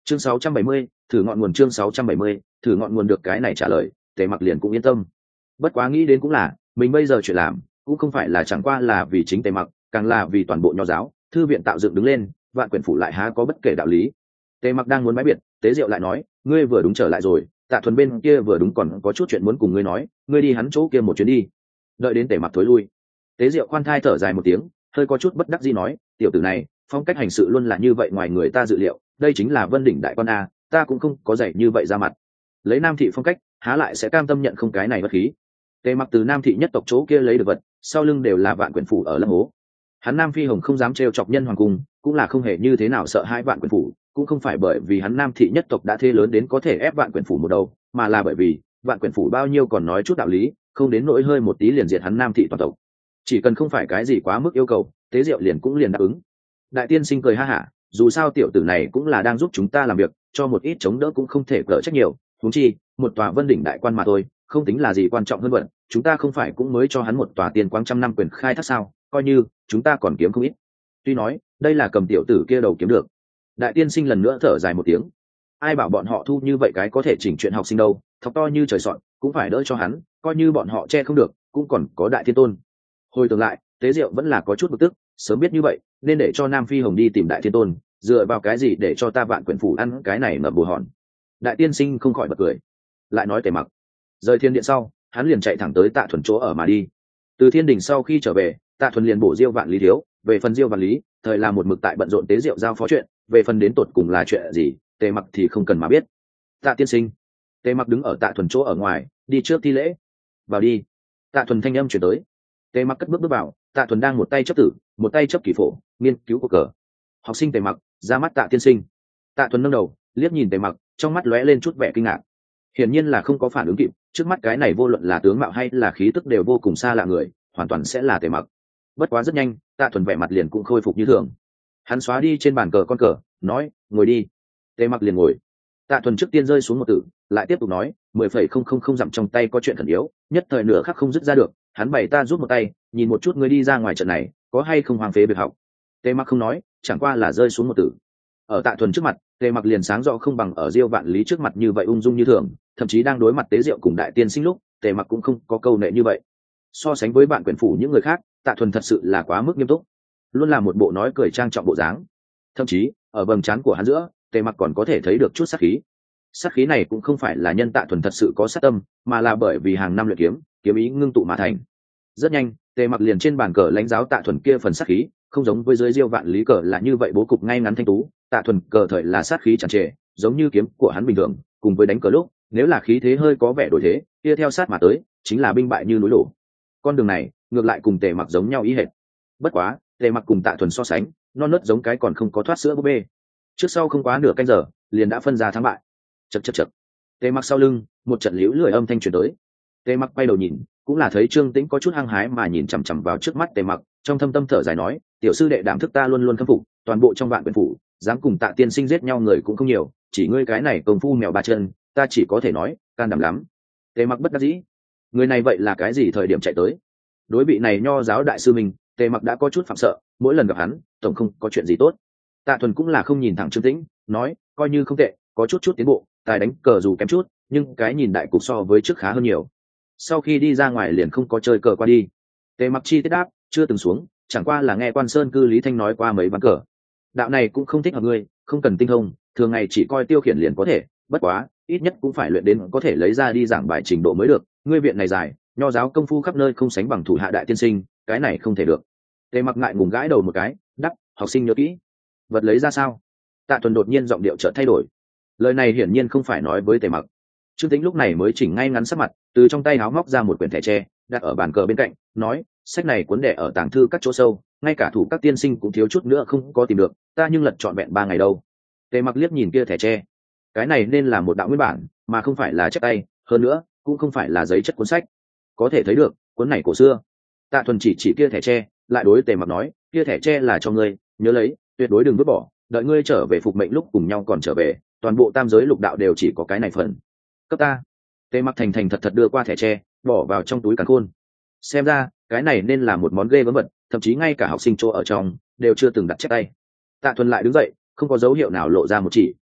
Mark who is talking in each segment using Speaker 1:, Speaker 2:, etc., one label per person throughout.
Speaker 1: Chương 670, thử ngọn nguồn. Chương 670, thử ngọn nguồn. Được cái này trả lời, Tề Mặc liền cũng yên tâm. Bất quá nghĩ đến cũng là, mình bây giờ chuyện làm cũng không phải là chẳng qua là vì chính Tề Mặc, càng là vì toàn bộ nho giáo, thư viện tạo dựng đứng lên, vạn quyển phủ lại há có bất kể đạo lý. Tề Mặc đang muốn bái biệt, Tế Diệu lại nói, ngươi vừa đúng trở lại rồi, Tạ Thuần bên kia vừa đúng còn có chút chuyện muốn cùng ngươi nói, ngươi đi hắn chỗ kia một chuyến đi. Đợi đến Tề Mặc thối lui, Tế Diệu khoan thai thở dài một tiếng, hơi có chút bất đắc dĩ nói, tiểu tử này phong cách hành sự luôn là như vậy, ngoài người ta dự liệu, đây chính là Vân đỉnh đại quan a, ta cũng không có dạy như vậy ra mặt. Lấy Nam thị phong cách, há lại sẽ cam tâm nhận không cái này bất khí. Tề Mặc từ Nam thị nhất tộc chỗ kia lấy được vật, sau lưng đều là vạn quyển phủ ở Lâm Hố. Hắn Nam Phi Hồng không dám trêu chọc nhân hoàng cung, cũng là không hề như thế nào sợ hai vạn quyển phủ, cũng không phải bởi vì hắn Nam thị nhất tộc đã thế lớn đến có thể ép vạn quyển phủ một đầu, mà là bởi vì vạn quyển phủ bao nhiêu còn nói chút đạo lý, không đến nỗi hơi một tí liền diệt hắn Nam thị toàn tộc. Chỉ cần không phải cái gì quá mức yêu cầu, Tế Diệu liền cũng liền đáp ứng. Đại tiên sinh cười ha hả, dù sao tiểu tử này cũng là đang giúp chúng ta làm việc, cho một ít chống đỡ cũng không thể cỡ trách nhiều, huống chi một tòa Vân đỉnh đại quan mà thôi, không tính là gì quan trọng hơn vậy, chúng ta không phải cũng mới cho hắn một tòa tiền quang trăm năm quyền khai thác sao, coi như chúng ta còn kiếm không ít. Tuy nói đây là cầm tiểu tử kia đầu kiếm được. Đại tiên sinh lần nữa thở dài một tiếng, ai bảo bọn họ thu như vậy cái có thể chỉnh chuyện học sinh đâu, thọc to như trời sọn cũng phải đỡ cho hắn, coi như bọn họ che không được cũng còn có Đại Thiên Tôn. Hồi tưởng lại, Tế Diệu vẫn là có chút bực tức, sớm biết như vậy nên để cho Nam Phi Hồng đi tìm Đại Thiên Tôn, dựa vào cái gì để cho ta vạn quyển phủ ăn cái này ngậm bù hòn. Đại tiên sinh không khỏi bật cười, lại nói Tề Mặc rời thiên điện sau, hắn liền chạy thẳng tới Tạ Thuần chỗ ở mà đi. Từ thiên đình sau khi trở về, Tạ Thuần liền bổ Diêu Vạn Lý thiếu, về phần Diêu Vạn Lý thời là một mực tại bận rộn Tế Diệu giao phó chuyện, về phần đến tột cùng là chuyện gì, Tề Mặc thì không cần mà biết. Tạ tiên sinh. Tề Mặc đứng ở Tạ Thuần chỗ ở ngoài, đi trước thi lễ. Vào đi. Tạ Thuần thanh âm chuyển tới. Tề Mặc cất bước bước vào, Tạ Thuần đang một tay chấp tử, một tay chấp kỷ phổ, nghiên cứu cuộc cờ. Học sinh Tề Mặc, ra mắt Tạ tiên sinh. Tạ Thuần nâng đầu, liếc nhìn Tề Mặc, trong mắt lóe lên chút vẻ kinh ngạc. Hiển nhiên là không có phản ứng kịp, trước mắt cái này vô luận là tướng mạo hay là khí tức đều vô cùng xa lạ người, hoàn toàn sẽ là Tề Mặc. Bất quá rất nhanh, Tạ Thuần vẻ mặt liền cũng khôi phục như thường. Hắn xóa đi trên bàn cờ con cờ, nói, ngồi đi. Tề Mặc liền ngồi. Tạ Thuần trước tiên rơi xuống một tử, lại tiếp tục nói, 10,000 dặm trong tay có chuyện khẩn yếu, nhất thời nửa khắc không dứt ra được, hắn bày ta giúp một tay, nhìn một chút ngươi đi ra ngoài trận này, có hay không hoang phế việc học. Tề Mặc không nói, chẳng qua là rơi xuống một tử. Ở Tạ Thuần trước mặt, Tề Mặc liền sáng rõ không bằng ở Diêu Vạn Lý trước mặt như vậy ung dung như thường, thậm chí đang đối mặt Tế Diệu cùng Đại tiên sinh lúc, Tề Mặc cũng không có câu nệ như vậy. So sánh với bạn quyển phủ những người khác, Tạ Thuần thật sự là quá mức nghiêm túc, luôn là một bộ nói cười trang trọng bộ dáng. Thậm chí ở bầm trán của hắn giữa, Tề Mặc còn có thể thấy được chút sát khí. Sát khí này cũng không phải là nhân Tạ Thuần thật sự có sát tâm, mà là bởi vì hàng năm luyện kiếm, kiếm ý ngưng tụ mà thành. Rất nhanh, Tề Mặc liền trên bàn cờ lãnh giáo Tạ Thuần kia phần sát khí, không giống với dưới Diêu Vạn Lý cờ là như vậy bố cục ngay ngắn thanh tú, Tạ Thuần cờ thời là sát khí tràn trề, giống như kiếm của hắn bình thường, cùng với đánh cờ lúc, nếu là khí thế hơi có vẻ đổi thế, kia theo sát mà tới, chính là binh bại như núi đổ. Con đường này, ngược lại cùng Tề Mặc giống nhau ý hệt. Bất quá, Tề Mặc cùng Tạ Thuần so sánh, non nớt giống cái còn không có thoát sữa búp bê. Trước sau không quá nửa canh giờ, liền đã phân ra thắng bại. Chậc chậc chậc. Tề Mặc sau lưng, một trận liễu lười âm thanh truyền tới. Tề Mặc quay đầu nhìn, cũng là thấy Trương Tĩnh có chút hăng hái mà nhìn chằm chằm vào trước mắt Tề Mặc, trong thâm tâm thở dài nói, tiểu sư đệ đảm thức ta luôn luôn khâm phục, toàn bộ trong vạn quyển phủ, dám cùng Tạ tiên sinh giết nhau người cũng không nhiều, chỉ ngươi cái này công phu mèo ba chân, ta chỉ có thể nói, can đảm lắm. Tề Mặc bất đắc dĩ, người này vậy là cái gì thời điểm chạy tới? Đối vị này nho giáo đại sư mình, Tề Mặc đã có chút phạm sợ, mỗi lần gặp hắn, tổng không có chuyện gì tốt. Tạ Thuần cũng là không nhìn thẳng Trương Tĩnh, nói, coi như không tệ, có chút tiến bộ, tài đánh cờ dù kém chút, nhưng cái nhìn đại cục so với trước khá hơn nhiều. Sau khi đi ra ngoài liền không có chơi cờ qua đi. Tề Mặc chi tiết đáp, chưa từng xuống, chẳng qua là nghe Quan Sơn cư Lý Thanh nói qua mấy ván cờ. Đạo này cũng không thích hợp ngươi, không cần tinh thông, thường ngày chỉ coi tiêu khiển liền có thể, bất quá, ít nhất cũng phải luyện đến có thể lấy ra đi giảng bài trình độ mới được, ngươi viện này dài, nho giáo công phu khắp nơi không sánh bằng thủ hạ Đại tiên sinh, cái này không thể được. Tề Mặc ngại ngùng gãi đầu một cái, đắp, học sinh nhớ kỹ. Vật lấy ra sao? Tạ Thuần đột nhiên giọng điệu chợt thay đổi. Lời này hiển nhiên không phải nói với Tề Mặc. Trương Tĩnh lúc này mới chỉnh ngay ngắn sắc mặt, từ trong tay áo móc ra một quyển thẻ tre, đặt ở bàn cờ bên cạnh, nói, sách này cuốn đẻ ở tàng thư các chỗ sâu, ngay cả thủ các tiên sinh cũng thiếu chút nữa không có tìm được, ta nhưng lật trọn vẹn 3 ngày đâu. Tề Mặc liếc nhìn kia thẻ tre, cái này nên là một đạo nguyên bản, mà không phải là chép tay, hơn nữa cũng không phải là giấy chất cuốn sách. Có thể thấy được, cuốn này cổ xưa. Tạ Thuần chỉ kia thẻ tre, lại đối Tề Mặc nói, kia thẻ tre là cho ngươi, nhớ lấy, tuyệt đối đừng vứt bỏ, đợi ngươi trở về phục mệnh lúc cùng nhau còn trở về, toàn bộ tam giới lục đạo đều chỉ có cái này phần. Cấp ta. Tề Mặc thành thành thật thật đưa qua thẻ tre, bỏ vào trong túi càn khôn. Xem ra, cái này nên là một món ghê gớm vật, thậm chí ngay cả học sinh chỗ ở trong đều chưa từng đặt chép tay. Tạ Thuần lại đứng dậy, không có dấu hiệu nào lộ ra một chỉ,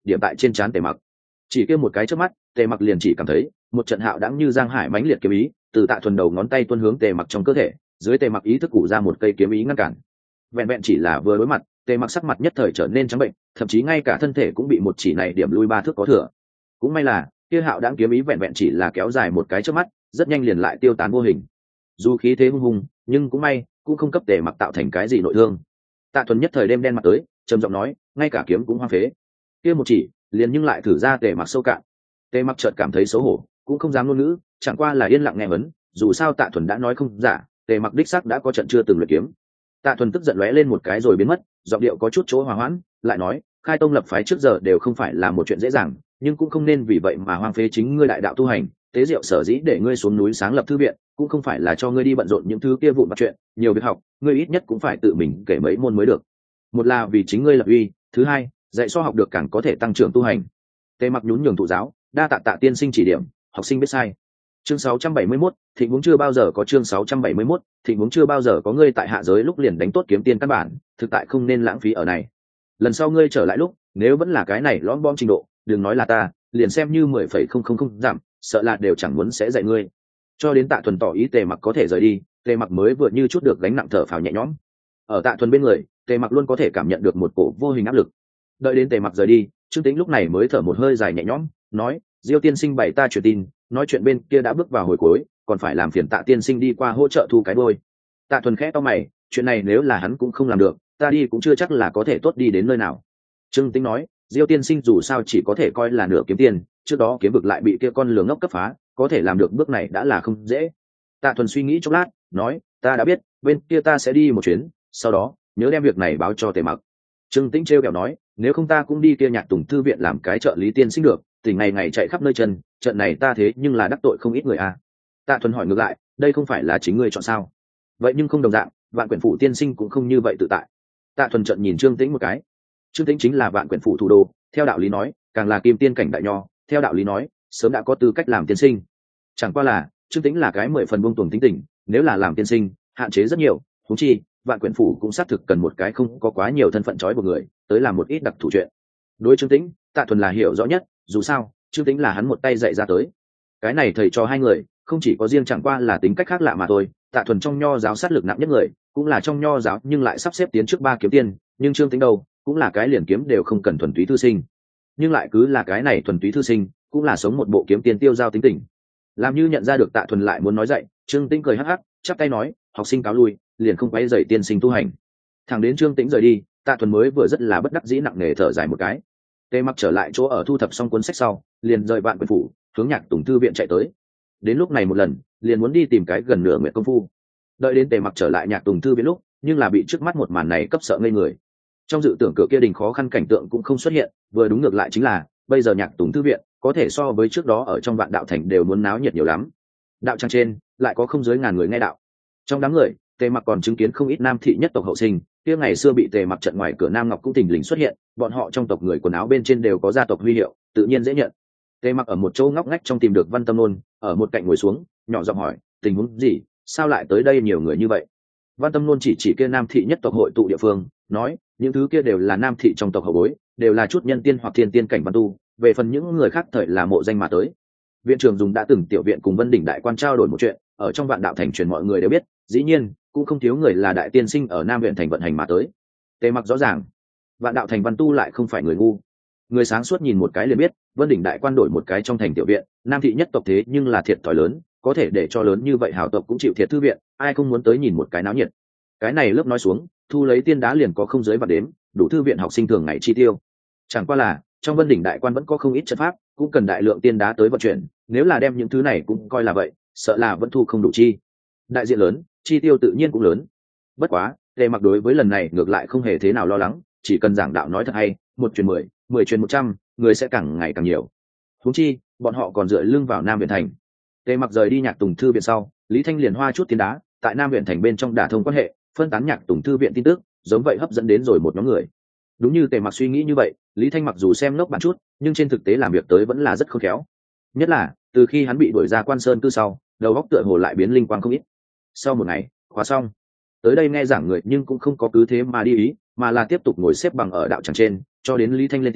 Speaker 1: điểm tại trên trán Tề Mặc. Chỉ kia một cái chớp mắt, Tề Mặc liền chỉ cảm thấy một trận hạo đãng như giang hải mãnh liệt kiếm ý từ Tạ Thuần đầu ngón tay tuôn hướng Tề Mặc trong cơ thể, dưới Tề Mặc ý thức cụ ra một cây kiếm ý ngăn cản. Vẹn vẹn chỉ là vừa đối mặt, Tề Mặc sắc mặt nhất thời trở nên trắng bệnh, thậm chí ngay cả thân thể cũng bị một chỉ này điểm lui 3 thước có thừa. Cũng may là kia hạo đãng kiếm ý vẹn vẹn chỉ là kéo dài một cái chớp mắt, rất nhanh liền lại tiêu tán vô hình. Dù khí thế hung hùng, nhưng cũng may cũng không cấp Tề Mặc tạo thành cái gì nội thương. Tạ Thuần nhất thời đêm đen mặt tới, trầm giọng nói, ngay cả kiếm cũng hoang phế. Kia một chỉ liền nhưng lại thử ra Tề Mặc sâu cạn. Tề Mặc chợt cảm thấy xấu hổ, cũng không dám ngôn ngữ, chẳng qua là yên lặng nghe vấn. Dù sao Tạ Thuần đã nói không giả, Tề Mặc đích xác đã có trận chưa từng luyện kiếm. Tạ Thuần tức giận lóe lên một cái rồi biến mất, giọng điệu có chút chỗ hòa hoãn, lại nói, khai tông lập phái trước giờ đều không phải là một chuyện dễ dàng, nhưng cũng không nên vì vậy mà hoang phế chính ngươi đại đạo tu hành. Tế Diệu sở dĩ để ngươi xuống núi sáng lập thư viện, cũng không phải là cho ngươi đi bận rộn những thứ kia vụn vặt chuyện, nhiều việc học, ngươi ít nhất cũng phải tự mình kể mấy môn mới được. Một là vì chính ngươi lập uy, thứ hai, dạy so học được càng có thể tăng trưởng tu hành. Tề Mặc nhún nhường thụ giáo, đa tạ Tạ tiên sinh chỉ điểm, học sinh biết sai. Chương 671, thịnh huống chưa bao giờ có. Chương 671, thịnh huống chưa bao giờ có. Ngươi tại hạ giới lúc liền đánh tốt kiếm tiên căn bản, thực tại không nên lãng phí ở này. Lần sau ngươi trở lại lúc, nếu vẫn là cái này lõm bom trình độ, đừng nói là ta, liền xem như 10,000 giảm, sợ là đều chẳng muốn sẽ dạy ngươi. Cho đến Tạ Thuần tỏ ý Tề Mặc có thể rời đi, Tề Mặc mới vừa như chút được gánh nặng thở phào nhẹ nhõm. Ở Tạ Thuần bên người, Tề Mặc luôn có thể cảm nhận được một cổ vô hình áp lực. Đợi đến Tề Mặc rời đi, Trương Tĩnh lúc này mới thở một hơi dài nhẹ nhõm, nói, Diêu tiên sinh bày ta truyền tin, nói chuyện bên kia đã bước vào hồi cuối, còn phải làm phiền Tạ tiên sinh đi qua hỗ trợ thu cái đôi. Tạ Thuần khẽ to mày, chuyện này nếu là hắn cũng không làm được, ta đi cũng chưa chắc là có thể tốt đi đến nơi nào. Trương Tĩnh nói, Diêu tiên sinh dù sao chỉ có thể coi là nửa kiếm tiền, trước đó kiếm vực lại bị kia con lừa ngốc cấp phá, có thể làm được bước này đã là không dễ. Tạ Thuần suy nghĩ chốc lát, nói, ta đã biết, bên kia ta sẽ đi một chuyến, sau đó nhớ đem việc này báo cho Tề Mặc. Trương Tĩnh trêu kẹo nói, nếu không ta cũng đi kia Nhạc Tùng thư viện làm cái trợ lý tiên sinh được, thì ngày ngày chạy khắp nơi chân, trận này ta thế nhưng là đắc tội không ít người à. Tạ Thuần hỏi ngược lại, đây không phải là chính ngươi chọn sao? Vậy nhưng không đồng dạng, Vạn Quyển phủ tiên sinh cũng không như vậy tự tại. Tạ Thuần trận nhìn Trương Tĩnh một cái. Trương Tĩnh chính là Vạn Quyển phủ thủ đô, theo đạo lý nói, càng là kim tiên cảnh đại nho, theo đạo lý nói, sớm đã có tư cách làm tiên sinh. Chẳng qua là, Trương Tĩnh là cái 10 phần buông tuồng tính tình, nếu là làm tiên sinh, hạn chế rất nhiều, huống chi, Vạn Quyển phủ cũng xác thực cần một cái không có quá nhiều thân phận trói buộc người, tới làm một ít đặc thủ chuyện. Đối Trương Tĩnh, Tạ Thuần là hiểu rõ nhất, dù sao, Trương Tĩnh là hắn một tay dạy ra tới. Cái này thầy cho hai người, không chỉ có riêng chẳng qua là tính cách khác lạ mà thôi. Tạ Thuần trong nho giáo sát lực nặng nhất người, cũng là trong nho giáo nhưng lại sắp xếp tiến trước 3 kiếm tiên, nhưng Trương Tĩnh đâu, cũng là cái liền kiếm đều không cần thuần túy thư sinh, nhưng lại cứ là cái này thuần túy thư sinh, cũng là sống một bộ kiếm tiền tiêu giao tính tình. Làm như nhận ra được Tạ Thuần lại muốn nói dạy, Trương Tĩnh cười hắc hắc, chắp tay nói, học sinh cáo lui, liền không quấy rầy tiên sinh tu hành. Thẳng đến Trương Tĩnh rời đi, Tạ Thuần mới vừa rất là bất đắc dĩ nặng nề thở dài một cái. Tề Mặc trở lại chỗ ở thu thập xong cuốn sách sau, liền rời Vạn Quyển phủ, hướng Nhạc Tùng thư viện chạy tới. Đến lúc này một lần, liền muốn đi tìm cái gần nửa nguyện công phu. Đợi đến Tề Mặc trở lại Nhạc Tùng thư viện lúc, nhưng là bị trước mắt một màn này cấp sợ ngây người. Trong dự tưởng cửa kia đình khó khăn cảnh tượng cũng không xuất hiện, vừa đúng ngược lại chính là, bây giờ Nhạc Tùng thư viện có thể so với trước đó ở trong Vạn Đạo thành đều muốn náo nhiệt nhiều lắm. Đạo tràng trên lại có không dưới ngàn người nghe đạo. Trong đám người, Tề Mặc còn chứng kiến không ít nam thị nhất tộc hậu sinh, kia ngày xưa bị Tề Mặc trận ngoài cửa Nam Ngọc cũng thình lình xuất hiện, bọn họ trong tộc người quần áo bên trên đều có gia tộc huy hiệu, tự nhiên dễ nhận. Tề Mặc ở một chỗ ngóc ngách trong tìm được Văn Tâm Nôn, ở một cạnh ngồi xuống, nhỏ giọng hỏi, tình huống gì, sao lại tới đây nhiều người như vậy? Văn Tâm Nôn chỉ kia nam thị nhất tộc hội tụ địa phương, nói, những thứ kia đều là nam thị trong tộc hậu bối, đều là chút nhân tiên hoặc thiên tiên cảnh văn tu, về phần những người khác thời là mộ danh mà tới. Viện trưởng dùng đã từng tiểu viện cùng Vân đỉnh đại quan trao đổi một chuyện, ở trong Vạn Đạo thành truyền mọi người đều biết, dĩ nhiên cũng không thiếu người là đại tiên sinh ở Nam huyện thành vận hành mà tới. Tề Mặc rõ ràng, Vạn Đạo thành văn tu lại không phải người ngu, người sáng suốt nhìn một cái liền biết, Vân đỉnh đại quan đổi một cái trong thành tiểu viện, nam thị nhất tộc thế nhưng là thiệt thòi lớn, có thể để cho lớn như vậy hào tộc cũng chịu thiệt thư viện, ai không muốn tới nhìn một cái náo nhiệt. Cái này lớp nói xuống, thu lấy tiên đá liền có không dưới vạn đếm, đủ thư viện học sinh thường ngày chi tiêu. Chẳng qua là trong Vân đỉnh đại quan vẫn có không ít trận pháp, cũng cần đại lượng tiên đá tới vận chuyển, nếu là đem những thứ này cũng coi là vậy, sợ là vẫn thu không đủ chi. Đại diện lớn, chi tiêu tự nhiên cũng lớn. Bất quá, Tề Mặc đối với lần này ngược lại không hề thế nào lo lắng, chỉ cần giảng đạo nói thật hay, 1 truyền 10, 10 truyền 100, người sẽ càng ngày càng nhiều. Huống chi, bọn họ còn dựa lưng vào Nam huyện thành. Tề Mặc rời đi Nhạc Tùng thư viện sau, Lý Thanh liền hoa chút tiên đá, tại Nam huyện thành bên trong đả thông quan hệ, phân tán Nhạc Tùng thư viện tin tức, giống vậy hấp dẫn đến rồi một nhóm người. Đúng như Tề Mặc suy nghĩ như vậy, Lý Thanh mặc dù xem ngốc bản chút, nhưng trên thực tế làm việc tới vẫn là rất khôn khéo. Nhất là, từ khi hắn bị đuổi ra Quan Sơn cư sau, đầu óc tựa hồ lại biến linh quang không ít. Sau một ngày, khóa xong, tới đây nghe giảng người nhưng cũng không có cứ thế mà đi ý, mà là tiếp tục ngồi xếp bằng ở đạo tràng trên, cho đến Lý Thanh lên tiếng,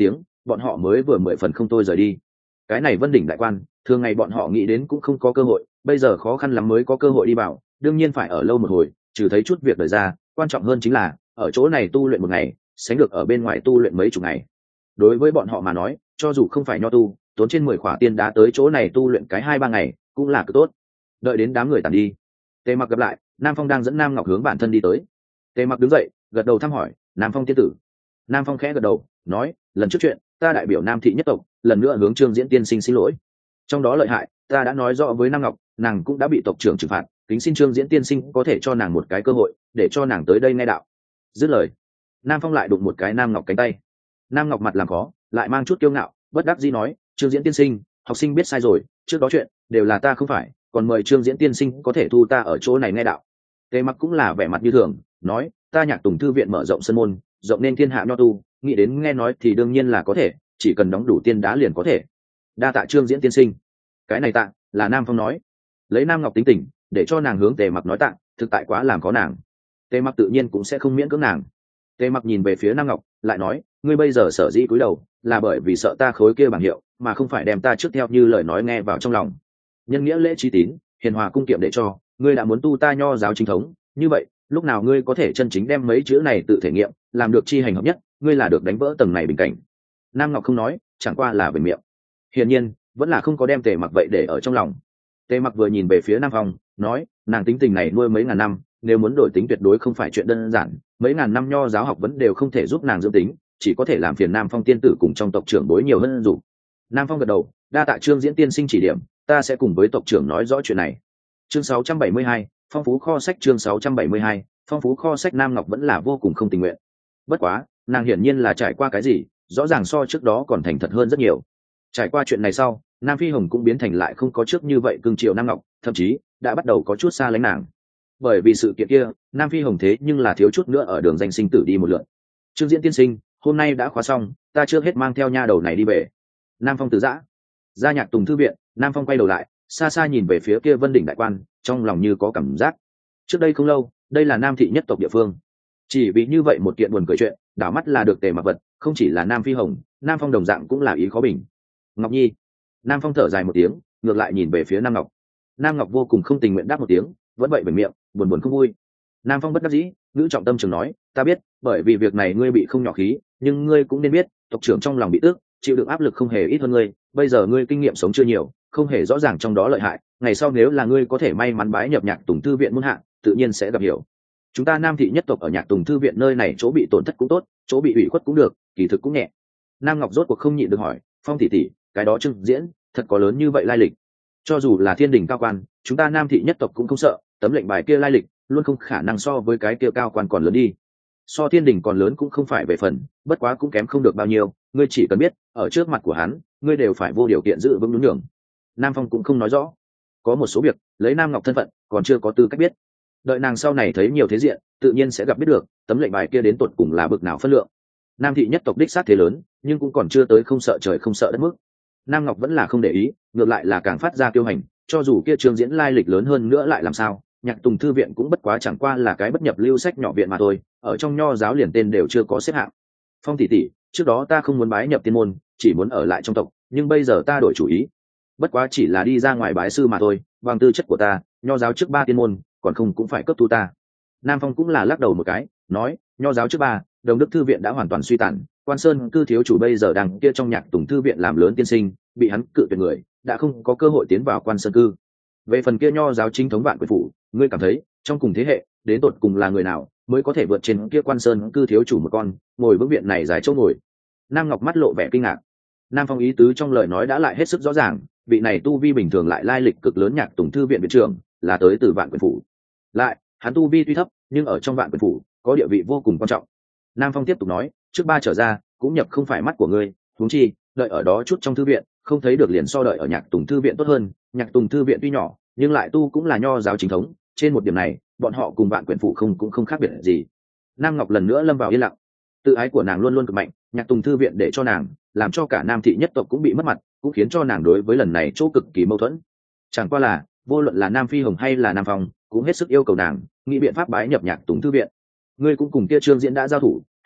Speaker 1: bọn họ mới vừa 10 phần không tôi rời đi. Cái này Vân Đỉnh đại quan, thường ngày bọn họ nghĩ đến cũng không có cơ hội, bây giờ khó khăn lắm mới có cơ hội đi vào, đương nhiên phải ở lâu một hồi, trừ thấy chút việc đời ra, quan trọng hơn chính là ở chỗ này tu luyện một ngày, sánh được ở bên ngoài tu luyện mấy chục ngày. Đối với bọn họ mà nói, cho dù không phải nho tu, tốn trên 10 khỏa tiên đá tới chỗ này tu luyện cái 2-3 ngày, cũng là cực tốt. Đợi đến đám người tàn đi, Tề Mặc gặp lại, Nam Phong đang dẫn Nam Ngọc hướng bản thân đi tới. Tề Mặc đứng dậy, gật đầu thăm hỏi, Nam Phong tiên tử. Nam Phong khẽ gật đầu, nói, lần trước chuyện, ta đại biểu Nam thị nhất tộc, lần nữa hướng Trương Diễn tiên sinh xin lỗi. Trong đó lợi hại, ta đã nói rõ với Nam Ngọc, nàng cũng đã bị tộc trưởng trừng phạt, kính xin Trương Diễn tiên sinh có thể cho nàng một cái cơ hội, để cho nàng tới đây nghe đạo. Dứt lời, Nam Phong lại đụng một cái Nam Ngọc cánh tay. Nam Ngọc mặt làm khó, lại mang chút kiêu ngạo, bất đắc dĩ nói, Trương Diễn tiên sinh, học sinh biết sai rồi, trước đó chuyện đều là ta không phải, còn mời Trương Diễn tiên sinh có thể thu ta ở chỗ này nghe đạo. Tề Mặc cũng là vẻ mặt như thường, nói, ta Nhạc Tùng thư viện mở rộng sân môn, rộng nên thiên hạ nho tu, nghĩ đến nghe nói thì đương nhiên là có thể, chỉ cần đóng đủ tiên đá liền có thể. Đa tạ Trương Diễn tiên sinh. Cái này tạ là Nam Phong nói, lấy Nam Ngọc tính tình, để cho nàng hướng Tề Mặc nói tạ, thực tại quá làm có nàng. Tề Mặc tự nhiên cũng sẽ không miễn cưỡng nàng. Tề Mặc nhìn về phía Nam Ngọc, lại nói, ngươi bây giờ sở dĩ cúi đầu, là bởi vì sợ ta khối kia bảng hiệu, mà không phải đem ta trước theo như lời nói nghe vào trong lòng. Nhân nghĩa lễ trí tín, hiền hòa cung kiệm để cho ngươi đã muốn tu ta nho giáo chính thống, như vậy lúc nào ngươi có thể chân chính đem mấy chữ này tự thể nghiệm, làm được chi hành hợp nhất, ngươi là được đánh vỡ tầng này bình cảnh. Nam Ngọc không nói, chẳng qua là về miệng, hiển nhiên vẫn là không có đem Tề Mặc vậy để ở trong lòng. Tề Mặc vừa nhìn về phía Nam Phong, nói, nàng tính tình này nuôi mấy ngàn năm, nếu muốn đổi tính tuyệt đối không phải chuyện đơn giản, mấy ngàn năm nho giáo học vẫn đều không thể giúp nàng dưỡng tính, chỉ có thể làm phiền Nam Phong tiên tử cùng trong tộc trưởng đối nhiều hơn dù. Nam Phong gật đầu, đa tạ Trương Diễn tiên sinh chỉ điểm, ta sẽ cùng với tộc trưởng nói rõ chuyện này. Chương 672, phong phú kho sách. Chương 672, phong phú kho sách. Nam Ngọc vẫn là vô cùng không tình nguyện. Bất quá, nàng hiển nhiên là trải qua cái gì, rõ ràng so trước đó còn thành thật hơn rất nhiều. Trải qua chuyện này sau, Nam Phi Hồng cũng biến thành lại không có trước như vậy cưng chiều Nam Ngọc, thậm chí đã bắt đầu có chút xa lánh nàng. Bởi vì sự kiện kia, Nam Phi Hồng thế nhưng là thiếu chút nữa ở đường danh sinh tử đi một lượt. Trương Diễn tiên sinh, hôm nay đã khóa xong, ta chưa hết mang theo nha đầu này đi về. Nam Phong từ giã ra Nhạc Tùng thư viện, Nam Phong quay đầu lại, xa xa nhìn về phía kia Vân Đỉnh đại quan, trong lòng như có cảm giác. Trước đây không lâu, đây là Nam thị nhất tộc địa phương, chỉ vì như vậy một kiện buồn cười chuyện, đảo mắt là được Tề Mặc vật, không chỉ là Nam Phi Hồng, Nam Phong đồng dạng cũng là ý khó bình. Ngọc Nhi. Nam Phong thở dài một tiếng, ngược lại nhìn về phía Nam Ngọc. Nam Ngọc vô cùng không tình nguyện đáp một tiếng, vẫn vậy bởi miệng, buồn buồn không vui. Nam Phong bất đắc dĩ, ngữ trọng tâm trường nói, ta biết, bởi vì việc này ngươi bị không nhỏ khí, nhưng ngươi cũng nên biết, tộc trưởng trong lòng bị tức, chịu đựng áp lực không hề ít hơn ngươi, bây giờ ngươi kinh nghiệm sống chưa nhiều, không hề rõ ràng trong đó lợi hại, ngày sau nếu là ngươi có thể may mắn bái nhập Nhạc Tùng thư viện muôn hạ, tự nhiên sẽ gặp hiểu. Chúng ta Nam thị nhất tộc ở Nhạc Tùng thư viện nơi này chỗ bị tổn thất cũng tốt, chỗ bị ủy khuất cũng được, kỳ thực cũng nhẹ. Nam Ngọc rốt cuộc không nhịn được hỏi, Phong tỷ tỷ, cái đó Trương Diễn thật có lớn như vậy lai lịch? Cho dù là thiên đình cao quan, chúng ta Nam thị nhất tộc cũng không sợ, tấm lệnh bài kia lai lịch luôn không khả năng so với cái kia cao quan còn lớn đi. So thiên đình còn lớn cũng không phải về phần, bất quá cũng kém không được bao nhiêu, ngươi chỉ cần biết, ở trước mặt của hắn, ngươi đều phải vô điều kiện giữ vững đúng đường. Nam Phong cũng không nói rõ, có một số việc lấy Nam Ngọc thân phận còn chưa có tư cách biết, đợi nàng sau này thấy nhiều thế diện, tự nhiên sẽ gặp biết được tấm lệnh bài kia đến tột cùng là bực nào phân lượng. Nam thị nhất tộc đích xác thế lớn, nhưng cũng còn chưa tới không sợ trời không sợ đất mức. Nam Ngọc vẫn là không để ý, ngược lại là càng phát ra kiêu hành, cho dù kia Trương Diễn lai lịch lớn hơn nữa lại làm sao, Nhạc Tùng thư viện cũng bất quá chẳng qua là cái bất nhập lưu sách nhỏ viện mà thôi, ở trong nho giáo liền tên đều chưa có xếp hạng. Phong tỷ tỷ, trước đó ta không muốn bái nhập tiên môn, chỉ muốn ở lại trong tộc, nhưng bây giờ ta đổi chủ ý, bất quá chỉ là đi ra ngoài bái sư mà thôi, bằng tư chất của ta, nho giáo trước 3 tiên môn, còn không cũng phải cấp tu ta. Nam Phong cũng là lắc đầu một cái, nói, nho giáo trước 3, Đồng Đức thư viện đã hoàn toàn suy tàn, Quan Sơn cư thiếu chủ bây giờ đang kia trong Nhạc Tùng thư viện làm lớn tiên sinh, bị hắn cự tuyệt người, đã không có cơ hội tiến vào Quan Sơn cư. Về phần kia nho giáo chính thống Vạn Quyển phủ, ngươi cảm thấy trong cùng thế hệ, đến tột cùng là người nào mới có thể vượt trên kia Quan Sơn cư thiếu chủ một con, ngồi vững viện này dài chỗ ngồi? Nam Ngọc mắt lộ vẻ kinh ngạc. Nam Phong ý tứ trong lời nói đã lại hết sức rõ ràng, vị này tu vi bình thường lại lai lịch cực lớn Nhạc Tùng thư viện viện trưởng, là tới từ Vạn Quyển phủ. Lại, hắn tu vi tuy thấp, nhưng ở trong Vạn Quyển phủ có địa vị vô cùng quan trọng. Nam Phong tiếp tục nói, trước 3 trở ra, cũng nhập không phải mắt của ngươi, huống chi, đợi ở đó chút trong thư viện, không thấy được liền so đợi ở Nhạc Tùng thư viện tốt hơn. Nhạc Tùng thư viện tuy nhỏ, nhưng lại tu cũng là nho giáo chính thống, trên một điểm này, bọn họ cùng Vạn Quyển phủ cũng không khác biệt gì. Nam Ngọc lần nữa lâm vào yên lặng. Tự ái của nàng luôn luôn cực mạnh, Nhạc Tùng thư viện để cho nàng, làm cho cả Nam thị nhất tộc cũng bị mất mặt, cũng khiến cho nàng đối với lần này chỗ cực kỳ mâu thuẫn. Chẳng qua là, vô luận là Nam Phi Hồng hay là Nam Phong, cũng hết sức yêu cầu nàng nghĩ biện pháp bái nhập Nhạc Tùng thư viện. Ngươi cũng cùng kia Trương Diễn đã giao thủ,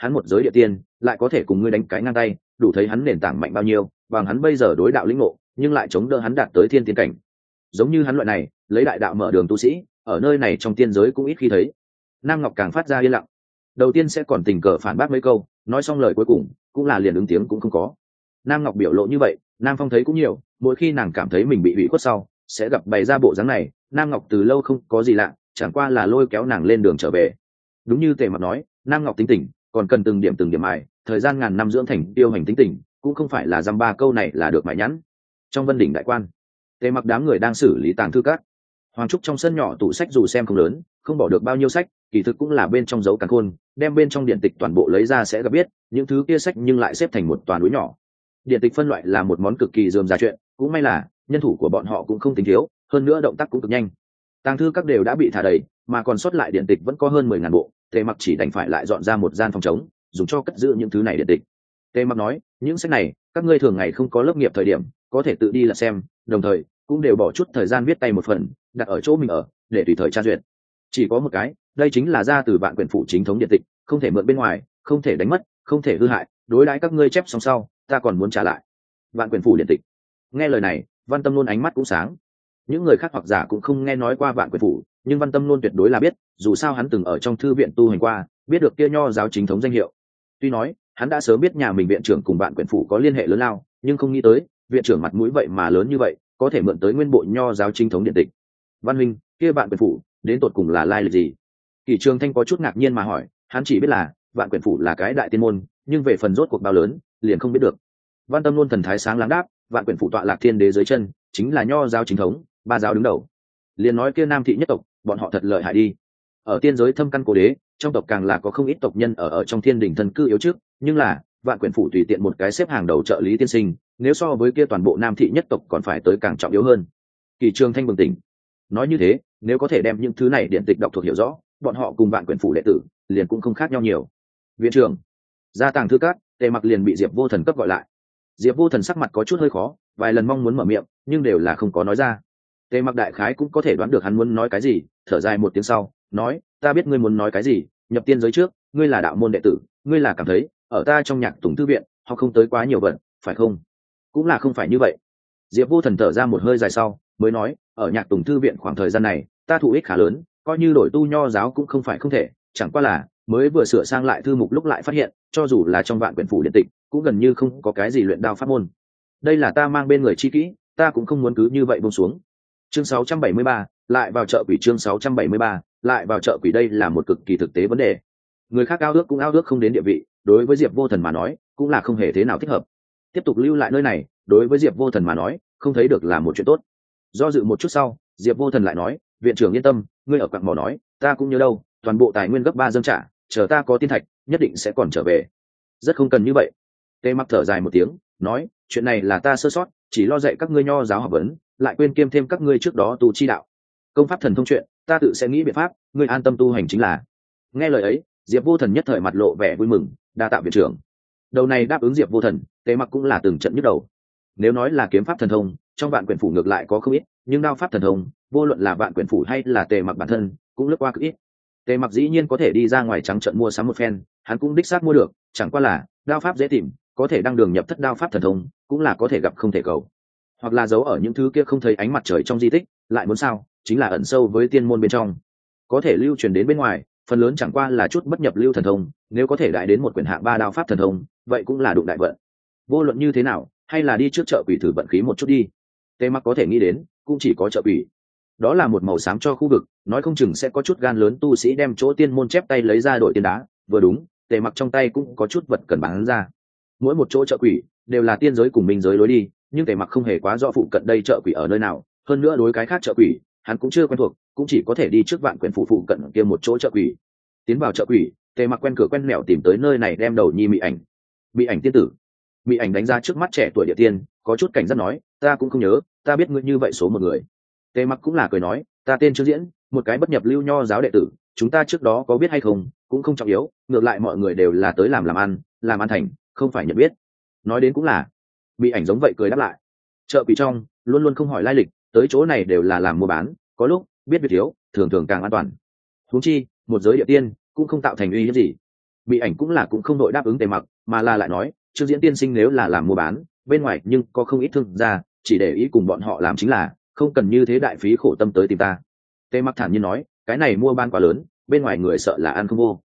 Speaker 1: hắn một giới địa tiên lại có thể cùng ngươi đánh cái ngang tay, đủ thấy hắn nền tảng mạnh bao nhiêu, bằng hắn bây giờ đối đạo lĩnh ngộ, nhưng lại chống đỡ hắn đạt tới thiên tiên cảnh. Giống như hắn loại này lấy đại đạo mở đường tu sĩ, ở nơi này trong tiên giới cũng ít khi thấy. Nam Ngọc càng phát ra yên lặng, đầu tiên sẽ còn tình cờ phản bác mấy câu, nói xong lời cuối cùng cũng là liền ứng tiếng cũng không có. Nam Ngọc biểu lộ như vậy, Nam Phong thấy cũng nhiều, mỗi khi nàng cảm thấy mình bị hủy khuất sau sẽ gặp bày ra bộ dáng này. Nam Ngọc từ lâu không có gì lạ, chẳng qua là lôi kéo nàng lên đường trở về. Đúng như Tề Mặc nói, Nam Ngọc tính tình còn cần từng điểm mài, thời gian ngàn năm dưỡng thành tiêu hành tính tình, cũng không phải là dăm ba câu này là được mài nhẵn. Trong Vân Đỉnh đại quan, Tề Mặc đám người đang xử lý tàng thư các. Hoàng Trúc trong sân nhỏ tủ sách dù xem không lớn, không bỏ được bao nhiêu sách, kỳ thực cũng là bên trong dấu càn khôn, đem bên trong điện tịch toàn bộ lấy ra sẽ gặp biết, những thứ kia sách nhưng lại xếp thành một toàn núi nhỏ. Điện tịch phân loại là một món cực kỳ rườm rà chuyện, cũng may là nhân thủ của bọn họ cũng không tính thiếu, hơn nữa động tác cũng cực nhanh. Tàng thư các đều đã bị thả đầy, mà còn sót lại điện tịch vẫn có hơn 10.000 bộ. Tề Mặc chỉ đành phải lại dọn ra một gian phòng trống, dùng cho cất giữ những thứ này điện tịch. Tề Mặc nói, những sách này các ngươi thường ngày không có lớp nghiệp thời điểm có thể tự đi là xem, đồng thời cũng đều bỏ chút thời gian viết tay một phần, đặt ở chỗ mình ở để tùy thời tra duyệt. Chỉ có một cái, đây chính là ra từ Vạn Quyển phủ chính thống điện tịch, không thể mượn bên ngoài, không thể đánh mất, không thể hư hại, đối đãi các ngươi chép xong sau ta còn muốn trả lại. Vạn Quyển phủ điện tịch. Nghe lời này, Văn Tâm Nôn ánh mắt cũng sáng. Những người khác hoặc giả cũng không nghe nói qua Vạn Quyển phủ, nhưng Văn Tâm Nôn tuyệt đối là biết, dù sao hắn từng ở trong thư viện tu hành qua, biết được kia nho giáo chính thống danh hiệu. Tuy nói hắn đã sớm biết nhà mình viện trưởng cùng Vạn Quyển phủ có liên hệ lớn lao, nhưng không nghĩ tới viện trưởng mặt mũi vậy mà lớn như vậy, có thể mượn tới nguyên bộ nho giáo chính thống điện tịch. Văn huynh, kia Vạn Quyển phủ đến tột cùng là lai lịch gì? Kỷ Trường Thanh có chút ngạc nhiên mà hỏi, hắn chỉ biết là Vạn Quyển phủ là cái đại tiên môn, nhưng về phần rốt cuộc bao lớn liền không biết được. Văn Tâm Nôn thần thái sáng láng đáp, Vạn Quyển phủ tọa lạc thiên đế dưới chân, chính là nho giáo chính thống, ba giáo đứng đầu. Liền nói kia Nam thị nhất tộc, bọn họ thật lợi hại đi. Ở tiên giới thâm căn cố đế, trong tộc càng là có không ít tộc nhân ở trong thiên đình thân cư yếu trước, nhưng là Vạn Quyển phủ tùy tiện một cái xếp hàng đầu trợ lý tiên sinh, nếu so với kia toàn bộ Nam thị nhất tộc còn phải tới càng trọng yếu hơn. Kỷ Trường Thanh bừng tỉnh, nói như thế, nếu có thể đem những thứ này điện tịch đọc thuộc hiểu rõ, bọn họ cùng Vạn Quyển phủ đệ tử liền cũng không khác nhau nhiều. Viện trưởng, ra tàng thư các, Tề Mặc liền bị Diệp Vô Thần cấp gọi lại. Diệp Vô Thần sắc mặt có chút hơi khó, vài lần mong muốn mở miệng nhưng đều là không có nói ra. Tề Mặc đại khái cũng có thể đoán được hắn muốn nói cái gì, thở dài một tiếng sau nói, ta biết ngươi muốn nói cái gì, nhập tiên giới trước ngươi là đạo môn đệ tử, ngươi là cảm thấy ở ta trong Nhạc Tùng thư viện họ không tới quá nhiều vận, phải không? Cũng là không phải như vậy. Diệp Vô Thần thở ra một hơi dài sau mới nói, ở Nhạc Tùng thư viện khoảng thời gian này ta thụ ích khá lớn, coi như đổi tu nho giáo cũng không phải không thể, chẳng qua là mới vừa sửa sang lại thư mục lúc lại phát hiện, cho dù là trong Vạn Quyển phủ điện tịch cũng gần như không có cái gì luyện đao pháp môn. Đây là ta mang bên người chi kỹ, ta cũng không muốn cứ như vậy buông xuống. Chương 673, lại vào chợ quỷ. Chương 673, lại vào chợ quỷ. Đây là một cực kỳ thực tế vấn đề. Người khác ao ước cũng ao ước không đến địa vị, đối với Diệp Vô Thần mà nói cũng là không hề thế nào thích hợp. Tiếp tục lưu lại nơi này, đối với Diệp Vô Thần mà nói không thấy được là một chuyện tốt. Do dự một chút sau, Diệp Vô Thần lại nói, viện trưởng yên tâm, ngươi ở quặng mỏ nói ta cũng nhớ đâu, toàn bộ tài nguyên gấp 3 dâng trả, chờ ta có tiên thạch nhất định sẽ còn trở về. Rất không cần như vậy. Tề Mặc thở dài một tiếng nói, chuyện này là ta sơ sót, chỉ lo dạy các ngươi nho giáo học vấn, lại quên kiêm thêm các ngươi trước đó tu chi đạo. Công pháp thần thông chuyện ta tự sẽ nghĩ biện pháp, ngươi an tâm tu hành chính là. Nghe lời ấy, Diệp Vô Thần nhất thời mặt lộ vẻ vui mừng, đa tạ viện trưởng. Đầu này đáp ứng Diệp Vô Thần, Tề Mặc cũng là từng trận nhức đầu. Nếu nói là kiếm pháp thần thông, trong Vạn Quyển phủ ngược lại có không ít, nhưng đao pháp thần thông, vô luận là Vạn Quyển phủ hay là Tề Mặc bản thân, cũng lướt qua cực ít. Tề Mặc dĩ nhiên có thể đi ra ngoài trắng trận mua sắm một phen, hắn cũng đích xác mua được, chẳng qua là đao pháp dễ tìm, có thể đăng đường nhập thất đao pháp thần thông, cũng là có thể gặp không thể cầu, hoặc là giấu ở những thứ kia không thấy ánh mặt trời trong di tích, lại muốn sao, chính là ẩn sâu với tiên môn bên trong, có thể lưu truyền đến bên ngoài, phần lớn chẳng qua là chút bất nhập lưu thần thông, nếu có thể đại đến một quyển hạng 3 đao pháp thần thông, vậy cũng là đụng đại vận. Vô luận như thế nào, hay là đi trước chợ quỷ thử vận khí một chút đi. Tề Mặc có thể nghĩ đến, cũng chỉ có chợ quỷ. Đó là một màu xám cho khu vực, nói không chừng sẽ có chút gan lớn tu sĩ đem chỗ tiên môn chép tay lấy ra đổi tiền đá, vừa đúng, Tề Mặc trong tay cũng có chút vật cần bán ra. Mỗi một chỗ chợ quỷ đều là tiên giới cùng minh giới lối đi, nhưng Tề Mặc không hề quá rõ phụ cận đây chợ quỷ ở nơi nào, hơn nữa đối cái khác chợ quỷ hắn cũng chưa quen thuộc, cũng chỉ có thể đi trước Vạn Quyển phủ phụ cận kia một chỗ chợ quỷ. Tiến vào chợ quỷ, Tề Mặc quen cửa quen mẹo tìm tới nơi này, đem đầu nhi Mị Ảnh. Mị Ảnh tiên tử. Mị Ảnh đánh ra trước mắt trẻ tuổi địa tiên, có chút cảnh giác nói, ta cũng không nhớ, ta biết ngươi như vậy số một người. Tề Mặc cũng là cười nói, ta tên Trương Diễn, một cái bất nhập lưu nho giáo đệ tử, chúng ta trước đó có biết hay không cũng không trọng yếu, ngược lại mọi người đều là tới làm ăn thành, không phải nhận biết. Nói đến cũng là. Bị Ảnh giống vậy cười đáp lại. Chợ quỷ trong luôn luôn không hỏi lai lịch, tới chỗ này đều là làm mua bán, có lúc biết việc thiếu, thường thường càng an toàn. Huống chi một giới địa tiên cũng không tạo thành uy hiếp gì. Bị ảnh cũng là cũng không đội đáp ứng Tề Mặc, mà là lại nói Trương Diễn tiên sinh nếu là làm mua bán bên ngoài nhưng có không ít thương gia, chỉ để ý cùng bọn họ làm chính là không cần như thế đại phí khổ tâm tới tìm ta. Tề Mặc thản nhiên nói cái này mua bán quá lớn, bên ngoài người sợ là ăn không vô.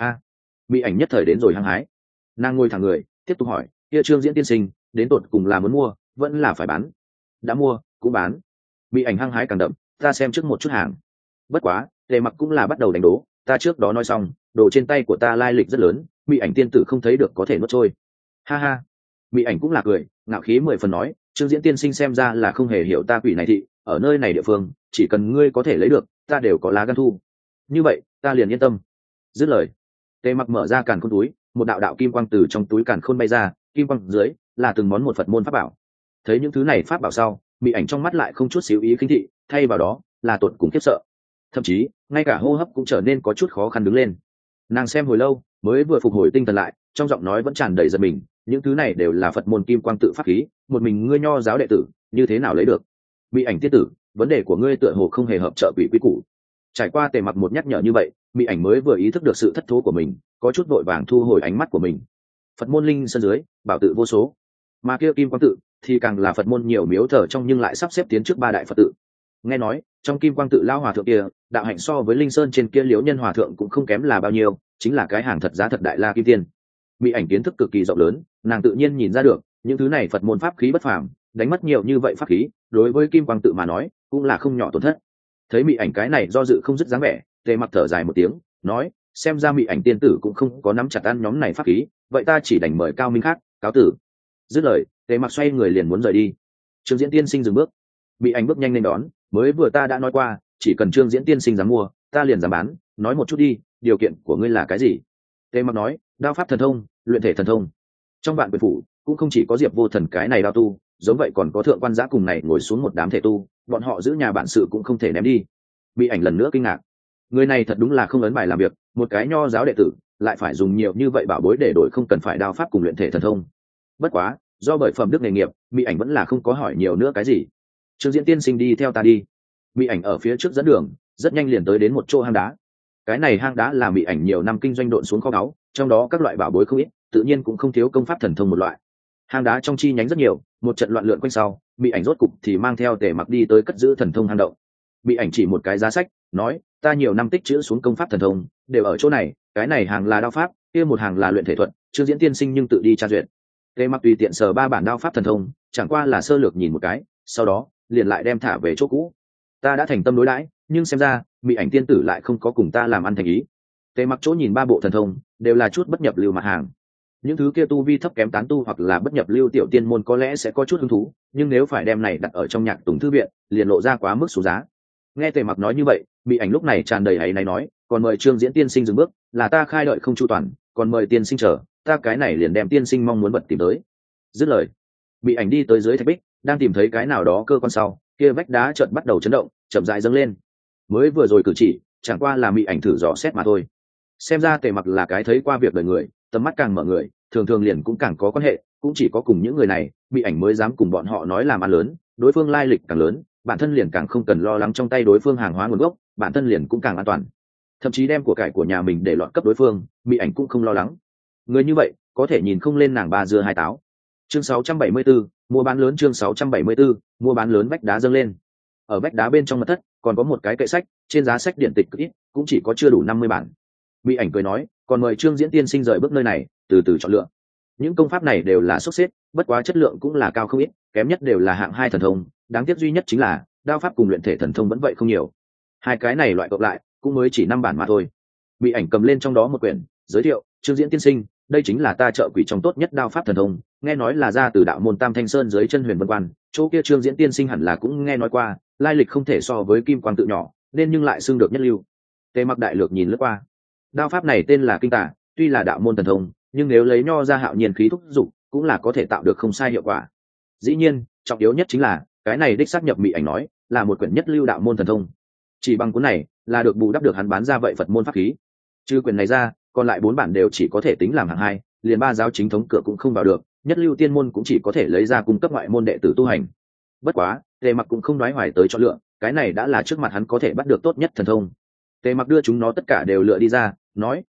Speaker 1: Bị ảnh nhất thời đến rồi hăng hái, nàng ngồi thẳng người tiếp tục hỏi kia Trương Diễn tiên sinh đến tột cùng là muốn mua vẫn là phải bán? Đã mua cũng bán. Bị ảnh hăng hái càng đậm, ta xem trước một chút hàng. Bất quá Tề Mặc cũng là bắt đầu đánh đố, ta trước đó nói xong đồ trên tay của ta lai lịch rất lớn, Bị ảnh tiên tử không thấy được có thể nuốt trôi. Ha ha. Bị ảnh cũng là cười ngạo khí 10 phần nói Trương Diễn tiên sinh xem ra là không hề hiểu ta quỷ này thị, ở nơi này địa phương chỉ cần ngươi có thể lấy được ta đều có lá gan thu, như vậy ta liền yên tâm. Dứt lời Tề Mặc mở ra càn khôn túi, một đạo đạo kim quang từ trong túi càn khôn bay ra, kim quang dưới là từng món một Phật môn pháp bảo. Thấy những thứ này pháp bảo sau, Bị ảnh trong mắt lại không chút xíu ý khinh thị, thay vào đó là tột cùng khiếp sợ, thậm chí ngay cả hô hấp cũng trở nên có chút khó khăn đứng lên. Nàng xem hồi lâu mới vừa phục hồi tinh thần lại, trong giọng nói vẫn tràn đầy giận mình, những thứ này đều là Phật môn kim quang tự pháp khí, một mình ngươi nho giáo đệ tử như thế nào lấy được? Bị ảnh tiết tử, vấn đề của ngươi tựa hồ không hề hợp trợ quỷ quý củ. Trải qua Tề Mặc một nhắc nhở như vậy, Bị ảnh mới vừa ý thức được sự thất thố của mình, có chút vội vàng thu hồi ánh mắt của mình. Phật môn linh sơn dưới bảo tự vô số, mà kia kim quang tự thì càng là Phật môn nhiều miếu thờ trong nhưng lại sắp xếp tiến trước ba đại Phật tự. Nghe nói trong kim quang tự lao hòa thượng kia đạo hạnh so với linh sơn trên kia liễu nhân hòa thượng cũng không kém là bao nhiêu, chính là cái hàng thật giá thật đại la kim tiên. Bị ảnh kiến thức cực kỳ rộng lớn, nàng tự nhiên nhìn ra được những thứ này Phật môn pháp khí bất phàm, đánh mất nhiều như vậy pháp khí đối với kim quang tự mà nói cũng là không nhỏ tổn thất. Thấy Bị ảnh cái này do dự không dứt dáng vẻ, Tề Mặc thở dài một tiếng nói xem ra Bị ảnh tiên tử cũng không có nắm chặt ăn nhóm này pháp khí, vậy ta chỉ đành mời cao minh khác cáo tử. Dứt lời Tề Mặc xoay người liền muốn rời đi. Trương Diễn tiên sinh dừng bước. Bị ảnh bước nhanh lên đón, mới vừa ta đã nói qua chỉ cần Trương Diễn tiên sinh dám mua ta liền dám bán, nói một chút đi, điều kiện của ngươi là cái gì? Tề Mặc nói đao pháp thần thông, luyện thể thần thông. Trong vạn quyền phủ cũng không chỉ có Diệp Vô Thần cái này đao tu, giống vậy còn có thượng quan giã cùng này ngồi xuống một đám thể tu, bọn họ giữ nhà bản sự cũng không thể ném đi. Bị ảnh lần nữa kinh ngạc, người này thật đúng là không ấn bài làm việc, một cái nho giáo đệ tử lại phải dùng nhiều như vậy bảo bối để đổi không cần phải đao pháp cùng luyện thể thần thông. Bất quá do bởi phẩm đức nghề nghiệp, Bị ảnh vẫn là không có hỏi nhiều nữa cái gì. Trương Diễn tiên sinh đi theo ta đi. Bị ảnh ở phía trước dẫn đường, rất nhanh liền tới đến một chỗ hang đá. Cái này hang đá là Bị ảnh nhiều năm kinh doanh độn xuống kho báu, trong đó các loại bảo bối không ít, tự nhiên cũng không thiếu công pháp thần thông một loại. Hang đá trong chi nhánh rất nhiều, một trận loạn lượn quanh sau, Bị ảnh rốt cục thì mang theo Tề Mặc đi tới cất giữ thần thông hang động. Bị ảnh chỉ một cái giá sách nói ta nhiều năm tích chữ xuống công pháp thần thông đều ở chỗ này, cái này hàng là đao pháp, kia một hàng là luyện thể thuật, Trương Diễn tiên sinh nhưng tự đi tra duyệt. Tề Mặc tùy tiện sờ ba bản đao pháp thần thông, chẳng qua là sơ lược nhìn một cái, sau đó liền lại đem thả về chỗ cũ. Ta đã thành tâm đối đãi, nhưng xem ra Bị ảnh tiên tử lại không có cùng ta làm ăn thành ý. Tề Mặc chỗ nhìn ba bộ thần thông đều là chút bất nhập lưu mặt hàng, những thứ kia tu vi thấp kém tán tu hoặc là bất nhập lưu tiểu tiên môn có lẽ sẽ có chút hứng thú, nhưng nếu phải đem này đặt ở trong nhạc tùng thư viện liền lộ ra quá mức số giá. Nghe Tề Mặc nói như vậy, Bị ảnh lúc này tràn đầy áy náy nói còn mời Trương Diễn tiên sinh dừng bước, là ta khai đợi không chu toàn, còn mời tiên sinh chờ, ta cái này liền đem tiên sinh mong muốn bật tìm tới. Dứt lời Bị ảnh đi tới dưới thạch bích, đang tìm thấy cái nào đó cơ quan sau, kia vách đá chợt bắt đầu chấn động, chậm rãi dâng lên. Mới vừa rồi cử chỉ chẳng qua là Bị ảnh thử dò xét mà thôi. Xem ra Tề Mặc là cái thấy qua việc đời người, tầm mắt càng mở người thường thường liền cũng càng có quan hệ, cũng chỉ có cùng những người này Bị ảnh mới dám cùng bọn họ nói làm ăn lớn, đối phương lai lịch càng lớn bản thân liền càng không cần lo lắng trong tay đối phương hàng hóa nguồn gốc, bản thân liền cũng càng an toàn, thậm chí đem của cải của nhà mình để loạn cấp đối phương, Bị ảnh cũng không lo lắng. Người như vậy có thể nhìn không lên nàng ba dưa hai táo. Chương 674, mua bán lớn. Chương 674, mua bán lớn. Vách đá dâng lên. Ở vách đá bên trong mật thất còn có một cái kệ sách, trên giá sách điện tịch cực ít, cũng chỉ có chưa đủ 50 bản. Bị ảnh cười nói còn mời Trương Diễn tiên sinh rời bước nơi này, từ từ chọn lựa. Những công pháp này đều là xốc xếp, bất quá chất lượng cũng là cao không ít, kém nhất đều là hạng 2 thần thông, đáng tiếc duy nhất chính là đao pháp cùng luyện thể thần thông vẫn vậy không nhiều, hai cái này loại cộng lại cũng mới chỉ 5 bản mà thôi. Bị ảnh cầm lên trong đó một quyển, giới thiệu Trương Diễn tiên sinh, đây chính là ta trợ quỷ trong tốt nhất đao pháp thần thông, nghe nói là ra từ đạo môn Tam Thanh Sơn dưới chân Huyền Vân Quan, chỗ kia Trương Diễn tiên sinh hẳn là cũng nghe nói qua, lai lịch không thể so với Kim Quang tự nhỏ, nên nhưng lại xưng được nhất lưu. Tề Mặc đại lược nhìn lướt qua, đao pháp này tên là Kinh Tả, tuy là đạo môn thần thông, nhưng nếu lấy nho ra hạo nhiên khí thúc dục cũng là có thể tạo được không sai hiệu quả. Dĩ nhiên trọng yếu nhất chính là cái này đích xác nhập Bị ảnh nói là một quyển nhất lưu đạo môn thần thông, chỉ bằng cuốn này là được bù đắp được hắn bán ra vậy Phật môn pháp khí. Trừ quyển này ra còn lại 4 bản đều chỉ có thể tính làm hạng 2, liền 3 giáo chính thống cửa cũng không vào được, nhất lưu tiên môn cũng chỉ có thể lấy ra cung cấp ngoại môn đệ tử tu hành. Bất quá Tề Mặc cũng không nói hoài tới chọn lựa, cái này đã là trước mặt hắn có thể bắt được tốt nhất thần thông. Tề Mặc đưa chúng nó tất cả đều lựa đi ra, nói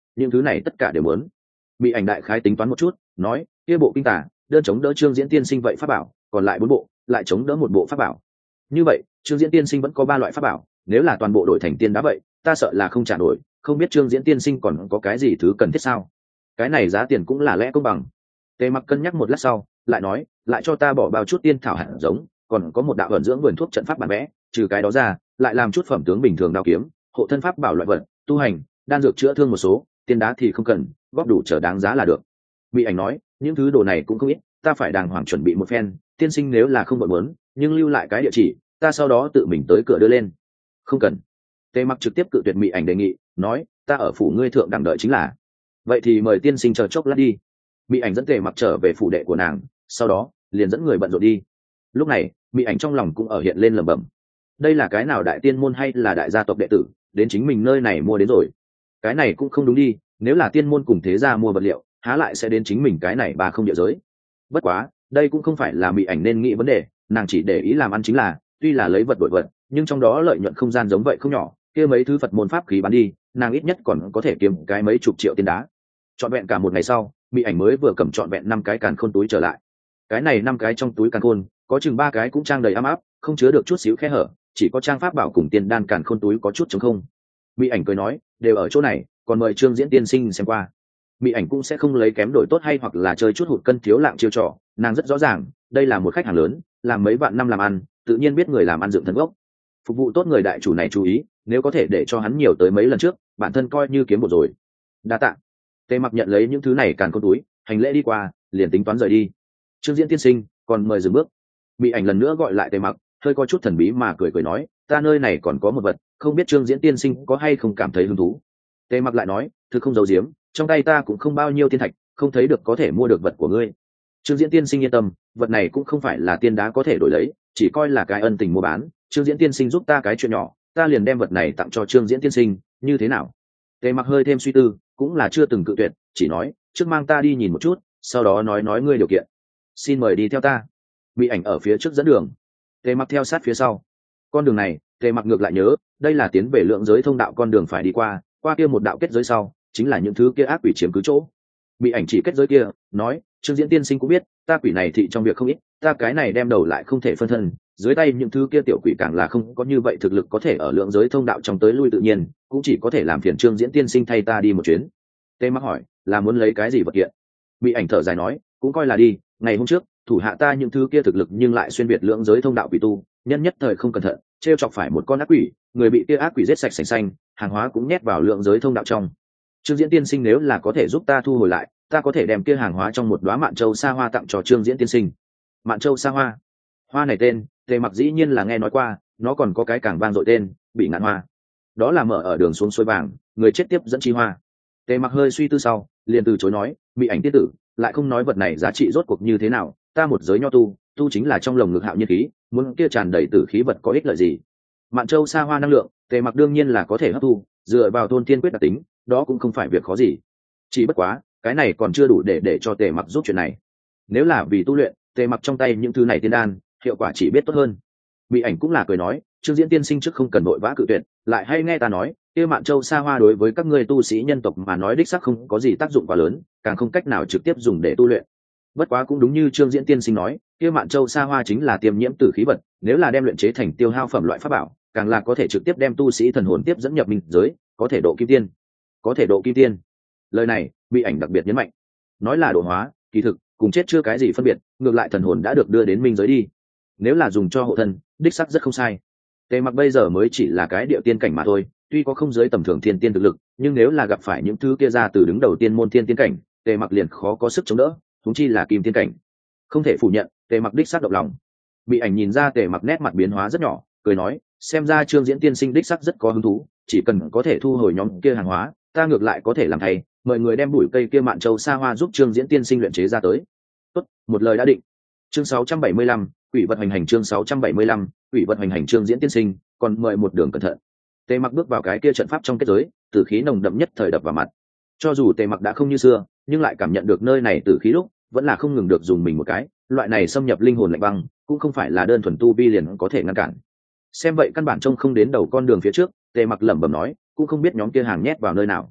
Speaker 1: những thứ này tất cả đều muốn. Bị ảnh đại khái tính toán một chút, nói kia bộ kinh tả đơn chống đỡ Trương Diễn tiên sinh vậy pháp bảo, còn lại 4 bộ lại chống đỡ một bộ pháp bảo. Như vậy Trương Diễn tiên sinh vẫn có 3 loại pháp bảo, nếu là toàn bộ đổi thành tiên đá vậy ta sợ là không trả nổi, không biết Trương Diễn tiên sinh còn có cái gì thứ cần thiết sao? Cái này giá tiền cũng là lẽ công bằng. Tề Mặc cân nhắc một lát sau lại nói, lại cho ta bỏ bao chút tiên thảo hạt giống, còn có một đạo ẩn dưỡng vườn thuốc trận pháp bản vẽ, trừ cái đó ra lại làm chút phẩm tướng bình thường đao kiếm, hộ thân pháp bảo loại vật, tu hành đan dược chữa thương một số, tiên đá thì không cần, góp đủ trở đáng giá là được. Bị ảnh nói, những thứ đồ này cũng không ít, ta phải đàng hoàng chuẩn bị một phen, tiên sinh nếu là không bận muốn nhưng lưu lại cái địa chỉ, ta sau đó tự mình tới cửa đưa lên. Không cần. Tề Mặc trực tiếp cự tuyệt Mị ảnh đề nghị, nói ta ở phủ ngươi thượng đẳng đợi chính là. Vậy thì mời tiên sinh chờ chốc lát đi. Mị ảnh dẫn Tề Mặc trở về phủ đệ của nàng, sau đó liền dẫn người bận rộn đi. Lúc này Mị ảnh trong lòng cũng ở hiện lên lẩm bẩm, đây là cái nào đại tiên môn hay là đại gia tộc đệ tử đến chính mình nơi này mua đến rồi? Cái này cũng không đúng đi, nếu là tiên môn cùng thế gia mua vật liệu há lại sẽ đến chính mình cái này bà không địa giới. Bất quá đây cũng không phải là Mị ảnh nên nghĩ vấn đề, nàng chỉ để ý làm ăn chính là, tuy là lấy vật đổi vật nhưng trong đó lợi nhuận không gian giống vậy không nhỏ, kia mấy thứ Phật môn pháp khí bán đi nàng ít nhất còn có thể kiếm cái mấy chục triệu tiền đá. Trọn vẹn cả một ngày sau, Mị ảnh mới vừa cầm trọn vẹn 5 cái càn khôn túi trở lại. Cái này 5 cái trong túi càn khôn có chừng 3 cái cũng trang đầy áp, không chứa được chút xíu khe hở, chỉ có trang pháp bảo cùng tiền đan càn khôn túi có chút trống không. Mị ảnh cười nói, đều ở chỗ này, còn mời Trương Diễn tiên sinh xem qua. Mị ảnh cũng sẽ không lấy kém đổi tốt hay hoặc là chơi chút hụt cân thiếu lạng chiêu trò, nàng rất rõ ràng đây là một khách hàng lớn, làm mấy vạn năm làm ăn, tự nhiên biết người làm ăn dựng thân gốc. Phục vụ tốt người đại chủ này chú ý, nếu có thể để cho hắn nhiều tới mấy lần trước, bản thân coi như kiếm một rồi. Đa tạ. Tề Mặc nhận lấy những thứ này càn khôn túi, hành lễ đi qua, liền tính toán rời đi. Trương Diễn tiên sinh, còn mời dừng bước. Mị ảnh lần nữa gọi lại Tề Mặc, hơi có chút thần bí mà cười cười nói, ta nơi này còn có một vật, không biết Trương Diễn tiên sinh có hay không cảm thấy hứng thú. Tề Mặc lại nói, thực không giấu giếm, trong tay ta cũng không bao nhiêu tiên thạch, không thấy được có thể mua được vật của ngươi. Trương Diễn tiên sinh yên tâm, vật này cũng không phải là tiên đá có thể đổi lấy, chỉ coi là cái ân tình mua bán. Trương Diễn tiên sinh giúp ta cái chuyện nhỏ, ta liền đem vật này tặng cho Trương Diễn tiên sinh, như thế nào? Tề Mặc hơi thêm suy tư, cũng là chưa từng cự tuyệt, chỉ nói, trước mang ta đi nhìn một chút, sau đó nói ngươi điều kiện. Xin mời đi theo ta. Bị ảnh ở phía trước dẫn đường, Tề Mặc theo sát phía sau. Con đường này Tề Mặc ngược lại nhớ, đây là tiến về lượng giới thông đạo con đường phải đi qua kia một đạo kết giới sau chính là những thứ kia ác quỷ chiếm cứ chỗ. Bị ảnh chỉ kết giới kia, nói, Trương Diễn tiên sinh cũng biết ta quỷ này thị trong việc không ít, ta cái này đem đầu lại không thể phân thân, dưới tay những thứ kia tiểu quỷ càng là không có như vậy thực lực có thể ở lượng giới thông đạo trong tới lui tự nhiên, cũng chỉ có thể làm phiền Trương Diễn tiên sinh thay ta đi một chuyến. Tề Mặc hỏi, là muốn lấy cái gì vật kiện? Bị ảnh thở dài nói, cũng coi là đi, ngày hôm trước thủ hạ ta những thứ kia thực lực nhưng lại xuyên biệt lượng giới thông đạo quỷ tu, nhân nhất thời không cẩn thận trêu chọc phải một con ác quỷ, người bị kia ác quỷ giết sạch sành xanh, hàng hóa cũng nhét vào lượng giới thông đạo trong. Trương Diễn tiên sinh nếu là có thể giúp ta thu hồi lại, ta có thể đem kia hàng hóa trong một đóa mạn châu sa hoa tặng cho Trương Diễn tiên sinh. Mạn châu sa hoa, hoa này tên Tề Mặc dĩ nhiên là nghe nói qua, nó còn có cái càng vang dội tên Bị Ngạn Hoa, đó là mở ở đường xuống suối vàng, người chết tiếp dẫn chi hoa. Tề Mặc hơi suy tư sau liền từ chối nói, Bị ảnh tiên tử lại không nói vật này giá trị rốt cuộc như thế nào, ta một giới nho tu, tu chính là trong lồng ngực hạo nhiên khí, muốn kia tràn đầy tử khí vật có ích lợi gì? Mạn châu sa hoa năng lượng, Tề Mặc đương nhiên là có thể hấp thu, dựa vào thôn tiên quyết đặc tính, đó cũng không phải việc khó gì. Chỉ bất quá cái này còn chưa đủ để cho Tề Mặc giúp chuyện này. Nếu là vì tu luyện, Tề Mặc trong tay những thứ này tiên đan, hiệu quả chỉ biết tốt hơn. Bị ảnh cũng là cười nói, Trương Diễn tiên sinh trước không cần vội vã cự tuyệt, lại hay nghe ta nói, kia mạn châu sa hoa đối với các ngươi tu sĩ nhân tộc mà nói đích xác không có gì tác dụng quá lớn, càng không cách nào trực tiếp dùng để tu luyện. Bất quá cũng đúng như Trương Diễn tiên sinh nói, kia mạn châu sa hoa chính là tiềm nhiễm tử khí vật, nếu là đem luyện chế thành tiêu hao phẩm loại pháp bảo, càng là có thể trực tiếp đem tu sĩ thần hồn tiếp dẫn nhập minh giới, có thể độ kim tiên. Có thể độ kim tiên. Lời này Bị ảnh đặc biệt nhấn mạnh, nói là độ hóa, kỳ thực cùng chết chưa cái gì phân biệt, ngược lại thần hồn đã được đưa đến minh giới đi. Nếu là dùng cho hộ thân, đích xác rất không sai. Tề Mặc bây giờ mới chỉ là cái địa tiên cảnh mà thôi, tuy có không giới tầm thường thiên tiên thực lực, nhưng nếu là gặp phải những thứ kia ra từ đứng đầu tiên môn thiên tiên cảnh, Tề Mặc liền khó có sức chống đỡ, huống chi là kim tiên cảnh. Không thể phủ nhận, Tề Mặc đích xác động lòng. Bị ảnh nhìn ra Tề Mặc nét mặt biến hóa rất nhỏ, cười nói, xem ra Trương Diễn tiên sinh đích xác rất có hứng thú, chỉ cần có thể thu hồi nhóm kia hàng hóa, ta ngược lại có thể làm thay, mời người đem bụi cây kia mạn châu sa hoa giúp Trương Diễn tiên sinh luyện chế ra tới. Tốt, một lời đã định. Chương 675, quỷ vật hành hành. Chương 675, quỷ vật hành hành. Trương Diễn tiên sinh, còn mời một đường cẩn thận. Tề Mặc bước vào cái kia trận pháp trong kết giới, tử khí nồng đậm nhất thời đập vào mặt. Cho dù Tề Mặc đã không như xưa, nhưng lại cảm nhận được nơi này tử khí lúc, vẫn là không ngừng được dùng mình một cái, loại này xâm nhập linh hồn lạnh băng, cũng không phải là đơn thuần tu vi liền có thể ngăn cản. Xem vậy căn bản trông không đến đầu con đường phía trước, Tề Mặc lẩm bẩm nói, cũng không biết nhóm kia hàng nhét vào nơi nào.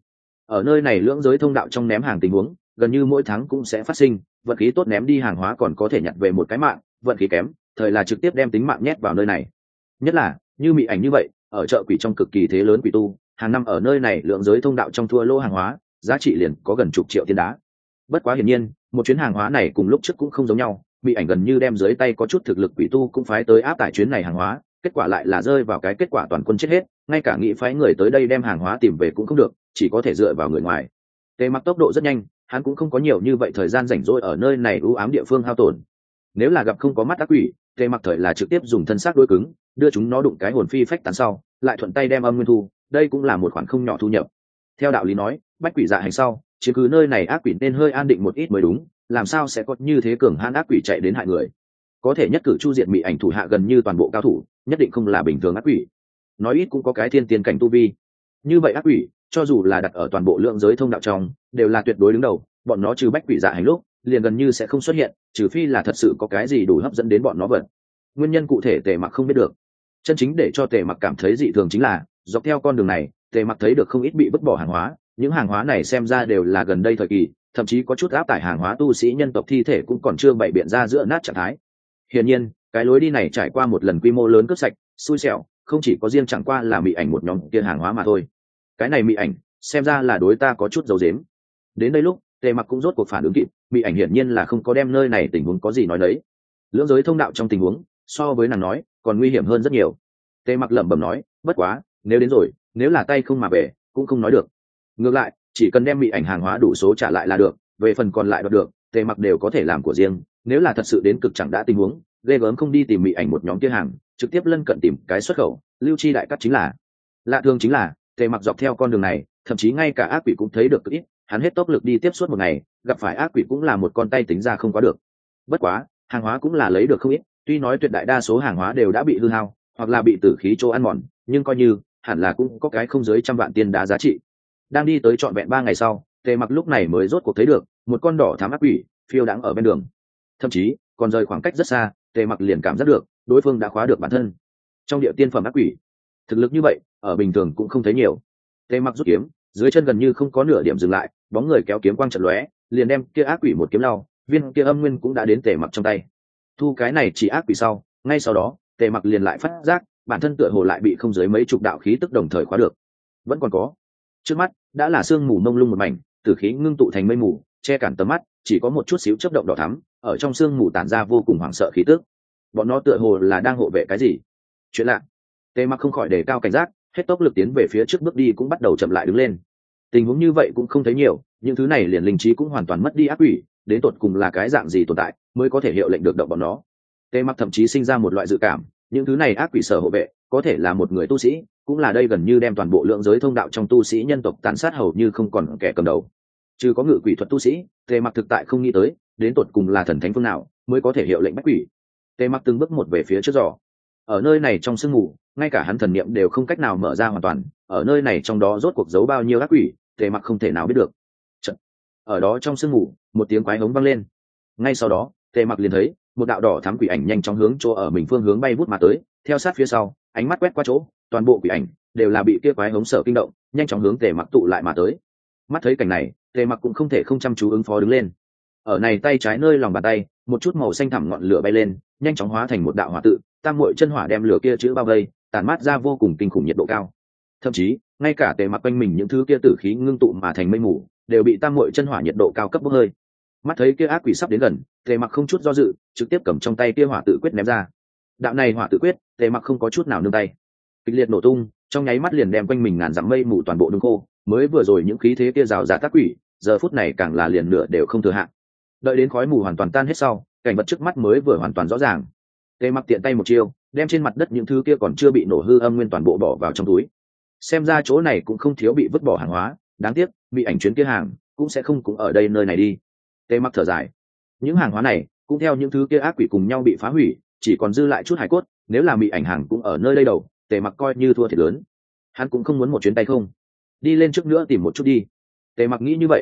Speaker 1: ở nơi này lưỡng giới thông đạo trong ném hàng tình huống gần như mỗi tháng cũng sẽ phát sinh, vận khí tốt ném đi hàng hóa còn có thể nhặt về một cái mạng, vận khí kém thời là trực tiếp đem tính mạng nhét vào nơi này. Nhất là như mị ảnh như vậy ở chợ quỷ trong cực kỳ thế lớn quỷ tu, hàng năm ở nơi này lượng giới thông đạo trong thua lô hàng hóa giá trị liền có gần chục triệu tiền đá. Bất quá hiển nhiên một chuyến hàng hóa này cùng lúc trước cũng không giống nhau, mị ảnh gần như đem dưới tay có chút thực lực quỷ tu cũng phái tới áp tải chuyến này hàng hóa, kết quả lại là rơi vào cái kết quả toàn quân chết hết, ngay cả nghĩ phái người tới đây đem hàng hóa tìm về cũng không được, chỉ có thể dựa vào người ngoài. Tề Mặc tốc độ rất nhanh, hắn cũng không có nhiều như vậy thời gian rảnh rỗi ở nơi này u ám địa phương hao tổn. Nếu là gặp không có mắt ác quỷ, Tề Mặc thời là trực tiếp dùng thân xác đối cứng, đưa chúng nó đụng cái hồn phi phách tán sau, lại thuận tay đem âm nguyên thu, đây cũng là một khoản không nhỏ thu nhập. Theo đạo lý nói, bách quỷ dạ hành sau, chứ cứ nơi này ác quỷ nên hơi an định một ít mới đúng, làm sao sẽ có như thế cường hãn ác quỷ chạy đến hại người. Có thể nhất cử chu diệt mị ảnh thủ hạ gần như toàn bộ cao thủ, nhất định không là bình thường ác quỷ. Nói ít cũng có cái thiên tiên cảnh tu vi. Như vậy ác quỷ, cho dù là đặt ở toàn bộ lượng giới thông đạo trong, đều là tuyệt đối đứng đầu, bọn nó trừ bách quỷ dạ hành lúc, liền gần như sẽ không xuất hiện, trừ phi là thật sự có cái gì đủ hấp dẫn đến bọn nó vật. Nguyên nhân cụ thể Tề Mặc không biết được. Chân chính để cho Tề Mặc cảm thấy dị thường chính là, dọc theo con đường này, Tề Mặc thấy được không ít bị vứt bỏ hàng hóa, những hàng hóa này xem ra đều là gần đây thời kỳ, thậm chí có chút áp tải hàng hóa tu sĩ nhân tộc thi thể cũng còn chưa bày biện ra giữa nát trạng thái. Hiển nhiên, cái lối đi này trải qua một lần quy mô lớn cướp sạch, xui xẻo, không chỉ có riêng chẳng qua là mị ảnh một nhóm kia hàng hóa mà thôi. Cái này mị ảnh, xem ra là đối ta có chút giấu giếm. Đến đây lúc, Tề Mặc cũng rốt cuộc phản ứng kịp, mị ảnh hiển nhiên là không có đem nơi này tình huống có gì nói đấy. Lưỡng giới thông đạo trong tình huống, so với nàng nói, còn nguy hiểm hơn rất nhiều. Tề Mặc lẩm bẩm nói, bất quá, nếu đến rồi, nếu là tay không mà về, cũng không nói được. Ngược lại, chỉ cần đem mị ảnh hàng hóa đủ số trả lại là được, về phần còn lại đoạt được, Tề Mặc đều có thể làm của riêng. Nếu là thật sự đến cực chẳng đã tình huống, ghê gớm không đi tìm mị ảnh một nhóm kia hàng, trực tiếp lân cận tìm cái xuất khẩu, lưu chi đại cắt chính là. Lạ thường chính là, Tề Mặc dọc theo con đường này, thậm chí ngay cả ác quỷ cũng thấy được ít, hắn hết tốc lực đi tiếp suốt một ngày, gặp phải ác quỷ cũng là một con tay tính ra không quá được. Bất quá, hàng hóa cũng là lấy được không ít, tuy nói tuyệt đại đa số hàng hóa đều đã bị hư hao, hoặc là bị tử khí chỗ ăn mòn, nhưng coi như hẳn là cũng có cái không dưới 100 vạn tiền đá giá trị. Đang đi tới trọn vẹn 3 ngày sau, Tề Mặc lúc này mới rốt cuộc thấy được một con đỏ thắm ác quỷ phiêu đãng ở bên đường, thậm chí còn rời khoảng cách rất xa, Tề Mặc liền cảm giác được đối phương đã khóa được bản thân. Trong địa tiên phẩm ác quỷ, thực lực như vậy ở bình thường cũng không thấy nhiều. Tề Mặc rút kiếm, dưới chân gần như không có nửa điểm dừng lại, bóng người kéo kiếm quang trận lóe, liền đem kia ác quỷ một kiếm lau, viên kia âm nguyên cũng đã đến Tề Mặc trong tay. Thu cái này chỉ ác quỷ sau, ngay sau đó, Tề Mặc liền lại phát giác, bản thân tựa hồ lại bị không dưới mấy chục đạo khí tức đồng thời khóa được. Vẫn còn có. Trước mắt đã là sương mù mông lung một mảnh, tử khí ngưng tụ thành mây mù, che cản tầm mắt, chỉ có một chút xíu chớp động đỏ thắm, ở trong sương mù tản ra vô cùng hoảng sợ khí tức. Bọn nó tựa hồ là đang hộ vệ cái gì? Chuyện lạ. Tề Mặc không khỏi đề cao cảnh giác, hết tốc lực tiến về phía trước, bước đi cũng bắt đầu chậm lại đứng lên. Tình huống như vậy cũng không thấy nhiều, những thứ này liền linh trí cũng hoàn toàn mất đi, ác quỷ đến tột cùng là cái dạng gì tồn tại mới có thể hiệu lệnh được động bọn nó. Tề Mặc thậm chí sinh ra một loại dự cảm, những thứ này ác quỷ sở hộ vệ có thể là một người tu sĩ, cũng là đây gần như đem toàn bộ lượng giới thông đạo trong tu sĩ nhân tộc tàn sát hầu như không còn kẻ cầm đầu. Trừ có ngự quỷ thuật tu sĩ, Tề Mặc thực tại không nghĩ tới đến tột cùng là thần thánh phương nào mới có thể hiệu lệnh bách quỷ. Tề Mặc từng bước một về phía trước dò, ở nơi này trong sương mù, ngay cả hắn thần niệm đều không cách nào mở ra hoàn toàn, ở nơi này trong đó rốt cuộc giấu bao nhiêu ác quỷ, Tề Mặc không thể nào biết được. Chật. Ở đó trong sương mù, một tiếng quái hống vang lên. Ngay sau đó, Tề Mặc liền thấy một đạo đỏ thắm quỷ ảnh nhanh chóng hướng chỗ ở mình phương hướng bay vút mà tới, theo sát phía sau, ánh mắt quét qua chỗ, toàn bộ quỷ ảnh đều là bị kia quái hống sợ kinh động, nhanh chóng hướng Tề Mặc tụ lại mà tới. Mắt thấy cảnh này, Tề Mặc cũng không thể không chăm chú ứng phó đứng lên. Ở này tay trái nơi lòng bàn tay, một chút màu xanh thẳm ngọn lửa bay lên, nhanh chóng hóa thành một đạo hỏa tự, tam muội chân hỏa đem lửa kia chữ bao vây, tản mát ra vô cùng kinh khủng nhiệt độ cao. Thậm chí, ngay cả Tề Mặc quanh mình những thứ kia tử khí ngưng tụ mà thành mây mù, đều bị tam muội chân hỏa nhiệt độ cao cấp bốc hơi. Mắt thấy kia ác quỷ sắp đến gần, Tề Mặc không chút do dự, trực tiếp cầm trong tay kia hỏa tự quyết ném ra. Đạo này hỏa tự quyết, Tề Mặc không có chút nào nương tay, kịch liệt nổ tung, trong nháy mắt liền đem quanh mình ngàn dặm mây mù toàn bộ nung khô. Mới vừa rồi những khí thế kia rào rạt tác quỷ, giờ phút này càng là liền nửa đều không thừa hạn. Đợi đến khói mù hoàn toàn tan hết sau, cảnh vật trước mắt mới vừa hoàn toàn rõ ràng. Tề Mặc tiện tay một chiêu, đem trên mặt đất những thứ kia còn chưa bị nổ hư âm nguyên toàn bộ bỏ vào trong túi. Xem ra chỗ này cũng không thiếu bị vứt bỏ hàng hóa, đáng tiếc bị ảnh chuyến kia hàng cũng sẽ không cũng ở đây nơi này đi. Tề Mặc thở dài, những hàng hóa này cũng theo những thứ kia ác quỷ cùng nhau bị phá hủy, chỉ còn dư lại chút hài cốt, nếu là bị ảnh hàng cũng ở nơi đây đầu, Tề Mặc coi như thua thiệt lớn. Hắn cũng không muốn một chuyến tay không, đi lên trước nữa tìm một chút đi. Tề Mặc nghĩ như vậy,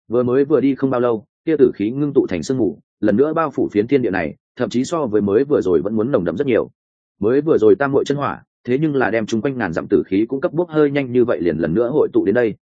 Speaker 1: vừa đi không bao lâu, kia tử khí ngưng tụ thành sương mù, lần nữa bao phủ phiến thiên địa này, thậm chí so với mới vừa rồi vẫn muốn nồng đậm rất nhiều. Mới vừa rồi tam muội chân hỏa, thế nhưng là đem chúng quanh ngàn dặm tử khí cũng cấp bốc hơi nhanh như vậy liền lần nữa hội tụ đến đây.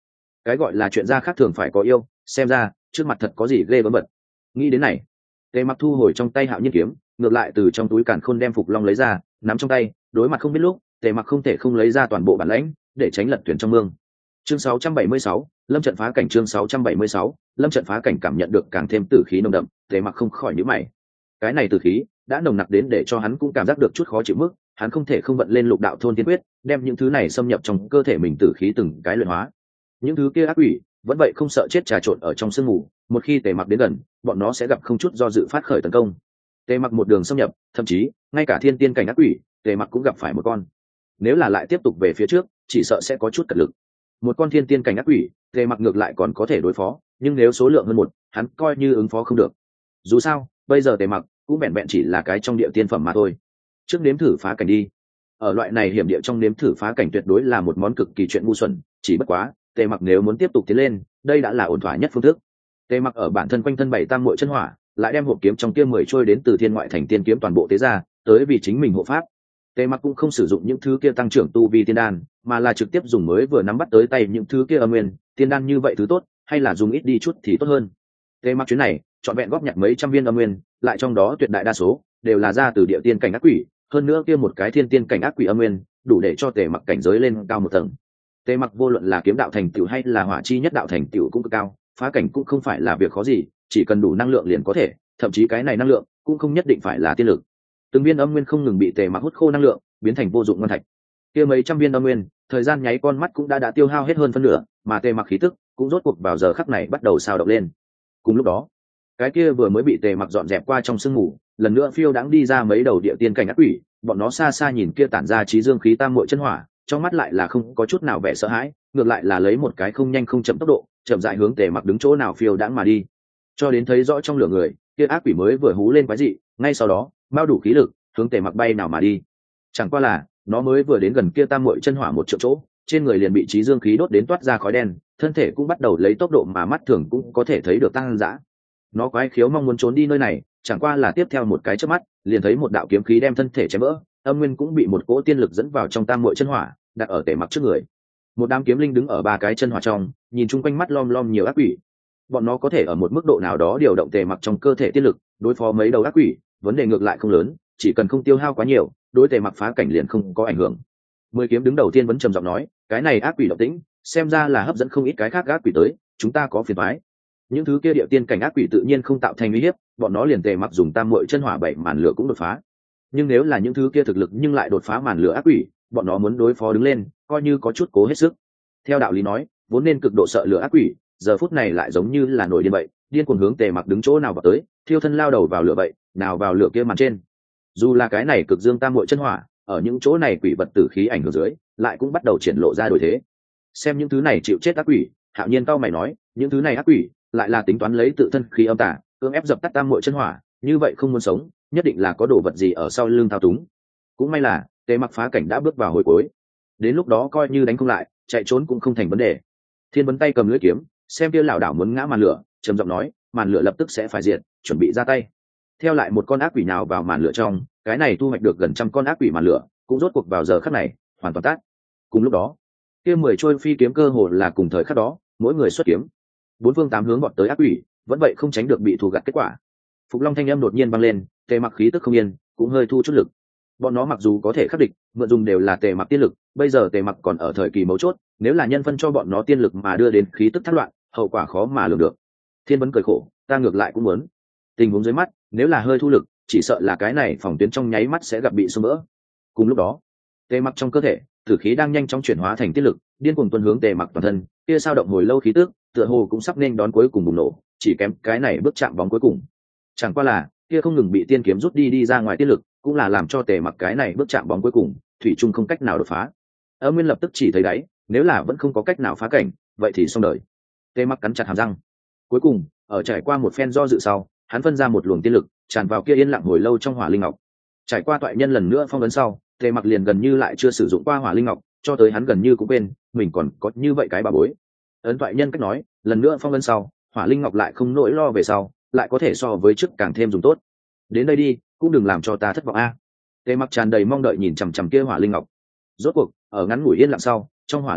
Speaker 1: cái gọi là chuyện ra khác thường phải có yêu, xem ra trước mặt thật có gì ghê gớm bật. Nghĩ đến này, tề mặc thu hồi trong tay Hạo Nhiên kiếm, ngược lại từ trong túi càn khôn đem Phục Long lấy ra, nắm trong tay, đối mặt không biết lúc, tề mặc không thể không lấy ra toàn bộ bản lãnh để tránh lật thuyền trong mương. Chương 676, Lâm trận phá cảnh. Chương 676, Lâm trận phá cảnh. Cảm nhận được càng thêm tử khí nồng đậm, tề mặc không khỏi nhíu mày. Cái này tử khí đã nồng nặc đến để cho hắn cũng cảm giác được chút khó chịu mức, hắn không thể không vận lên Lục Đạo Thôn Tiên Quyết, đem những thứ này xâm nhập trong cơ thể mình tử khí từng cái luyện hóa. Những thứ kia ác quỷ vẫn vậy không sợ chết trà trộn ở trong sương mù, một khi tề mặc đến gần, bọn nó sẽ gặp không chút do dự phát khởi tấn công. Tề mặc một đường xâm nhập, thậm chí ngay cả thiên tiên cảnh ác quỷ, tề mặc cũng gặp phải một con. Nếu là lại tiếp tục về phía trước, chỉ sợ sẽ có chút cật lực. Một con thiên tiên cảnh ác quỷ, tề mặc ngược lại còn có thể đối phó, nhưng nếu số lượng hơn một, hắn coi như ứng phó không được. Dù sao bây giờ tề mặc cũng vẹn vẹn chỉ là cái trong địa tiên phẩm mà thôi. Trước nếm thử phá cảnh đi. Ở loại này hiểm địa trong nếm thử phá cảnh tuyệt đối là một món cực kỳ chuyện ngu xuẩn, chỉ bất quá tề mặc nếu muốn tiếp tục tiến lên, đây đã là ổn thỏa nhất phương thức. Tề mặc ở bản thân quanh thân 7 tam muội chân hỏa, lại đem hộp kiếm trong kia 10 trôi đến từ thiên ngoại thành tiên kiếm toàn bộ tế ra, tới vì chính mình hộ pháp. Tề mặc cũng không sử dụng những thứ kia tăng trưởng tu vi tiên đan, mà là trực tiếp dùng mới vừa nắm bắt tới tay những thứ kia âm nguyên tiên đan. Như vậy thứ tốt, hay là dùng ít đi chút thì tốt hơn. Tề mặc chuyến này chọn vẹn góp nhặt mấy trăm viên âm nguyên, lại trong đó tuyệt đại đa số đều là ra từ địa tiên cảnh ác quỷ, hơn nữa kia một cái thiên tiên cảnh ác quỷ âm nguyên đủ để cho tề mặc cảnh giới lên cao một tầng. Tề mặc vô luận là kiếm đạo thành tựu hay là hỏa chi nhất đạo thành tựu cũng cực cao, phá cảnh cũng không phải là việc khó gì, chỉ cần đủ năng lượng liền có thể, thậm chí cái này năng lượng cũng không nhất định phải là tiên lực. Từng viên âm nguyên không ngừng bị tề mặc hút khô năng lượng, biến thành vô dụng ngân thạch. Kia mấy trăm viên âm nguyên, thời gian nháy con mắt cũng đã tiêu hao hết hơn phân nửa, mà tề mặc khí tức cũng rốt cuộc vào giờ khắc này bắt đầu sao động lên. Cùng lúc đó, cái kia vừa mới bị tề mặc dọn dẹp qua trong sương mù, lần nữa phiêu đãng đi ra mấy đầu địa tiên cảnh ác quỷ, bọn nó xa xa nhìn kia tản ra trí dương khí tam muội chân hỏa, trong mắt lại là không có chút nào vẻ sợ hãi, ngược lại là lấy một cái không nhanh không chậm tốc độ, chậm rãi hướng tề mặc đứng chỗ nào phiêu đãng mà đi. Cho đến thấy rõ trong lửa người, kia ác quỷ mới vừa hú lên quái dị, ngay sau đó bao đủ khí lực hướng tề mặc bay nào mà đi. Chẳng qua là nó mới vừa đến gần kia tam muội chân hỏa một triệu chỗ, trên người liền bị trí dương khí đốt đến toát ra khói đen, thân thể cũng bắt đầu lấy tốc độ mà mắt thường cũng có thể thấy được tăng dã. Nó quái khiếu mong muốn trốn đi nơi này, chẳng qua là tiếp theo một cái chớp mắt, liền thấy một đạo kiếm khí đem thân thể chém vỡ, âm nguyên cũng bị một cỗ tiên lực dẫn vào trong tam muội chân hỏa, đặt ở tề mặc trước người. Một đám kiếm linh đứng ở 3 cái chân hỏa trong, nhìn chung quanh mắt lom lom nhiều ác quỷ. Bọn nó có thể ở một mức độ nào đó điều động tề mặc trong cơ thể tiên lực, đối phó mấy đầu ác quỷ, vấn đề ngược lại không lớn, chỉ cần không tiêu hao quá nhiều, đối tề mặc phá cảnh liền không có ảnh hưởng. 10 kiếm đứng đầu tiên vẫn trầm giọng nói, cái này ác quỷ động tĩnh, xem ra là hấp dẫn không ít cái khác ác quỷ tới, chúng ta có phiền toái. Những thứ kia địa tiên cảnh ác quỷ tự nhiên không tạo thành uy hiếp, bọn nó liền tề mặc dùng tam muội chân hỏa 7 màn lửa cũng đột phá. Nhưng nếu là những thứ kia thực lực nhưng lại đột phá màn lửa ác quỷ, bọn nó muốn đối phó đứng lên, coi như có chút cố hết sức. Theo đạo lý nói, vốn nên cực độ sợ lửa ác quỷ, giờ phút này lại giống như là nổi điên vậy, điên cuồng hướng tề mặc đứng chỗ nào vào tới, thiêu thân lao đầu vào lửa vậy, nào vào lửa kia màn trên. Dù là cái này cực dương tam muội chân hỏa, ở những chỗ này quỷ vật tử khí ảnh hưởng dưới, lại cũng bắt đầu triển lộ ra đổi thế. Xem những thứ này chịu chết ác quỷ, Hạo Nhiên cau mày nói, những thứ này ác quỷ lại là tính toán lấy tự thân khí âm tà, cưỡng ép dập tắt tam muội chân hỏa, như vậy không muốn sống, nhất định là có đồ vật gì ở sau lưng thao túng. Cũng may là tề mặc phá cảnh đã bước vào hồi cuối, đến lúc đó coi như đánh không lại, chạy trốn cũng không thành vấn đề. Thiên Vấn tay cầm lưỡi kiếm, xem kia lão đảo muốn ngã màn lửa, trầm giọng nói, màn lửa lập tức sẽ phải diệt, chuẩn bị ra tay. Theo lại một con ác quỷ nào vào màn lửa trong, cái này thu hoạch được gần trăm con ác quỷ màn lửa, cũng rốt cuộc vào giờ khắc này hoàn toàn tắt. Cùng lúc đó, kia 10 trôi phi kiếm cơ hồ là cùng thời khắc đó, mỗi người xuất kiếm, 4 phương 8 hướng vọt tới ác quỷ, vẫn vậy không tránh được bị thu gặt kết quả. Phục Long thanh âm đột nhiên vang lên, tề mặc khí tức không yên, cũng hơi thu chút lực. Bọn nó mặc dù có thể khắc địch, mượn dùng đều là tề mặc tiên lực, bây giờ tề mặc còn ở thời kỳ mấu chốt, nếu là nhân phân cho bọn nó tiên lực mà đưa đến khí tức thất loạn, hậu quả khó mà lường được. Thiên Vấn cười khổ, ta ngược lại cũng muốn. Tình huống dưới mắt, nếu là hơi thu lực, chỉ sợ là cái này phòng tuyến trong nháy mắt sẽ gặp bị xung vỡ. Cùng lúc đó, tề mặc trong cơ thể, tử khí đang nhanh chóng chuyển hóa thành tiên lực, điên cuồng tuôn hướng tề mặc toàn thân, kia sao động hồi lâu khí tức, tựa hồ cũng sắp nên đón cuối cùng bùng nổ, chỉ kém cái này bước chạm bóng cuối cùng. Chẳng qua là kia không ngừng bị tiên kiếm rút đi ra ngoài tiên lực, cũng là làm cho tề mặc cái này bước chạm bóng cuối cùng thủy chung không cách nào đột phá. Âm Nguyên lập tức chỉ thấy đáy, nếu là vẫn không có cách nào phá cảnh, vậy thì xong đời. Tề mặc cắn chặt hàm răng, cuối cùng ở trải qua một phen do dự sau, hắn phân ra một luồng tiên lực tràn vào kia yên lặng hồi lâu trong hỏa linh ngọc. Trải qua toại nhân lần nữa phong ấn sau, tề mặc liền gần như lại chưa sử dụng qua hỏa linh ngọc, cho tới hắn gần như cũng quên mình còn có như vậy cái bà bối. Ấn toại nhân cách nói, lần nữa phong ấn sau, hỏa linh ngọc lại không nỗi lo về sau, lại có thể so với trước càng thêm dùng tốt. Đến đây đi, cũng đừng làm cho ta thất vọng a. Tề mặc tràn đầy mong đợi nhìn chằm chằm kia hỏa linh ngọc. Rốt cuộc ở ngắn ngủi yên lặng sau, trong hỏa linh ngọc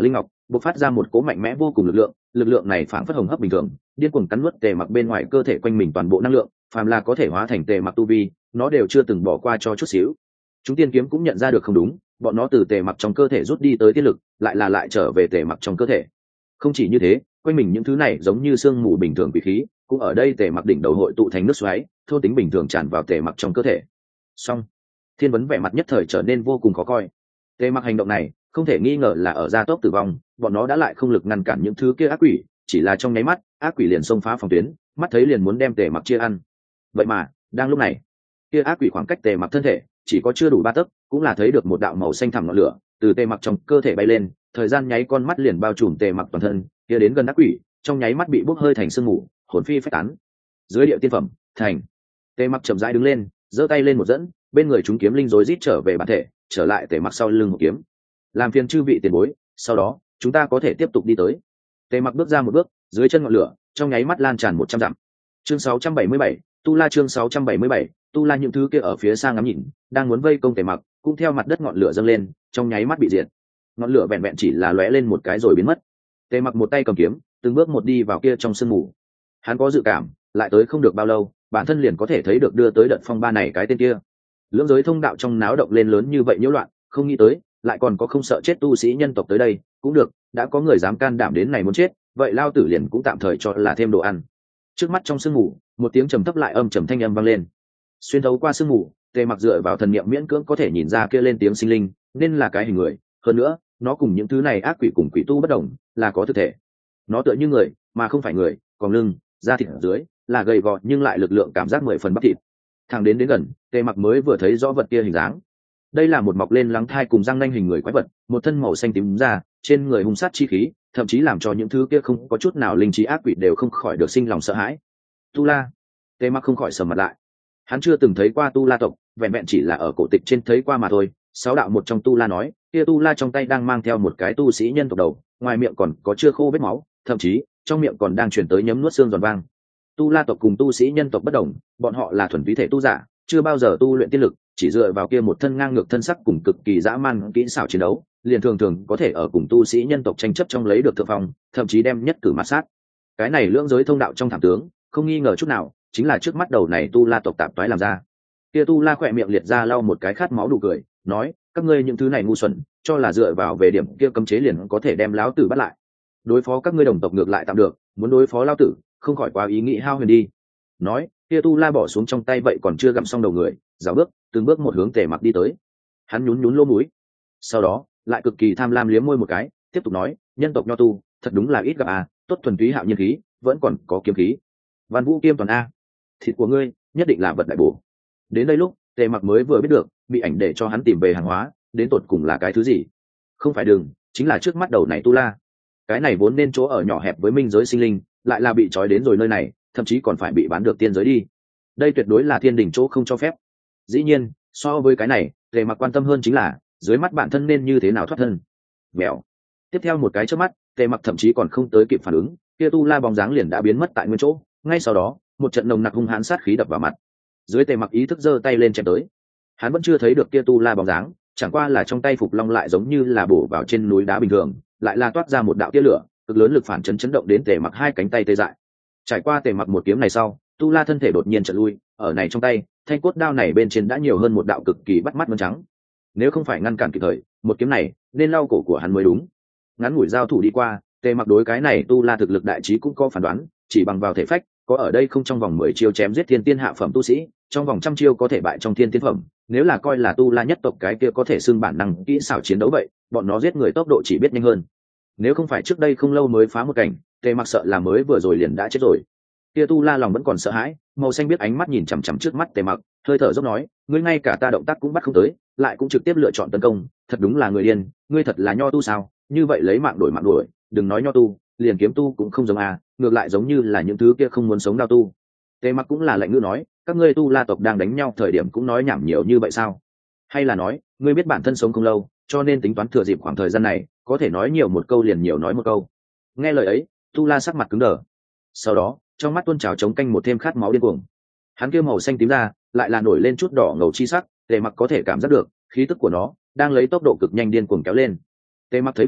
Speaker 1: bộc phát ra một cỗ mạnh mẽ vô cùng lực lượng này phảng phất hồng hấp bình thường, điên cuồng cắn nuốt tề mặc bên ngoài cơ thể quanh mình toàn bộ năng lượng, phàm là có thể hóa thành tề mặc tu vi, nó đều chưa từng bỏ qua cho chút xíu. Chúng tiên kiếm cũng nhận ra được không đúng, bọn nó từ tề mặc trong cơ thể rút đi tới tiên lực, lại trở về tề mặc trong cơ thể. Không chỉ như thế, quanh mình những thứ này giống như sương mù bình thường quỷ khí, cũng ở đây tề mặc đỉnh đầu hội tụ thành nước xoáy, thô tính bình thường tràn vào tề mặc trong cơ thể. Xong, Thiên Vấn vẻ mặt nhất thời trở nên vô cùng khó coi. Tề mặc hành động này không thể nghi ngờ là ở gia tốc tử vong, bọn nó đã lại không lực ngăn cản những thứ kia ác quỷ, chỉ là trong nháy mắt ác quỷ liền xông phá phòng tuyến, mắt thấy liền muốn đem tề mặc chia ăn. Vậy mà đang lúc này, kia ác quỷ khoảng cách tề mặc thân thể chỉ có chưa đủ 3 tấc, cũng là thấy được một đạo màu xanh thẳm ngọn lửa từ tề mặc trong cơ thể bay lên, thời gian nháy con mắt liền bao trùm tề mặc toàn thân, kia đến gần ác quỷ trong nháy mắt bị bốc hơi thành sương mù, hồn phi phách tán. Dưới địa tiên phẩm thành, tề mặc chậm rãi đứng lên, giơ tay lên một dẫn, bên người chúng kiếm linh rối rít trở về bản thể, trở lại tề mặc sau lưng một kiếm. Làm phiền chư vị tiền bối, sau đó chúng ta có thể tiếp tục đi tới. Tề mặc bước ra một bước, dưới chân ngọn lửa trong nháy mắt lan tràn 100 dặm. Chương 677, Tu La. Chương 677, Tu La. Những thứ kia ở phía xa ngắm nhìn, đang muốn vây công tề mặc, cũng theo mặt đất ngọn lửa dâng lên, trong nháy mắt bị diệt. Ngọn lửa vẹn vẹn chỉ là lóe lên một cái rồi biến mất. Tề mặc một tay cầm kiếm, từng bước một đi vào kia trong sương mù. Hắn có dự cảm, lại tới không được bao lâu, bản thân liền có thể thấy được đưa tới đợt phong ba này cái tên kia. Lưỡng giới thông đạo trong náo động lên lớn như vậy nhiễu loạn, không nghĩ tới lại còn có không sợ chết tu sĩ nhân tộc tới đây. Cũng được, đã có người dám can đảm đến này muốn chết, vậy lao tử liền cũng tạm thời cho là thêm đồ ăn. Trước mắt trong sương mù, một tiếng trầm thấp lại âm trầm thanh âm vang lên. Xuyên thấu qua sương mù, Tề mặc dựa vào thần niệm miễn cưỡng có thể nhìn ra kia lên tiếng sinh linh, nên là cái hình người. Hơn nữa, nó cùng những thứ này ác quỷ cùng quỷ tu bất đồng, là có thực thể. Nó tựa như người, mà không phải người, còn lưng, da thịt ở dưới là gầy gò nhưng lại lực lượng cảm giác 10 phần bắp thịt. Thằng đến gần, Tề mặc mới vừa thấy rõ vật kia hình dáng. Đây là một mọc lên lắng thai cùng răng nanh hình người quái vật, một thân màu xanh tím da, trên người hung sát chi khí, thậm chí làm cho những thứ kia không có chút nào linh trí ác quỷ đều không khỏi được sinh lòng sợ hãi. Tu La. Tề mặc không khỏi sầm mặt lại. Hắn chưa từng thấy qua Tu La tộc, vẹn vẹn chỉ là ở cổ tịch trên thấy qua mà thôi. Sáu đạo một trong Tu La nói, kia Tu La trong tay đang mang theo một cái tu sĩ nhân tộc đầu, ngoài miệng còn có chưa khô vết máu, thậm chí trong miệng còn đang chuyển tới nhấm nuốt xương giòn vang. Tu La tộc cùng tu sĩ nhân tộc bất đồng, bọn họ là thuần túy thể tu giả, chưa bao giờ tu luyện tiên lực, chỉ dựa vào kia một thân ngang ngược thân sắc cùng cực kỳ dã man kỹ xảo chiến đấu, liền thường thường có thể ở cùng tu sĩ nhân tộc tranh chấp trong lấy được thượng phong, thậm chí đem nhất cử mạt sát. Cái này lưỡng giới thông đạo trong thảm tướng, không nghi ngờ chút nào, chính là trước mắt đầu này Tu La tộc tạp toái làm ra. Kia Tu La khỏe miệng liệt ra lau một cái khát máu đủ cười, nói: các ngươi những thứ này ngu xuẩn, cho là dựa vào về điểm kia cấm chế liền có thể đem lão tử bắt lại. Đối phó các ngươi đồng tộc ngược lại tạm được, muốn đối phó lão tử, không khỏi quá ý nghĩ hao huyền đi. Nói, kia Tu La bỏ xuống trong tay vậy còn chưa gặm xong đầu người, dạo bước, từng bước một hướng Tề mặc đi tới. Hắn nhún nhún lỗ mũi, sau đó lại cực kỳ tham lam liếm môi một cái, tiếp tục nói: nhân tộc nho tu thật đúng là ít gặp à, tốt thuần túy hạo nhiên khí, vẫn còn có kiếm khí. Văn Vũ kiêm toàn a, thịt của ngươi nhất định là vật đại bổ. Đến đây lúc Tề mặc mới vừa biết được, bị ảnh để cho hắn tìm về hàng hóa, đến tột cùng là cái thứ gì. Không phải đường, chính là trước mắt đầu này Tu La. Cái này vốn nên chỗ ở nhỏ hẹp với minh giới sinh linh, lại là bị trói đến rồi nơi này, thậm chí còn phải bị bán được tiên giới đi. Đây tuyệt đối là thiên đình chỗ không cho phép. Dĩ nhiên, so với cái này, Tề mặc quan tâm hơn chính là dưới mắt bản thân nên như thế nào thoát thân. Mèo. Tiếp theo một cái chớp mắt, Tề mặc thậm chí còn không tới kịp phản ứng, kia Tu La bóng dáng liền đã biến mất tại nguyên chỗ. Ngay sau đó, một trận nồng nặc hung hãn sát khí đập vào mặt. Dưới Tề mặc ý thức giơ tay lên chém tới. Hắn vẫn chưa thấy được kia Tu La bóng dáng, chẳng qua là trong tay phục long lại giống như là bổ vào trên núi đá bình thường, lại là toát ra một đạo tia lửa, cực lớn lực phản chấn chấn động đến Tề mặc hai cánh tay tê dại. Trải qua Tề mặc một kiếm này sau, Tu La thân thể đột nhiên chợt lui, ở này trong tay, thanh cốt đao này bên trên đã nhiều hơn một đạo cực kỳ bắt mắt ngân trắng. Nếu không phải ngăn cản kịp thời, một kiếm này nên lau cổ của hắn mới đúng. Ngắn ngủi giao thủ đi qua, Tề mặc đối cái này Tu La thực lực đại trí cũng có phán đoán, chỉ bằng vào thể phách, có ở đây không trong vòng 10 chiêu chém giết thiên tiên hạ phẩm tu sĩ, trong vòng 100 chiêu có thể bại trong thiên tiên phẩm. Nếu là coi là Tu La nhất tộc cái kia có thể xưng bản năng kỹ xảo chiến đấu vậy, bọn nó giết người tốc độ chỉ biết nhanh hơn. Nếu không phải trước đây không lâu mới phá một cảnh, Tề mặc sợ là mới vừa rồi liền đã chết rồi. Kia Tu La lòng vẫn còn sợ hãi, màu xanh biết ánh mắt nhìn chằm chằm trước mắt Tề mặc, hơi thở dốc nói: ngươi ngay cả ta động tác cũng bắt không tới, lại cũng trực tiếp lựa chọn tấn công, thật đúng là người điên. Ngươi thật là nho tu sao? Như vậy lấy mạng đổi mạng đổi, đừng nói nho tu, liền kiếm tu cũng không giống à, ngược lại giống như là những thứ kia không muốn sống đao tu. Tề mặc cũng là lạnh ngữ nói: các ngươi Tu La tộc đang đánh nhau thời điểm cũng nói nhảm nhiều như vậy sao? Hay là nói ngươi biết bản thân sống không lâu, cho nên tính toán thừa dịp khoảng thời gian này, có thể nói nhiều một câu liền nhiều nói một câu. Nghe lời ấy, Tu La sắc mặt cứng đờ, sau đó trong mắt tuôn trào chống canh một thêm khát máu điên cuồng. Hắn kia màu xanh tím ra lại là nổi lên chút đỏ ngầu chi sắc, Tề mặc có thể cảm giác được khí tức của nó đang lấy tốc độ cực nhanh điên cuồng kéo lên. Tề mặc thấy vậy,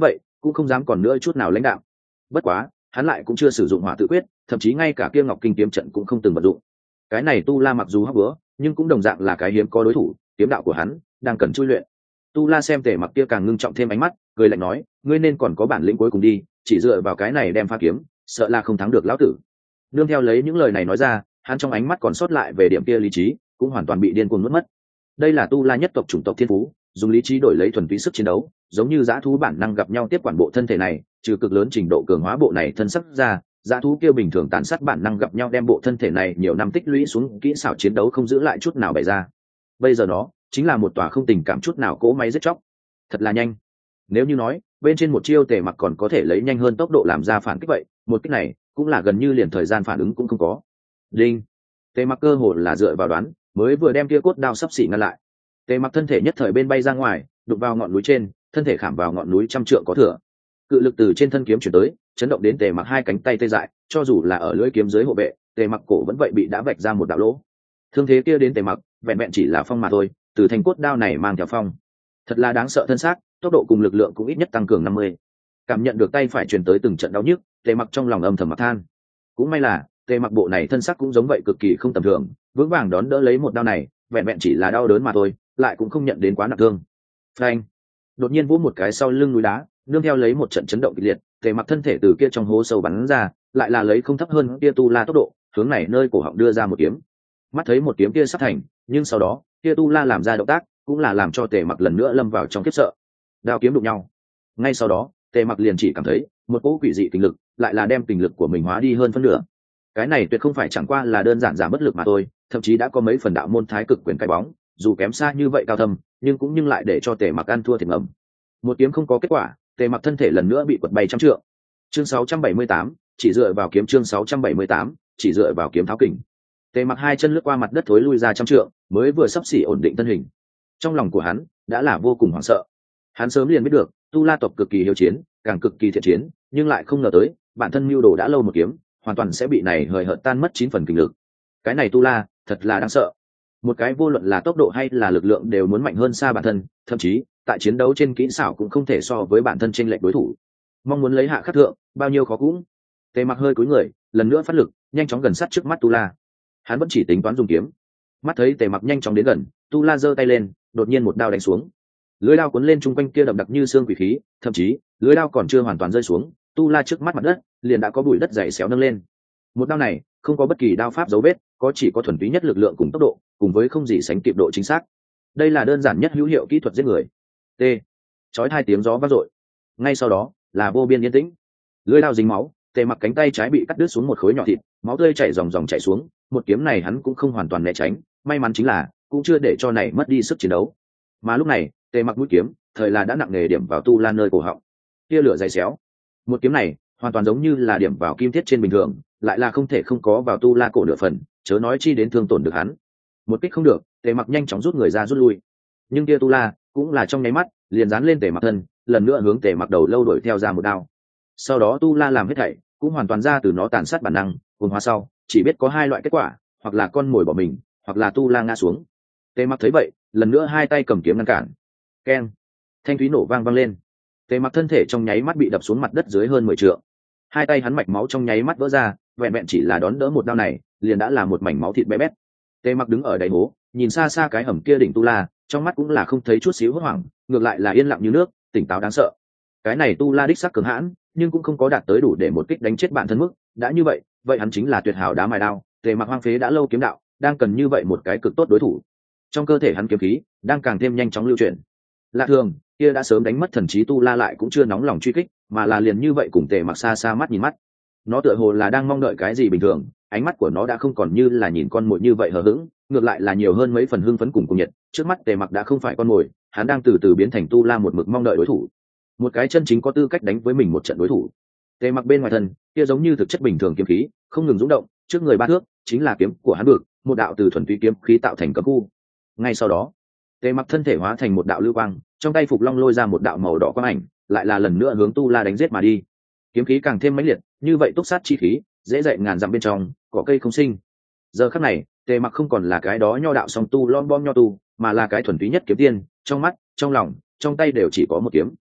Speaker 1: cũng không dám còn nữa chút nào lãnh đạo. Bất quá hắn lại cũng chưa sử dụng hỏa tự quyết, thậm chí ngay cả kia ngọc kinh kiếm trận cũng không từng vận dụng. Cái này tu la mặc dù hấp bữa nhưng cũng đồng dạng là cái hiếm có đối thủ, kiếm đạo của hắn đang cần chui luyện. Tu la xem Tề Mặc kia càng ngưng trọng thêm ánh mắt, cười lạnh nói, ngươi nên còn có bản lĩnh cuối cùng đi, chỉ dựa vào cái này đem pha kiếm, sợ là không thắng được lão tử. Nương theo lấy những lời này nói ra, hắn trong ánh mắt còn sót lại về điểm kia lý trí cũng hoàn toàn bị điên cuồng nuốt mất. Đây là tu la nhất tộc chủng tộc thiên phú, dùng lý trí đổi lấy thuần túy sức chiến đấu, giống như dã thú bản năng gặp nhau tiếp quản bộ thân thể này, trừ cực lớn trình độ cường hóa bộ này thân sắc ra, dã thú kia bình thường tàn sát bản năng gặp nhau đem bộ thân thể này nhiều năm tích lũy xuống kỹ xảo chiến đấu không giữ lại chút nào bày ra. Bây giờ nó chính là một tòa không tình cảm chút nào cỗ máy giết chóc, thật là nhanh. Nếu như nói bên trên một chiêu Tề Mặc còn có thể lấy nhanh hơn tốc độ làm ra phản kích vậy, một kích này cũng là gần như liền thời gian phản ứng cũng không có. Đinh. Tề Mặc cơ hồ là dựa vào đoán mới vừa đem kia cốt đao sắp xỉ ngăn lại. Tề Mặc thân thể nhất thời bên bay ra ngoài, đụng vào ngọn núi trên, thân thể khảm vào ngọn núi trăm trượng có thừa. Cự lực từ trên thân kiếm chuyển tới, chấn động đến Tề Mặc hai cánh tay tê dại, cho dù là ở lưỡi kiếm dưới hộ vệ, Tề Mặc cổ vẫn vậy bị đã vạch ra một đạo lỗ. Thương thế kia đến Tề Mặc vẹn vẹn chỉ là phong mà thôi, từ thanh cốt đao này mang theo phong, thật là đáng sợ thân xác, tốc độ cùng lực lượng cũng ít nhất tăng cường 50. Cảm nhận được tay phải truyền tới từng trận đau nhức, Tề Mặc trong lòng âm thầm mặc than. Cũng may là Tề Mặc bộ này thân xác cũng giống vậy cực kỳ không tầm thường, vững vàng đón đỡ lấy một đao này, vẹn vẹn chỉ là đau đớn mà thôi, lại cũng không nhận đến quá nặng thương. Phanh! Đột nhiên vỗ một cái sau lưng núi đá, nương theo lấy một trận chấn động kịch liệt, Tề Mặc thân thể từ kia trong hố sâu bắn ra, lại là lấy không thấp hơn kia tu la tốc độ, hướng này nơi cổ họng đưa ra một kiếm. Mắt thấy một kiếm kia sắp thành, nhưng sau đó, kia tu la làm ra động tác, cũng là làm cho Tề Mặc lần nữa lâm vào trong khiếp sợ. Đao kiếm đụng nhau. Ngay sau đó, Tề Mặc liền chỉ cảm thấy một cỗ quỷ dị kinh lực, lại là đem kinh lực của mình hóa đi hơn phân nửa. Cái này tuyệt không phải chẳng qua là đơn giản giảm bất lực mà thôi, thậm chí đã có mấy phần đạo môn thái cực quyền cái bóng, dù kém xa như vậy cao thâm, nhưng lại để cho Tề Mặc ăn thua thiệt ngầm. Một kiếm không có kết quả, Tề Mặc thân thể lần nữa bị quật bay trăm trượng. Chương 678, chỉ dựa vào kiếm. Chương 678, chỉ dựa vào kiếm tháo kình. Tề Mặc hai chân lướt qua mặt đất thối lui ra trăm trượng, mới vừa sắp xỉ ổn định thân hình. Trong lòng của hắn đã là vô cùng hoảng sợ. Hắn sớm liền biết được, tu la tộc cực kỳ hiếu chiến, càng cực kỳ thiện chiến, nhưng lại không ngờ tới, bản thân mưu đồ đã lâu một kiếm, hoàn toàn sẽ bị này hời hợt tan mất 9 phần kinh lực. Cái này tu la, thật là đáng sợ. Một cái vô luận là tốc độ hay là lực lượng đều muốn mạnh hơn xa bản thân, thậm chí tại chiến đấu trên kỹ xảo cũng không thể so với bản thân chênh lệch đối thủ. Mong muốn lấy hạ khắc thượng, bao nhiêu khó cũng. Tề Mặc hơi cúi người, lần nữa phát lực, nhanh chóng gần sát trước mắt tu la. Hắn vẫn chỉ tính toán dùng kiếm. Mắt thấy Tề Mặc nhanh chóng đến gần, tu la giơ tay lên, đột nhiên một đao đánh xuống. Lưỡi đao cuốn lên trung quanh kia đậm đặc như xương quỷ khí, thậm chí lưỡi đao còn chưa hoàn toàn rơi xuống, tu la trước mắt mặt đất liền đã có bụi đất dày xéo nâng lên. Một đao này không có bất kỳ đao pháp dấu vết, có chỉ có thuần túy nhất lực lượng cùng tốc độ, cùng với không gì sánh kịp độ chính xác. Đây là đơn giản nhất hữu hiệu kỹ thuật giết người. T. Chói hai tiếng gió vang dội. Ngay sau đó là vô biên yên tĩnh. Lưỡi đao dính máu, Tề Mặc cánh tay trái bị cắt đứt xuống một khối nhỏ thịt, máu tươi chảy ròng ròng chảy xuống. Một kiếm này hắn cũng không hoàn toàn né tránh, may mắn chính là cũng chưa để cho này mất đi sức chiến đấu. Mà lúc này, Tề Mặc mũi kiếm, thời là đã nặng nề điểm vào tu la nơi cổ họng. Tia lửa dày xéo. Một kiếm này hoàn toàn giống như là điểm vào kim thiết trên bình thường, lại là không thể không có vào tu la cổ nửa phần, chớ nói chi đến thương tổn được hắn. Một kích không được, Tề Mặc nhanh chóng rút người ra rút lui. Nhưng kia tu la cũng là trong nháy mắt liền dán lên Tề Mặc thân, lần nữa hướng Tề Mặc đầu lâu đuổi theo ra một đao. Sau đó tu la làm hết thảy cũng hoàn toàn ra từ nó tàn sát bản năng, cuồng hóa sau chỉ biết có hai loại kết quả, hoặc là con mồi bỏ mình, hoặc là tu la ngã xuống. Tề Mặc thấy vậy, lần nữa hai tay cầm kiếm ngăn cản. Keng! Thanh thúy nổ vang lên. Tề Mặc thân thể trong nháy mắt bị đập xuống mặt đất dưới hơn 10 trượng. Hai tay hắn mạch máu trong nháy mắt vỡ ra, vẹn vẹn chỉ là đón đỡ một đao này, liền đã là một mảnh máu thịt bé bét. Tề Mặc đứng ở đáy hố, nhìn xa xa cái hầm kia đỉnh tu la, trong mắt cũng là không thấy chút xíu hốt hoảng, ngược lại là yên lặng như nước, tỉnh táo đáng sợ. Cái này tu la đích sắc cường hãn, nhưng cũng không có đạt tới đủ để một kích đánh chết bản thân mức, đã như vậy, vậy hắn chính là tuyệt hảo đá mài đao. Tề Mặc hoang phế đã lâu kiếm đạo, đang cần như vậy một cái cực tốt đối thủ. Trong cơ thể hắn kiếm khí đang càng thêm nhanh chóng lưu chuyển. Lạ thường, kia đã sớm đánh mất thần trí tu la lại cũng chưa nóng lòng truy kích, mà là liền như vậy cùng Tề Mặc xa xa mắt nhìn mắt. Nó tựa hồ là đang mong đợi cái gì bình thường, ánh mắt của nó đã không còn như là nhìn con mồi như vậy hờ hững, ngược lại là nhiều hơn mấy phần hưng phấn cùng cuồng nhiệt. Trước mắt Tề Mặc đã không phải con mồi, hắn đang từ từ biến thành tu la một mực mong đợi đối thủ, một cái chân chính có tư cách đánh với mình một trận đối thủ. Tề Mặc bên ngoài thân kia giống như thực chất bình thường kiếm khí không ngừng rung động, trước người ba thước chính là kiếm của hắn bực, một đạo từ thuần túy kiếm khí tạo thành cấm khu. Ngay sau đó, Tề Mặc thân thể hóa thành một đạo lưu quang, trong tay Phục Long lôi ra một đạo màu đỏ quang ảnh, lại là lần nữa hướng tu la đánh giết mà đi. Kiếm khí càng thêm mãnh liệt, như vậy túc sát chi khí, dễ dậy ngàn dặm bên trong, cỏ cây không sinh. Giờ khắc này, Tề Mặc không còn là cái đó nho đạo song tu lom bom nho tu, mà là cái thuần túy nhất kiếm tiên, trong mắt, trong lòng, trong tay đều chỉ có một kiếm.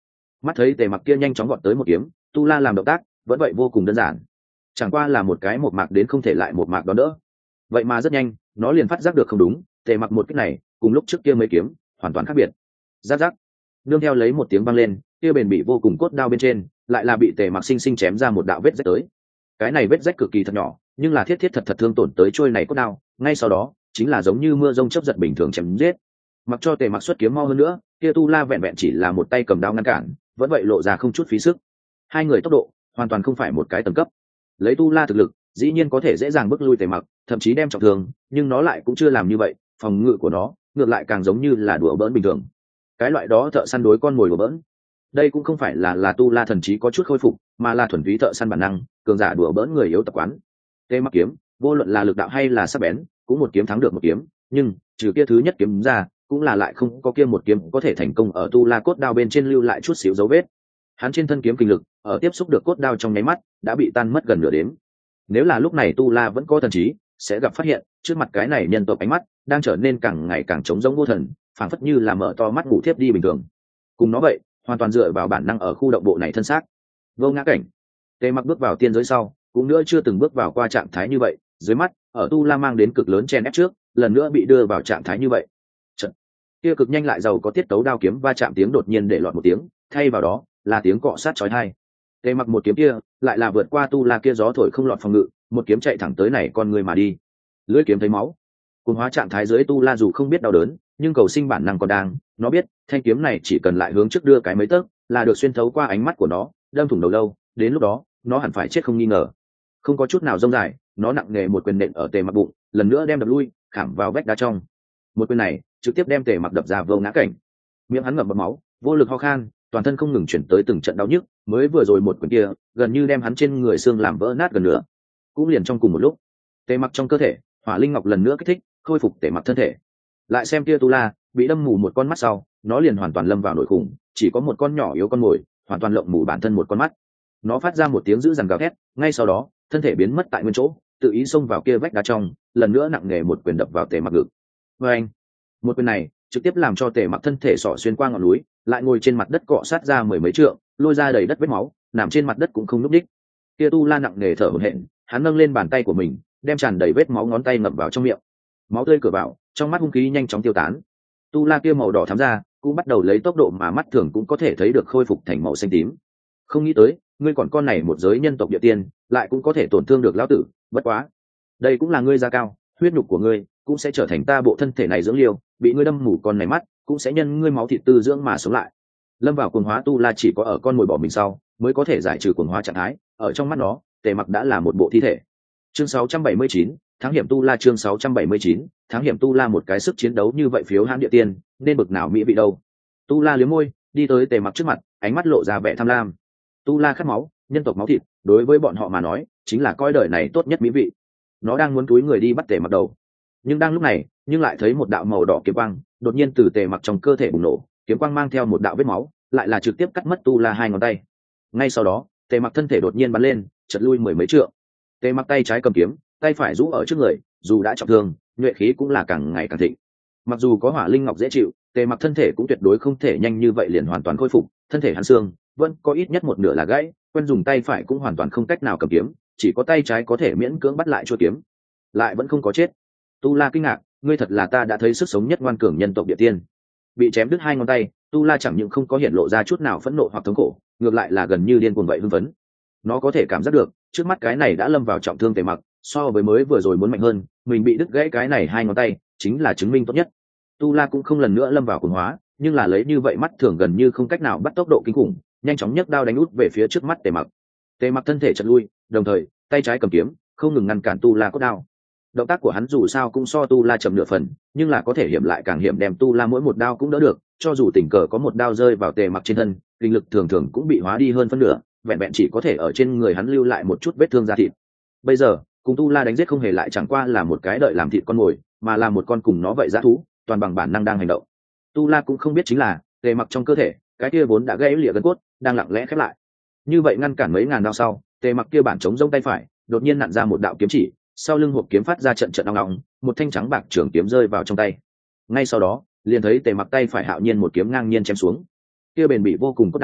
Speaker 1: Mắt thấy tề mặc kia nhanh chóng gọn tới một kiếm, tu la làm động tác vẫn vậy vô cùng đơn giản, chẳng qua là một cái một mạc đến không thể lại một mạc đó đỡ. Vậy mà rất nhanh nó liền phát giác được không đúng, tề mặc một cái này cùng lúc trước kia mấy kiếm hoàn toàn khác biệt. Giáp giáp, nương theo lấy một tiếng vang lên, kia bền bị vô cùng cốt đao bên trên lại là bị tề mặc sinh sinh chém ra một đạo vết rách tới. Cái này vết rách cực kỳ thật nhỏ, nhưng là thiết thiết thật thật thương tổn tới trôi này cốt đao. Ngay sau đó chính là giống như mưa rông chớp giật bình thường chém giết. Mặc cho tề mặc xuất kiếm mau hơn nữa, kia tu la vẹn vẹn chỉ là một tay cầm đao ngăn cản, vẫn vậy lộ ra không chút phí sức. Hai người tốc độ hoàn toàn không phải một cái tầng cấp. Lấy tu la thực lực dĩ nhiên có thể dễ dàng bước lui tề mặc, thậm chí đem trọng thương, nhưng nó lại cũng chưa làm như vậy. Phòng ngự của nó ngược lại càng giống như là đùa bỡn bình thường. Cái loại đó thợ săn đối con mồi đùa bỡn, đây cũng không phải là tu la thần trí có chút khôi phục, mà là thuần túy thợ săn bản năng, cường giả đùa bỡn người yếu tập quán. Tề mặc kiếm vô luận là lực đạo hay là sắc bén, cũng một kiếm thắng được một kiếm, nhưng trừ kia thứ nhất kiếm ra, cũng là lại không có kia một kiếm có thể thành công ở tu la cốt đao bên trên lưu lại chút xíu dấu vết. Hắn trên thân kiếm kinh lực ở tiếp xúc được cốt đao trong nháy mắt đã bị tan mất gần nửa đếm. Nếu là lúc này tu la vẫn có thần trí, sẽ gặp phát hiện trước mặt cái này nhân tộc ánh mắt đang trở nên càng ngày càng trống rỗng vô thần, phảng phất như là mở to mắt ngủ thiếp đi bình thường. Cùng nó vậy, hoàn toàn dựa vào bản năng ở khu động bộ này thân xác. Vô ngã cảnh, Tề Mặc bước vào tiên giới sau, cũng nữa chưa từng bước vào qua trạng thái như vậy, dưới mắt ở tu la mang đến cực lớn chen ép trước, lần nữa bị đưa vào trạng thái như vậy. Trận kia cực nhanh lại giàu có tiết tấu đao kiếm va chạm tiếng đột nhiên để lọt một tiếng, thay vào đó là tiếng cọ sát chói tai. Tề Mặc một kiếm kia lại là vượt qua tu la kia gió thổi không lọt phòng ngự, một kiếm chạy thẳng tới này con người mà đi. Lưỡi kiếm thấy máu, cuồng hóa trạng thái dưới tu la dù không biết đau đớn, nhưng cầu sinh bản năng còn đang, nó biết thanh kiếm này chỉ cần lại hướng trước đưa cái mấy tấc là được xuyên thấu qua ánh mắt của nó, đâm thủng đầu lâu, đến lúc đó nó hẳn phải chết không nghi ngờ. Không có chút nào rông dài, nó nặng nề một quyền nện ở Tề Mặc bụng, lần nữa đem đập lui, khảm vào vách đá trong. Một quyền này trực tiếp đem Tề Mặc đập ra vô ngã cảnh. Miệng hắn ngậm bọt máu, vô lực ho khan, toàn thân không ngừng chuyển tới từng trận đau nhức, mới vừa rồi một quyền kia gần như đem hắn trên người xương làm vỡ nát gần nữa. Cũng liền trong cùng một lúc, Tề Mặc trong cơ thể hỏa linh ngọc lần nữa kích thích, khôi phục Tề Mặc thân thể. Lại xem kia tu la bị đâm mù một con mắt sau, nó liền hoàn toàn lâm vào nỗi khủng, chỉ có một con nhỏ yếu con mồi, hoàn toàn lộng mù bản thân một con mắt. Nó phát ra một tiếng dữ dằn gào thét, ngay sau đó thân thể biến mất tại nguyên chỗ, tự ý xông vào kia vách đá trong, lần nữa nặng nề một quyền đập vào Tề Mặc ngực. Và anh, một quyền này trực tiếp làm cho Tề Mặc thân thể xỏ xuyên qua ngọn núi, lại ngồi trên mặt đất cọ sát ra mười mấy trượng, lôi ra đầy đất vết máu, nằm trên mặt đất cũng không nhúc nhích. Kia tu la nặng nề thở hổn hển, hắn nâng lên bàn tay của mình, đem tràn đầy vết máu ngón tay ngậm vào trong miệng. Máu tươi cửa vào, trong mắt hung khí nhanh chóng tiêu tán. Tu la kia màu đỏ thắm ra, cũng bắt đầu lấy tốc độ mà mắt thường cũng có thể thấy được khôi phục thành màu xanh tím. Không nghĩ tới, ngươi còn con này một giới nhân tộc địa tiên, lại cũng có thể tổn thương được lão tử, bất quá. Đây cũng là ngươi gia cao, huyết nhục của ngươi cũng sẽ trở thành ta bộ thân thể này dưỡng liều, bị ngươi đâm mù con này mắt, cũng sẽ nhân ngươi máu thịt tư dưỡng mà sống lại. Lâm vào cuồng hóa tu la chỉ có ở con mồi bỏ mình sau, mới có thể giải trừ cuồng hóa trạng thái, ở trong mắt nó, Tề Mặc đã là một bộ thi thể. Chương 679, thắng hiểm tu la. Chương 679, thắng hiểm tu la. Một cái sức chiến đấu như vậy phiếu hãn địa tiên, nên bực nào mỹ vị đâu. Tu la liếm môi, đi tới Tề Mặc trước mặt, ánh mắt lộ ra vẻ tham lam. Tu la khát máu, nhân tộc máu thịt, đối với bọn họ mà nói chính là coi đời này tốt nhất mỹ vị. Nó đang muốn túi người đi bắt Tề Mặc đầu, nhưng đang lúc này, nhưng lại thấy một đạo màu đỏ kiếm quang đột nhiên từ Tề Mặc trong cơ thể bùng nổ, kiếm quang mang theo một đạo vết máu, lại là trực tiếp cắt mất tu la hai ngón tay. Ngay sau đó, Tề Mặc thân thể đột nhiên bắn lên, chật lui mười mấy trượng. Tề Mặc tay trái cầm kiếm, tay phải rũ ở trước người, dù đã trọng thương, nhuệ khí cũng là càng ngày càng thịnh. Mặc dù có hỏa linh ngọc dễ chịu, Tề Mặc thân thể cũng tuyệt đối không thể nhanh như vậy liền hoàn toàn khôi phục, thân thể hắn xương vẫn có ít nhất một nửa là gãy, quen dùng tay phải cũng hoàn toàn không cách nào cầm kiếm, chỉ có tay trái có thể miễn cưỡng bắt lại chuôi kiếm, lại vẫn không có chết. Tu la kinh ngạc, ngươi thật là ta đã thấy sức sống nhất ngoan cường nhân tộc địa tiên. Bị chém đứt hai ngón tay, tu la chẳng những không có hiện lộ ra chút nào phẫn nộ hoặc thống khổ, ngược lại là gần như điên cuồng vậy hưng phấn. Nó có thể cảm giác được trước mắt cái này đã lâm vào trọng thương Tề Mặc, so với mới vừa rồi muốn mạnh hơn, mình bị đứt gãy cái này hai ngón tay chính là chứng minh tốt nhất. Tu la cũng không lần nữa lâm vào cuồng hóa, nhưng là lấy như vậy mắt thường gần như không cách nào bắt tốc độ kinh khủng, nhanh chóng nhấc đao đánh út về phía trước mắt Tề Mặc. Tề Mặc thân thể chật lui, đồng thời tay trái cầm kiếm không ngừng ngăn cản tu la cốt đao. Động tác của hắn dù sao cũng so tu la chậm nửa phần, nhưng là có thể hiểm lại càng hiểm, đem tu la mỗi một đao cũng đỡ được, cho dù tình cờ có một đao rơi vào Tề Mặc trên thân, linh lực thường thường cũng bị hóa đi hơn phân nửa, vẹn vẹn chỉ có thể ở trên người hắn lưu lại một chút vết thương da thịt. Bây giờ cùng tu la đánh giết không hề lại chẳng qua là một cái đợi làm thịt con mồi, mà là một con cùng nó vậy dã thú, toàn bằng bản năng đang hành động. Tu la cũng không biết chính là Tề Mặc trong cơ thể cái kia vốn đã gãy lìa gân cốt đang lặng lẽ khép lại. Như vậy ngăn cản mấy ngàn đao sau, Tề Mặc kia bản chống rông tay phải đột nhiên nặn ra một đạo kiếm chỉ, sau lưng hộp kiếm phát ra trận trận ong ong, một thanh trắng bạc trường kiếm rơi vào trong tay. Ngay sau đó liền thấy Tề Mặc tay phải hạo nhiên một kiếm ngang nhiên chém xuống, kia bền bị vô cùng cốt đao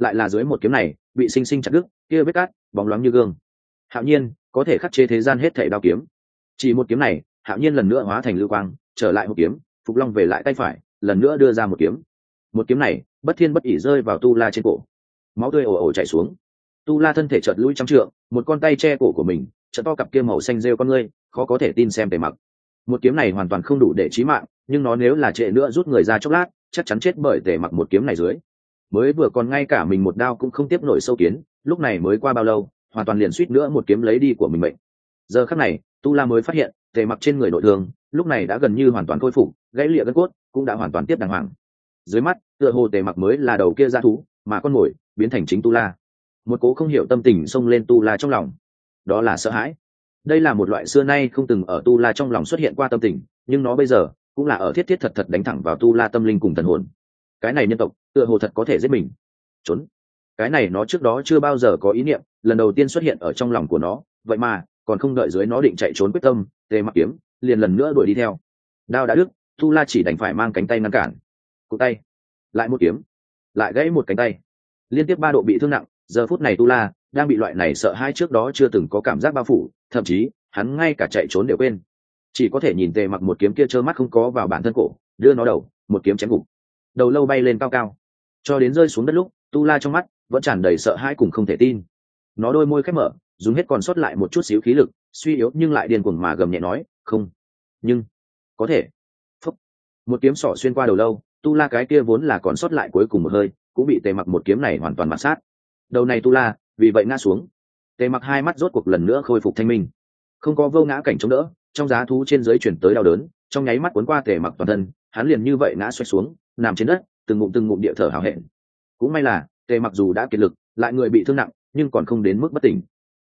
Speaker 1: lại là dưới một kiếm này bị sinh sinh chặt đứt, kia vết cát bóng loáng như gương. Hạo Nhiên có thể khắc chế thế gian hết thảy đao kiếm, chỉ một kiếm này Hạo Nhiên lần nữa hóa thành lưu quang trở lại hộp kiếm, Phục Long về lại tay phải lần nữa đưa ra một kiếm này bất thiên bất ỉ rơi vào Tu La trên cổ, máu tươi ồ ồ chảy xuống. Tu La thân thể chợt lùi trăm trượng, một con tay che cổ của mình, chợt to cặp kia màu xanh rêu con ngươi, khó có thể tin xem Tề Mặc. Một kiếm này hoàn toàn không đủ để chí mạng, nhưng nó nếu là trễ nữa rút người ra chốc lát, chắc chắn chết bởi Tề Mặc một kiếm này dưới. Mới vừa còn ngay cả mình một đao cũng không tiếp nổi sâu kiến, lúc này mới qua bao lâu, hoàn toàn liền suýt nữa một kiếm lấy đi của mình mệnh. Giờ khắc này, Tu La mới phát hiện, Tề Mặc trên người nội thương, lúc này đã gần như hoàn toàn khôi phục, gãy lìa gân cốt cũng đã hoàn toàn tiếp đàng hoàng. Dưới mắt, tựa hồ Tề Mặc mới là đầu kia dã thú, mà con mồi biến thành chính Tu La. Một cố không hiểu tâm tình xông lên Tu La trong lòng, đó là sợ hãi. Đây là một loại xưa nay không từng ở Tu La trong lòng xuất hiện qua tâm tình, nhưng nó bây giờ cũng là ở thiết thiết thật thật đánh thẳng vào Tu La tâm linh cùng thần hồn. Cái này nhân tộc tựa hồ thật có thể giết mình. Trốn. Cái này nó trước đó chưa bao giờ có ý niệm, lần đầu tiên xuất hiện ở trong lòng của nó, vậy mà còn không đợi dưới nó định chạy trốn quyết tâm, Tề Mặc kiếm liền lần nữa đuổi đi theo. Đao đã đứt, Tu La chỉ đành phải mang cánh tay ngăn cản. Cụ tay, lại một kiếm, lại gãy một cánh tay, liên tiếp 3 độ bị thương nặng. Giờ phút này Tu La đang bị loại này sợ hãi trước đó chưa từng có cảm giác bao phủ, thậm chí hắn ngay cả chạy trốn đều quên, chỉ có thể nhìn Tề Mặc một kiếm kia trơ mắt không có vào bản thân cổ, đưa nó đầu một kiếm chém gục. Đầu lâu bay lên cao cao, cho đến rơi xuống đất lúc, Tu La trong mắt vẫn tràn đầy sợ hãi cùng không thể tin. Nó đôi môi khép mở, dùng hết còn sót lại một chút xíu khí lực, suy yếu nhưng lại điên cuồng mà gầm nhẹ nói, không, nhưng có thể. Phúc. Một kiếm sỏ xuyên qua đầu lâu, Tu La cái kia vốn là còn sót lại cuối cùng một hơi, cũng bị Tề Mặc một kiếm này hoàn toàn mạt sát. Đầu này Tu La vì vậy ngã xuống. Tề Mặc hai mắt rốt cuộc lần nữa khôi phục thanh minh, không có vô ngã cảnh chống đỡ, trong giá thú trên dưới chuyển tới đau đớn, trong nháy mắt cuốn qua Tề Mặc toàn thân, hắn liền như vậy ngã xoay xuống, nằm trên đất, từng ngụm địa thở hào hẹn. Cũng may là Tề Mặc dù đã kiệt lực, lại người bị thương nặng, nhưng còn không đến mức bất tỉnh.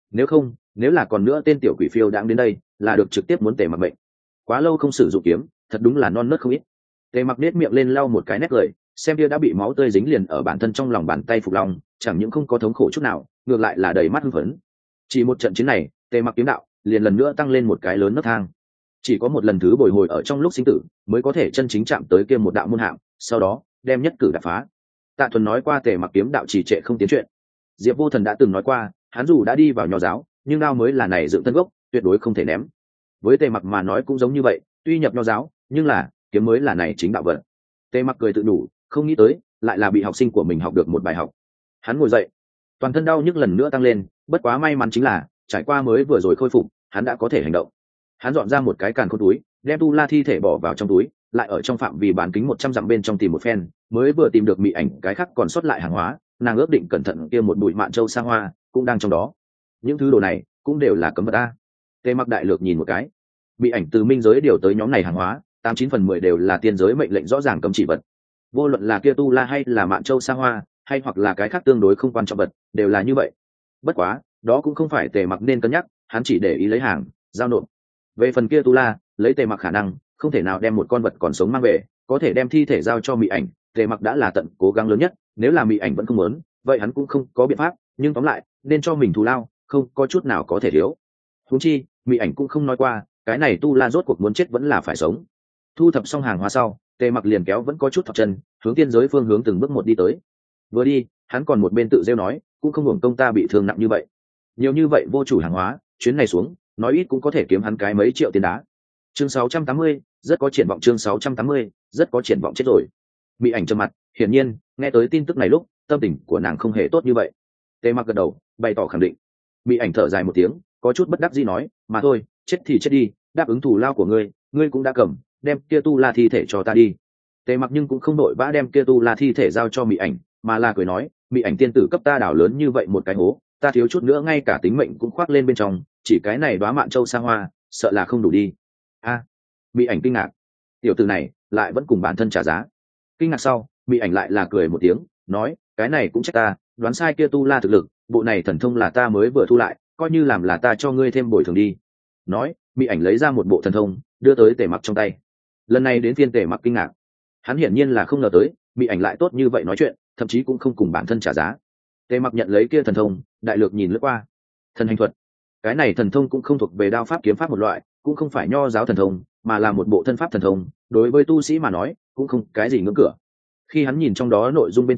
Speaker 1: Nếu là còn nữa tên tiểu quỷ phiêu đang đến đây, là được trực tiếp muốn Tề Mặc mệnh. Quá lâu không sử dụng kiếm, thật đúng là non nớt không ít. Tề Mặc nét miệng lên lau một cái nét cười, xem kia đã bị máu tươi dính liền ở bản thân trong lòng bàn tay Phục Long, chẳng những không có thống khổ chút nào, ngược lại là đầy mắt hưng phấn. Chỉ một trận chiến này, Tề Mặc kiếm đạo liền lần nữa tăng lên một cái lớn nấc thang. Chỉ có một lần thứ bồi hồi ở trong lúc sinh tử, mới có thể chân chính chạm tới kia một đạo môn hạng, sau đó đem nhất cử đả phá. Tạ Thuần nói qua Tề Mặc kiếm đạo trì trệ không tiến chuyện. Diệp Vô Thần đã từng nói qua, hắn dù đã đi vào nho giáo, nhưng đao mới là này dựng thân gốc, tuyệt đối không thể ném. Với Tề Mặc mà nói cũng giống như vậy, tuy nhập nho giáo, nhưng là kiếm mới là này chính đạo vật. Tề Mặc cười tự đủ, không nghĩ tới lại là bị học sinh của mình học được một bài học. Hắn ngồi dậy, toàn thân đau nhức lần nữa tăng lên, bất quá may mắn chính là trải qua mới vừa rồi khôi phục, hắn đã có thể hành động. Hắn dọn ra một cái càn khôn túi, đem Tu La thi thể bỏ vào trong túi, lại ở trong phạm vi bán kính 100 dặm bên trong tìm một phen, mới vừa tìm được mị ảnh cái khác còn sót lại hàng hóa, nàng ước định cẩn thận kia một bụi mạn châu sa hoa cũng đang trong đó. Những thứ đồ này cũng đều là cấm vật a. Tề Mặc đại lược nhìn một cái, mị ảnh từ minh giới điều tới nhóm này hàng hóa, 89/10 đều là tiên giới mệnh lệnh rõ ràng cấm chỉ vật. Vô luận là kia Tu La hay là mạn châu sa hoa, hay hoặc là cái khác tương đối không quan trọng vật, đều là như vậy. Bất quá, đó cũng không phải Tề Mặc nên cân nhắc, hắn chỉ để ý lấy hàng, giao nộp. Về phần kia Tu La, lấy Tề Mặc khả năng, không thể nào đem một con vật còn sống mang về, có thể đem thi thể giao cho mị ảnh, Tề Mặc đã là tận cố gắng lớn nhất, nếu là mị ảnh vẫn không muốn, vậy hắn cũng không có biện pháp, nhưng tóm lại, nên cho mình thù lao, không có chút nào có thể thiếu. Huống chi, mị ảnh cũng không nói qua, cái này Tu La rốt cuộc muốn chết vẫn là phải sống. Thu thập xong hàng hóa sau, Tề Mặc liền kéo vẫn có chút thọc chân, hướng tiên giới phương hướng từng bước một đi tới. Vừa đi, hắn còn một bên tự rêu nói, cũng không hưởng công ta bị thương nặng như vậy, nhiều như vậy vô chủ hàng hóa, chuyến này xuống, nói ít cũng có thể kiếm hắn cái mấy triệu tiền đá. Chương 680, rất có triển vọng. Chương 680, rất có triển vọng. Chết rồi. Mị ảnh trầm mặt, hiển nhiên nghe tới tin tức này lúc, tâm tình của nàng không hề tốt như vậy. Tề Mặc gật đầu, bày tỏ khẳng định. Mị ảnh thở dài một tiếng, có chút bất đắc dĩ nói, mà thôi, chết thì chết đi, đáp ứng thù lao của ngươi, ngươi cũng đã cầm, đem kia Tu La thi thể cho ta đi. Tề Mặc nhưng cũng không đội vã đem kia Tu La thi thể giao cho Mị ảnh, mà là cười nói, Mị ảnh tiên tử cấp ta đào lớn như vậy một cái hố, ta thiếu chút nữa ngay cả tính mệnh cũng khoác lên bên trong, chỉ cái này đóa mạn châu sa hoa, sợ là không đủ đi. A, Mị ảnh kinh ngạc, tiểu tử này lại vẫn cùng bản thân trả giá. Kinh ngạc sau, Mị ảnh lại là cười một tiếng, nói, cái này cũng trách ta, đoán sai kia Tu La thực lực, bộ này thần thông là ta mới vừa thu lại, coi như làm là ta cho ngươi thêm bồi thường đi. Nói, Mị ảnh lấy ra một bộ thần thông, đưa tới Tề Mặc trong tay. Lần này đến phiên Tề Mặc kinh ngạc, hắn hiển nhiên là không ngờ tới, Mị ảnh lại tốt như vậy nói chuyện, thậm chí cũng không cùng bản thân trả giá. Tề Mặc nhận lấy kia thần thông, đại lược nhìn lướt qua. Thần hành thuật, cái này thần thông cũng không thuộc về đao pháp kiếm pháp một loại, cũng không phải nho giáo thần thông, mà là một bộ thân pháp thần thông, đối với tu sĩ mà nói cũng không cái gì ngưỡng cửa. Khi hắn nhìn trong đó nội dung bên trong,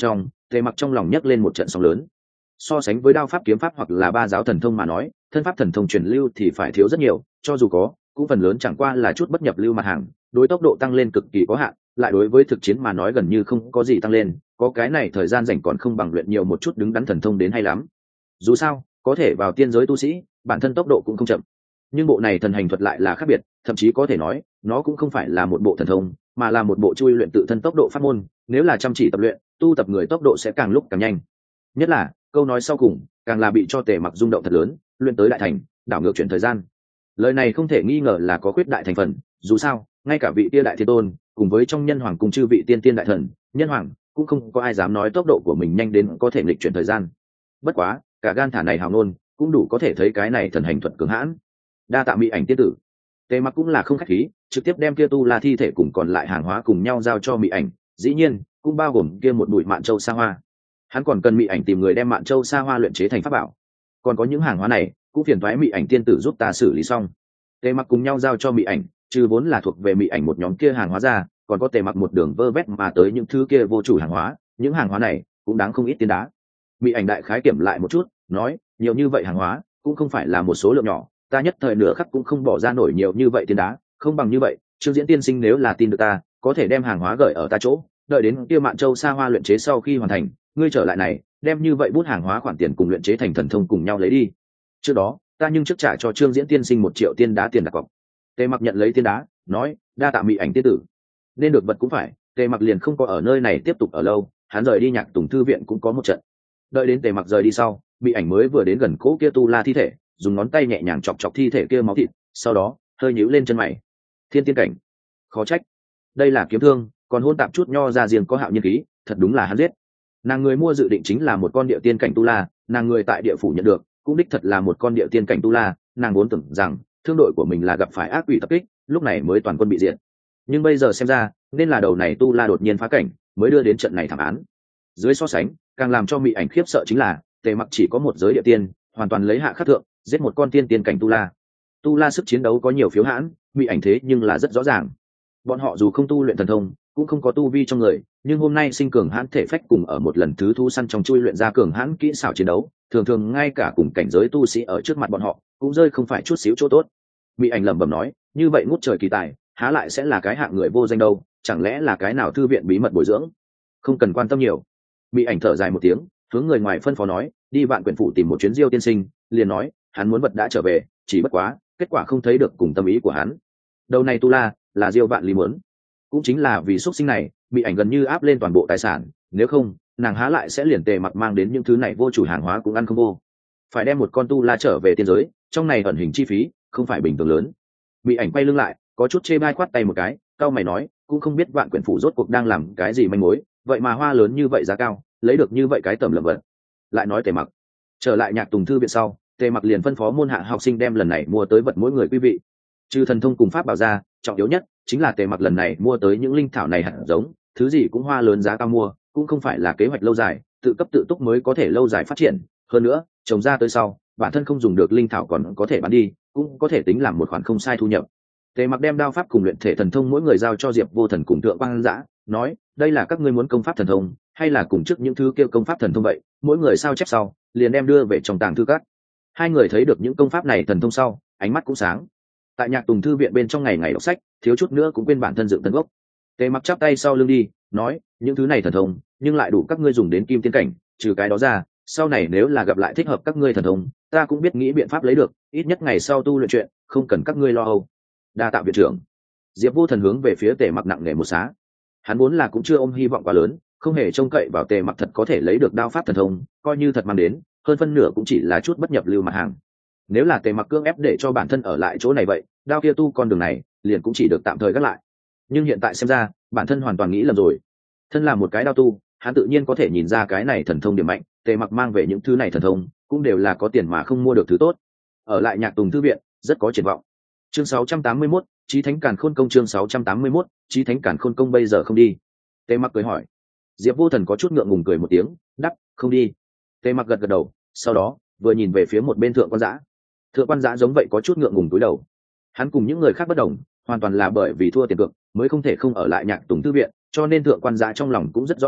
Speaker 1: Tề Mặc trong lòng nhấc lên một trận sóng lớn. So sánh với đao pháp kiếm pháp hoặc là ba giáo thần thông mà nói, thân pháp thần thông truyền lưu thì phải thiếu rất nhiều, cho dù có cũng phần lớn chẳng qua là chút bất nhập lưu mặt hàng, đối tốc độ tăng lên cực kỳ có hạn, lại đối với thực chiến mà nói gần như không có gì tăng lên, có cái này thời gian dành còn không bằng luyện nhiều một chút đứng đắn thần thông đến hay lắm. Dù sao có thể vào tiên giới tu sĩ bản thân tốc độ cũng không chậm, nhưng bộ này thần hành thuật lại là khác biệt, thậm chí có thể nói nó cũng không phải là một bộ thần thông mà là một bộ chui luyện tự thân tốc độ pháp môn. Nếu là chăm chỉ tập luyện tu tập, người tốc độ sẽ càng lúc càng nhanh. Nhất là câu nói sau cùng càng là bị cho Tề Mặc rung động thật lớn, luyện tới đại thành đảo ngược chuyển thời gian. Lời này không thể nghi ngờ là có khuyết đại thành phần, dù sao ngay cả vị tia đại thiên tôn cùng với trong nhân hoàng cùng chư vị tiên tiên đại thần nhân hoàng cũng không có ai dám nói tốc độ của mình nhanh đến có thể nghịch chuyển thời gian. Bất quá cả gan thả này hào ngôn cũng đủ có thể thấy cái này thần hành thuật cường hãn. Đa tạ Mị Ảnh tiên tử. Tề Mặc cũng là không khách khí, trực tiếp đem kia tu la thi thể cùng còn lại hàng hóa cùng nhau giao cho Mị Ảnh, dĩ nhiên cũng bao gồm kia một bụi mạn châu sa hoa. Hắn còn cần Mị Ảnh tìm người đem mạn châu sa hoa luyện chế thành pháp bảo, còn có những hàng hóa này cũng phiền toái Mị Ảnh tiên tử giúp ta xử lý xong. Tề Mặc cùng nhau giao cho Mị Ảnh, trừ vốn là thuộc về Mị Ảnh một nhóm kia hàng hóa ra, còn có Tề Mặc một đường vơ vét mà tới những thứ kia vô chủ hàng hóa, những hàng hóa này cũng đáng không ít tiền đá. Mị Ảnh đại khái kiểm lại một chút, nói, nhiều như vậy hàng hóa cũng không phải là một số lượng nhỏ, ta nhất thời nửa khắc cũng không bỏ ra nổi nhiều như vậy tiền đá, không bằng như vậy, Trương Diễn tiên sinh nếu là tin được ta, có thể đem hàng hóa gửi ở ta chỗ, đợi đến kia mạn châu sa hoa luyện chế sau khi hoàn thành, ngươi trở lại này, đem như vậy bút hàng hóa khoản tiền cùng luyện chế thành thần thông cùng nhau lấy đi. Trước đó, ta nhưng trước trả cho Trương Diễn tiên sinh 1 triệu tiên đá tiền đặt cọc. Tề Mặc nhận lấy tiên đá, nói, đa tạ Mị Ảnh tiên tử. Nên được vật cũng phải, Tề Mặc liền không có ở nơi này tiếp tục ở lâu, hắn rời đi Nhạc Tùng thư viện cũng có một trận. Đợi đến Tề Mặc rời đi sau, Mị Ảnh mới vừa đến gần cỗ kia tu la thi thể, dùng ngón tay nhẹ nhàng chọc chọc thi thể kia máu thịt, sau đó hơi nhíu lên chân mày. Thiên tiên cảnh, khó trách, đây là kiếm thương, còn hôn tạp chút nho ra riêng có hạo nhiên khí, thật đúng là hắn giết. Nàng người mua dự định chính là một con địa tiên cảnh tu la, nàng người tại địa phủ nhận được cũng đích thật là một con địa tiên cảnh tu la, nàng vốn tưởng rằng thương đội của mình là gặp phải ác quỷ tập kích, lúc này mới toàn quân bị diệt. Nhưng bây giờ xem ra, nên là đầu này tu la đột nhiên phá cảnh, mới đưa đến trận này thảm án. Dưới so sánh, càng làm cho Mị Ảnh khiếp sợ chính là, Tề Mặc chỉ có một giới địa tiên, hoàn toàn lấy hạ khắc thượng, giết một con tiên tiên cảnh tu la. Tu la sức chiến đấu có nhiều phiếu hãn, Mị Ảnh thế nhưng là rất rõ ràng. Bọn họ dù không tu luyện thần thông, cũng không có tu vi trong người, nhưng hôm nay sinh cường hãn thể phách cùng ở một lần thứ thu săn trong chui luyện ra cường hãn kỹ xảo chiến đấu, thường thường ngay cả cùng cảnh giới tu sĩ ở trước mặt bọn họ cũng rơi không phải chút xíu chỗ tốt. Mị Ảnh lẩm bẩm nói, như vậy ngút trời kỳ tài, há lại sẽ là cái hạng người vô danh đâu, chẳng lẽ là cái nào thư viện bí mật bồi dưỡng? Không cần quan tâm nhiều. Mị Ảnh thở dài một tiếng, hướng người ngoài phân phó nói, đi Vạn Quyển phủ tìm một chuyến Diêu tiên sinh, liền nói hắn muốn vật đã trở về, chỉ bất quá kết quả không thấy được cùng tâm ý của hắn. Đầu này tu la là Diêu Vạn Lý muốn, cũng chính là vì xuất sinh này, Mị Ảnh gần như áp lên toàn bộ tài sản, nếu không nàng há lại sẽ liền Tề Mặc mang đến những thứ này vô chủ hàng hóa cũng ăn không vô. Phải đem một con tu la trở về tiên giới, trong này ẩn hình chi phí không phải bình thường lớn. Mị Ảnh quay lưng lại, có chút chê bai quát tay một cái, cao mày nói, cũng không biết Vạn Quyển phủ rốt cuộc đang làm cái gì manh mối, vậy mà hoa lớn như vậy giá cao, lấy được như vậy cái tầm lầm vật. Lại nói Tề Mặc trở lại Nhạc Tùng thư viện sau, Tề Mặc liền phân phó môn hạ học sinh đem lần này mua tới vật mỗi người quý vị. Trừ thần thông cùng pháp bảo ra, trọng yếu nhất chính là Tề Mặc lần này mua tới những linh thảo này hạt giống, thứ gì cũng hoa lớn giá cao mua, cũng không phải là kế hoạch lâu dài, tự cấp tự túc mới có thể lâu dài phát triển. Hơn nữa, trồng ra tới sau, bản thân không dùng được linh thảo còn có thể bán đi, cũng có thể tính làm một khoản không sai thu nhập. Tề Mặc đem đao pháp cùng luyện thể thần thông mỗi người giao cho Diệp Vô Thần cùng Thượng Quang Dã, nói, đây là các ngươi muốn công pháp thần thông, hay là cùng trước những thứ kêu công pháp thần thông vậy, mỗi người sao chép sau, liền đem đưa về trong tàng thư các. Hai người thấy được những công pháp này thần thông sau, ánh mắt cũng sáng. Tại Nhạc Tùng thư viện bên trong ngày ngày đọc sách, thiếu chút nữa cũng quên bản thân dựng thân gốc. Tề Mặc chắp tay sau lưng đi, nói, những thứ này thần thông, nhưng lại đủ các ngươi dùng đến kim tiên cảnh, trừ cái đó ra, sau này nếu là gặp lại thích hợp các ngươi thần thông, ta cũng biết nghĩ biện pháp lấy được, ít nhất ngày sau tu luyện chuyện, không cần các ngươi lo âu. Đa tạ viện trưởng. Diệp Vô Thần hướng về phía Tề Mặc nặng nề một xá. Hắn vốn là cũng chưa ôm hy vọng quá lớn, không hề trông cậy vào Tề Mặc thật có thể lấy được đao pháp thần thông, coi như thật mang đến, hơn phân nửa cũng chỉ là chút bất nhập lưu mặt hàng. Nếu là Tề Mặc cưỡng ép để cho bản thân ở lại chỗ này vậy, đao kia tu con đường này liền cũng chỉ được tạm thời gác lại. Nhưng hiện tại xem ra, bản thân hoàn toàn nghĩ lầm rồi. Thân là một cái đao tu, hắn tự nhiên có thể nhìn ra cái này thần thông điểm mạnh, Tề Mặc mang về những thứ này thần thông, cũng đều là có tiền mà không mua được thứ tốt. Ở lại Nhạc Tùng thư viện, rất có triển vọng. Chương 681, Chí Thánh Càn Khôn Công. Chương 681, Chí Thánh Càn Khôn Công bây giờ không đi. Tề Mặc cười hỏi. Diệp Vô Thần có chút ngượng ngùng cười một tiếng, đáp, không đi. Tề Mặc gật gật đầu, sau đó vừa nhìn về phía một bên Thượng Quan Dã. Thượng Quan Dã giống vậy có chút ngượng ngùng cúi đầu. Hắn cùng những người khác bất đồng, hoàn toàn là bởi vì thua tiền cược mới không thể không ở lại Nhạc Tùng thư viện, cho nên Thượng Quan Dã trong lòng cũng rất rõ ràng,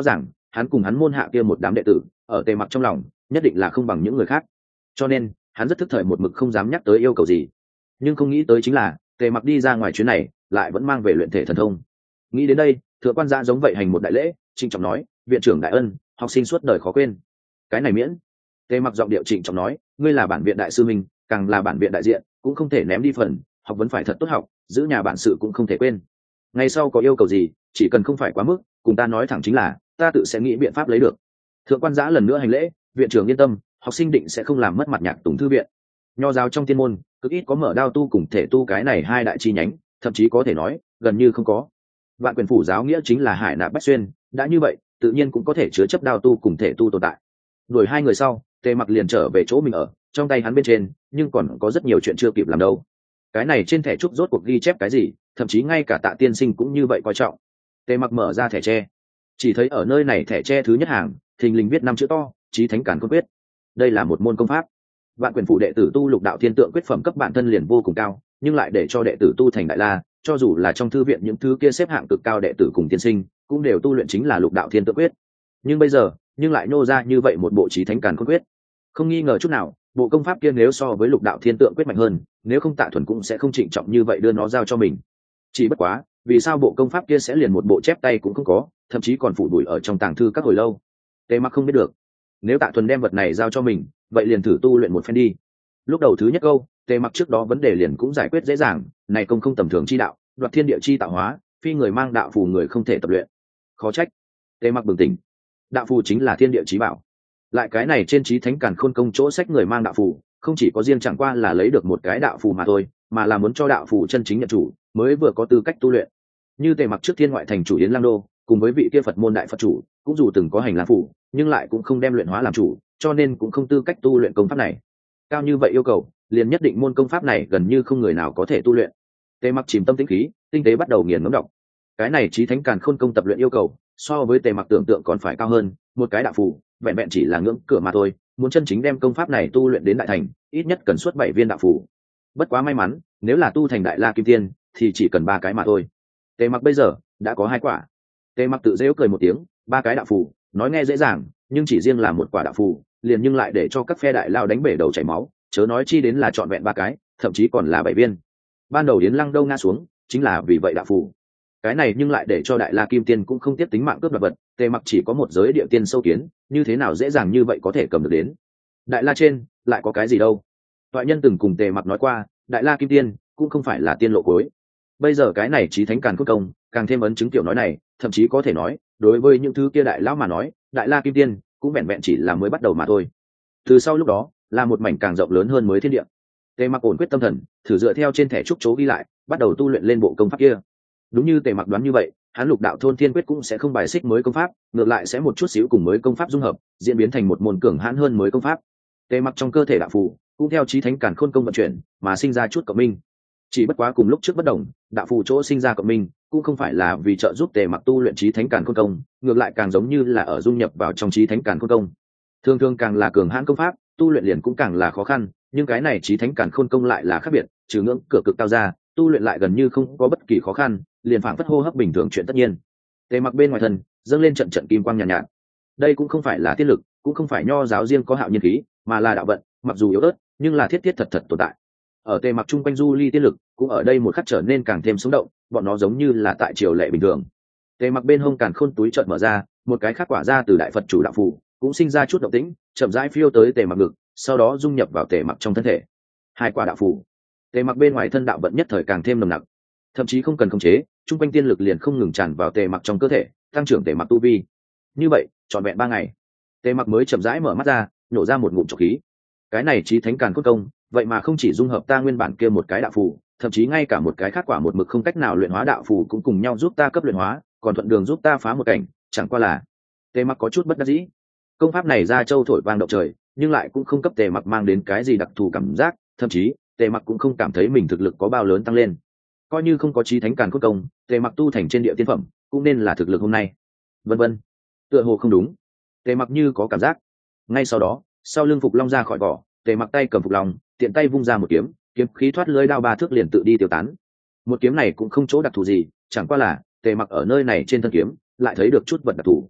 Speaker 1: hắn cùng hắn môn hạ kia một đám đệ tử ở tề mặc trong lòng nhất định là không bằng những người khác, cho nên hắn rất thức thời một mực không dám nhắc tới yêu cầu gì. Nhưng không nghĩ tới chính là tề mặc đi ra ngoài chuyến này lại vẫn mang về luyện thể thần thông. Nghĩ đến đây, thượng quan giã giống vậy hành một đại lễ, trịnh trọng nói: viện trưởng đại ân, học sinh suốt đời khó quên. Cái này miễn. Tề mặc giọng điệu trịnh trọng nói: ngươi là bản viện đại sư minh, càng là bản viện đại diện, cũng không thể ném đi phần, học vấn phải thật tốt học, giữ nhà bản sự cũng không thể quên. Ngày sau có yêu cầu gì, chỉ cần không phải quá mức, cùng ta nói thẳng chính là, ta tự sẽ nghĩ biện pháp lấy được. Thượng quan giã lần nữa hành lễ: viện trưởng yên tâm, học sinh định sẽ không làm mất mặt Nhạc Tùng thư viện. Nho giáo trong tiên môn cực ít có mở đao tu cùng thể tu cái này hai đại chi nhánh, thậm chí có thể nói gần như không có. Vạn Quyền phủ giáo nghĩa chính là hải nạp bách xuyên, đã như vậy tự nhiên cũng có thể chứa chấp đao tu cùng thể tu tồn tại. Đuổi hai người sau, Tề Mặc liền trở về chỗ mình ở, trong tay hắn bên trên nhưng còn có rất nhiều chuyện chưa kịp làm đâu. Cái này trên thẻ trúc rốt cuộc ghi chép cái gì, thậm chí ngay cả Tạ tiên sinh cũng như vậy coi trọng. Tề Mặc mở ra thẻ tre, chỉ thấy ở nơi này thẻ tre thứ nhất hàng thình lình viết 5 chữ to: Chí Thánh Càn Khôn Quyết. Đây là một môn công pháp. Vạn Quyền phủ đệ tử tu lục đạo thiên tượng quyết phẩm cấp bản thân liền vô cùng cao, nhưng lại để cho đệ tử tu thành đại la, cho dù là trong thư viện những thứ kia xếp hạng cực cao đệ tử cùng tiên sinh cũng đều tu luyện chính là lục đạo thiên tượng quyết. Nhưng bây giờ nhưng lại nô ra như vậy một bộ Chí Thánh Càn Khôn Quyết. Không nghi ngờ chút nào, bộ công pháp kia nếu so với lục đạo thiên tượng quyết mạnh hơn, nếu không Tạ Thuần cũng sẽ không trịnh trọng như vậy đưa nó giao cho mình. Chỉ bất quá, vì sao bộ công pháp kia sẽ liền một bộ chép tay cũng không có, thậm chí còn phủ đuổi ở trong tàng thư các hồi lâu. Tề Mặc không biết được. Nếu Tạ Thuần đem vật này giao cho mình, vậy liền thử tu luyện một phen đi. Lúc đầu thứ nhất câu, Tề Mặc trước đó vấn đề liền cũng giải quyết dễ dàng, này công không tầm thường chi đạo, đoạt thiên địa chi tạo hóa, phi người mang đạo phù người không thể tập luyện. Khó trách. Tề Mặc bừng tỉnh. Đạo phù chính là thiên địa chí bảo. Lại cái này trên Chí Thánh Càn Khôn công chỗ sách người mang đạo phù, không chỉ có riêng chẳng qua là lấy được một cái đạo phù mà thôi, mà là muốn cho đạo phù chân chính nhận chủ, mới vừa có tư cách tu luyện. Như Tề Mặc trước thiên ngoại thành chủ Yến Lang Đô, cùng với vị kia Phật môn đại Phật chủ, cũng dù từng có hành lang phù, nhưng lại cũng không đem luyện hóa làm chủ, cho nên cũng không tư cách tu luyện công pháp này. Cao như vậy yêu cầu, liền nhất định môn công pháp này gần như không người nào có thể tu luyện. Tề Mặc chìm tâm tĩnh khí, tinh tế bắt đầu nghiền ngẫm đọc. Cái này Chí Thánh Càn Khôn công tập luyện yêu cầu, so với Tề Mặc tưởng tượng còn phải cao hơn, một cái đạo phù, vẹn vẹn chỉ là ngưỡng cửa mà thôi, muốn chân chính đem công pháp này tu luyện đến đại thành, ít nhất cần suốt 7 viên đạo phù. Bất quá may mắn, nếu là tu thành đại la kim tiên, thì chỉ cần 3 cái mà thôi. Tề Mặc bây giờ đã có 2 quả. Tề Mặc tự giễu cười một tiếng, 3 cái đạo phù, nói nghe dễ dàng, nhưng chỉ riêng là một quả đạo phù, liền nhưng lại để cho các phe đại lao đánh bể đầu chảy máu, chớ nói chi đến là trọn vẹn 3 cái, thậm chí còn là 7 viên. Ban đầu Yến Lăng Đâu ngã xuống, chính là vì vậy đạo phù. Cái này nhưng lại để cho đại la kim tiên cũng không tiếp tính mạng cướp đoạt vật, Tề Mặc chỉ có một giới địa tiên sâu kiến, như thế nào dễ dàng như vậy có thể cầm được đến. Đại la trên lại có cái gì đâu. Toại nhân từng cùng Tề Mặc nói qua, đại la kim tiên cũng không phải là tiên lộ cuối. Bây giờ cái này Chí Thánh Càn Khôn công càng thêm ấn chứng tiểu nói này, thậm chí có thể nói, đối với những thứ kia đại lão mà nói, đại la kim tiên cũng vẹn vẹn chỉ là mới bắt đầu mà thôi. Từ sau lúc đó là một mảnh càng rộng lớn hơn mới thiên địa. Tề Mặc ổn quyết tâm thần, thử dựa theo trên thẻ trúc chố ghi lại, bắt đầu tu luyện lên bộ công pháp kia. Đúng như Tề Mặc đoán như vậy, hắn lục đạo thôn thiên quyết cũng sẽ không bài xích mới công pháp, ngược lại sẽ một chút xíu cùng mới công pháp dung hợp, diễn biến thành một môn cường hãn hơn mới công pháp. Tề Mặc trong cơ thể đạo phù cũng theo Chí Thánh Càn Khôn công vận chuyển, mà sinh ra chút cộng minh. Chỉ bất quá cùng lúc trước bất đồng, đạo phù chỗ sinh ra cộng minh cũng không phải là vì trợ giúp Tề Mặc tu luyện Chí Thánh Càn Khôn công, ngược lại càng giống như là ở dung nhập vào trong Chí Thánh Càn Khôn công. Thường thường càng là cường hãn công pháp, tu luyện liền cũng càng là khó khăn, nhưng cái này Chí Thánh Càn Khôn công lại là khác biệt, trừ ngưỡng cửa cực cao ra, tu luyện lại gần như không có bất kỳ khó khăn, liền phảng phất hô hấp bình thường chuyện tất nhiên. Tề Mặc bên ngoài thân dâng lên trận trận kim quang nhàn nhạt. Đây cũng không phải là tiên lực, cũng không phải nho giáo riêng có hạo nhiên khí, mà là đạo vận, mặc dù yếu ớt, nhưng là thiết thiết thật thật tồn tại. Ở Tề Mặc trung quanh du ly tiên lực cũng ở đây một khắc trở nên càng thêm sống động, bọn nó giống như là tại triều lệ bình thường. Tề Mặc bên hông càn khôn túi chợt mở ra, một cái khác quả ra từ đại Phật chủ đạo phù cũng sinh ra chút động tĩnh, chậm rãi phiêu tới Tề Mặc ngực, sau đó dung nhập vào Tề Mặc trong thân thể. 2 quả đạo phù, Tề Mặc bên ngoài thân đạo vận nhất thời càng thêm nồng nặc, thậm chí không cần khống chế, trung quanh tiên lực liền không ngừng tràn vào Tề Mặc trong cơ thể, tăng trưởng Tề Mặc tu vi. Như vậy trọn vẹn 3 ngày, Tề Mặc mới chậm rãi mở mắt ra, nhổ ra một ngụm trọc khí. Cái này Chí Thánh Càn Khôn công, vậy mà không chỉ dung hợp ta nguyên bản kia một cái đạo phù, thậm chí ngay cả một cái khác quả một mực không cách nào luyện hóa đạo phù cũng cùng nhau giúp ta cấp luyện hóa, còn thuận đường giúp ta phá một cảnh, chẳng qua là Tề Mặc có chút bất đắc dĩ. Công pháp này ra châu thổi vang động trời, nhưng lại cũng không cấp Tề Mặc mang đến cái gì đặc thù cảm giác, thậm chí Tề Mặc cũng không cảm thấy mình thực lực có bao lớn tăng lên. Coi như không có Chí Thánh Càn Khôn công, Tề Mặc tu thành trên địa tiên phẩm, cũng nên là thực lực hôm nay. Vân vân, tựa hồ không đúng. Tề Mặc như có cảm giác. Ngay sau đó, sau lưng Phục Long ra khỏi vỏ, Tề Mặc tay cầm Phục Long, tiện tay vung ra một kiếm, kiếm khí thoát lưới đao 3 thước liền tự đi tiêu tán. Một kiếm này cũng không chỗ đặc thù gì, chẳng qua là Tề Mặc ở nơi này trên thân kiếm lại thấy được chút vật đặc thù.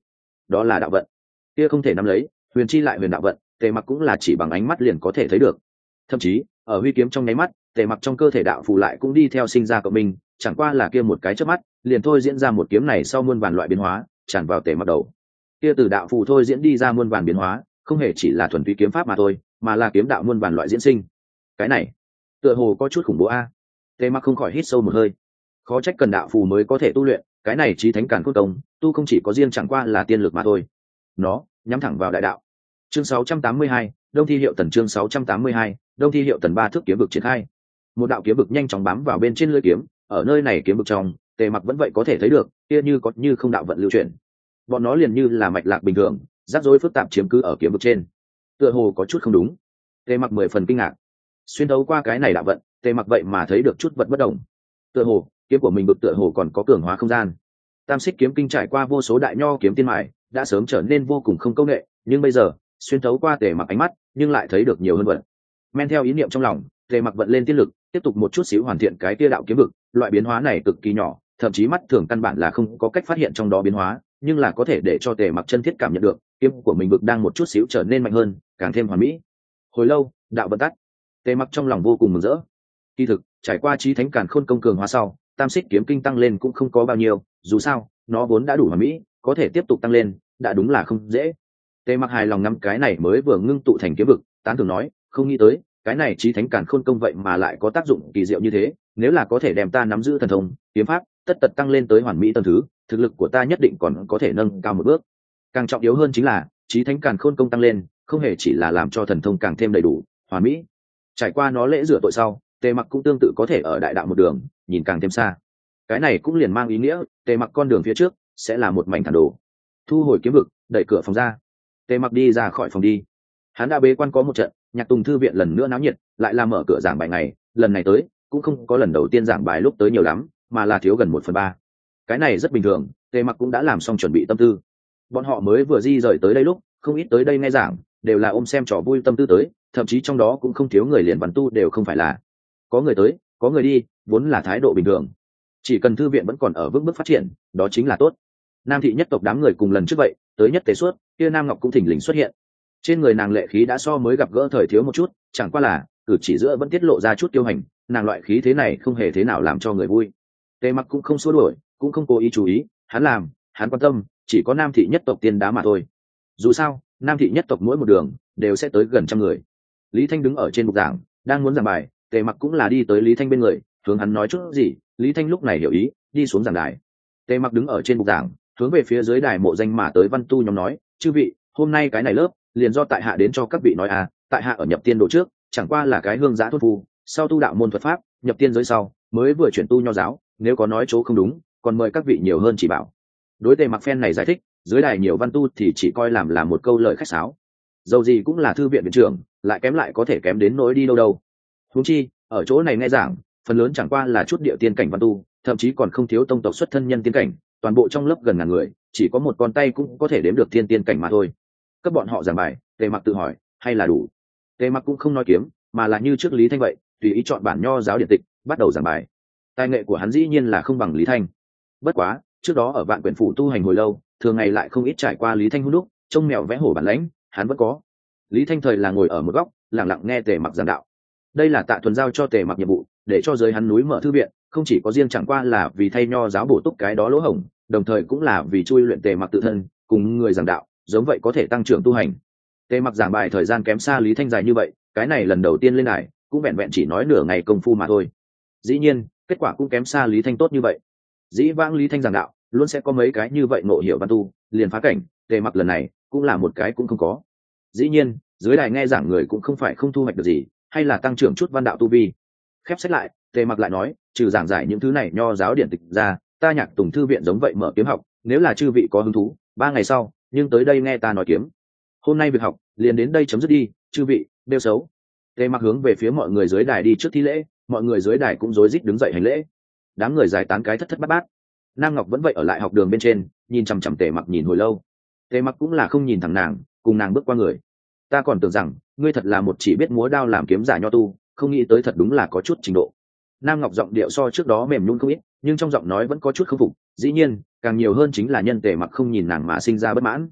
Speaker 1: đó là đạo vận. Kia không thể nắm lấy, huyền chi lại huyền đạo vận, tề mặc cũng là chỉ bằng ánh mắt liền có thể thấy được. Thậm chí ở huy kiếm trong nháy mắt, tề mặc trong cơ thể đạo phù lại cũng đi theo sinh ra cộng minh, chẳng qua là kia một cái chớp mắt liền thôi diễn ra một kiếm này sau muôn vàn loại biến hóa tràn vào tề mặc đầu. Kia từ đạo phù thôi diễn đi ra muôn vàn biến hóa không hề chỉ là thuần túy kiếm pháp mà thôi, mà là kiếm đạo muôn vàn loại diễn sinh. Cái này tựa hồ có chút khủng bố a. Tề mặc không khỏi hít sâu một hơi. Khó trách cần đạo phù mới có thể tu luyện, cái này chí thánh càn khôn công tu không chỉ có riêng chẳng qua là tiên lực mà thôi, nó nhắm thẳng vào đại đạo. Chương 682, Đông Thi Hiệu Tần. Chương 682, Đông Thi Hiệu Tần. Ba thước kiếm vực triển khai. Một đạo kiếm vực nhanh chóng bám vào bên trên lưỡi kiếm, ở nơi này kiếm vực trong, tề mặc vẫn vậy có thể thấy được kia như có như không đạo vận lưu chuyển. Bọn nó liền như là mạch lạc bình thường, rắc rối phức tạp chiếm cứ ở kiếm vực trên. Tựa hồ có chút không đúng. Tề mặc 10 phần kinh ngạc. Xuyên thấu qua cái này đạo vận, tề mặc vậy mà thấy được chút vật bất đồng. Tựa hồ kiếm của mình vực tựa hồ còn có cường hóa không gian. Tam xích kiếm kinh trải qua vô số đại nho kiếm tiên mài, đã sớm trở nên vô cùng không công nghệ, nhưng bây giờ xuyên thấu qua tề mặc ánh mắt nhưng lại thấy được nhiều hơn vật. Men theo ý niệm trong lòng, tề mặc vận lên tiên lực, tiếp tục một chút xíu hoàn thiện cái kia đạo kiếm vực. Loại biến hóa này cực kỳ nhỏ, thậm chí mắt thường căn bản là không có cách phát hiện trong đó biến hóa, nhưng là có thể để cho tề mặc chân thiết cảm nhận được kiếm của mình vực đang một chút xíu trở nên mạnh hơn, càng thêm hoàn mỹ. Hồi lâu đạo vận tắt, tề mặc trong lòng vô cùng mừng rỡ. Kỳ thực trải qua chí thánh càn khôn công cường hóa sau, tam xích kiếm kinh tăng lên cũng không có bao nhiêu, dù sao nó vốn đã đủ hoàn mỹ, có thể tiếp tục tăng lên đã đúng là không dễ. Tề mặc hài lòng ngắm cái này mới vừa ngưng tụ thành kiếm vực, tán thưởng nói, không nghĩ tới cái này chí thánh càn khôn công vậy mà lại có tác dụng kỳ diệu như thế, nếu là có thể đem ta nắm giữ thần thông kiếm pháp tất tật tăng lên tới hoàn mỹ tầng thứ, thực lực của ta nhất định còn có thể nâng cao một bước. Càng trọng yếu hơn chính là chí thánh càn khôn công tăng lên không hề chỉ là làm cho thần thông càng thêm đầy đủ hoàn mỹ, trải qua nó lễ rửa tội sau, tề mặc cũng tương tự có thể ở đại đạo một đường nhìn càng thêm xa. Cái này cũng liền mang ý nghĩa tề mặc con đường phía trước sẽ là một mảnh thản đồ. Thu hồi kiếm vực, đẩy cửa phòng ra, tề mặc đi ra khỏi phòng đi. Hắn đã bế quan có một trận, Nhạc Tùng thư viện lần nữa náo nhiệt, lại là mở cửa giảng bài ngày, lần này tới cũng không có lần đầu tiên giảng bài lúc tới nhiều lắm, mà là thiếu gần 1/3. Cái này rất bình thường, tề mặc cũng đã làm xong chuẩn bị tâm tư. Bọn họ mới vừa di rời tới đây lúc, không ít tới đây nghe giảng đều là ôm xem trò vui tâm tư tới, thậm chí trong đó cũng không thiếu người liền văn tu đều không phải là. Có người tới có người đi, vốn là thái độ bình thường. Chỉ cần thư viện vẫn còn ở vững bước phát triển, đó chính là tốt. Nam thị nhất tộc đám người cùng lần trước vậy tới nhất tế suốt, kia Nam Ngọc cũng thỉnh lình xuất hiện. Trên người nàng lệ khí đã so mới gặp gỡ thời thiếu một chút, chẳng qua là cử chỉ giữa vẫn tiết lộ ra chút kiêu hành, nàng loại khí thế này không hề thế nào làm cho người vui. Tề mặc cũng không xua đuổi, cũng không cố ý chú ý, hắn quan tâm chỉ có Nam thị nhất tộc tiên đá mà thôi. Dù sao Nam thị nhất tộc mỗi một đường đều sẽ tới gần 100 người. Lý Thanh đứng ở trên bục giảng đang muốn giảng bài, tề mặc cũng là đi tới Lý Thanh bên người, hướng hắn nói chút gì. Lý Thanh lúc này hiểu ý, đi xuống giảng đài. Tề mặc đứng ở trên bục giảng, hướng về phía dưới đài mộ danh mà tới văn tu nhóm nói, chư vị, hôm nay cái này lớp liền do tại hạ đến cho các vị nói à, tại hạ ở nhập tiên độ trước chẳng qua là cái hương giã thốt phu, sau tu đạo môn thuật pháp, nhập tiên giới sau mới vừa chuyển tu nho giáo, nếu có nói chỗ không đúng còn mời các vị nhiều hơn chỉ bảo. Đối tề mặc phen này giải thích, dưới đài nhiều văn tu thì chỉ coi làm là một câu lời khách sáo. Dầu gì cũng là thư viện viện trưởng, lại kém lại có thể kém đến nỗi đi đâu đâu. Huống chi ở chỗ này nghe giảng phần lớn chẳng qua là chút địa tiên cảnh văn tu, thậm chí còn không thiếu tông tộc xuất thân nhân tiên cảnh, toàn bộ trong lớp gần ngàn người chỉ có một con tay cũng có thể đếm được thiên tiên cảnh mà thôi. Cấp bọn họ giảng bài, tề mặc tự hỏi hay là đủ. Tề mặc cũng không nói kiếm, mà là như trước Lý Thanh vậy, tùy ý chọn bản nho giáo điện tịch bắt đầu giảng bài. Tài nghệ của hắn dĩ nhiên là không bằng Lý Thanh, bất quá trước đó ở Vạn Quyển phủ tu hành hồi lâu, thường ngày lại không ít trải qua Lý Thanh hút đúc trông mèo vẽ hổ bản lãnh, hắn vẫn có. Lý Thanh thời là ngồi ở một góc lặng lặng nghe tề mặc giảng đạo. Đây là Tạ Thuần giao cho tề mặc nhiệm vụ, để cho giới hắn núi mở thư viện, không chỉ có riêng chẳng qua là vì thay nho giáo bổ túc cái đó lỗ hổng, đồng thời cũng là vì chui luyện tề mặc tự thân cùng người giảng đạo giống vậy có thể tăng trưởng tu hành. Tề mặc giảng bài thời gian kém xa Lý Thanh dài như vậy, cái này lần đầu tiên lên đài cũng vẹn vẹn chỉ nói nửa ngày công phu mà thôi. Dĩ nhiên kết quả cũng kém xa Lý Thanh tốt như vậy. Dĩ vãng Lý Thanh giảng đạo luôn sẽ có mấy cái như vậy ngộ hiểu văn tu liền phá cảnh, tề mặc lần này cũng là một cái cũng không có. Dĩ nhiên dưới đài nghe giảng người cũng không phải không thu hoạch được gì, hay là tăng trưởng chút văn đạo tu vi. Khép sách lại, tề mặc lại nói, trừ giảng giải những thứ này nho giáo điển tịch ra, ta Nhạc Tùng thư viện giống vậy mở kiếm học, nếu là chư vị có hứng thú 3 ngày sau nhưng tới đây nghe ta nói kiếm. Hôm nay việc học liền đến đây chấm dứt đi, chư vị đeo xấu. Tề mặc hướng về phía mọi người dưới đài đi trước thi lễ, mọi người dưới đài cũng rối rít đứng dậy hành lễ. Đám người giải tán cái thất thất bát bát. Nam Ngọc vẫn vậy ở lại học đường bên trên, nhìn chằm chằm Tề mặc nhìn hồi lâu. Tề mặc cũng là không nhìn thẳng nàng, cùng nàng bước qua người. Ta còn tưởng rằng ngươi thật là một chỉ biết múa đao làm kiếm giả nho tu, không nghĩ tới thật đúng là có chút trình độ. Nam Ngọc giọng điệu so trước đó mềm nhún không ít, nhưng trong giọng nói vẫn có chút không phục. Dĩ nhiên càng nhiều hơn chính là nhân Tề mặc không nhìn nàng mà sinh ra bất mãn.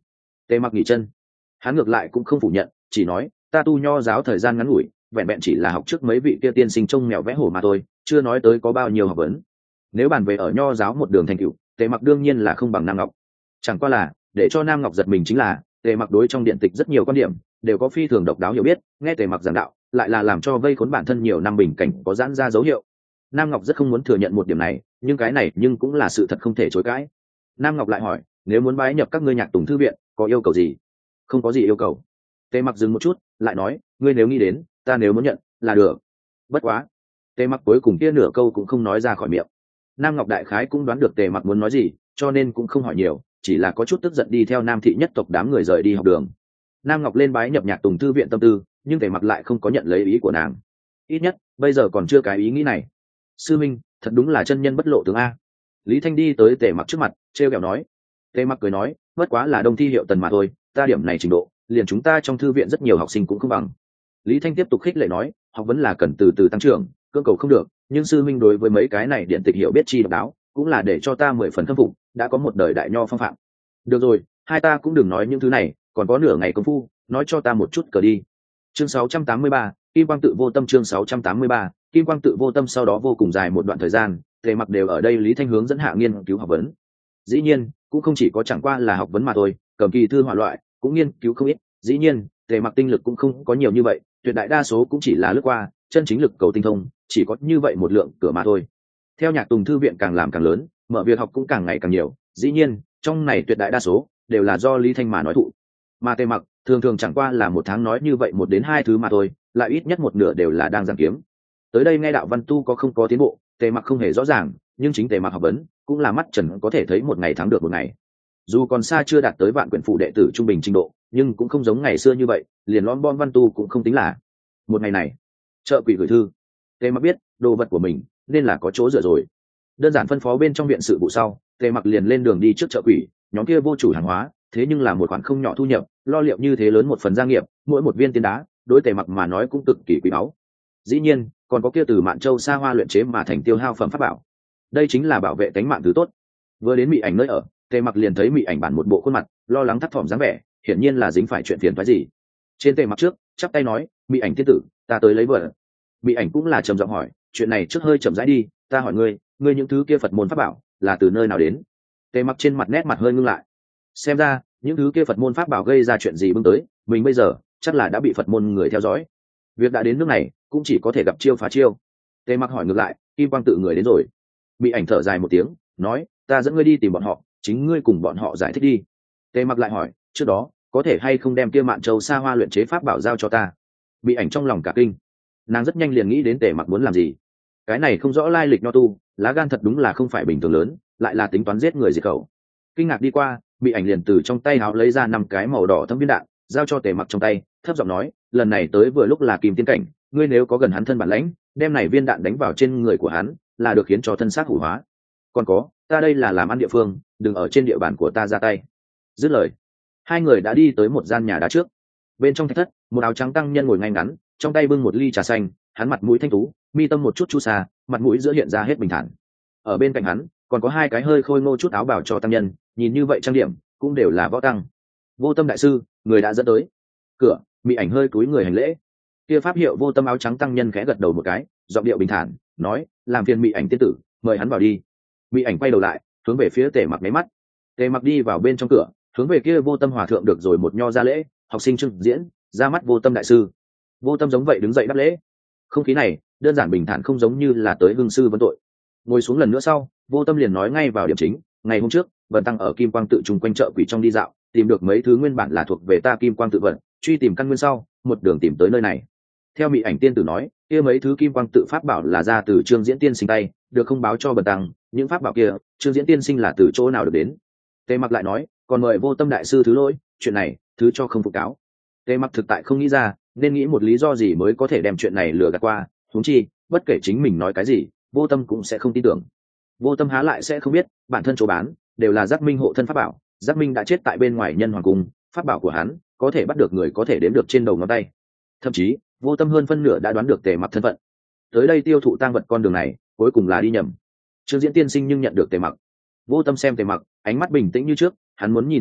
Speaker 1: Tề Mặc nghỉ chân, hắn ngược lại cũng không phủ nhận, chỉ nói ta tu nho giáo thời gian ngắn ngủi, vẹn vẹn chỉ là học trước mấy vị kia tiên sinh trông mèo vẽ hổ mà thôi, chưa nói tới có bao nhiêu học vấn. Nếu bàn về ở nho giáo một đường thành tựu, Tề Mặc đương nhiên là không bằng Nam Ngọc. Chẳng qua là để cho Nam Ngọc giật mình chính là Tề Mặc đối trong điện tịch rất nhiều quan điểm đều có phi thường độc đáo hiểu biết, nghe Tề Mặc giảng đạo lại là làm cho vây khốn bản thân nhiều năm bình cảnh có giãn ra dấu hiệu. Nam Ngọc rất không muốn thừa nhận một điểm này, nhưng cái này cũng là sự thật không thể chối cãi. Nam Ngọc lại hỏi, nếu muốn bái nhập các ngươi Nhạc Tùng thư viện có yêu cầu gì? Không có gì yêu cầu. Tề Mặc dừng một chút lại nói, ngươi nếu nghĩ đến, ta nếu muốn nhận là được. Bất quá. Tề Mặc cuối cùng kia nửa câu cũng không nói ra khỏi miệng. Nam Ngọc đại khái cũng đoán được Tề Mặc muốn nói gì, cho nên cũng không hỏi nhiều, chỉ là có chút tức giận đi theo Nam thị nhất tộc đám người rời đi học đường. Nam Ngọc lên bái nhập Nhạc Tùng thư viện tâm tư, nhưng Tề Mặc lại không có nhận lấy ý của nàng. Ít nhất bây giờ còn chưa cái ý nghĩ này. Sư minh, thật đúng là chân nhân bất lộ tướng a. Lý Thanh đi tới Tề Mặc trước mặt, trêu ghẹo nói. Tề Mặc cười nói, bất quá là đông thi hiệu tần mà thôi, ta điểm này trình độ, liền chúng ta trong thư viện rất nhiều học sinh cũng không bằng. Lý Thanh tiếp tục khích lệ nói, học vấn là cần từ từ tăng trưởng, cưỡng cầu không được, nhưng sư minh đối với mấy cái này điện tịch hiểu biết chi độc đáo, cũng là để cho ta 10 phần khâm phục, đã có một đời đại nho phong phạm. Được rồi, hai ta cũng đừng nói những thứ này, còn có nửa ngày công phu, nói cho ta một chút cờ đi. Chương 683, Kim Quang tự vô tâm. Chương 683, Kim Quang tự vô tâm. Sau đó vô cùng dài một đoạn thời gian, Tề Mặc đều ở đây Lý Thanh hướng dẫn hạ nghiên cứu học vấn. Dĩ nhiên, cũng không chỉ có chẳng qua là học vấn mà thôi, cầm kỳ thư họa loại cũng nghiên cứu không ít. Dĩ nhiên, Tề Mặc tinh lực cũng không có nhiều như vậy, tuyệt đại đa số cũng chỉ là lướt qua, chân chính lực cầu tinh thông, chỉ có như vậy một lượng cửa mà thôi. Theo Nhạc Tùng thư viện càng làm càng lớn, mở việc học cũng càng ngày càng nhiều. Dĩ nhiên, trong này tuyệt đại đa số đều là do Lý Thanh mà nói thụ, mà Tề Mặc thường thường chẳng qua là một tháng nói như vậy 1 đến 2 thứ mà thôi, lại ít nhất một nửa đều là đang giảng kiếm. Tới đây nghe đạo văn tu có không có tiến bộ, Tề Mặc không hề rõ ràng, nhưng chính Tề Mặc học vấn cũng là mắt trần có thể thấy, một ngày thắng được một ngày. Dù còn xa chưa đạt tới vạn quyển phụ đệ tử trung bình trình độ, nhưng cũng không giống ngày xưa như vậy, liền lon bon văn tu cũng không tính là. Một ngày này, chợ quỷ gửi thư, Tề Mặc biết đồ vật của mình nên là có chỗ dựa rồi. Đơn giản phân phó bên trong viện sự vụ sau, Tề Mặc liền lên đường đi trước chợ quỷ. Nhóm kia vô chủ hàng hóa, thế nhưng là một khoản không nhỏ thu nhập, lo liệu như thế lớn một phần gia nghiệp, mỗi một viên tiên đá đối Tề Mặc mà nói cũng cực kỳ quý báu. Dĩ nhiên, còn có kia từ Mạn Châu xa hoa luyện chế mà thành tiêu hao phẩm pháp bảo, đây chính là bảo vệ tính mạng thứ tốt. Vừa đến Mị Ảnh nơi ở, Tề Mặc liền thấy Mị Ảnh bản một bộ khuôn mặt lo lắng thấp thỏm dáng vẻ, hiển nhiên là dính phải chuyện phiền toái gì. Trên Tề Mặc trước chắp tay nói, Mị Ảnh tiên tử, ta tới lấy vợ. Mị Ảnh cũng là trầm giọng hỏi, chuyện này trước hơi chậm rãi đi, ta hỏi ngươi những thứ kia Phật môn pháp bảo là từ nơi nào đến? Tề Mặc trên mặt nét mặt hơi ngưng lại, xem ra những thứ kia Phật môn pháp bảo gây ra chuyện gì bưng tới, mình bây giờ chắc là đã bị Phật môn người theo dõi. Việc đã đến nước này cũng chỉ có thể gặp chiêu phá chiêu. Tề Mặc hỏi ngược lại, Kim Quang tự người đến rồi? Mị Ảnh thở dài một tiếng, nói, ta dẫn ngươi đi tìm bọn họ, chính ngươi cùng bọn họ giải thích đi. Tề Mặc lại hỏi, trước đó có thể hay không đem kia Mạn Châu xa hoa luyện chế pháp bảo giao cho ta? Mị Ảnh trong lòng cả kinh, nàng rất nhanh liền nghĩ đến Tề Mặc muốn làm gì. Cái này không rõ lai lịch nho tu, lá gan thật đúng là không phải bình thường lớn, lại là tính toán giết người diệt khẩu. Kinh ngạc đi qua, Mị Ảnh liền từ trong tay áo lấy ra 5 cái màu đỏ thâm viên đạn, giao cho Tề Mặc trong tay, thấp giọng nói, lần này tới vừa lúc là Kim Tiên cảnh, ngươi nếu có gần hắn thân bản lãnh, đem này viên đạn đánh vào trên người của hắn, là được khiến cho thân xác hủ hóa. Còn có, ta đây là làm ăn địa phương, đừng ở trên địa bàn của ta ra tay. Dứt lời, hai người đã đi tới một gian nhà đá trước. Bên trong thạch thất, một áo trắng tăng nhân ngồi ngay ngắn, trong tay bưng một ly trà xanh, hắn mặt mũi thanh tú, mi tâm một chút chu sa, mặt mũi giữa hiện ra hết bình thản. Ở bên cạnh hắn còn có 2 cái hơi khôi ngô chút áo bào cho tăng nhân, nhìn như vậy trang điểm cũng đều là võ tăng. Vô Tâm đại sư, người đã dẫn tới. Cửa, Mị Ảnh hơi cúi người hành lễ. Kia pháp hiệu Vô Tâm áo trắng tăng nhân khẽ gật đầu một cái, giọng điệu bình thản nói, làm phiền Mị Ảnh tiên tử, mời hắn vào đi. Mị Ảnh quay đầu lại, hướng về phía Tề Mặc mấy mắt. Tề Mặc đi vào bên trong cửa, hướng về kia Vô Tâm hòa thượng được rồi một nho ra lễ, học sinh Trương Diễn, ra mắt Vô Tâm đại sư. Vô Tâm giống vậy đứng dậy đáp lễ. Không khí này đơn giản bình thản, không giống như là tới hương sư vấn tội. Ngồi xuống lần nữa sau, Vô Tâm liền nói ngay vào điểm chính. Ngày hôm trước, Vân tăng ở Kim Quang tự trùng quanh chợ quỷ trong đi dạo, tìm được mấy thứ nguyên bản là thuộc về ta Kim Quang tự vận, truy tìm căn nguyên sau, một đường tìm tới nơi này. Theo Mị Ảnh tiên tử nói, kia mấy thứ Kim Quang tự pháp bảo là ra từ Trương Diễn tiên sinh tay, được không báo cho Vân tăng, những pháp bảo kia, Trương Diễn tiên sinh là từ chỗ nào được đến? Tề Mặc lại nói, còn mời Vô Tâm đại sư thứ lỗi, chuyện này thứ cho không phụ cáo. Tề Mặc thực tại không nghĩ ra, nên nghĩ một lý do gì mới có thể đem chuyện này lừa gạt qua, huống chi, bất kể chính mình nói cái gì, Vô Tâm cũng sẽ không tin tưởng. Vô Tâm há lại sẽ không biết, bản thân chỗ bán đều là Giác Minh hộ thân pháp bảo, Giác Minh đã chết tại bên ngoài Nhân Hoàng cung, pháp bảo của hắn có thể bắt được người có thể đếm được trên đầu ngón tay. Thậm chí, Vô Tâm hơn phân nửa đã đoán được Tề Mặc thân phận. Tới đây tiêu thụ tang vật con đường này, cuối cùng là đi nhầm. Trương Diễn tiên sinh nhưng nhận được Tề Mặc. Vô Tâm xem Tề Mặc, ánh mắt bình tĩnh như trước, hắn muốn nhìn một chút,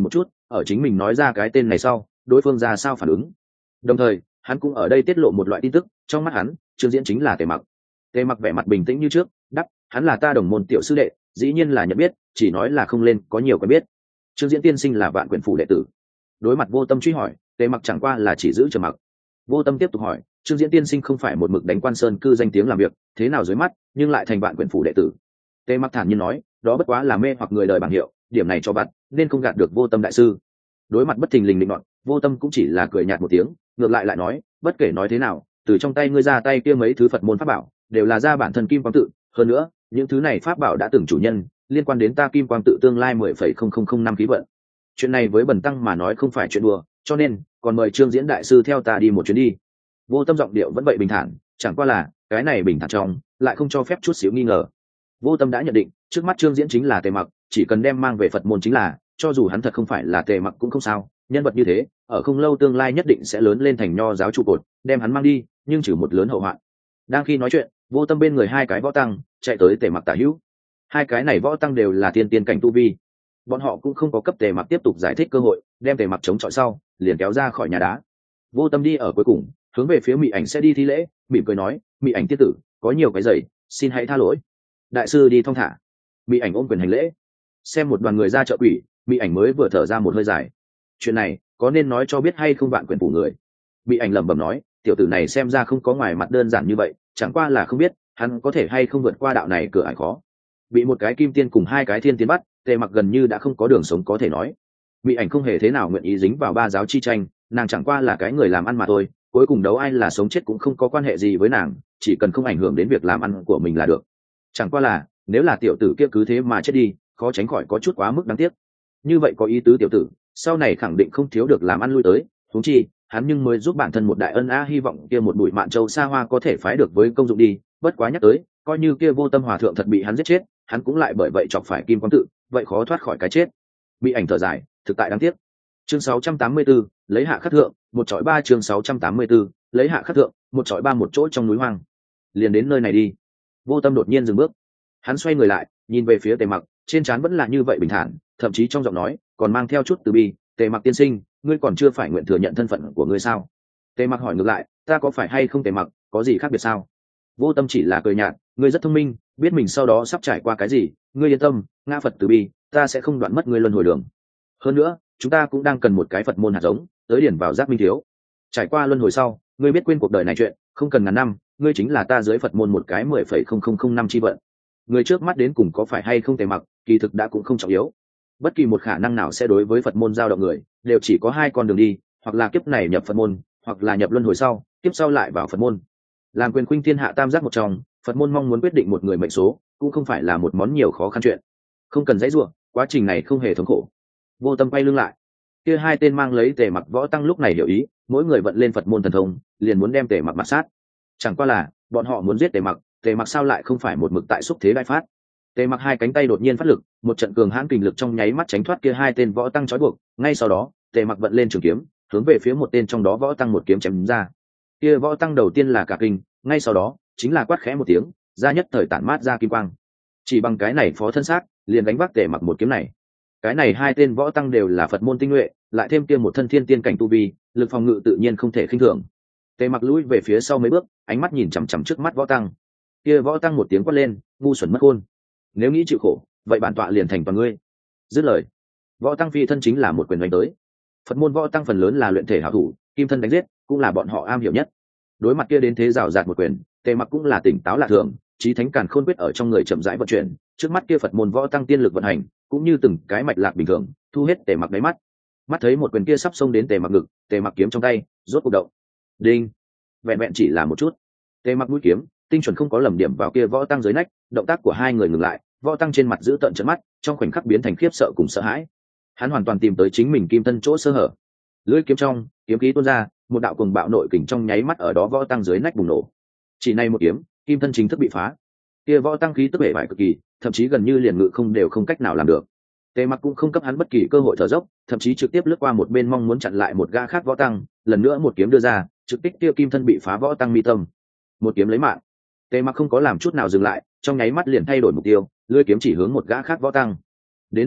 Speaker 1: ở chính mình nói ra cái tên này sau đối phương ra sao phản ứng. Đồng thời hắn cũng ở đây tiết lộ một loại tin tức, trong mắt hắn Trương Diễn chính là Tề Mặc. Tề Mặc vẻ mặt bình tĩnh như trước, đáp, hắn là ta đồng môn tiểu sư đệ, dĩ nhiên là nhận biết, chỉ nói là không lên có nhiều quen biết. Trương Diễn tiên sinh là Vạn Quyển phủ đệ tử. Đối mặt Vô Tâm truy hỏi, Tề Mặc chẳng qua là chỉ giữ trầm mặc. Vô Tâm tiếp tục hỏi, Trương Diễn tiên sinh không phải một mực đánh Quan Sơn cư danh tiếng làm việc, thế nào dưới mắt nhưng lại thành Vạn Quyển phủ đệ tử? Tề Mặc thản nhiên nói, đó bất quá là mê hoặc người đời bảng hiệu, điểm này cho vặt, nên không gạt được Vô Tâm đại sư. Đối mặt bất thình lình định luận, Vô Tâm cũng chỉ là cười nhạt một tiếng, ngược lại lại nói, bất kể nói thế nào, từ trong tay ngươi ra tay kia mấy thứ Phật môn pháp bảo, đều là ra bản thân Kim Quang tự, hơn nữa, những thứ này pháp bảo đã từng chủ nhân, liên quan đến ta Kim Quang tự tương lai 10,0005 khí vận. Chuyện này với bần tăng mà nói không phải chuyện đùa, cho nên, còn mời Trương Diễn đại sư theo ta đi một chuyến đi. Vô Tâm giọng điệu vẫn vậy bình thản, chẳng qua là, cái này bình thản trong, lại không cho phép chút xíu nghi ngờ. Vô Tâm đã nhận định, trước mắt Trương Diễn chính là Tề Mặc, chỉ cần đem mang về Phật môn chính là, cho dù hắn thật không phải là Tề Mặc cũng không sao, nhân vật như thế, ở không lâu tương lai nhất định sẽ lớn lên thành nho giáo trụ cột, đem hắn mang đi, nhưng trừ một lớn hậu hoạn. Đang khi nói chuyện, Vô Tâm bên người hai cái võ tăng chạy tới Tề Mặc tả hữu. Hai cái này võ tăng đều là tiên tiên cảnh tu vi, bọn họ cũng không có cấp Tề Mặc tiếp tục giải thích cơ hội, đem Tề Mặc chống chọi sau, liền kéo ra khỏi nhà đá. Vô Tâm đi ở cuối cùng, hướng về phía Mị Ảnh sẽ đi thi lễ, mỉm cười nói, Mị Ảnh tiên tử, có nhiều cái giày, xin hãy tha lỗi. Đại sư đi thong thả. Mị Ảnh ôm quyền hành lễ. Xem một đoàn người ra chợ quỷ, Mị Ảnh mới vừa thở ra một hơi dài. Chuyện này có nên nói cho biết hay không Vạn Quyển phủ người? Mị Ảnh lẩm bẩm nói, tiểu tử này xem ra không có ngoài mặt đơn giản như vậy, chẳng qua là không biết hắn có thể hay không vượt qua đạo này cửa ải khó. Bị một cái kim tiên cùng hai cái thiên tiên bắt, Tề Mặc gần như đã không có đường sống có thể nói. Mị Ảnh không hề thế nào nguyện ý dính vào ba giáo chi tranh, nàng chẳng qua là cái người làm ăn mà thôi, cuối cùng đấu ai là sống chết cũng không có quan hệ gì với nàng, chỉ cần không ảnh hưởng đến việc làm ăn của mình là được. Chẳng qua là, nếu là tiểu tử kia cứ thế mà chết đi, khó tránh khỏi có chút quá mức đáng tiếc. Như vậy có ý tứ tiểu tử, sau này khẳng định không thiếu được làm ăn lui tới, huống chi, hắn nhưng mới giúp bản thân một đại ân a, hy vọng kia một bụi mạn châu xa hoa có thể phái được với công dụng đi, bất quá nhắc tới, coi như kia Vô Tâm hòa thượng thật bị hắn giết chết, hắn cũng lại bởi vậy chọc phải Kim Quang tự, vậy khó thoát khỏi cái chết. Bị Ảnh thở dài, thực tại đáng tiếc. Chương 684, lấy hạ khắc thượng, một chọi ba. Chương 684, lấy hạ khắc thượng, một chọi ba. Một chỗ trong núi hoang. Liền đến nơi này đi. Vô Tâm đột nhiên dừng bước. Hắn xoay người lại, nhìn về phía Tề Mặc, trên trán vẫn là như vậy bình thản, thậm chí trong giọng nói còn mang theo chút từ bi. Tề Mặc tiên sinh, ngươi còn chưa phải nguyện thừa nhận thân phận của ngươi sao? Tề Mặc hỏi ngược lại, ta có phải hay không Tề Mặc, có gì khác biệt sao? Vô Tâm chỉ là cười nhạt, ngươi rất thông minh, biết mình sau đó sắp trải qua cái gì, ngươi yên tâm, ngã Phật từ bi, ta sẽ không đoạn mất ngươi luân hồi đường. Hơn nữa, chúng ta cũng đang cần một cái Phật môn hạt giống, tới điển vào giác minh thiếu. Trải qua luân hồi sau, ngươi biết quên cuộc đời này chuyện, không cần ngàn năm, ngươi chính là ta dưới Phật môn một cái 10,0005 chi vận. Người trước mắt đến cùng có phải hay không Tề Mặc, kỳ thực đã cũng không trọng yếu. Bất kỳ một khả năng nào sẽ đối với Phật môn giao động người, đều chỉ có hai con đường đi, hoặc là kiếp này nhập Phật môn, hoặc là nhập luân hồi sau, kiếp sau lại vào Phật môn. Làm quyền khuynh thiên hạ tam giác một trong, Phật môn mong muốn quyết định một người mệnh số, cũng không phải là một món nhiều khó khăn chuyện. Không cần dãy rủa, quá trình này không hề thống khổ. Vô Tâm quay lưng lại. Kia hai tên mang lấy Tề Mặc võ tăng lúc này hiểu ý, mỗi người vận lên Phật môn thần thông, liền muốn đem Tề Mặc mạt sát. Chẳng qua là, bọn họ muốn giết Tề Mặc sao lại không phải một mực tại xúc thế đại phát. Tề Mặc hai cánh tay đột nhiên phát lực, một trận cường hãn kình lực trong nháy mắt tránh thoát kia hai tên võ tăng trói buộc, ngay sau đó, Tề Mặc vận lên trường kiếm, hướng về phía một tên trong đó võ tăng một kiếm chém ra. Kia võ tăng đầu tiên là cả kinh, ngay sau đó, chính là quát khẽ một tiếng, ra nhất thời tản mát ra kim quang. Chỉ bằng cái này phó thân xác, liền đánh vác Tề Mặc một kiếm này. Cái này hai tên võ tăng đều là Phật môn tinh nhuệ, lại thêm kia một thân thiên tiên cảnh tu vi, lực phòng ngự tự nhiên không thể khinh thường. Tề Mặc lùi về phía sau mấy bước, ánh mắt nhìn chằm chằm trước mắt võ tăng. Kia võ tăng một tiếng quát lên, ngu xuẩn mất khôn. Nếu nghĩ chịu khổ, vậy bản tọa liền thành toàn ngươi. Dứt lời, võ tăng phi thân chính là một quyền đánh tới. Phật môn võ tăng phần lớn là luyện thể hảo thủ, kim thân đánh giết cũng là bọn họ am hiểu nhất. Đối mặt kia đến thế rào rạt một quyền, Tề Mặc cũng là tỉnh táo lạ thường, trí thánh càn khôn quyết ở trong người chậm rãi vận chuyển, trước mắt kia Phật môn võ tăng tiên lực vận hành, cũng như từng cái mạch lạc bình thường, thu hết Tề Mặc đáy mắt. Mắt thấy một quyền kia sắp xông đến Tề Mặc ngực, Tề Mặc kiếm trong tay rốt cuộc động. Đinh. Vẹn vẹn chỉ là một chút. Tề Mặc mũi kiếm tinh chuẩn không có lầm điểm vào kia võ tăng dưới nách, động tác của hai người ngừng lại, võ tăng trên mặt giữ tợn trợn mắt, trong khoảnh khắc biến thành khiếp sợ cùng sợ hãi. Hắn hoàn toàn tìm tới chính mình kim thân chỗ sơ hở. Lưỡi kiếm trong, kiếm khí tuôn ra, một đạo cuồng bạo nội kình trong nháy mắt ở đó võ tăng dưới nách bùng nổ. Chỉ này một kiếm, kim thân chính thức bị phá. Kia võ tăng khí tức bể bại cực kỳ, thậm chí gần như liền ngự không đều không cách nào làm được. Tề Mặc cũng không cấp hắn bất kỳ cơ hội thở dốc, thậm chí trực tiếp lướt qua một bên mong muốn chặn lại một gã khác võ tăng, lần nữa một kiếm đưa ra, trực tiếp kia kim thân bị phá võ tăng mi tâm. Một kiếm lấy mạng. Tề Mặc không có làm chút nào dừng lại, trong nháy mắt liền thay đổi mục tiêu, lưỡi kiếm chỉ hướng một gã khác võ tăng. Đến đây lúc,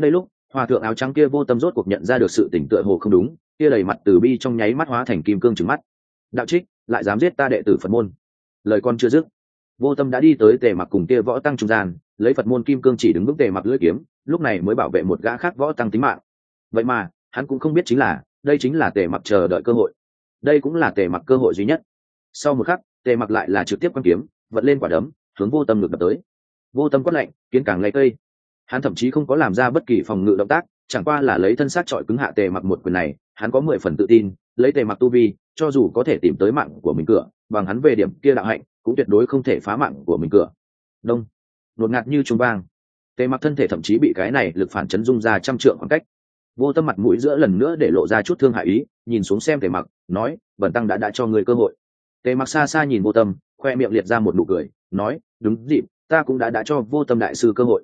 Speaker 1: Hòa thượng áo trắng kia vô tâm rốt cuộc nhận ra được sự tỉnh tựa hồ không đúng, kia đầy mặt từ bi trong nháy mắt hóa thành kim cương trừng mắt. Đạo trích lại dám giết ta đệ tử Phật môn. Lời con chưa dứt, vô tâm đã đi tới Tề Mặc cùng kia võ tăng trung gian, lấy Phật môn kim cương chỉ đứng vững Tề Mặc lưỡi kiếm, lúc này mới bảo vệ một gã khác võ tăng tính mạng. Vậy mà hắn cũng không biết chính là đây chính là Tề Mặc chờ đợi cơ hội, đây cũng là Tề Mặc cơ hội duy nhất. Sau một khắc, Tề Mặc lại là trực tiếp quăng kiếm vận lên quả đấm hướng vô tâm ngược đập tới. Vô tâm quát lạnh, kiến càng lấy cây. Hắn thậm chí không có làm ra bất kỳ phòng ngự động tác, chẳng qua là lấy thân xác trọi cứng hạ Tề Mặc một quyền này. Hắn có 10 phần tự tin, lấy Tề Mặc tu vi, cho dù có thể tìm tới mạng của mình cửa, bằng hắn về điểm kia đạo hạnh cũng tuyệt đối không thể phá mạng của mình cửa. Đông, đột ngạt như trung vang, Tề Mặc thân thể thậm chí bị cái này lực phản chấn dung ra trăm trượng khoảng cách. Vô tâm mặt mũi giữa lần nữa để lộ ra chút thương hại ý, nhìn xuống xem Tề Mặc, nói: "Bần tăng đã cho ngươi cơ hội." Tề Mặc xa xa nhìn vô tâm, khoe miệng liệt ra một nụ cười, nói: "Đúng dịp, ta cũng đã cho vô tâm đại sư cơ hội."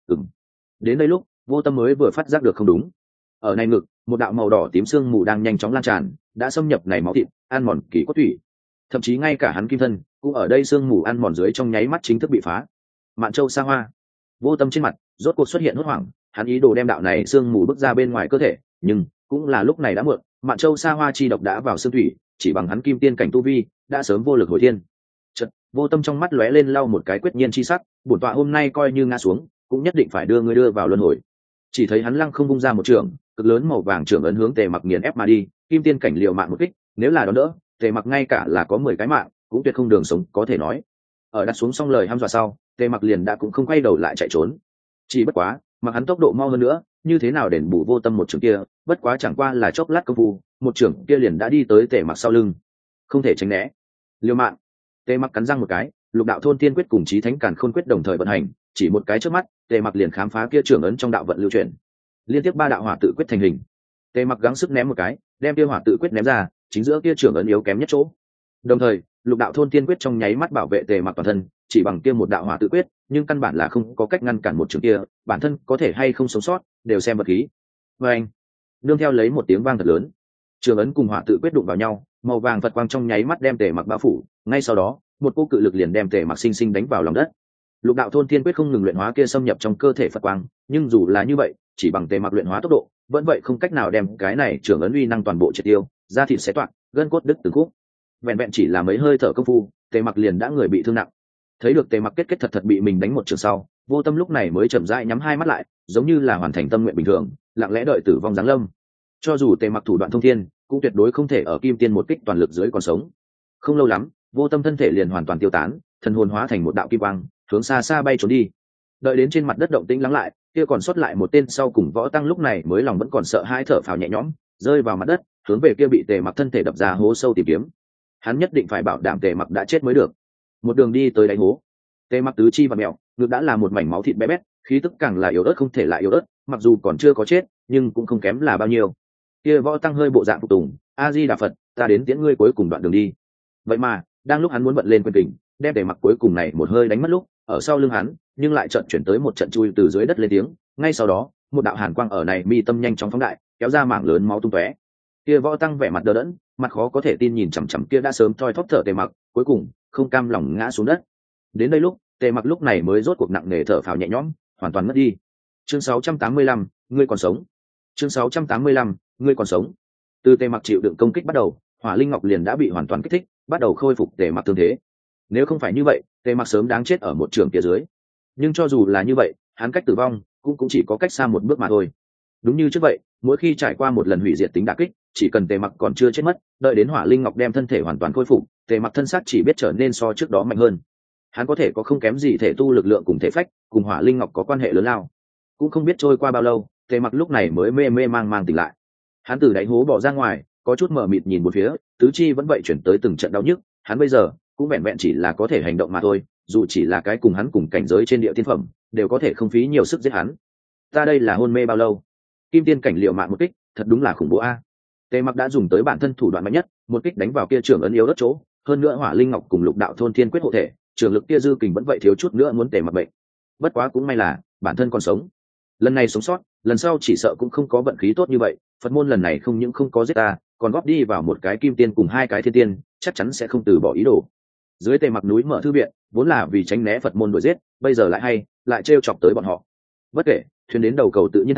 Speaker 1: Đến đây lúc vô tâm mới vừa phát giác được không đúng. Ở này ngực, một đạo màu đỏ tím sương mù đang nhanh chóng lan tràn, đã xâm nhập này máu thịt, ăn mòn kỳ cốt thủy. Thậm chí ngay cả hắn kim thân cũng ở đây sương mù ăn mòn dưới trong nháy mắt chính thức bị phá. Mạn Châu Sa Hoa, vô tâm trên mặt rốt cuộc xuất hiện hốt hoảng, hắn ý đồ đem đạo này sương mù bước ra bên ngoài cơ thể, nhưng cũng là lúc này đã muộn. Mạn Châu Sa Hoa chi độc đã vào xương thủy, chỉ bằng hắn kim tiên cảnh tu vi đã sớm vô lực hồi thiên. Chợt, vô tâm trong mắt lóe lên lau một cái quyết nhiên chi sắc, bổn tọa hôm nay coi như ngã xuống, cũng nhất định phải đưa ngươi đưa vào luân hồi. Chỉ thấy hắn lăng không vung ra một trường cực lớn màu vàng trường ấn hướng Tề Mặc nghiền ép mà đi, kim tiên cảnh liều mạng một kích, nếu là đó đỡ, Tề Mặc ngay cả là có 10 cái mạng cũng tuyệt không đường sống có thể nói. Ở đặt xuống xong lời hăm dọa sau, Tề Mặc liền đã cũng không quay đầu lại chạy trốn. Chỉ bất quá, mặc hắn tốc độ mau hơn nữa, như thế nào đền bù vô tâm một trường kia, bất quá chẳng qua là chốc lát công phu, một trường kia liền đã đi tới Tề Mặc sau lưng. Không thể tránh né. Liều mạng. Tề Mặc cắn răng một cái, Lục Đạo Thôn Tiên Quyết cùng Chí Thánh Càn Khôn Quyết đồng thời vận hành, chỉ một cái chớp mắt, Tề Mặc liền khám phá kia trường ấn trong đạo vận lưu chuyển. Liên tiếp 3 đạo hỏa tự quyết thành hình. Tề Mặc gắng sức ném một cái, đem kia hỏa tự quyết ném ra, chính giữa kia trường ấn yếu kém nhất chỗ. Đồng thời, Lục Đạo Thôn Tiên Quyết trong nháy mắt bảo vệ Tề Mặc toàn thân, chỉ bằng kia một đạo hỏa tự quyết, nhưng căn bản là không có cách ngăn cản một trường kia, bản thân có thể hay không sống sót, đều xem vật khí. Và anh, nương theo lấy một tiếng vang thật lớn, trường ấn cùng hỏa tự quyết đụng vào nhau, màu vàng Phật quang trong nháy mắt đem Tề Mặc bao phủ, ngay sau đó, một cỗ cự lực liền đem Tề Mặc sinh sinh đánh vào lòng đất. Lục Đạo Thôn Tiên Quyết không ngừng luyện hóa kia xâm nhập trong cơ thể Phật quang, nhưng dù là như vậy, chỉ bằng Tề Mặc luyện hóa tốc độ, vẫn vậy không cách nào đem cái này trường ấn uy năng toàn bộ triệt tiêu, da thịt xé toạc, gân cốt đứt từng khúc. Vẹn vẹn chỉ là mấy hơi thở công phu, Tề Mặc liền đã người bị thương nặng. Thấy được Tề Mặc kết thật bị mình đánh một trường sau, vô tâm lúc này mới chậm rãi nhắm hai mắt lại, giống như là hoàn thành tâm nguyện bình thường, lặng lẽ đợi tử vong giáng lâm. Cho dù Tề Mặc thủ đoạn thông thiên, cũng tuyệt đối không thể ở kim tiên một kích toàn lực dưới còn sống. Không lâu lắm, vô tâm thân thể liền hoàn toàn tiêu tán, thần hồn hóa thành một đạo kim quang, hướng xa xa bay trốn đi. Đợi đến trên mặt đất động tĩnh lắng lại, kia còn sót lại một tên sau cùng võ tăng lúc này mới lòng vẫn còn sợ hãi thở phào nhẹ nhõm, rơi vào mặt đất, hướng về kia bị Tề Mặc thân thể đập ra hố sâu tìm kiếm. Hắn nhất định phải bảo đảm Tề Mặc đã chết mới được. Một đường đi tới đáy hố, Tề Mặc tứ chi và mèo, ngực đã là một mảnh máu thịt bé bét, khí tức càng là yếu ớt không thể lại yếu ớt, mặc dù còn chưa có chết, nhưng cũng không kém là bao nhiêu. Kia võ tăng hơi bộ dạng phục tùng, A Di Đà Phật, ta đến tiễn ngươi cuối cùng đoạn đường đi. Vậy mà, đang lúc hắn muốn bận lên quyền kình, đem Tề Mặc cuối cùng này một hơi đánh mất lúc, ở sau lưng hắn, nhưng lại chợt chuyển tới một trận chui từ dưới đất lên tiếng, ngay sau đó, một đạo hàn quang ở này mi tâm nhanh chóng phóng đại, kéo ra mảng lớn máu tung tóe. Kia võ tăng vẻ mặt đờ đẫn, mặt khó có thể tin nhìn chằm chằm kia đã sớm thoi thóp thở Tề Mặc, cuối cùng không cam lòng ngã xuống đất. Đến đây lúc, Tề Mặc lúc này mới rốt cuộc nặng nề thở phào nhẹ nhõm, hoàn toàn mất đi. Chương 685, ngươi còn sống. Chương 685, ngươi còn sống. Từ Tề Mặc chịu đựng công kích bắt đầu, Hỏa Linh Ngọc liền đã bị hoàn toàn kích thích, bắt đầu khôi phục Tề Mặc thương thế. Nếu không phải như vậy, Tề Mặc sớm đáng chết ở một trường kia dưới. Nhưng cho dù là như vậy, hắn cách tử vong cũng chỉ có cách xa một bước mà thôi. Đúng như trước vậy, mỗi khi trải qua một lần hủy diệt tính đả kích, chỉ cần Tề Mặc còn chưa chết mất, đợi đến Hỏa Linh Ngọc đem thân thể hoàn toàn khôi phục, Tề Mặc thân xác chỉ biết trở nên so trước đó mạnh hơn. Hắn có thể có không kém gì thể tu lực lượng cùng thể phách, cùng Hỏa Linh Ngọc có quan hệ lớn lao. Cũng không biết trôi qua bao lâu, Tề Mặc lúc này mới mê mê mang mang tỉnh lại. Hắn từ đáy hố bỏ ra ngoài, có chút mờ mịt nhìn một phía, tứ chi vẫn vậy chuyển tới từng trận đau nhức, hắn bây giờ cũng vẹn vẹn chỉ là có thể hành động mà thôi, dù chỉ là cái cùng hắn cùng cảnh giới trên địa tiên phẩm, đều có thể không phí nhiều sức giết hắn. Ta đây là hôn mê bao lâu? Kim tiên cảnh liệu mạng một kích, thật đúng là khủng bố a. Tề Mặc đã dùng tới bản thân thủ đoạn mạnh nhất, một kích đánh vào kia trường ấn yếu đất chỗ, hơn nữa Hỏa Linh Ngọc cùng Lục Đạo Thôn Thiên Quyết hộ thể, trường lực kia dư kình vẫn vậy thiếu chút nữa muốn Tề Mặc bệnh. Bất quá cũng may là bản thân còn sống. Lần này sống sót, lần sau chỉ sợ cũng không có vận khí tốt như vậy, Phật môn lần này không những không có giết ta, còn góp đi vào một cái kim tiên cùng 2 cái thiên tiên, chắc chắn sẽ không từ bỏ ý đồ. Dưới Tề Mặc núi mở thư viện, vốn là vì tránh né Phật môn đuổi giết, bây giờ lại trêu chọc tới bọn họ. Bất kể, thuyền đến đầu cầu tự nhiên thẳng,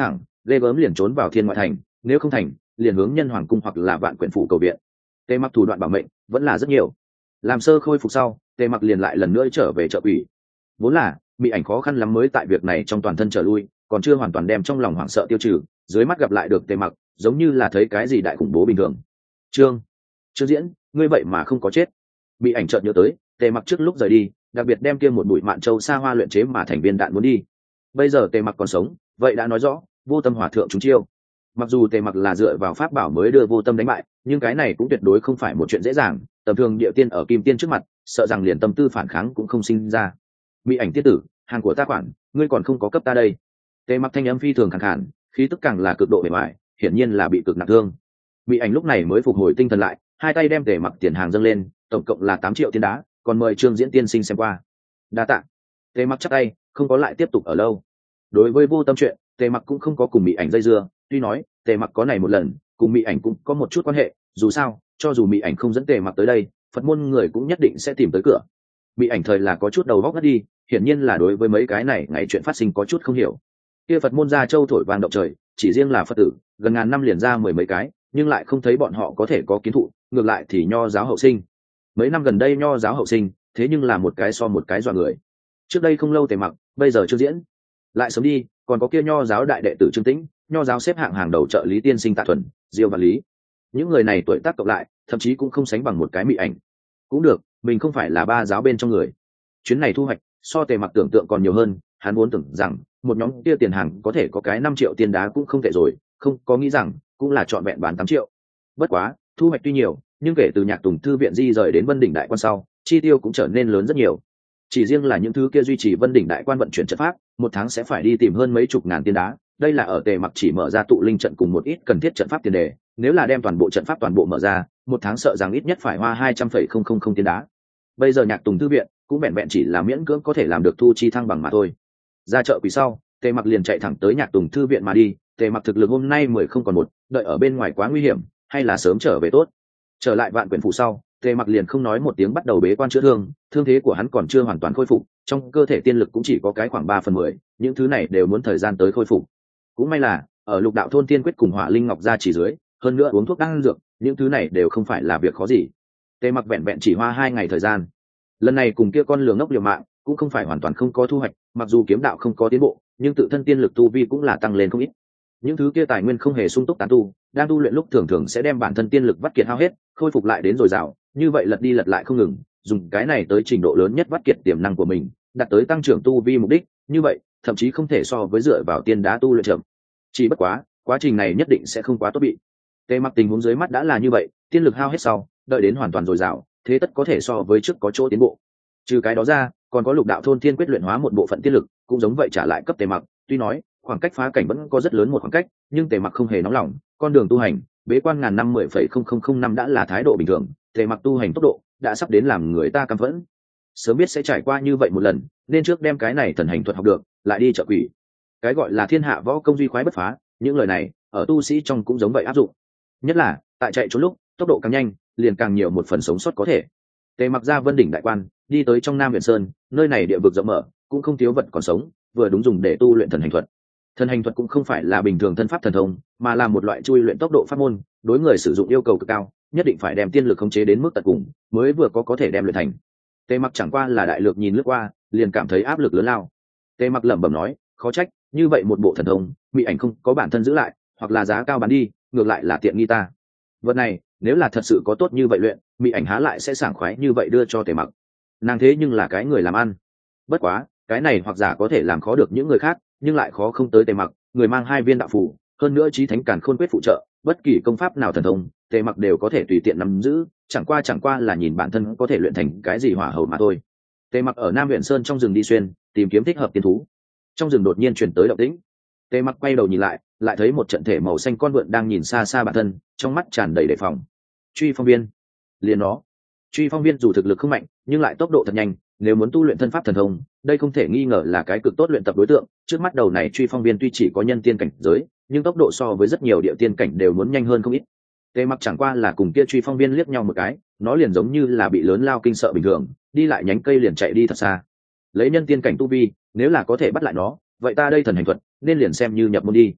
Speaker 1: ghê gớm liền trốn vào thiên ngoại thành, nếu không thành liền hướng nhân hoàng cung hoặc là vạn quyển phủ cầu viện. Tề Mặc thủ đoạn bảo mệnh vẫn là rất nhiều. Làm sơ khôi phục sau, Tề Mặc liền lại lần nữa trở về chợ quỷ. Vốn là bị ảnh khó khăn lắm mới tại việc này trong toàn thân trở lui, còn chưa hoàn toàn đem trong lòng hoảng sợ tiêu trừ, dưới mắt gặp lại được Tề Mặc giống như là thấy cái gì đại khủng bố bình thường. Trương Diễn, ngươi vậy mà không có chết. Bị ảnh chợt nhớ tới, Tề Mặc trước lúc rời đi đặc biệt đem kia một bụi mạn châu sa hoa luyện chế mà thành viên đạn muốn đi. Bây giờ Tề Mặc còn sống, vậy đã nói rõ Vô Tâm Hòa thượng trúng chiêu. Mặc dù Tề Mặc là dựa vào pháp bảo mới đưa Vô Tâm đánh bại, nhưng cái này cũng tuyệt đối không phải một chuyện dễ dàng. Tầm thường địa tiên ở kim tiên trước mặt, sợ rằng liền tâm tư phản kháng cũng không sinh ra. Bị ảnh tiết tử, hàng của ta khoản, ngươi còn không có cấp ta đây. Tề Mặc thanh âm phi thường khàn khàn, khí tức càng là cực độ bề ngoài, hiển nhiên là bị cực nặng thương. Bị ảnh lúc này mới phục hồi tinh thần lại, hai tay đem Tề Mặc tiền hàng dâng lên, tổng cộng là 8 triệu tiền đá, còn mời Trương Diễn tiên sinh xem qua. Đa tạ. Tề Mặc chắp tay, không có lại tiếp tục ở lâu. Đối với Vô Tâm chuyện, Tề Mặc cũng không có cùng Mị Ảnh dây dưa, tuy nói Tề Mặc có này một lần, cùng Mị Ảnh cũng có một chút quan hệ, dù sao, cho dù Mị Ảnh không dẫn Tề Mặc tới đây, Phật môn người cũng nhất định sẽ tìm tới cửa. Mị Ảnh thời là có chút đầu óc ngất đi, hiển nhiên là đối với mấy cái này ngày chuyện phát sinh có chút không hiểu. Kia Phật môn gia châu thổi vang động trời, chỉ riêng là Phật tử, gần ngàn năm liền ra mười mấy cái, nhưng lại không thấy bọn họ có thể có kiến thụ, ngược lại thì nho giáo hậu sinh. Mấy năm gần đây nho giáo hậu sinh, thế nhưng là một cái so một cái dọa người. Trước đây không lâu Tề Mặc, bây giờ Trương Diễn, lại sớm đi, còn có kia nho giáo đại đệ tử Trương Tĩnh, nho giáo xếp hạng hàng đầu trợ lý tiên sinh Tạ Thuần, Diêu và Lý. Những người này tuổi tác cộng lại, thậm chí cũng không sánh bằng một cái Mị Ảnh. Cũng được, mình không phải là ba giáo bên trong người. Chuyến này thu hoạch so Tề Mặc tưởng tượng còn nhiều hơn, hắn muốn tưởng rằng một nhóm kia tiền hàng có thể có cái 5 triệu tiền đá cũng không tệ rồi, không có nghĩ rằng cũng là trọn vẹn bán 8 triệu. Bất quá, thu hoạch tuy nhiều, nhưng kể từ Nhạc Tùng thư viện di rời đến Vân Đỉnh Đại Quan sau, chi tiêu cũng trở nên lớn rất nhiều. Chỉ riêng là những thứ kia duy trì Vân Đỉnh Đại Quan vận chuyển trận pháp, một tháng sẽ phải đi tìm hơn mấy chục ngàn tiền đá, đây là ở Tề Mặc chỉ mở ra tụ linh trận cùng một ít cần thiết trận pháp tiền đề, nếu là đem toàn bộ trận pháp toàn bộ mở ra, một tháng sợ rằng ít nhất phải hoa 200,000 tiền đá. Bây giờ Nhạc Tùng thư viện cũng vẹn vẹn chỉ là miễn cưỡng có thể làm được thu chi thăng bằng mà thôi. Ra chợ quỷ sau, Tề Mặc liền chạy thẳng tới Nhạc Tùng thư viện mà đi. Tề Mặc thực lực hôm nay 10 không còn một, đợi ở bên ngoài quá nguy hiểm, hay là sớm trở về tốt. Trở lại Vạn Quyển phủ sau, Tề Mặc liền không nói một tiếng bắt đầu bế quan chữa thương, thương thế của hắn còn chưa hoàn toàn khôi phục, trong cơ thể tiên lực cũng chỉ có cái khoảng 3/10, những thứ này đều muốn thời gian tới khôi phục. Cũng may là ở Lục Đạo thôn tiên quyết cùng Hỏa Linh Ngọc gia chỉ dưới, hơn nữa uống thuốc đan dược, những thứ này đều không phải là việc khó gì. Tề Mặc vẹn vẹn chỉ hoa 2 ngày thời gian. Lần này cùng kia con lừa ngốc liều mạng, cũng không phải hoàn toàn không có thu hoạch, mặc dù kiếm đạo không có tiến bộ, nhưng tự thân tiên lực tu vi cũng là tăng lên không ít. Những thứ kia tài nguyên không hề sung túc tán tu, đang tu luyện lúc thường thường sẽ đem bản thân tiên lực vắt kiệt hao hết, khôi phục lại đến dồi dào, như vậy lật đi lật lại không ngừng, dùng cái này tới trình độ lớn nhất vắt kiệt tiềm năng của mình, đạt tới tăng trưởng tu vi mục đích, như vậy, thậm chí không thể so với dựa vào tiên đá tu luyện chậm. Chỉ bất quá, quá trình này nhất định sẽ không quá tốt bị. Tề Mặc tình huống dưới mắt đã là như vậy, tiên lực hao hết sau, đợi đến hoàn toàn dồi dào, thế tất có thể so với trước có chỗ tiến bộ. Trừ cái đó ra, còn có Lục Đạo thôn tiên quyết luyện hóa một bộ phận tiên lực, cũng giống vậy trả lại cấp Tề Mặc, tuy nói khoảng cách phá cảnh vẫn có rất lớn một khoảng cách, nhưng Tề Mặc không hề nóng lòng, con đường tu hành, bế quan ngàn năm 10,000 năm đã là thái độ bình thường, Tề Mặc tu hành tốc độ đã sắp đến làm người ta căm phẫn. Sớm biết sẽ trải qua như vậy một lần, nên trước đem cái này thần hành thuật học được, lại đi trợ quỷ. Cái gọi là thiên hạ võ công duy khoái bất phá, những lời này ở tu sĩ trong cũng giống vậy áp dụng. Nhất là tại chạy trốn lúc, tốc độ càng nhanh, liền càng nhiều một phần sống sót có thể. Tề Mặc ra Vân Đỉnh Đại Quan, đi tới trong Nam Huyền Sơn, nơi này địa vực rộng mở, cũng không thiếu vật còn sống, vừa đúng dùng để tu luyện thần hành thuật. Thần hành thuật cũng không phải là bình thường thân pháp thần thông, mà là một loại chui luyện tốc độ pháp môn, đối người sử dụng yêu cầu cực cao, nhất định phải đem tiên lực khống chế đến mức tận cùng, mới vừa có thể đem luyện thành. Tề Mặc chẳng qua là đại lược nhìn lướt qua, liền cảm thấy áp lực lớn lao. Tề Mặc lẩm bẩm nói, khó trách, như vậy một bộ thần thông, Mị Ảnh không có bản thân giữ lại, hoặc là giá cao bán đi, ngược lại là tiện nghi ta. Vật này, nếu là thật sự có tốt như vậy luyện, Mị Ảnh há lại sẽ sảng khoái như vậy đưa cho Tề Mặc. Nàng thế nhưng là cái người làm ăn. Bất quá, cái này hoặc giả có thể làm khó được những người khác, nhưng lại khó không tới Tề Mặc, người mang 2 viên đạo phù, hơn nữa chí thánh càn khôn quyết phụ trợ, bất kỳ công pháp nào thần thông, Tề Mặc đều có thể tùy tiện nắm giữ, chẳng qua là nhìn bản thân có thể luyện thành cái gì hỏa hầu mà thôi. Tề Mặc ở Nam Huyền Sơn trong rừng đi xuyên, tìm kiếm thích hợp tiên thú. Trong rừng đột nhiên truyền tới động tĩnh. Tề Mặc quay đầu nhìn lại thấy một trận thể màu xanh con vượn đang nhìn xa xa bản thân, trong mắt tràn đầy đề phòng. Truy phong viên, liền nó. Truy phong viên dù thực lực không mạnh, nhưng lại tốc độ thật nhanh, nếu muốn tu luyện thân pháp thần thông, đây không thể nghi ngờ là cái cực tốt luyện tập đối tượng. Trước mắt đầu này Truy phong viên tuy chỉ có nhân tiên cảnh giới, nhưng tốc độ so với rất nhiều địa tiên cảnh đều muốn nhanh hơn không ít. Tề Mặc chẳng qua là cùng kia Truy phong viên liếc nhau một cái, nó liền giống như là bị lớn lao kinh sợ bình thường, đi lại nhánh cây liền chạy đi thật xa. Lấy nhân tiên cảnh tu vi, nếu là có thể bắt lại nó, vậy ta đây thần hành thuật nên liền xem như nhập môn đi.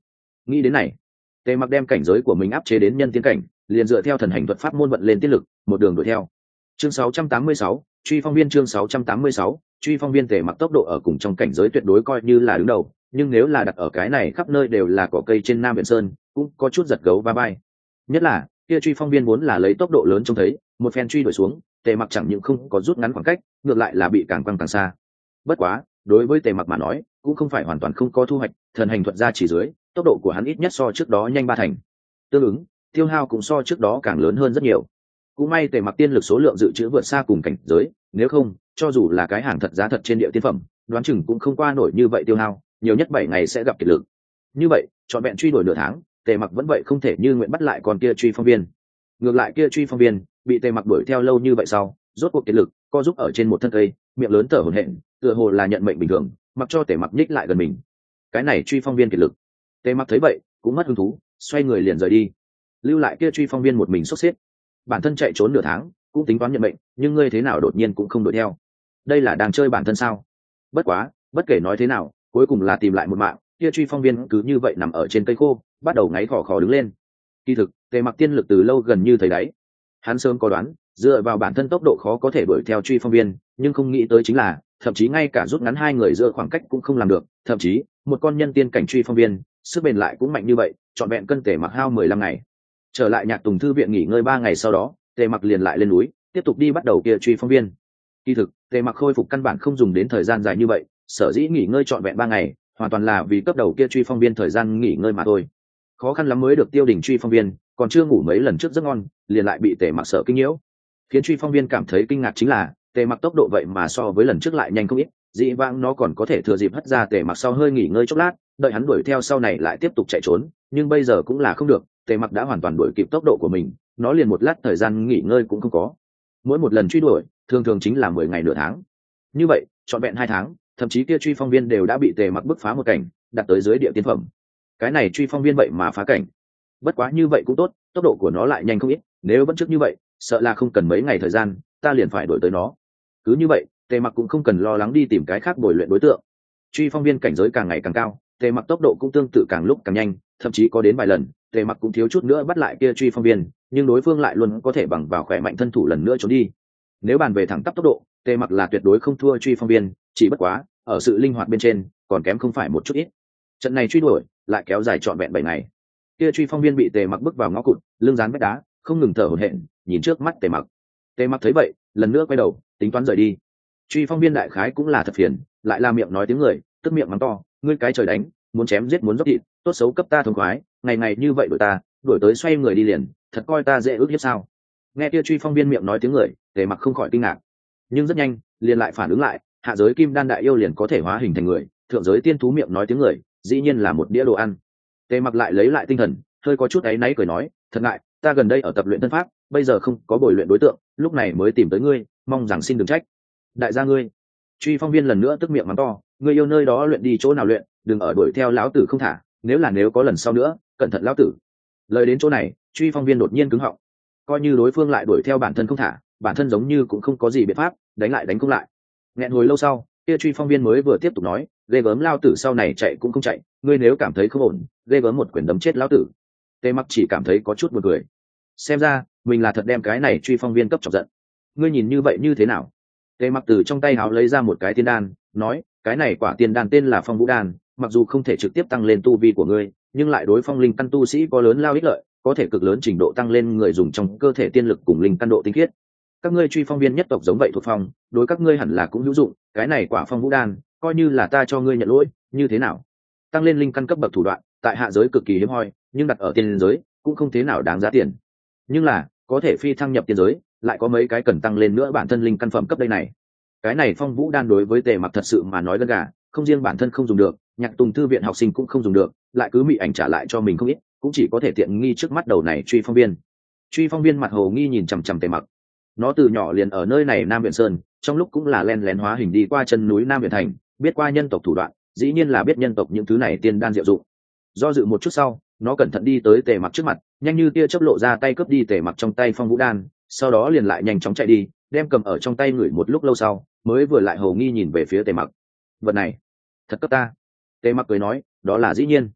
Speaker 1: Nghĩ đến này, tề mặc đem cảnh giới của mình áp chế đến nhân tiên cảnh, liền dựa theo thần hành thuật pháp môn vận lên tiết lực, một đường đuổi theo. Chương 686, truy phong viên. Chương 686, truy phong viên. Tề mặc tốc độ ở cùng trong cảnh giới tuyệt đối coi như là đứng đầu, nhưng nếu là đặt ở cái này khắp nơi đều là cỏ cây trên Nam Viễn Sơn, cũng có chút giật gấu va vai. Nhất là kia truy phong viên vốn là lấy tốc độ lớn trông thấy, một phen truy đuổi xuống, tề mặc chẳng những không có rút ngắn khoảng cách, ngược lại là bị càng quăng càng xa. Bất quá, đối với tề mặc mà nói, cũng không phải hoàn toàn không có thu hoạch, thần hành thuật ra chỉ dưới, tốc độ của hắn ít nhất so trước đó nhanh 3 thành. Tương ứng, tiêu hao cũng so trước đó càng lớn hơn rất nhiều. Cũng may tề mặc tiên lực số lượng dự trữ vượt xa cùng cảnh giới, nếu không, cho dù là cái hàng thật giá thật trên địa tiên phẩm, đoán chừng cũng không qua nổi như vậy tiêu hao, nhiều nhất 7 ngày sẽ gặp kiệt lực. Như vậy, trọn vẹn truy đuổi nửa tháng, tề mặc vẫn vậy không thể như nguyện bắt lại con kia truy phong viên. Ngược lại kia truy phong viên bị tề mặc đuổi theo lâu như vậy sau, rốt cuộc kiệt lực, co giúp ở trên một thân cây, miệng lớn thở hổn hển, tựa hồ là nhận mệnh bình thường, mặc cho tề mặc nhích lại gần mình. Cái này truy phong viên kiệt lực. Tề mặc thấy vậy, cũng mất hứng thú, xoay người liền rời đi, lưu lại kia truy phong viên một mình sốt xếp. Bản thân chạy trốn nửa tháng, cũng tính toán nhận mệnh, nhưng ngươi thế nào đột nhiên cũng không đuổi theo. Đây là đang chơi bản thân sao? Bất quá, bất kể nói thế nào, cuối cùng là tìm lại một mạng, kia truy phong viên cứ như vậy nằm ở trên cây khô, bắt đầu ngáy khò khò đứng lên. Kỳ thực, tề mặc tiên lực từ lâu gần như thấy đáy. Hắn sớm có đoán, dựa vào bản thân tốc độ khó có thể đuổi theo truy phong viên, nhưng không nghĩ tới chính là, thậm chí ngay cả rút ngắn hai người giữa khoảng cách cũng không làm được, thậm chí, một con nhân tiên cảnh truy phong viên, sức bền lại cũng mạnh như vậy, trọn vẹn cân tề mặc hao 15 ngày. Trở lại Nhạc Tùng thư viện nghỉ ngơi 3 ngày sau đó, tề mặc liền lại lên núi, tiếp tục đi bắt đầu kia truy phong viên. Kỳ thực, tề mặc khôi phục căn bản không dùng đến thời gian dài như vậy, sở dĩ nghỉ ngơi trọn vẹn 3 ngày, hoàn toàn là vì cấp đầu kia truy phong viên thời gian nghỉ ngơi mà thôi. Khó khăn lắm mới được tiêu đỉnh truy phong viên, còn chưa ngủ mấy lần trước rất ngon, liền lại bị tề mặc sợ kinh nhiễu. Khiến truy phong viên cảm thấy kinh ngạc chính là, tề mặc tốc độ vậy mà so với lần trước lại nhanh không ít, dĩ vãng nó còn có thể thừa dịp hất ra tề mặc sau hơi nghỉ ngơi chốc lát, đợi hắn đuổi theo sau này lại tiếp tục chạy trốn, nhưng bây giờ cũng là không được, tề mặc đã hoàn toàn đuổi kịp tốc độ của mình, nó liền một lát thời gian nghỉ ngơi cũng không có. Mỗi một lần truy đuổi, thường thường chính là 10 ngày nửa tháng. Như vậy, trọn vẹn 2 tháng, thậm chí kia truy phong viên đều đã bị tề mặc bứt phá một cảnh, đặt tới dưới địa tiên phẩm. Cái này truy phong viên vậy mà phá cảnh. Bất quá như vậy cũng tốt, tốc độ của nó lại nhanh không ít, nếu vẫn trước như vậy, sợ là không cần mấy ngày thời gian, ta liền phải đuổi tới nó. Cứ như vậy, tề mặc cũng không cần lo lắng đi tìm cái khác bồi luyện đối tượng. Truy phong viên cảnh giới càng ngày càng cao, tề mặc tốc độ cũng tương tự càng lúc càng nhanh, thậm chí có đến vài lần tề mặc cũng thiếu chút nữa bắt lại kia truy phong viên, nhưng đối phương lại luôn có thể bằng vào khỏe mạnh thân thủ lần nữa trốn đi. Nếu bàn về thẳng tắp tốc độ, tề mặc là tuyệt đối không thua truy phong viên, chỉ bất quá ở sự linh hoạt bên trên còn kém không phải một chút ít. Trận này truy đuổi lại kéo dài trọn vẹn 7 ngày. Kia truy phong viên bị tề mặc bước vào ngõ cụt, lưng dán vách đá, không ngừng thở hổn hển, nhìn trước mắt tề mặc. Tề mặc thấy vậy, lần nữa quay đầu, tính toán rời đi. Truy phong viên đại khái cũng là thật phiền, lại la miệng nói tiếng người, tức miệng mắng to, ngươi cái trời đánh, muốn chém giết muốn dốc thịt, tốt xấu cấp ta thông khoái, ngày ngày như vậy đuổi ta, đuổi tới xoay người đi liền, thật coi ta dễ ước hiếp sao? Nghe kia truy phong viên miệng nói tiếng người, tề mặc không khỏi kinh ngạc, nhưng rất nhanh liền lại phản ứng lại, hạ giới kim đan đại yêu liền có thể hóa hình thành người, thượng giới tiên thú miệng nói tiếng người, dĩ nhiên là một đĩa đồ ăn. Tề mặc lại lấy lại tinh thần, hơi có chút áy náy cười nói, thật ngại, ta gần đây ở tập luyện thân pháp, bây giờ không có bồi luyện đối tượng, lúc này mới tìm tới ngươi, mong rằng xin đừng trách. Đại gia ngươi. Truy phong viên lần nữa tức miệng mắng to, ngươi yêu nơi đó luyện đi chỗ nào luyện, đừng ở đuổi theo lão tử không thả, nếu có lần sau nữa, cẩn thận lão tử. Lời đến chỗ này, truy phong viên đột nhiên cứng họng, coi như đối phương lại đuổi theo bản thân không thả, bản thân giống như cũng không có gì biện pháp, đánh lại đánh không lại. Nghẹn hồi lâu sau, kia truy phong viên mới vừa tiếp tục nói, ghê gớm lao tử sau này chạy cũng không chạy, ngươi nếu cảm thấy không ổn, ghê gớm một quyền đấm chết lão tử. Tề mặc chỉ cảm thấy có chút buồn cười, xem ra mình là thật đem cái này truy phong viên cấp chọc giận. Ngươi nhìn như vậy như thế nào? Tề mặc từ trong tay háo lấy ra một cái tiên đan, nói, cái này quả tiên đan tên là phong vũ đan, mặc dù không thể trực tiếp tăng lên tu vi của ngươi, nhưng lại đối phong linh căn tu sĩ có lớn lao ích lợi, có thể cực lớn trình độ tăng lên người dùng trong cơ thể tiên lực cùng linh căn độ tinh khiết. Các ngươi truy phong viên nhất tộc giống vậy thuộc phong, đối các ngươi hẳn là cũng hữu dụng, cái này quả phong vũ đan, coi như là ta cho ngươi nhận lỗi, như thế nào? Tăng lên linh căn cấp bậc thủ đoạn, tại hạ giới cực kỳ hiếm hoi, nhưng đặt ở tiên giới cũng không thế nào đáng giá tiền. Nhưng là, có thể phi thăng nhập tiên giới, lại có mấy cái cần tăng lên nữa bản thân linh căn phẩm cấp đây này. Cái này phong vũ đan đối với Tề mặc thật sự mà nói gần gà, không riêng bản thân không dùng được, Nhạc Tùng thư viện học sinh cũng không dùng được, lại cứ mị ảnh trả lại cho mình không ít, cũng chỉ có thể tiện nghi trước mắt đầu này truy phong viên. Truy phong viên mặt hồ nghi nhìn chằm chằm Tề mặc, nó từ nhỏ liền ở nơi này Nam Viện Sơn, trong lúc cũng là len lén hóa hình đi qua chân núi Nam Viện Thành, biết qua nhân tộc thủ đoạn, dĩ nhiên là biết nhân tộc những thứ này tiên đan diệu dụng. Do dự một chút sau, nó cẩn thận đi tới Tề mặc trước mặt, nhanh như tia chớp lộ ra tay cướp đi Tề mặc trong tay phong vũ đan, sau đó liền lại nhanh chóng chạy đi, đem cầm ở trong tay ngửi một lúc lâu sau, mới vừa lại hồ nghi nhìn về phía Tề mặc. Vật này thật cấp ta. Tề mặc cười nói, đó là dĩ nhiên.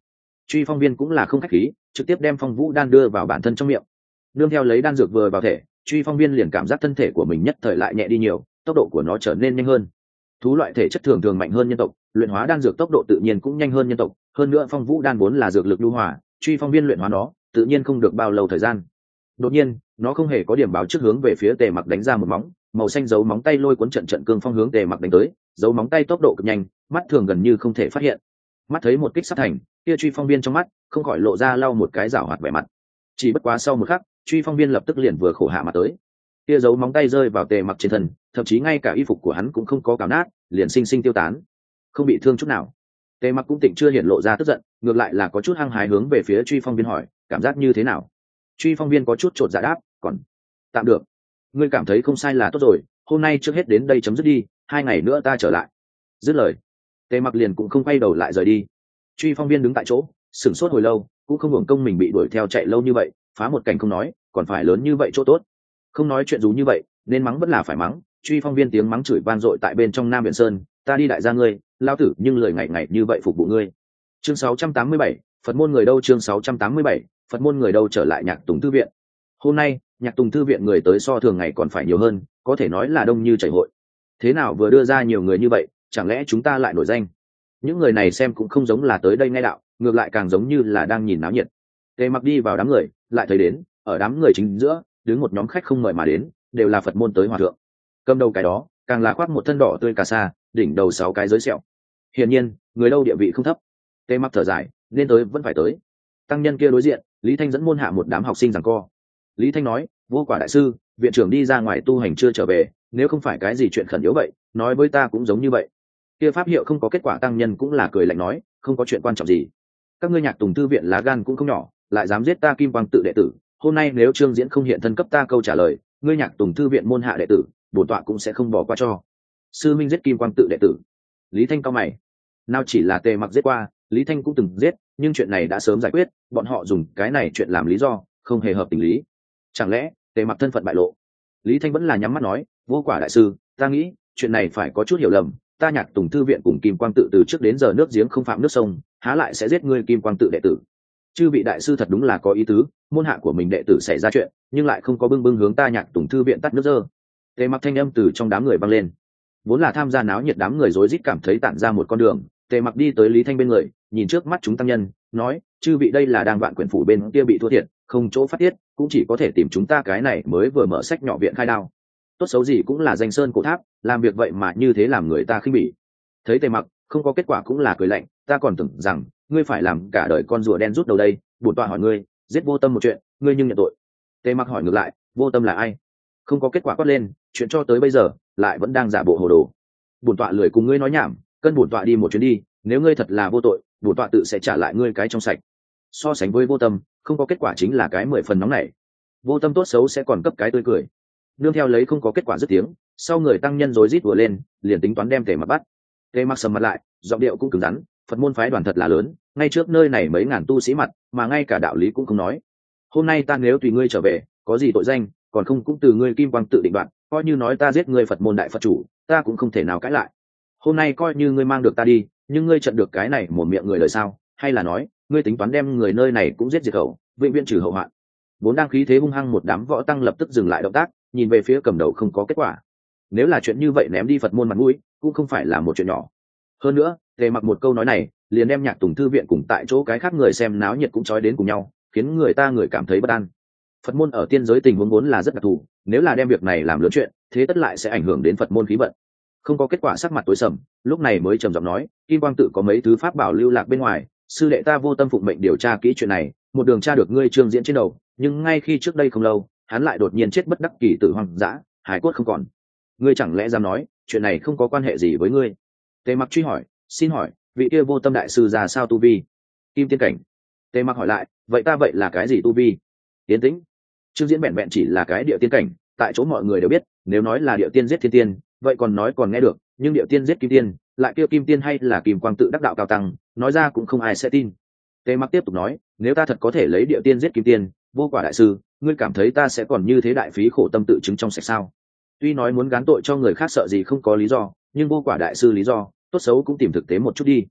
Speaker 1: Truy Phong Viên cũng là không khách khí, trực tiếp đem phong vũ đan đưa vào bản thân trong miệng. Nương theo lấy đan dược vừa vào thể, Truy Phong Viên liền cảm giác thân thể của mình nhất thời lại nhẹ đi nhiều, tốc độ của nó trở nên nhanh hơn. Thú loại thể chất thường thường mạnh hơn nhân tộc, luyện hóa đan dược tốc độ tự nhiên cũng nhanh hơn nhân tộc, hơn nữa phong vũ đan vốn là dược lực lưu hòa, Truy Phong Viên luyện hóa nó tự nhiên không được bao lâu thời gian. Đột nhiên nó không hề có điểm báo trước hướng về phía Tề Mặc đánh ra một móng, màu xanh dấu móng tay lôi cuốn trận trận cương phong hướng Tề Mặc đánh tới, dấu móng tay tốc độ cực nhanh, mắt thường gần như không thể phát hiện. Mắt thấy một kích sắp thành, kia Truy Phong Viên trong mắt không khỏi lộ ra lau một cái giảo hoạt vẻ mặt. Chỉ bất quá sau một khắc, Truy Phong Viên lập tức liền vừa khổ hạ mà tới. Kia dấu móng tay rơi vào Tề Mặc trên thân, thậm chí ngay cả y phục của hắn cũng không có cào nát, liền sinh sinh tiêu tán, không bị thương chút nào. Tề Mặc cũng tịnh chưa hiện lộ ra tức giận, ngược lại là có chút hăng hái hướng về phía Truy Phong Viên hỏi, cảm giác như thế nào? Truy Phong Viên có chút chột dạ đáp, còn tạm được. Ngươi cảm thấy không sai là tốt rồi, hôm nay trước hết đến đây chấm dứt đi, 2 ngày nữa ta trở lại. Dứt lời, Tề Mặc liền cũng không quay đầu lại rời đi. Truy Phong Viên đứng tại chỗ sửng sốt hồi lâu, cũng không hưởng công mình bị đuổi theo chạy lâu như vậy, phá một cảnh không nói, còn phải lớn như vậy chỗ tốt. Không nói chuyện dù như vậy, nên mắng vẫn là phải mắng. Truy Phong Viên tiếng mắng chửi vang dội tại bên trong Nam Biển Sơn, ta đi đại gia ngươi, lao tử nhưng lời ngày ngày như vậy phục vụ ngươi. Chương 687, Phật môn người đâu? Chương 687, Phật môn người đâu? Trở lại Nhạc Tùng Thư viện. Hôm nay Nhạc Tùng Thư viện người tới so thường ngày còn phải nhiều hơn, có thể nói là đông như chảy hội. Thế nào vừa đưa ra nhiều người như vậy, chẳng lẽ chúng ta lại nổi danh? Những người này xem cũng không giống là tới đây nghe đạo, ngược lại càng giống như là đang nhìn náo nhiệt. Tề Mặc đi vào đám người, lại thấy đến ở đám người chính giữa đứng một nhóm khách không mời mà đến, đều là Phật môn tới hòa thượng. Cầm đầu cái đó càng là khoác một thân đỏ tươi cà sa, đỉnh đầu 6 cái giới sẹo. Hiển nhiên người đâu địa vị không thấp. Tề Mặc thở dài, nên tới vẫn phải tới. Tăng nhân kia đối diện, Lý Thanh dẫn môn hạ một đám học sinh giằng co. Lý Thanh nói, vô quả đại sư, viện trưởng đi ra ngoài tu hành chưa trở về, nếu không phải cái gì chuyện khẩn yếu vậy, nói với ta cũng giống như vậy. Kia pháp hiệu không có kết quả, tăng nhân cũng là cười lạnh nói, không có chuyện quan trọng gì. Các ngươi Nhạc Tùng Thư viện lá gan cũng không nhỏ, lại dám giết ta Kim Quang tự đệ tử, hôm nay nếu Trương Diễn không hiện thân cấp ta câu trả lời, ngươi Nhạc Tùng Thư viện môn hạ đệ tử, bổn tọa cũng sẽ không bỏ qua cho. Sư minh giết Kim Quang tự đệ tử. Lý Thanh cao mày. Nào chỉ là Tề Mặc giết qua, Lý Thanh cũng từng giết, nhưng chuyện này đã sớm giải quyết, bọn họ dùng cái này chuyện làm lý do, không hề hợp tình lý. Chẳng lẽ Tề Mặc thân phận bại lộ? Lý Thanh vẫn là nhắm mắt nói, vô quả đại sư, ta nghĩ chuyện này phải có chút hiểu lầm, ta Nhạc Tùng Thư viện cùng Kim Quang tự từ trước đến giờ nước giếng không phạm nước sông, há lại sẽ giết ngươi Kim Quang tự đệ tử? Chư vị đại sư thật đúng là có ý tứ, môn hạ của mình đệ tử xảy ra chuyện, nhưng lại không có bưng bưng hướng ta Nhạc Tùng Thư viện tắt nước dơ. Tề Mặc thanh âm từ trong đám người vang lên. Vốn là tham gia náo nhiệt đám người rối rít cảm thấy tản ra một con đường. Tề Mặc đi tới Lý Thanh bên người, nhìn trước mắt chúng tăng nhân, nói, chư vị đây là đang Vạn Quyển phủ bên kia bị thua thiệt, không chỗ phát tiết, cũng chỉ có thể tìm chúng ta cái này mới vừa mở sách nhỏ viện khai đao. Tốt xấu gì cũng là danh sơn cổ tháp, làm việc vậy mà như thế làm người ta khinh bỉ. Thấy Tề Mặc không có kết quả cũng là cười lạnh, ta còn tưởng rằng ngươi phải làm cả đời con rùa đen rút đầu đây. Bổn tọa hỏi ngươi, giết Vô Tâm một chuyện, ngươi nhưng nhận tội. Tề Mặc hỏi ngược lại, Vô Tâm là ai? Không có kết quả quát lên, chuyện cho tới bây giờ lại vẫn đang giả bộ hồ đồ. Bổn tọa lười cùng ngươi nói nhảm, cân bổn tọa đi một chuyến đi, nếu ngươi thật là vô tội, bổn tọa tự sẽ trả lại ngươi cái trong sạch. So sánh với Vô Tâm, không có kết quả chính là cái 10 phần nóng này. Vô Tâm tốt xấu sẽ còn cấp cái tươi cười. Nương theo lấy không có kết quả dứt tiếng, sau người tăng nhân rối rít vừa lên, liền tính toán đem Tề Mặc bắt. Tề Mặc sầm mặt lại, giọng điệu cũng cứng rắn, Phật môn phái đoàn thật là lớn, ngay trước nơi này mấy ngàn tu sĩ mặt, mà ngay cả đạo lý cũng không nói. Hôm nay ta nếu tùy ngươi trở về, có gì tội danh, còn không cũng từ ngươi Kim Quang tự định đoạt, coi như nói ta giết ngươi Phật môn đại Phật chủ, ta cũng không thể nào cãi lại. Hôm nay coi như ngươi mang được ta đi, nhưng ngươi trận được cái này một miệng người lời sao, hay là nói ngươi tính toán đem người nơi này cũng giết diệt khẩu, vĩnh viễn trừ hậu hoạn? Vốn đang khí thế hung hăng một đám võ tăng lập tức dừng lại động tác, nhìn về phía cầm đầu không có kết quả. Nếu là chuyện như vậy ném đi Phật môn mặt mũi, cũng không phải là một chuyện nhỏ. Hơn nữa, Tề Mặc một câu nói này, liền đem Nhạc Tùng Thư viện cùng tại chỗ cái khác người xem náo nhiệt cũng trói đến cùng nhau, khiến người cảm thấy bất an. Phật môn ở tiên giới tình huống vốn là rất đặc thù, nếu là đem việc này làm lớn chuyện, thế tất lại sẽ ảnh hưởng đến Phật môn khí vận. Không có kết quả, sắc mặt tối sầm, lúc này mới trầm giọng nói, Kim Quang tự có mấy thứ pháp bảo lưu lạc bên ngoài, sư đệ ta Vô Tâm phụng mệnh điều tra kỹ chuyện này, một đường tra được ngươi Trương Diễn trên đầu, nhưng ngay khi trước đây không lâu, hắn lại đột nhiên chết bất đắc kỳ tử hoang dã, hải cốt không còn. Ngươi chẳng lẽ dám nói chuyện này không có quan hệ gì với ngươi? Tề Mặc truy hỏi, xin hỏi vị kia Vô Tâm đại sư ra sao tu vi? Kim tiên cảnh. Tề Mặc hỏi lại, vậy ta vậy là cái gì tu vi? Tiến tĩnh. Trương Diễn vẹn vẹn chỉ là cái địa tiên cảnh, tại chỗ mọi người đều biết, nếu nói là địa tiên giết thiên tiên, vậy còn nói còn nghe được, nhưng địa tiên giết kim tiên, lại kêu kim tiên hay là Kim Quang tự đắc đạo cao tăng, nói ra cũng không ai sẽ tin. Tề Mặc tiếp tục nói, nếu ta thật có thể lấy địa tiên giết kim tiên, Vô Quả đại sư, ngươi cảm thấy ta sẽ còn như thế đại phí khổ tâm tự chứng trong sạch sao? Tuy nói muốn gán tội cho người khác sợ gì không có lý do, nhưng Vô Quả đại sư lý do tốt xấu cũng tìm thực tế một chút đi.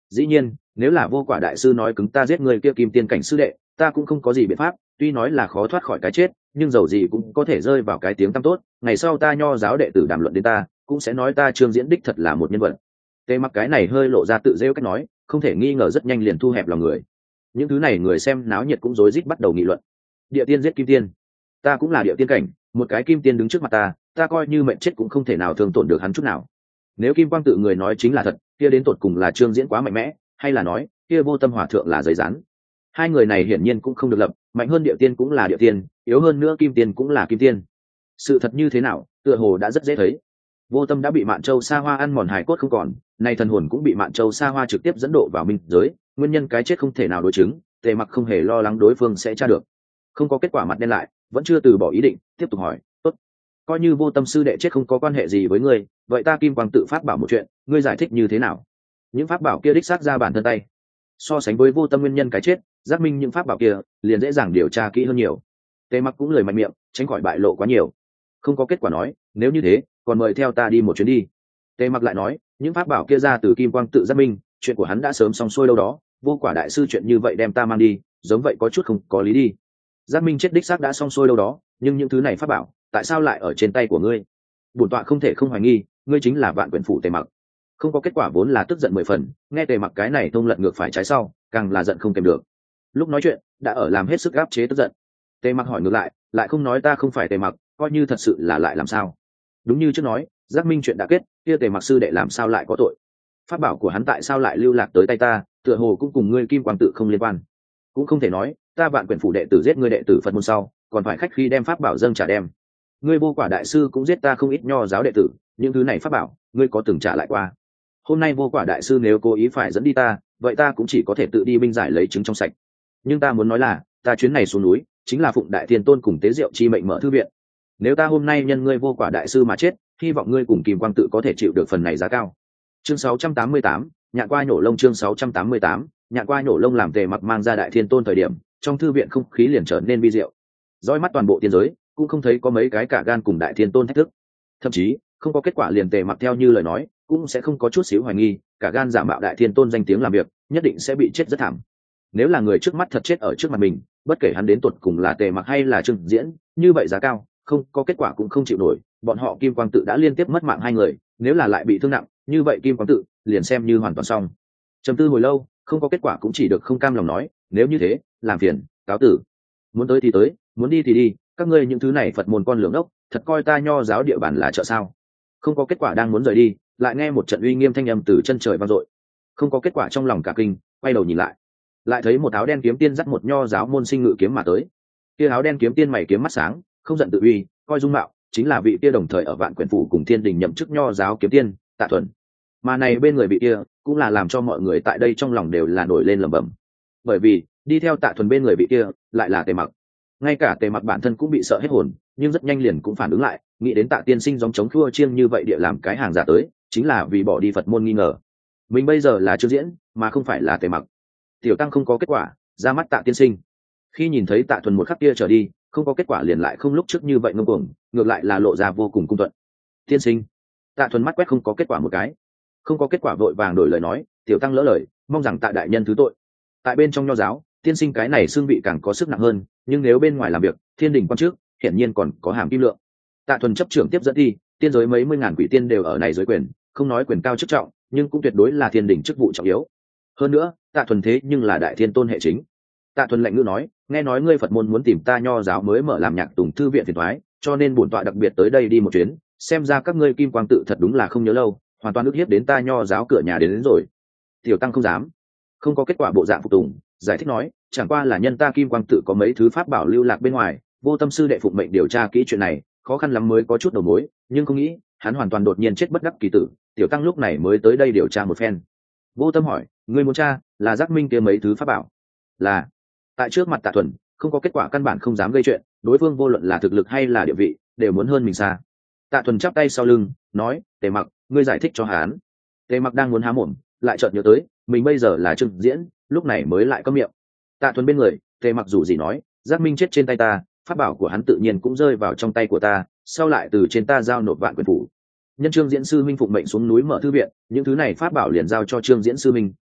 Speaker 1: Dĩ nhiên nếu là vô quả đại sư nói cứng ta giết người kia kim tiên cảnh sư đệ, ta cũng không có gì biện pháp, tuy nói là khó thoát khỏi cái chết, nhưng dầu gì cũng có thể rơi vào cái tiếng tăm tốt, ngày sau ta nho giáo đệ tử đàm luận đến ta cũng sẽ nói ta Trương Diễn đích thật là một nhân vật. Tề Mặc cái này hơi lộ ra tự rêu cách nói, không thể nghi ngờ rất nhanh liền thu hẹp lòng người. Những thứ này người xem náo nhiệt cũng rối rít bắt đầu nghị luận. Địa tiên giết kim tiên, ta cũng là địa tiên cảnh, một cái kim tiên đứng trước mặt ta coi như mệnh chết cũng không thể nào thương tổn được hắn chút nào. Nếu Kim Quang tự người nói chính là thật, kia đến tột cùng là Trương Diễn quá mạnh mẽ, hay là nói kia Vô Tâm Hòa thượng là giấy rán? Hai người này hiển nhiên cũng không được lập, mạnh hơn địa tiên cũng là địa tiên, yếu hơn nữa kim tiên cũng là kim tiên. Sự thật như thế nào, tựa hồ đã rất dễ thấy. Vô Tâm đã bị Mạn Châu Sa Hoa ăn mòn hài cốt không còn, nay thần hồn cũng bị Mạn Châu Sa Hoa trực tiếp dẫn độ vào minh giới, nguyên nhân cái chết không thể nào đối chứng, Tề Mặc không hề lo lắng đối phương sẽ tra được. Không có kết quả mặt đen lại, vẫn chưa từ bỏ ý định, tiếp tục hỏi, tốt, coi như Vô Tâm sư đệ chết không có quan hệ gì với ngươi, vậy ta Kim Quang tự pháp bảo một chuyện, ngươi giải thích như thế nào? Những pháp bảo kia đích xác ra bản thân tay, so sánh với Vô Tâm nguyên nhân cái chết, giác minh những pháp bảo kia liền dễ dàng điều tra kỹ hơn nhiều. Tề Mặc cũng lời mạnh miệng, tránh khỏi bại lộ quá nhiều. Không có kết quả nói, nếu như thế, còn mời theo ta đi một chuyến đi. Tề Mặc lại nói, những pháp bảo kia ra từ Kim Quang tự giác minh, chuyện của hắn đã sớm xong xuôi đâu đó, Vô Quả đại sư chuyện như vậy đem ta mang đi, giống vậy có chút không có lý đi. Giác minh chết đích xác đã xong xuôi đâu đó, nhưng những thứ này pháp bảo tại sao lại ở trên tay của ngươi? Bổn tọa không thể không hoài nghi, ngươi chính là Vạn Quyển phủ Tề Mặc. Không có kết quả vốn là tức giận 10 phần, nghe Tề Mặc cái này thông lật ngược phải trái sau, càng là giận không kèm được. Lúc nói chuyện đã ở làm hết sức áp chế tức giận. Tề Mặc hỏi ngược lại không nói ta không phải Tề Mặc, coi như thật sự là lại làm sao? Đúng như trước nói, giác minh chuyện đã kết, kia Tề Mặc sư đệ làm sao lại có tội? Pháp bảo của hắn tại sao lại lưu lạc tới tay ta, tựa hồ cũng cùng ngươi Kim Quang tự không liên quan. Cũng không thể nói ta Vạn Quyển phủ đệ tử giết ngươi đệ tử Phật môn sau, còn phải khách khí đem pháp bảo dâng trả đem. Ngươi Vô Quả đại sư cũng giết ta không ít nho giáo đệ tử, những thứ này pháp bảo ngươi có từng trả lại qua? Hôm nay Vô Quả đại sư nếu cố ý phải dẫn đi ta, vậy ta cũng chỉ có thể tự đi binh giải lấy chứng trong sạch. Nhưng ta muốn nói là, ta chuyến này xuống núi chính là phụng Đại Thiên Tôn cùng Tế Diệu chi mệnh mở thư viện. Nếu ta hôm nay nhân ngươi Vô Quả đại sư mà chết, hy vọng ngươi cùng Kim Quang tự có thể chịu được phần này giá cao. Chương 688, nhạn qua nhổ lông. Chương 688, nhạn qua nhổ lông. Làm Tề Mặc mang ra Đại Thiên Tôn thời điểm, trong thư viện không khí liền trở nên vi diệu. Dõi mắt toàn bộ tiên giới, cũng không thấy có mấy cái cả gan cùng Đại Thiên Tôn thách thức. Thậm chí không có kết quả liền Tề Mặc theo như lời nói, cũng sẽ không có chút xíu hoài nghi, cả gan giả mạo Đại Thiên Tôn danh tiếng làm việc, nhất định sẽ bị chết rất thảm. Nếu là người trước mắt thật chết ở trước mặt mình, bất kể hắn đến tuột cùng là Tề Mặc hay là Trương Diễn, như vậy giá cao, không có kết quả cũng không chịu nổi. Bọn họ Kim Quang tự đã liên tiếp mất mạng hai người, nếu là lại bị thương nặng, như vậy Kim Quang tự liền xem như hoàn toàn xong. Trầm tư hồi lâu, không có kết quả cũng chỉ được không cam lòng nói, nếu như thế, làm phiền, cáo tử. Muốn tới thì tới, muốn đi thì đi, các ngươi những thứ này Phật môn con lường ốc, thật coi ta nho giáo địa bàn là chợ sao? Không có kết quả đang muốn rời đi, lại nghe một trận uy nghiêm thanh âm từ chân trời vang dội. Không có kết quả trong lòng cả kinh, quay đầu nhìn lại thấy một áo đen kiếm tiên dắt một nho giáo môn sinh ngự kiếm mà tới. Kia áo đen kiếm tiên mày kiếm mắt sáng, không giận tự uy, coi dung mạo chính là vị kia đồng thời ở Vạn Quyển phủ cùng Thiên Đình nhậm chức nho giáo kiếm tiên Tạ Thuần. Mà này bên người vị kia cũng là làm cho mọi người tại đây trong lòng đều là nổi lên lẩm bẩm, bởi vì đi theo Tạ Thuần bên người vị kia lại là Tề Mặc. Ngay cả Tề Mặc bản thân cũng bị sợ hết hồn, nhưng rất nhanh liền cũng phản ứng lại, nghĩ đến Tạ tiên sinh giống chống khua chiêng như vậy địa làm cái hàng giả tới, chính là vì bỏ đi Phật môn nghi ngờ. Mình bây giờ là Trương Diễn, mà không phải là Tề Mặc. Tiểu tăng không có kết quả, ra mắt Tạ tiên sinh. Khi nhìn thấy Tạ Thuần một khắc kia trở đi, không có kết quả liền lại không lúc trước như vậy ngông cuồng, ngược lại là lộ ra vô cùng cung thuận. Tiên sinh. Tạ Thuần mắt quét không có kết quả một cái, không có kết quả vội vàng đổi lời nói, tiểu tăng lỡ lời, mong rằng Tạ đại nhân thứ tội. Tại bên trong nho giáo, tiên sinh cái này xương vị càng có sức nặng hơn, nhưng nếu bên ngoài làm việc, Thiên Đình quan trước, hiển nhiên còn có hàm kim lượng. Tạ Thuần chấp trưởng tiếp dẫn đi, tiên giới mấy mươi ngàn quỷ tiên đều ở này dưới quyền, không nói quyền cao chức trọng, nhưng cũng tuyệt đối là Thiên Đình chức vụ trọng yếu. Hơn nữa, Tạ Thuần thế nhưng là Đại Thiên Tôn hệ chính. Tạ Thuần lạnh ngữ nói, nghe nói ngươi Phật môn muốn tìm ta nho giáo mới mở làm nhạc tùng thư viện phiền toái, cho nên bổn tọa đặc biệt tới đây đi một chuyến, xem ra các ngươi Kim Quang tự thật đúng là không nhớ lâu, hoàn toàn ức hiếp đến ta nho giáo cửa nhà đến rồi. Tiểu tăng không dám. Không có kết quả bộ dạng phục tùng, giải thích nói, chẳng qua là nhân ta Kim Quang tự có mấy thứ pháp bảo lưu lạc bên ngoài, Vô Tâm sư đệ phụng mệnh điều tra kỹ chuyện này, khó khăn lắm mới có chút đầu mối, nhưng không nghĩ hắn hoàn toàn đột nhiên chết bất đắc kỳ tử, tiểu tăng lúc này mới tới đây điều tra một phen. Vô Tâm hỏi, ngươi muốn tra là giác minh kia mấy thứ pháp bảo? Là. Tại trước mặt Tạ Thuần, không có kết quả căn bản không dám gây chuyện, đối phương vô luận là thực lực hay là địa vị đều muốn hơn mình xa. Tạ Thuần chắp tay sau lưng nói, Tề Mặc, ngươi giải thích cho hắn. Tề Mặc đang muốn há mồm, lại chợt nhớ tới mình bây giờ là Trương Diễn, lúc này mới lại câm miệng. Tạ Thuần bên người, Tề Mặc dù gì nói, giác minh chết trên tay ta, pháp bảo của hắn tự nhiên cũng rơi vào trong tay của ta, sau lại từ trên ta giao nộp Vạn Quyển phủ. Nhân Trương Diễn sư minh phụng mệnh xuống núi mở thư viện, những thứ này pháp bảo liền giao cho Trương Diễn sư minh,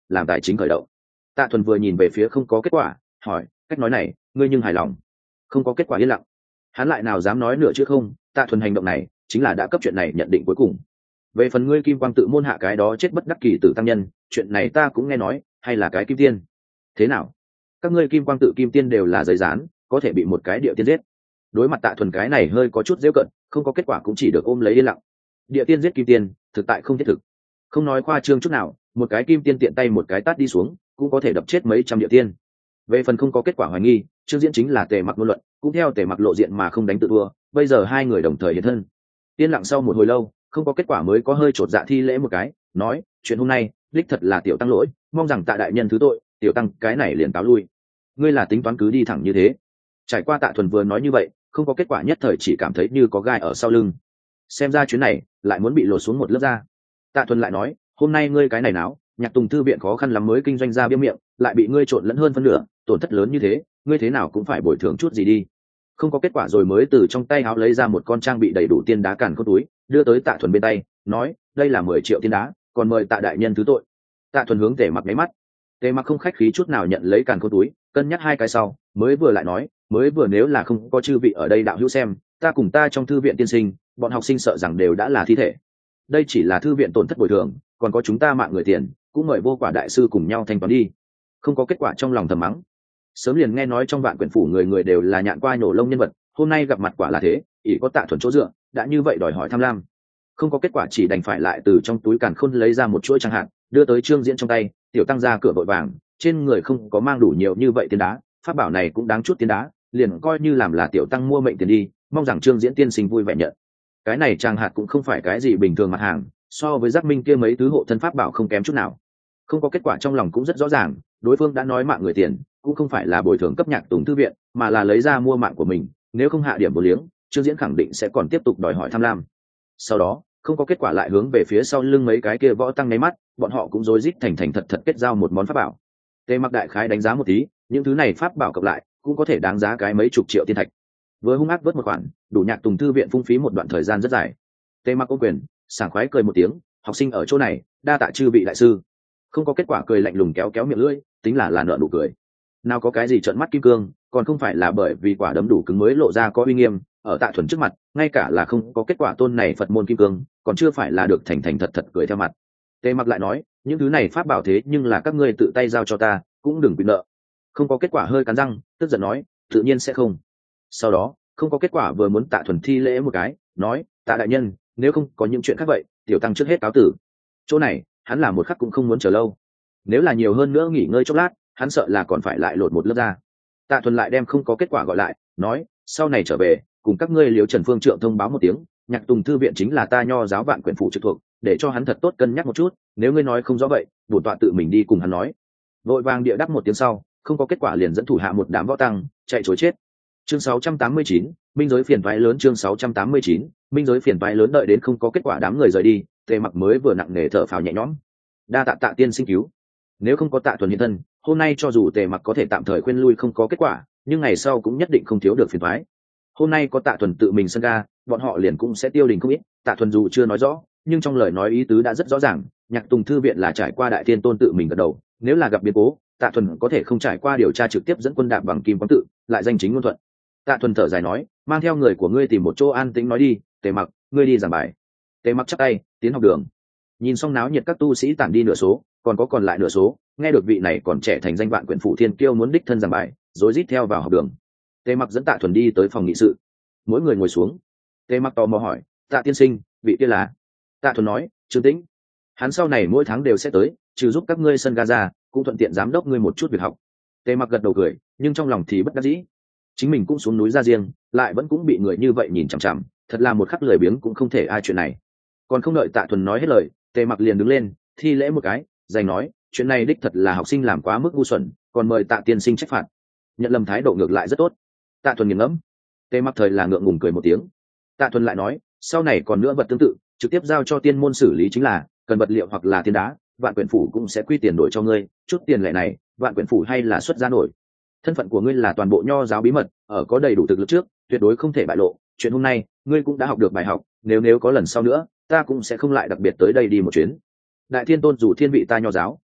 Speaker 1: làm tài chính khởi động. Tạ Thuần vừa nhìn về phía không có kết quả, hỏi, cách nói này ngươi nhưng hài lòng? Không có kết quả yên lặng. Hắn lại nào dám nói nửa chứ không. Tạ Thuần hành động này chính là đã cấp chuyện này nhận định cuối cùng. Về phần ngươi kim quang tự môn hạ cái đó chết bất đắc kỳ tử tăng nhân, chuyện này ta cũng nghe nói, hay là cái kim tiên. Thế nào, các ngươi kim quang tự kim tiên đều là giấy dán, có thể bị một cái địa tiên giết? Đối mặt Tạ Thuần cái này hơi có chút giễu cận, không có kết quả cũng chỉ được ôm lấy yên lặng. Địa tiên giết kim tiên, thực tại không thiết thực. Không nói khoa trương chút nào, một cái kim tiên tiện tay một cái tát đi xuống, cũng có thể đập chết mấy trăm địa tiên. Về phần không có kết quả hoài nghi, Trương Diễn chính là Tề Mặc ngôn luận, cũng theo Tề Mặc lộ diện mà không đánh tự thua. Bây giờ hai người đồng thời hiện thân. Yên lặng sau một hồi lâu, không có kết quả mới có hơi chột dạ thi lễ một cái, nói, chuyện hôm nay đích thật là tiểu tăng lỗi, mong rằng Tạ đại nhân thứ tội, tiểu tăng cái này liền cáo lui. Ngươi là tính toán cứ đi thẳng như thế? Trải qua Tạ Thuần vừa nói như vậy, không có kết quả nhất thời chỉ cảm thấy như có gai ở sau lưng. Xem ra chuyến này lại muốn bị lột xuống một lớp da. Tạ Thuần lại nói, hôm nay ngươi cái này náo, Nhạc Tùng thư viện khó khăn lắm mới kinh doanh ra biếng miệng, lại bị ngươi trộn lẫn hơn phân nửa, tổn thất lớn như thế, ngươi thế nào cũng phải bồi thường chút gì đi. Không có kết quả rồi mới từ trong tay áo lấy ra một con trang bị đầy đủ tiên đá càn khôn túi, đưa tới Tạ Thuần bên tay, nói, đây là 10 triệu tiên đá, còn mời Tạ đại nhân thứ tội. Tạ Thuần hướng Tề Mặc nháy mắt. Tề Mặc không khách khí chút nào nhận lấy càn khôn túi, cân nhắc hai cái sau, mới vừa lại nói, mới vừa nếu là không có chư vị ở đây đạo hữu xem, ta cùng ta trong thư viện tiên sinh, bọn học sinh sợ rằng đều đã là thi thể. Đây chỉ là thư viện tổn thất bồi thường, còn có chúng ta mạng người tiền, cũng mời Vô Quả đại sư cùng nhau thanh toán đi. Không có kết quả trong lòng thầm mắng. Sớm liền nghe nói trong Vạn Quyển phủ người người đều là nhạn qua nhổ lông nhân vật, hôm nay gặp mặt quả là thế, ỷ có Tạ Thuần chỗ dựa, đã như vậy đòi hỏi tham lam. Không có kết quả chỉ đành phải lại từ trong túi càn khôn lấy ra một chuỗi chẳng hạn, đưa tới Trương Diễn trong tay. Tiểu tăng ra cửa vội vàng, trên người không có mang đủ nhiều như vậy tiền đá, pháp bảo này cũng đáng chút tiền đá, liền coi như làm là tiểu tăng mua mệnh tiền đi, mong rằng Trương Diễn tiên sinh vui vẻ nhận. Cái này trang hạt cũng không phải cái gì bình thường mặt hàng, so với Giác Minh kia mấy thứ hộ thân pháp bảo không kém chút nào. Không có kết quả trong lòng cũng rất rõ ràng, đối phương đã nói mạng người tiền, cũng không phải là bồi thường cấp Nhạc Tùng thư viện, mà là lấy ra mua mạng của mình, nếu không hạ điểm vô liếng, Trương Diễn khẳng định sẽ còn tiếp tục đòi hỏi tham lam. Sau đó, không có kết quả lại hướng về phía sau lưng mấy cái kia võ tăng nháy mắt, bọn họ cũng rối rít thành thật kết giao một món pháp bảo. Tề Mặc đại khái đánh giá một tí, những thứ này pháp bảo cộng lại cũng có thể đáng giá cái mấy chục triệu tiên thạch. Với hung ác vớt một khoản, đủ Nhạc Tùng thư viện phung phí một đoạn thời gian rất dài. Tề Mặc ôm quyền, sảng khoái cười một tiếng, học sinh ở chỗ này, đa tạ chư vị đại sư. Không có kết quả cười lạnh lùng kéo miệng lưỡi, tính là nợ nụ cười. Nào có cái gì trợn mắt kim cương, còn không phải là bởi vì quả đấm đủ cứng mới lộ ra có uy nghiêm, ở Tạ Thuần trước mặt, ngay cả là không có kết quả tôn này Phật môn kim cương, còn chưa phải là được thành thật cười theo mặt. Tề Mặc lại nói, những thứ này pháp bảo thế nhưng là các ngươi tự tay giao cho ta, cũng đừng bị nợ. Không có kết quả hơi cắn răng, tức giận nói, tự nhiên sẽ không. Sau đó, không có kết quả vừa muốn Tạ Thuần thi lễ một cái, nói, Tạ đại nhân, nếu không có những chuyện khác vậy, tiểu tăng trước hết cáo tử. Chỗ này, hắn là một khắc cũng không muốn chờ lâu. Nếu là nhiều hơn nữa nghỉ ngơi chốc lát, hắn sợ là còn phải lại lột một lớp da. Tạ Thuần lại đem không có kết quả gọi lại, nói, sau này trở về, cùng các ngươi Liễu Trần Phương Trượng thông báo một tiếng, Nhạc Tùng thư viện chính là ta Nho giáo Vạn Quyển phủ trực thuộc, để cho hắn thật tốt cân nhắc một chút, nếu ngươi nói không rõ vậy, bổn tọa tự mình đi cùng hắn nói. Vội vàng địa đáp một tiếng sau, không có kết quả liền dẫn thủ hạ một đám võ tăng chạy trối chết. Chương 689, minh giới phiền toái lớn. Chương 689, minh giới phiền toái lớn. Đợi đến không có kết quả đám người rời đi, Tề Mặc mới vừa nặng nề thở phào nhẹ nhõm. Đa tạ Tạ tiên sinh cứu. Nếu không có Tạ Thuần hiện thân, hôm nay cho dù Tề Mặc có thể tạm thời khuyên lui không có kết quả, nhưng ngày sau cũng nhất định không thiếu được phiền toái. Hôm nay có Tạ Thuần tự mình sân ga, bọn họ liền cũng sẽ tiêu đình không ít. Tạ Thuần dù chưa nói rõ, nhưng trong lời nói ý tứ đã rất rõ ràng, Nhạc Tùng thư viện là trải qua Đại Thiên Tôn tự mình gật đầu, nếu là gặp biến cố, Tạ Thuần có thể không trải qua điều tra trực tiếp dẫn quân đạp bằng kim quang tự, lại danh chính ngôn thuận. Tạ Thuần thở dài nói, mang theo người của ngươi tìm một chỗ an tĩnh nói đi. Tề Mặc, ngươi đi giảng bài. Tề Mặc chắp tay, tiến học đường. Nhìn xong náo nhiệt các tu sĩ tản đi nửa số, còn lại nửa số, nghe được vị này còn trẻ thành danh Vạn Quyển phủ thiên kiêu muốn đích thân giảng bài, rối rít theo vào học đường. Tề Mặc dẫn Tạ Thuần đi tới phòng nghị sự, mỗi người ngồi xuống. Tề Mặc tò mò hỏi, Tạ tiên sinh, vị kia là? Tạ Thuần nói, Trương Tĩnh. Hắn sau này mỗi tháng đều sẽ tới, trừ giúp các ngươi sân ga ra, cũng thuận tiện giám đốc ngươi một chút việc học. Tề Mặc gật đầu cười, nhưng trong lòng thì bất đắc dĩ. Chính mình cũng xuống núi ra riêng, lại vẫn cũng bị người như vậy nhìn chằm chằm, thật là một khắc lười biếng cũng không thể ai chuyện này. Còn không đợi Tạ Thuần nói hết lời, Tề Mặc liền đứng lên, thi lễ một cái, dành nói, chuyện này đích thật là học sinh làm quá mức ngu xuẩn, còn mời Tạ tiên sinh trách phạt. Nhận lầm thái độ ngược lại rất tốt. Tạ Thuần nghiền ngẫm. Tề Mặc thời là ngượng ngùng cười một tiếng. Tạ Thuần lại nói, sau này còn nữa vật tương tự, trực tiếp giao cho tiên môn xử lý chính là, cần vật liệu hoặc là tiền đá, Vạn Quyển phủ cũng sẽ quy tiền đổi cho ngươi, chút tiền lệ này, Vạn Quyển phủ hay là xuất ra nổi. Thân phận của ngươi là toàn bộ Nho giáo bí mật, ở có đầy đủ thực lực trước, tuyệt đối không thể bại lộ. Chuyện hôm nay, ngươi cũng đã học được bài học, nếu có lần sau nữa, ta cũng sẽ không lại đặc biệt tới đây đi một chuyến. Đại Thiên Tôn dù thiên vị ta Nho giáo,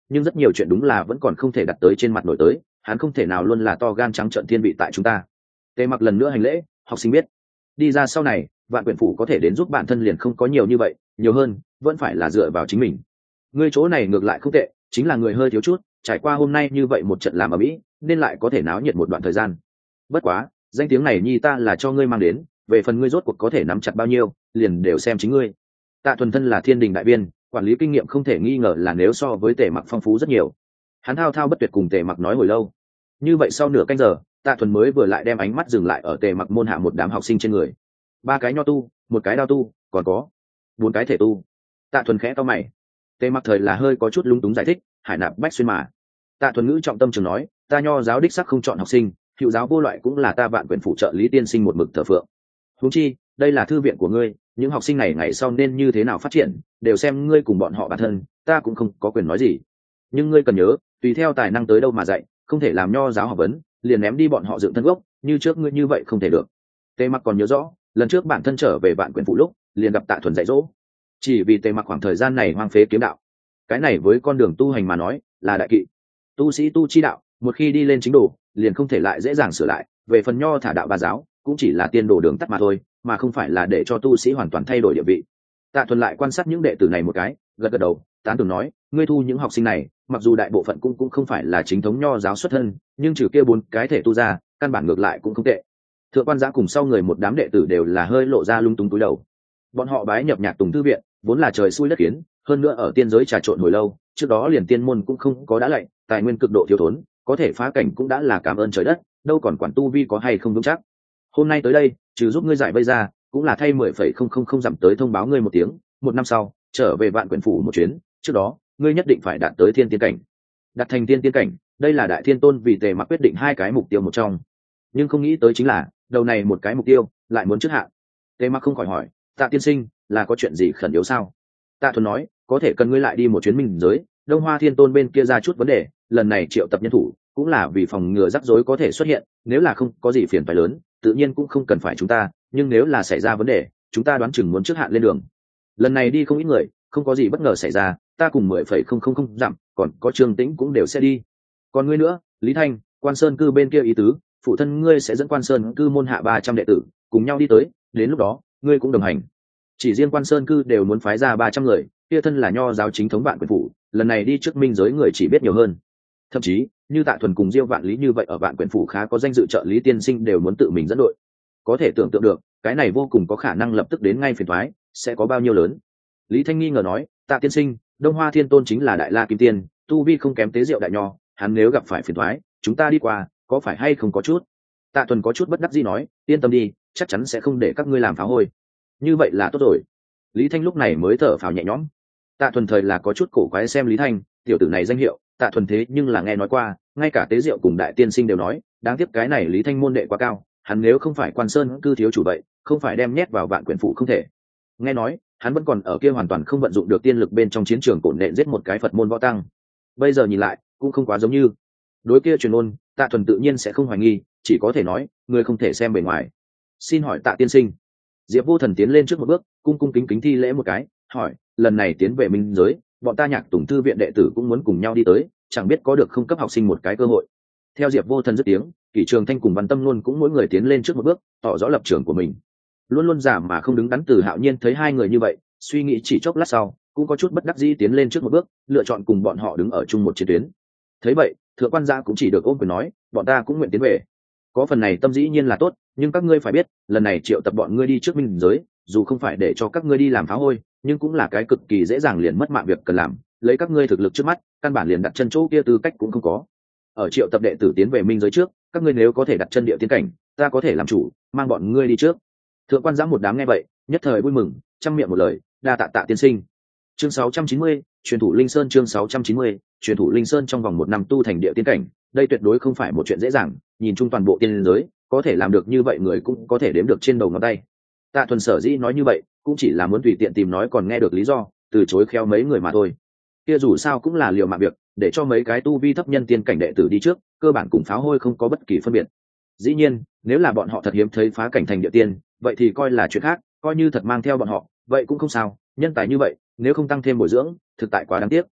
Speaker 1: nhưng rất nhiều chuyện đúng là vẫn còn không thể đặt tới trên mặt nổi tới, hắn không thể nào luôn là to gan trắng trợn thiên vị tại chúng ta. Tề Mặc lần nữa hành lễ, học sinh biết, đi ra sau này vạn quyển phủ có thể đến giúp bản thân liền không có nhiều như vậy, nhiều hơn vẫn phải là dựa vào chính mình. Ngươi chỗ này ngược lại không tệ, chính là người hơi thiếu chút, trải qua hôm nay như vậy một trận làm ở mỹ nên lại có thể náo nhiệt một đoạn thời gian. Bất quá danh tiếng này nhi ta là cho ngươi mang đến, về phần ngươi rốt cuộc có thể nắm chặt bao nhiêu liền đều xem chính ngươi. Tạ Thuần thân là thiên đình đại viên, quản lý kinh nghiệm không thể nghi ngờ là nếu so với Tề Mặc phong phú rất nhiều. Hắn thao thao bất tuyệt cùng Tề Mặc nói hồi lâu, như vậy sau nửa canh giờ Tạ Thuần mới vừa lại đem ánh mắt dừng lại ở Tề Mặc môn hạ một đám học sinh trên người. 3 cái nho tu, 1 cái đao tu, còn có 4 cái thể tu. Tạ Thuần khẽ cau mày. Tề Mặc thời là hơi có chút lúng túng giải thích, hải nạp bách xuyên mà. Tạ Thuần ngữ trọng tâm trường nói, ta nho giáo đích sắc không chọn học sinh, hiệu giáo vô loại cũng là ta vạn quyển phụ trợ lý tiên sinh một mực thờ phượng. Huống chi đây là thư viện của ngươi, những học sinh này ngày sau nên như thế nào phát triển đều xem ngươi cùng bọn họ bản thân, ta cũng không có quyền nói gì. Nhưng ngươi cần nhớ, tùy theo tài năng tới đâu mà dạy, không thể làm nho giáo học vấn liền ném đi bọn họ dựng thân gốc, như trước ngươi như vậy không thể được. Tề Mặc còn nhớ rõ, lần trước bản thân trở về vạn quyển phụ lúc liền gặp Tạ Thuần dạy dỗ, chỉ vì Tề Mặc khoảng thời gian này hoang phế kiếm đạo, cái này với con đường tu hành mà nói là đại kỵ. Tu sĩ tu chi đạo một khi đi lên chính đồ liền không thể lại dễ dàng sửa lại, về phần nho thả đạo ba giáo cũng chỉ là tiên đồ đường tắt mà thôi, mà không phải là để cho tu sĩ hoàn toàn thay đổi địa vị. Tạ Thuần lại quan sát những đệ tử này một cái, gật gật đầu, tán thưởng nói, ngươi thu những học sinh này mặc dù đại bộ phận cũng không phải là chính thống nho giáo xuất thân, nhưng trừ kia 4 cái thể tu ra, căn bản ngược lại cũng không tệ. Thượng quan Giã cùng sau người một đám đệ tử đều là hơi lộ ra lung túng túi đầu. Bọn họ bái nhập Nhạc Tùng thư viện vốn là trời xui đất khiến, hơn nữa ở tiên giới trà trộn hồi lâu, trước đó liền tiên môn cũng không có đã lạy, tài nguyên cực độ thiếu thốn, có thể phá cảnh cũng đã là cảm ơn trời đất, đâu còn quản tu vi có hay không vững chắc. Hôm nay tới đây trừ giúp ngươi giải vây ra, cũng là thay 10,000 dặm tới thông báo ngươi một tiếng, 1 năm sau trở về vạn quyển phủ một chuyến, trước đó ngươi nhất định phải đạt tới thiên tiên cảnh. Đạt thành tiên tiên cảnh, đây là đại thiên tôn vì Tề Mặc quyết định 2 cái mục tiêu một trong, nhưng không nghĩ tới chính là đầu này một cái mục tiêu lại muốn trước hạn. Tề Mặc không khỏi hỏi, Tạ tiên sinh là có chuyện gì khẩn yếu sao? Tạ Thuần nói, có thể cần ngươi lại đi một chuyến minh giới, Đông Hoa Thiên Tôn bên kia ra chút vấn đề, lần này triệu tập nhân thủ cũng là vì phòng ngừa rắc rối có thể xuất hiện, nếu là không có gì phiền phải lớn tự nhiên cũng không cần phải chúng ta, nhưng nếu là xảy ra vấn đề chúng ta đoán chừng muốn trước hạn lên đường. Lần này đi không ít người, không có gì bất ngờ xảy ra, ta cùng 10,000 dặm còn có Trương Tĩnh cũng đều sẽ đi. Còn ngươi nữa, Lý Thanh, Quan Sơn cư bên kia ý tứ, phụ thân ngươi sẽ dẫn Quan Sơn cư môn hạ 300 đệ tử cùng nhau đi tới, đến lúc đó ngươi cũng đồng hành. Chỉ riêng Quan Sơn cư đều muốn phái ra 300 người, kia thân là nho giáo chính thống vạn quyển phủ, lần này đi trước minh giới người chỉ biết nhiều hơn. Thậm chí như Tạ Thuần cùng Diêu Vạn Lý như vậy ở vạn quyển phủ khá có danh dự trợ lý tiên sinh đều muốn tự mình dẫn đội. Có thể tưởng tượng được cái này vô cùng có khả năng lập tức đến ngay phiền toái sẽ có bao nhiêu lớn. Lý Thanh nghi ngờ nói, Tạ tiên sinh, Đông Hoa Thiên Tôn chính là đại la kim tiên, tu vi không kém tế Diệu đại nho, hắn nếu gặp phải phiền toái chúng ta đi qua có phải hay không có chút. Tạ Thuần có chút bất đắc dĩ nói, yên tâm đi, chắc chắn sẽ không để các ngươi làm phá hôi. Như vậy là tốt rồi. Lý Thanh lúc này mới thở phào nhẹ nhõm. Tạ Thuần thời là có chút cổ quái xem Lý Thanh, tiểu tử này danh hiệu Tạ Thuần thế nhưng là nghe nói qua, ngay cả tế Diệu cùng đại tiên sinh đều nói, đáng tiếc cái này Lý Thanh môn đệ quá cao, hắn nếu không phải Quan Sơn cư thiếu chủ vậy, không phải đem nhét vào vạn quyển phủ không thể. Nghe nói hắn vẫn còn ở kia hoàn toàn không vận dụng được tiên lực bên trong chiến trường cổn nện giết một cái Phật môn võ tăng. Bây giờ nhìn lại cũng không quá giống như. Đối kia truyền ôn, Tạ Thuần tự nhiên sẽ không hoài nghi, chỉ có thể nói, người không thể xem bề ngoài. Xin hỏi Tạ tiên sinh. Diệp Vô Thần tiến lên trước một bước, cung cung kính kính thi lễ một cái, hỏi, lần này tiến về minh giới, bọn ta Nhạc Tùng thư viện đệ tử cũng muốn cùng nhau đi tới, chẳng biết có được không cấp học sinh một cái cơ hội. Theo Diệp Vô Thần dứt tiếng, Kỷ Trường Thanh cùng Văn Tâm luôn cũng mỗi người tiến lên trước một bước, tỏ rõ lập trường của mình. Luôn luôn giả mà không đứng đắn Từ Hạo Nhiên thấy 2 người như vậy, suy nghĩ chỉ chốc lát sau, cũng có chút bất đắc dĩ tiến lên trước một bước, lựa chọn cùng bọn họ đứng ở chung một chiến tuyến. Thấy vậy, Thượng quan Gia cũng chỉ được ôm quyền nói, bọn ta cũng nguyện tiến về. Có phần này tâm dĩ nhiên là tốt, nhưng các ngươi phải biết, lần này triệu tập bọn ngươi đi trước minh giới, dù không phải để cho các ngươi đi làm phá hôi, nhưng cũng là cái cực kỳ dễ dàng liền mất mạng việc cần làm, lấy các ngươi thực lực trước mắt, căn bản liền đặt chân chỗ kia tư cách cũng không có. Ở triệu tập đệ tử tiến về minh giới trước, các ngươi nếu có thể đặt chân địa tiên cảnh, ta có thể làm chủ, mang bọn ngươi đi trước. Thượng quan Giã một đám nghe vậy, nhất thời vui mừng, trăm miệng một lời, đa tạ Tạ tiên sinh. Chương 690, truyền thủ Linh Sơn. Chương 690, truyền thủ Linh Sơn trong vòng 1 năm tu thành địa tiên cảnh, đây tuyệt đối không phải một chuyện dễ dàng, nhìn chung toàn bộ tiên giới, có thể làm được như vậy người cũng có thể đếm được trên đầu ngón tay. Tạ Thuần sở dĩ nói như vậy, cũng chỉ là muốn tùy tiện tìm nói còn nghe được lý do, từ chối khéo mấy người mà thôi. Kia dù sao cũng là liều mạng việc, để cho mấy cái tu vi thấp nhân tiên cảnh đệ tử đi trước, cơ bản cùng pháo hôi không có bất kỳ phân biệt. Dĩ nhiên, nếu là bọn họ thật hiếm thấy phá cảnh thành địa tiên, vậy thì coi là chuyện khác, coi như thật mang theo bọn họ, vậy cũng không sao, nhân tài như vậy, nếu không tăng thêm bồi dưỡng, thực tại quá đáng tiếc.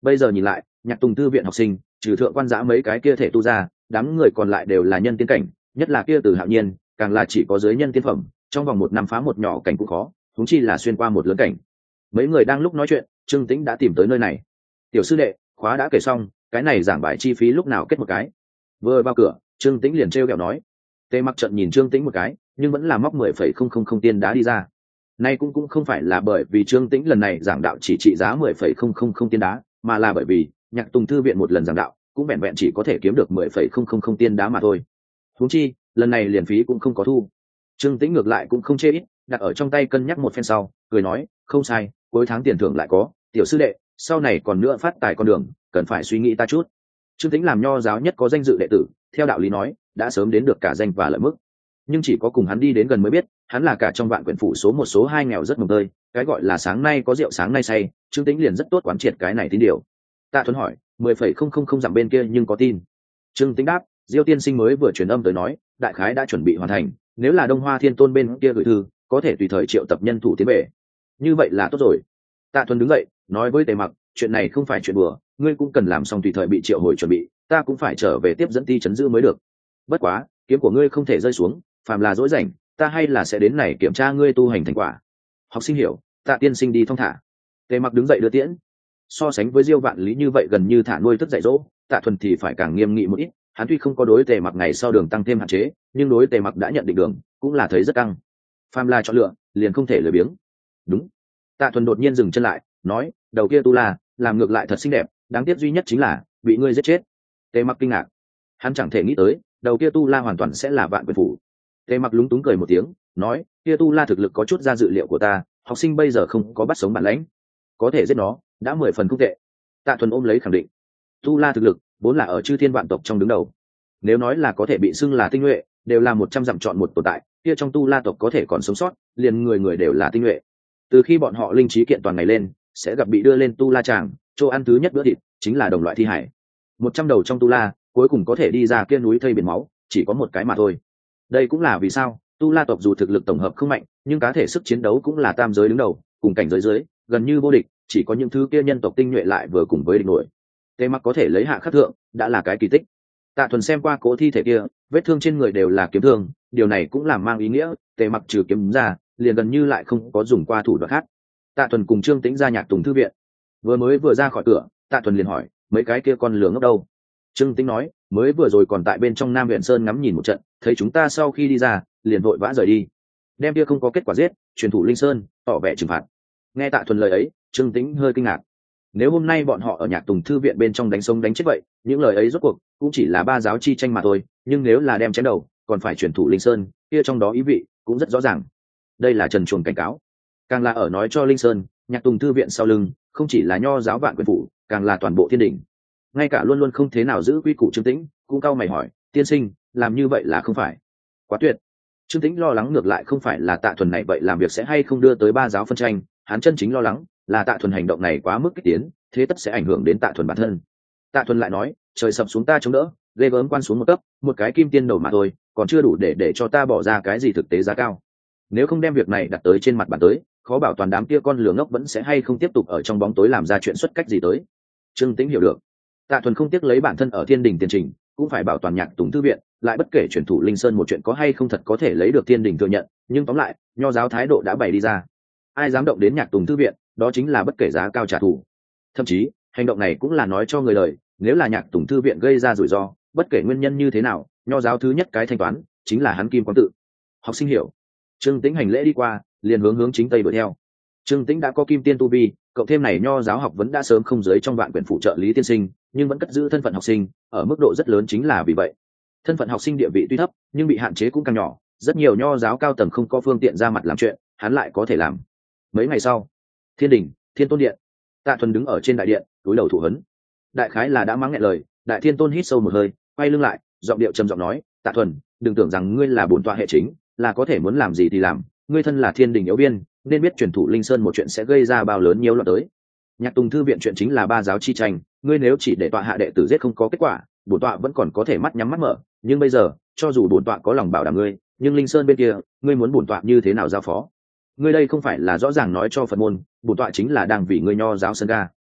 Speaker 1: Bây giờ nhìn lại, Nhạc Tùng thư viện học sinh trừ thượng quan giã mấy cái kia thể tu ra, đám người còn lại đều là nhân tiên cảnh, nhất là kia Từ Hạo Nhiên càng là chỉ có giới nhân tiên phẩm, trong vòng 1 năm phá một nhỏ cảnh cũng khó, huống chi là xuyên qua một lớn cảnh. Mấy người đang lúc nói chuyện, Trương Tĩnh đã tìm tới nơi này. Tiểu sư đệ, khóa đã kể xong, cái này giảng bài chi phí lúc nào kết một cái? Vừa vào cửa, Trương Tĩnh liền trêu ghẹo nói. Tề Mặc trận nhìn Trương Tĩnh một cái, nhưng vẫn là móc 10,000 tiên đá đi ra. Nay cũng không phải là bởi vì Trương Tĩnh lần này giảng đạo chỉ trị giá 10,000 tiên đá, mà là bởi vì Nhạc Tùng thư viện một lần giảng đạo cũng vẹn vẹn chỉ có thể kiếm được 10,000 tiên đá mà thôi. Huống chi, lần này liền phí cũng không có thu. Trương Tĩnh ngược lại cũng không chê ít, đặt ở trong tay cân nhắc một phen sau, cười nói, không sai, cuối tháng tiền thưởng lại có, tiểu sư đệ, sau này còn nữa phát tài con đường, cần phải suy nghĩ ta chút. Trương Tĩnh làm nho giáo nhất có danh dự đệ tử, theo đạo lý nói, đã sớm đến được cả danh và lợi mức. Nhưng chỉ có cùng hắn đi đến gần mới biết, hắn là cả trong vạn quyển phủ số một số hai nghèo rất mồng tơi, cái gọi là sáng nay có rượu sáng nay say, Trương Tĩnh liền rất tốt quán triệt cái này tín điều. Tạ Thuấn hỏi, 10,000 dặm bên kia nhưng có tin? Trương Tĩnh đáp, Diêu tiên sinh mới vừa truyền âm tới nói, đại khái đã chuẩn bị hoàn thành, nếu là Đông Hoa Thiên Tôn bên kia gửi thư, có thể tùy thời triệu tập nhân thủ tiến về. Như vậy là tốt rồi. Tạ Thuấn đứng dậy, nói với Tề Mặc, chuyện này không phải chuyện đùa, ngươi cũng cần làm xong tùy thời bị triệu hồi chuẩn bị, ta cũng phải trở về tiếp dẫn ti trấn giữ mới được. Bất quá, kiếm của ngươi không thể rơi xuống, phàm là dỗi rảnh, ta hay là sẽ đến này kiểm tra ngươi tu hành thành quả. Học sinh hiểu, Tạ tiên sinh đi thong thả. Tề Mặc đứng dậy đưa tiễn. So sánh với Diêu Vạn Lý như vậy gần như thả nuôi tức dạy dỗ, Tạ Thuần thì phải càng nghiêm nghị một ít. Hắn tuy không có đối Tề Mặc ngày sau đường tăng thêm hạn chế, nhưng đối Tề Mặc đã nhận định đường, cũng là thấy rất căng. Phàm là chọn lựa, liền không thể lười biếng. Đúng. Tạ Thuần đột nhiên dừng chân lại, nói, đầu kia tu la, làm ngược lại thật xinh đẹp, đáng tiếc duy nhất chính là bị ngươi giết chết. Tề Mặc kinh ngạc, hắn chẳng thể nghĩ tới, đầu kia tu la hoàn toàn sẽ là Vạn Quyển phủ. Tề Mặc lúng túng cười một tiếng, nói, kia tu la thực lực có chút ra dự liệu của ta, học sinh bây giờ không có bắt sống bản lãnh, có thể giết nó, đã 10 phần không tệ. Tạ Thuần ôm lấy khẳng định, tu la thực lực vốn là ở chư thiên vạn tộc trong đứng đầu, nếu nói là có thể bị xưng là tinh nhuệ, đều là 100 dặm chọn một tồn tại, kia trong tu la tộc có thể còn sống sót, liền người người đều là tinh nhuệ. Từ khi bọn họ linh trí kiện toàn ngày lên, sẽ gặp bị đưa lên tu la tràng, chỗ ăn thứ nhất bữa thịt chính là đồng loại thi hải. 100 đầu trong tu la, cuối cùng có thể đi ra kia núi thây biển máu, chỉ có một cái mà thôi. Đây cũng là vì sao tu la tộc dù thực lực tổng hợp không mạnh, nhưng cá thể sức chiến đấu cũng là tam giới đứng đầu, cùng cảnh giới dưới gần như vô địch, chỉ có những thứ kia nhân tộc tinh nhuệ lại vừa cùng với địch nổi. Tề Mặc có thể lấy hạ khắc thượng, đã là cái kỳ tích. Tạ Thuần xem qua cỗ thi thể kia, vết thương trên người đều là kiếm thương, điều này cũng làm mang ý nghĩa Tề Mặc trừ kiếm ra, liền gần như lại không có dùng qua thủ đoạn khác. Tạ Thuần cùng Trương Tĩnh ra Nhạc Tùng thư viện, vừa ra khỏi cửa, Tạ Thuần liền hỏi, mấy cái kia con lừa ngốc đâu? Trương Tĩnh nói, mới vừa rồi còn tại bên trong Nam Huyện Sơn ngắm nhìn một trận, thấy chúng ta sau khi đi ra, liền vội vã rời đi. Đem kia không có kết quả giết, truyền thủ Linh Sơn, tỏ vẻ trừng phạt. Nghe Tạ Thuần lời ấy, Trương Tĩnh hơi kinh ngạc. Nếu hôm nay bọn họ ở Nhạc Tùng thư viện bên trong đánh sống đánh chết vậy, những lời ấy rốt cuộc cũng chỉ là ba giáo chi tranh mà thôi, nhưng nếu là đem chém đầu, còn phải truyền thủ Linh Sơn, kia trong đó ý vị cũng rất rõ ràng. Đây là trần truồng cảnh cáo, càng là ở nói cho Linh Sơn, Nhạc Tùng thư viện sau lưng không chỉ là nho giáo Vạn Quyển phủ, càng là toàn bộ thiên đình. Ngay cả luôn luôn không thế nào giữ quy củ Trương Tĩnh cũng cau mày hỏi, tiên sinh, làm như vậy là không phải quá tuyệt? Trương Tĩnh lo lắng ngược lại không phải là Tạ Thuần này vậy làm việc sẽ hay không đưa tới ba giáo phân tranh, hắn chân chính lo lắng là Tạ Thuần hành động này quá mức kích tiến, thế tất sẽ ảnh hưởng đến Tạ Thuần bản thân. Tạ Thuần lại nói, trời sập xuống ta chống đỡ, ghê gớm quan xuống một cấp, một cái kim tiên đầu mà thôi, còn chưa đủ để cho ta bỏ ra cái gì thực tế giá cao. Nếu không đem việc này đặt tới trên mặt bàn tới, khó bảo toàn đám kia con lừa ngốc vẫn sẽ hay không tiếp tục ở trong bóng tối làm ra chuyện xuất cách gì tới. Trương Tĩnh hiểu được, Tạ Thuần không tiếc lấy bản thân ở thiên đình tiền trình, cũng phải bảo toàn Nhạc Tùng thư viện, lại bất kể truyền thủ Linh Sơn một chuyện có hay không thật có thể lấy được thiên đình thừa nhận, nhưng tóm lại, nho giáo thái độ đã bày đi ra. Ai dám động đến Nhạc Tùng thư viện, đó chính là bất kể giá cao trả thù. Thậm chí, hành động này cũng là nói cho người đời, nếu là Nhạc Tùng thư viện gây ra rủi ro, bất kể nguyên nhân như thế nào, nho giáo thứ nhất cái thanh toán chính là hắn Kim Quang tự. Học sinh hiểu. Trương Tĩnh hành lễ đi qua, liền hướng chính tây đuổi theo. Trương Tĩnh đã có kim tiên tu vi, cộng thêm này nho giáo học vẫn đã sớm không giới trong Vạn Quyển phụ trợ lý tiên sinh, nhưng vẫn cất giữ thân phận học sinh, ở mức độ rất lớn chính là vì vậy. Thân phận học sinh địa vị tuy thấp, nhưng bị hạn chế cũng càng nhỏ, rất nhiều nho giáo cao tầng không có phương tiện ra mặt làm chuyện, hắn lại có thể làm. Mấy ngày sau, Thiên đình, Thiên Tôn điện, Tạ Thuần đứng ở trên đại điện, túi đầu thủ huấn. Đại khái là đã mắng nghẹn lời, Đại Thiên Tôn hít sâu một hơi, quay lưng lại, giọng điệu trầm giọng nói, Tạ Thuần, đừng tưởng rằng ngươi là bổn tọa hệ chính, là có thể muốn làm gì thì làm, ngươi thân là thiên đình yếu viên, nên biết truyền thủ Linh Sơn một chuyện sẽ gây ra bao lớn nhiễu loạn tới. Nhạc Tùng thư viện chuyện chính là ba giáo chi tranh, ngươi nếu chỉ để tọa hạ đệ tử giết không có kết quả, bổn tọa vẫn còn có thể mắt nhắm mắt mở, nhưng bây giờ, cho dù bổn tọa có lòng bảo đảm ngươi, nhưng Linh Sơn bên kia, ngươi muốn bổn tọa như thế nào giao phó? Ngươi đây không phải là rõ ràng nói cho Phật môn, bổn tọa chính là đang vì ngươi nho giáo sân ga.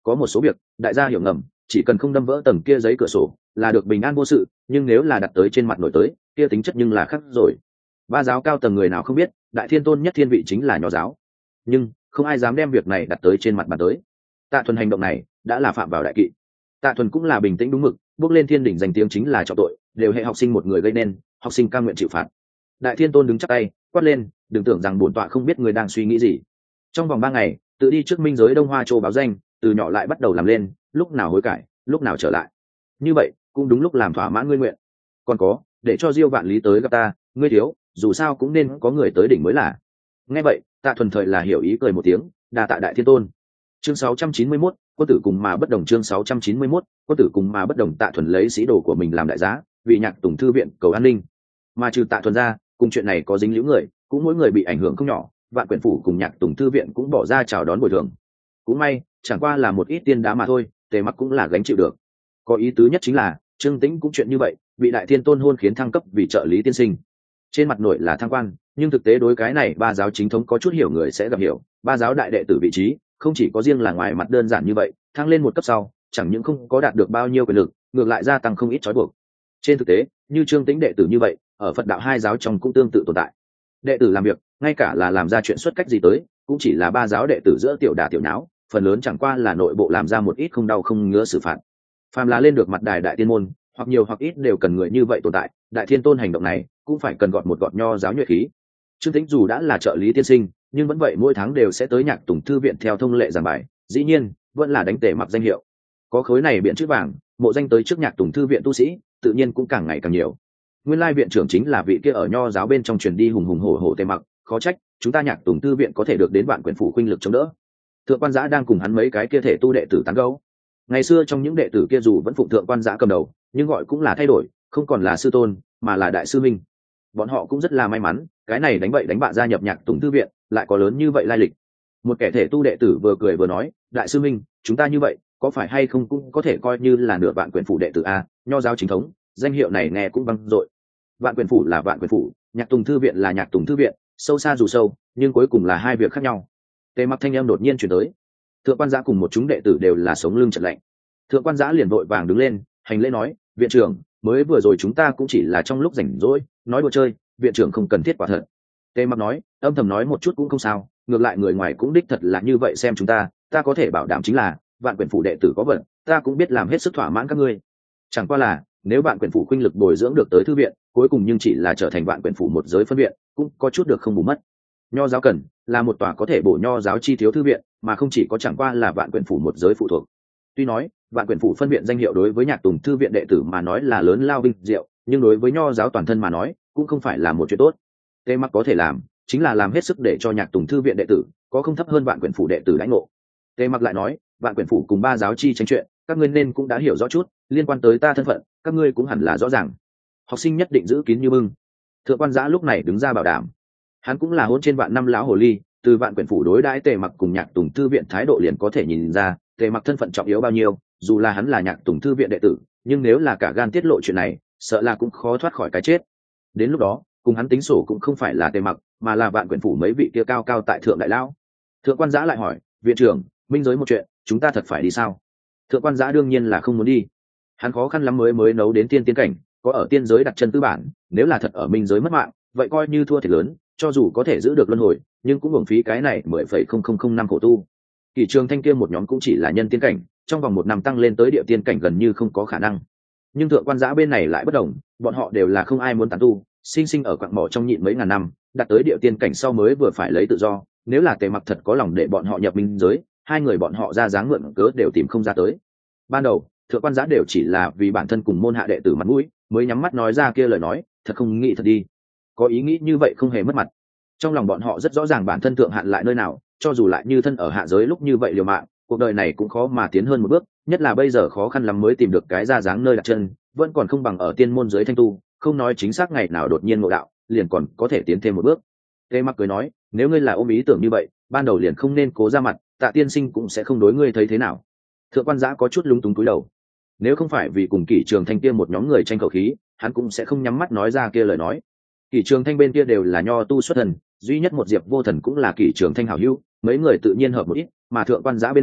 Speaker 1: có một số việc đại gia hiểu ngầm, chỉ cần không đâm vỡ tầng kia giấy cửa sổ là được bình an vô sự, nhưng nếu là đặt tới trên mặt nổi tới kia tính chất nhưng là khác rồi. Ba giáo cao tầng người nào không biết đại thiên tôn nhất thiên vị chính là nho giáo, nhưng không ai dám đem việc này đặt tới trên mặt bàn tới. Tạ Thuần hành động này đã là phạm vào đại kỵ. Tạ Thuần cũng là bình tĩnh đúng mực, bước lên thiên đỉnh danh tiếng chính là trọng tội, đều hệ học sinh một người gây nên, học sinh cam nguyện chịu phạt. Đại thiên tôn đứng chắp tay quát lên, đừng tưởng rằng bổn tọa không biết người đang suy nghĩ gì. Trong vòng 3 ngày tự đi trước minh giới Đông Hoa Châu báo danh, từ nhỏ lại bắt đầu làm lên, lúc nào hối cải lúc nào trở lại, như vậy cũng đúng lúc làm thỏa mãn ngươi nguyện. Còn có, để cho Diêu Vạn Lý tới gặp ta, ngươi thiếu, dù sao cũng nên có người tới đỉnh mới là. Nghe vậy Tạ Thuần thời là hiểu ý cười một tiếng, đa tạ đại thiên tôn. Chương 691, quân tử cùng mà bất đồng. Chương 691, quân tử cùng mà bất đồng. Tạ Thuần lấy sĩ đồ của mình làm đại giá, vì Nhạc Tùng thư viện cầu an ninh. Mà trừ Tạ Thuần ra, cùng chuyện này có dính líu người, cũng mỗi người bị ảnh hưởng không nhỏ. Vạn Quyển phủ cùng Nhạc Tùng thư viện cũng bỏ ra chào đón bồi thường. Cũng may, chẳng qua là một ít tiên đá mà thôi, Tề Mặc cũng là gánh chịu được. Có ý tứ nhất chính là Trương Tĩnh cũng chuyện như vậy, bị đại thiên tôn hôn khiến thăng cấp vì trợ lý tiên sinh. Trên mặt nội là thăng quan, nhưng thực tế đối cái này ba giáo chính thống có chút hiểu người sẽ gặp hiểu. Ba giáo đại đệ tử vị trí không chỉ có riêng là ngoài mặt đơn giản như vậy, thăng lên một cấp sau chẳng những không có đạt được bao nhiêu quyền lực, ngược lại gia tăng không ít trói buộc. Trên thực tế như Trương Tĩnh đệ tử như vậy ở Phật đạo hai giáo trong cũng tương tự tồn tại. Đệ tử làm việc ngay cả là làm ra chuyện xuất cách gì tới cũng chỉ là ba giáo đệ tử giữa tiểu đả tiểu nháo, phần lớn chẳng qua là nội bộ làm ra một ít không đau không ngứa xử phạt. Phàm là lên được mặt đài đại tiên môn, hoặc nhiều hoặc ít đều cần người như vậy tồn tại. Đại thiên tôn hành động này cũng phải cần gọt một gọt nho giáo nhuệ khí. Trương Tĩnh dù đã là trợ lý tiên sinh, nhưng vẫn vậy mỗi tháng đều sẽ tới Nhạc Tùng thư viện theo thông lệ giảng bài, dĩ nhiên vẫn là đánh Tề Mặc danh hiệu. Có khối này biện chữ vàng, mộ danh tới trước Nhạc Tùng thư viện tu sĩ tự nhiên cũng càng ngày càng nhiều. Nguyên lai viện trưởng chính là vị kia ở nho giáo bên trong truyền đi hùng hùng hổ hổ Tề Mặc, khó trách chúng ta Nhạc Tùng thư viện có thể được đến Vạn Quyển phủ khuynh lực chống đỡ. Thượng quan giã đang cùng hắn mấy cái kia thể tu đệ tử tán gẫu. Ngày xưa trong những đệ tử kia dù vẫn phụng thượng quan giã cầm đầu, nhưng gọi cũng là thay đổi, không còn là sư tôn mà là đại sư minh. Bọn họ cũng rất là may mắn, cái này đánh bậy đánh bạ gia nhập Nhạc Tùng thư viện lại có lớn như vậy lai lịch. Một kẻ thể tu đệ tử vừa cười vừa nói, đại sư minh, chúng ta như vậy có phải hay không cũng có thể coi như là nửa Vạn Quyển phủ đệ tử a, nho giáo chính thống, danh hiệu này nghe cũng vang dội. Vạn Quyển phủ là Vạn Quyển phủ, Nhạc Tùng thư viện là Nhạc Tùng thư viện, sâu xa dù sâu, nhưng cuối cùng là hai việc khác nhau. Tề Mặc thanh em đột nhiên chuyển tới. Thượng quan giã cùng một chúng đệ tử đều là sống lưng chật lạnh. Thượng quan giã liền vội vàng đứng lên hành lễ nói, viện trưởng, mới vừa rồi chúng ta cũng chỉ là trong lúc rảnh rỗi nói đùa chơi, viện trưởng không cần thiết quả thật. Tề Mặc nói, âm thầm nói một chút cũng không sao, ngược lại người ngoài cũng đích thật là như vậy xem chúng ta có thể bảo đảm chính là Vạn Quyển phủ đệ tử có vận, ta cũng biết làm hết sức thỏa mãn các ngươi. Chẳng qua là nếu Vạn Quyển phủ khuynh lực bồi dưỡng được tới thư viện, cuối cùng nhưng chỉ là trở thành Vạn Quyển phủ một giới phân viện, cũng có chút được không bù mất. Nho giáo cần là một tòa có thể bổ nho giáo chi thiếu thư viện, mà không chỉ có chẳng qua là Vạn Quyển phủ một giới phụ thuộc. Tuy nói Vạn Quyển phủ phân viện danh hiệu đối với Nhạc Tùng thư viện đệ tử mà nói là lớn lao vinh diệu, nhưng đối với nho giáo toàn thân mà nói cũng không phải là một chuyện tốt. Tề Mặc có thể làm chính là làm hết sức để cho Nhạc Tùng thư viện đệ tử có không thấp hơn Vạn Quyển phủ đệ tử đãi ngộ. Tề Mặc lại nói, Vạn Quyển phủ cùng ba giáo chi tranh chuyện, các ngươi nên cũng đã hiểu rõ chút, liên quan tới ta thân phận, các ngươi cũng hẳn là rõ ràng. Học sinh nhất định giữ kín như bưng. Thượng quan giã lúc này đứng ra bảo đảm. Hắn cũng là hôn trên vạn năm lão hồ ly, từ Vạn Quyển phủ đối đãi Tề Mặc cùng Nhạc Tùng thư viện thái độ liền có thể nhìn ra Tề Mặc thân phận trọng yếu bao nhiêu. Dù là hắn là Nhạc Tùng thư viện đệ tử, nhưng nếu là cả gan tiết lộ chuyện này, sợ là cũng khó thoát khỏi cái chết. Đến lúc đó cùng hắn tính sổ cũng không phải là Tề Mặc, mà là Vạn Quyển phủ mấy vị kia cao cao tại thượng đại lão. Thượng quan giã lại hỏi, viện trưởng, minh giới một chuyện, chúng ta thật phải đi sao? Thượng quan giã đương nhiên là không muốn đi. Hắn khó khăn lắm mới nấu đến tiên cảnh, có ở tiên giới đặt chân tư bản, nếu là thật ở minh giới mất mạng, vậy coi như thua thiệt lớn, cho dù có thể giữ được luân hồi, nhưng cũng uổng phí cái này 10,0005 năm khổ tu. Kỷ Trường Thanh kia một nhóm cũng chỉ là nhân tiên cảnh, trong vòng 1 năm tăng lên tới địa tiên cảnh gần như không có khả năng. Nhưng thượng quan giã bên này lại bất đồng, bọn họ đều là không ai muốn tán tu, sinh ở quặng mỏ trong nhịn mấy ngàn năm, đạt tới địa tiên cảnh sau mới vừa phải lấy tự do. Nếu là Tề Mặc thật có lòng để bọn họ nhập minh giới, hai người bọn họ ra dáng mượn cớ đều tìm không ra tới. Ban đầu thượng quan giã đều chỉ là vì bản thân cùng môn hạ đệ tử mặt mũi mới nhắm mắt nói ra kia lời nói, thật không nghĩ thật đi. Có ý nghĩ như vậy không hề mất mặt. Trong lòng bọn họ rất rõ ràng bản thân thượng hạn lại nơi nào, cho dù lại như thân ở hạ giới lúc như vậy liều mạng, cuộc đời này cũng khó mà tiến hơn một bước, nhất là bây giờ khó khăn lắm mới tìm được cái ra dáng nơi đặt chân, vẫn còn không bằng ở tiên môn giới thanh tu, không nói chính xác ngày nào đột nhiên ngộ đạo, liền còn có thể tiến thêm một bước. Tề Mặc cười nói, nếu ngươi là ôm ý tưởng như vậy, ban đầu liền không nên cố ra mặt, Tạ tiên sinh cũng sẽ không đối ngươi thấy thế nào. Thượng quan giã có chút lúng túng cúi đầu. Nếu không phải vì cùng Kỷ Trường Thanh kia một nhóm người tranh khẩu khí, hắn cũng sẽ không nhắm mắt nói ra kia lời nói. Kỷ Trường Thanh bên kia đều là nho tu xuất thần, duy nhất một Diệp Vô Thần cũng là Kỷ Trường Thanh hảo hữu, mấy người tự nhiên hợp một ít, mà thượng quan giã bên này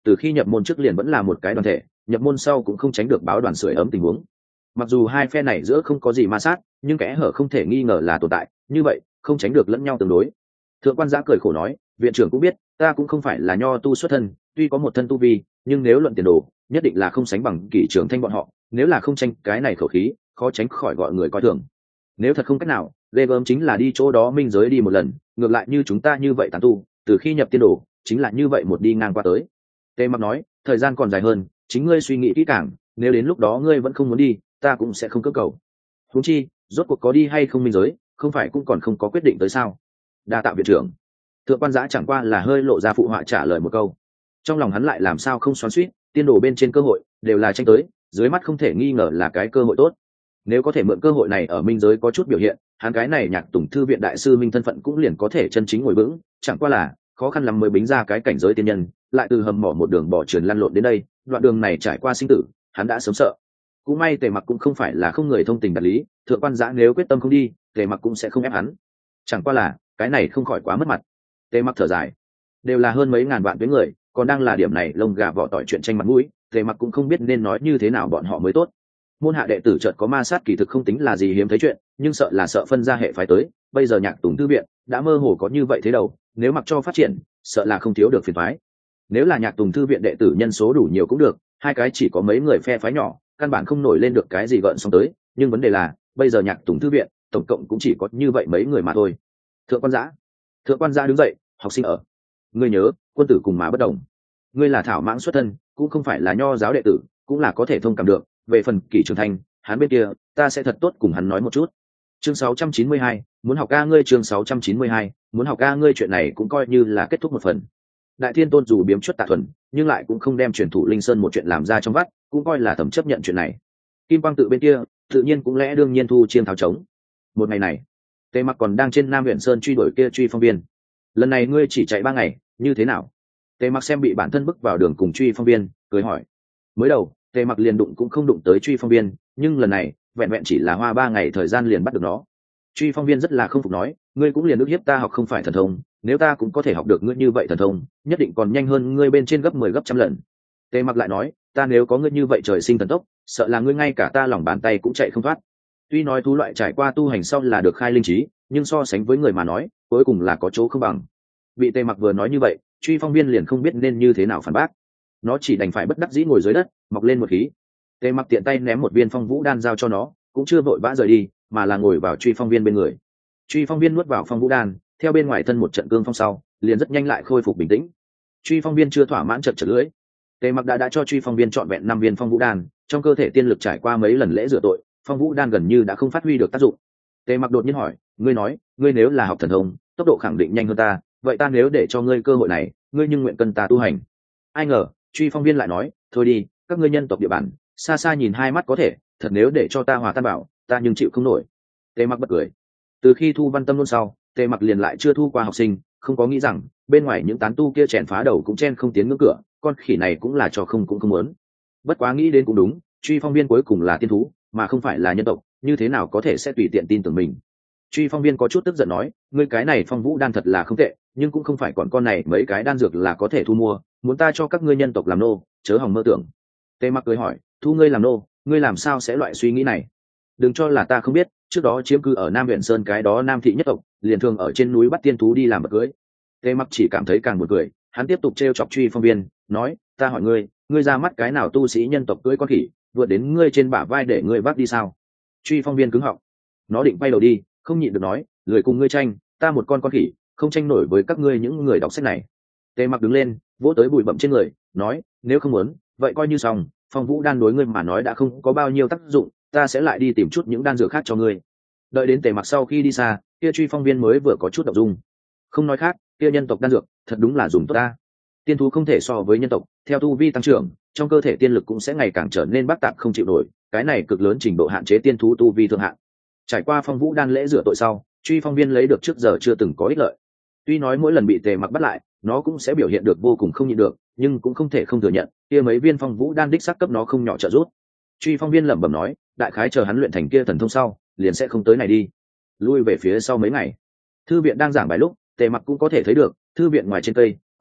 Speaker 1: từ khi nhập môn trước liền vẫn là một cái đoàn thể, nhập môn sau cũng không tránh được báo đoàn sưởi ấm tình huống. Mặc dù hai phe này giữa không có gì ma sát, nhưng kẽ hở không thể nghi ngờ là tồn tại, như vậy không tránh được lẫn nhau tương đối. Thượng quan Giã cười khổ nói, viện trưởng cũng biết ta cũng không phải là nho tu xuất thân, tuy có một thân tu vi, nhưng nếu luận tiền đồ nhất định là không sánh bằng Kỷ Trường Thanh bọn họ, nếu là không tranh cái này khẩu khí, khó tránh khỏi gọi người coi thường. Nếu thật không cách nào, ghê gớm chính là đi chỗ đó minh giới đi một lần, ngược lại như chúng ta như vậy tán tu, từ khi nhập tiên đồ chính là như vậy một đi ngang qua tới. Tề Mặc nói, thời gian còn dài hơn, chính ngươi suy nghĩ kỹ càng, nếu đến lúc đó ngươi vẫn không muốn đi, ta cũng sẽ không cưỡng cầu. Huống chi, rốt cuộc có đi hay không minh giới, không phải cũng còn không có quyết định tới sao? Đa tạ viện trưởng. Thượng quan Giã chẳng qua là hơi lộ ra phụ họa trả lời một câu, trong lòng hắn lại làm sao không xoắn xuýt, tiên đồ bên trên cơ hội đều là tranh tới, dưới mắt không thể nghi ngờ là cái cơ hội tốt. Nếu có thể mượn cơ hội này ở minh giới có chút biểu hiện, hắn cái này Nhạc Tùng thư viện đại sư minh thân phận cũng liền có thể chân chính ngồi vững, chẳng qua là khó khăn lắm mới bính ra cái cảnh giới tiên nhân, lại từ hầm mỏ một đường bỏ trườn lăn lộn đến đây, đoạn đường này trải qua sinh tử, hắn đã sớm sợ. Cũng may Tề Mặc cũng không phải là không người thông tình đạt lý, Thượng quan Giã nếu quyết tâm không đi, Tề Mặc cũng sẽ không ép hắn. Chẳng qua là cái này không khỏi quá mất mặt. Tề Mặc thở dài, đều là hơn mấy ngàn vạn với người, còn đang là điểm này lông gà vỏ tỏi chuyện tranh mặt mũi, Tề Mặc cũng không biết nên nói như thế nào bọn họ mới tốt. Môn hạ đệ tử chợt có ma sát kỳ thực không tính là gì hiếm thấy chuyện, nhưng sợ là sợ phân ra hệ phái tới, bây giờ Nhạc Tùng thư viện đã mơ hồ có như vậy thế đầu, nếu mặc cho phát triển, sợ là không thiếu được phiền phái. Nếu là Nhạc Tùng thư viện đệ tử nhân số đủ nhiều cũng được, hai cái chỉ có mấy người phe phái nhỏ, căn bản không nổi lên được cái gì gợn sóng tới, nhưng vấn đề là bây giờ Nhạc Tùng thư viện tổng cộng cũng chỉ có như vậy mấy người mà thôi. Thượng quan Giã đứng dậy, học sinh ở, ngươi nhớ quân tử cùng mà bất đồng, ngươi là thảo mãng xuất thân, cũng không phải là nho giáo đệ tử, cũng là có thể thông cảm được. Về phần Kỷ Trường Thanh, hắn bên kia ta sẽ thật tốt cùng hắn nói một chút. Chương 692, muốn học ca ngươi. Chương 692, muốn học ca ngươi. Chuyện này cũng coi như là kết thúc một phần. Đại Thiên Tôn dù biếm chuất tạ thuần, nhưng lại cũng không đem truyền thủ Linh Sơn một chuyện làm ra trong vắt, cũng coi là thẩm chấp nhận chuyện này. Kim Quang tự bên kia tự nhiên cũng lẽ đương nhiên thu chiên tháo trống. Một ngày này, Tề Mặc còn đang trên Nam Huyện Sơn truy đuổi kia Truy Phong Viên. Lần này ngươi chỉ chạy 3 ngày, như thế nào? Tề Mặc xem bị bản thân bức vào đường cùng Truy Phong Viên, cười hỏi. Mới đầu Tề Mặc liền đụng cũng không đụng tới Truy Phong Viên, nhưng lần này vẹn vẹn chỉ là hoa 3 ngày thời gian liền bắt được nó. Truy Phong Viên rất là không phục nói, ngươi cũng liền ức hiếp ta học không phải thần thông, nếu ta cũng có thể học được ngươi như vậy thần thông, nhất định còn nhanh hơn ngươi bên trên gấp 10 gấp trăm lần. Tề Mặc lại nói, ta nếu có ngươi như vậy trời sinh thần tốc, sợ là ngươi ngay cả ta lòng bàn tay cũng chạy không thoát. Tuy nói thú loại trải qua tu hành sau là được khai linh trí, nhưng so sánh với người mà nói, cuối cùng là có chỗ không bằng. Bị Tề Mặc vừa nói như vậy, Truy Phong Viên liền không biết nên như thế nào phản bác, nó chỉ đành phải bất đắc dĩ ngồi dưới đất, mọc lên một khí. Tề Mặc tiện tay ném một viên phong vũ đan giao cho nó, cũng chưa vội vã rời đi, mà là ngồi vào Truy Phong Viên bên người. Truy Phong Viên nuốt vào phong vũ đan, theo bên ngoài thân một trận cương phong sau, liền rất nhanh lại khôi phục bình tĩnh. Truy Phong Viên chưa thỏa mãn chật lưỡi. Tề Mặc đã cho Truy Phong Viên trọn vẹn 5 viên phong vũ đan, trong cơ thể tiên lực trải qua mấy lần lễ rửa tội, phong vũ đan gần như đã không phát huy được tác dụng. Tề Mặc đột nhiên hỏi, ngươi nói, ngươi nếu là học thần thông, tốc độ khẳng định nhanh hơn ta, vậy ta nếu để cho ngươi cơ hội này, ngươi nhưng nguyện cần ta tu hành? Ai ngờ Truy Phong Viên lại nói, thôi đi, các ngươi nhân tộc địa bàn xa xa nhìn hai mắt có thể, thật nếu để cho ta hòa tan bảo, ta nhưng chịu không nổi. Tề Mặc bật cười. Từ khi thu Văn Tâm luôn sau, Tề Mặc liền lại chưa thu qua học sinh, không có nghĩ rằng bên ngoài những tán tu kia chèn phá đầu cũng chen không tiến ngưỡng cửa, con khỉ này cũng là cho không cũng không muốn. Bất quá nghĩ đến cũng đúng, Truy Phong Viên cuối cùng là tiên thú, mà không phải là nhân tộc, như thế nào có thể sẽ tùy tiện tin tưởng mình. Truy Phong Viên có chút tức giận nói, ngươi cái này phong vũ đan thật là không tệ, nhưng cũng không phải còn con này mấy cái đan dược là có thể thu mua, muốn ta cho các ngươi nhân tộc làm nô, chớ hòng mơ tưởng. Tề Mặc cười hỏi, thu ngươi làm nô, ngươi làm sao sẽ loại suy nghĩ này? Đừng cho là ta không biết, trước đó chiếm cư ở Nam Huyện Sơn cái đó Nam thị nhất tộc, liền thường ở trên núi bắt tiên thú đi làm bậc cưới. Tề Mặc chỉ cảm thấy càng buồn cười, hắn tiếp tục trêu chọc Truy Phong Viên, nói, ta hỏi ngươi, ngươi ra mắt cái nào tu sĩ nhân tộc cưỡi con khỉ, vượt đến ngươi trên bả vai để ngươi vác đi sao? Truy Phong Viên cứng họng, nó định bay đầu đi, không nhịn được nói, lười cùng ngươi tranh, ta một con khỉ, không tranh nổi với các ngươi những người đọc sách này. Tề Mặc đứng lên, vỗ tới bụi bặm trên người, nói, nếu không muốn, vậy coi như xong, phong vũ đan đối ngươi mà nói đã không có bao nhiêu tác dụng, ta sẽ lại đi tìm chút những đan dược khác cho ngươi. Đợi đến Tề Mặc sau khi đi xa, kia Truy Phong Viên mới vừa có chút động dung. Không nói khác, kia nhân tộc đan dược thật đúng là dùng tốt ta. Tiên thú không thể so với nhân tộc, theo tu vi tăng trưởng, trong cơ thể tiên lực cũng sẽ ngày càng trở nên bác tạp không chịu nổi, cái này cực lớn trình độ hạn chế tiên thú tu vi thượng hạn. Trải qua phong vũ đan lễ rửa tội sau, Truy Phong Viên lấy được trước giờ chưa từng có ích lợi. Tuy nói mỗi lần bị Tề Mặc bắt lại, nó cũng sẽ biểu hiện được vô cùng không nhịn được, nhưng cũng không thể không thừa nhận, kia mấy viên phong vũ đan đích xác cấp nó không nhỏ trợ giúp. Truy Phong Viên lẩm bẩm nói, đại khái chờ hắn luyện thành kia thần thông sau, liền sẽ không tới này đi. Lui về phía sau mấy ngày, thư viện đang giảng bài lúc, Tề Mặc cũng có thể thấy được, thư viện ngoài trên cây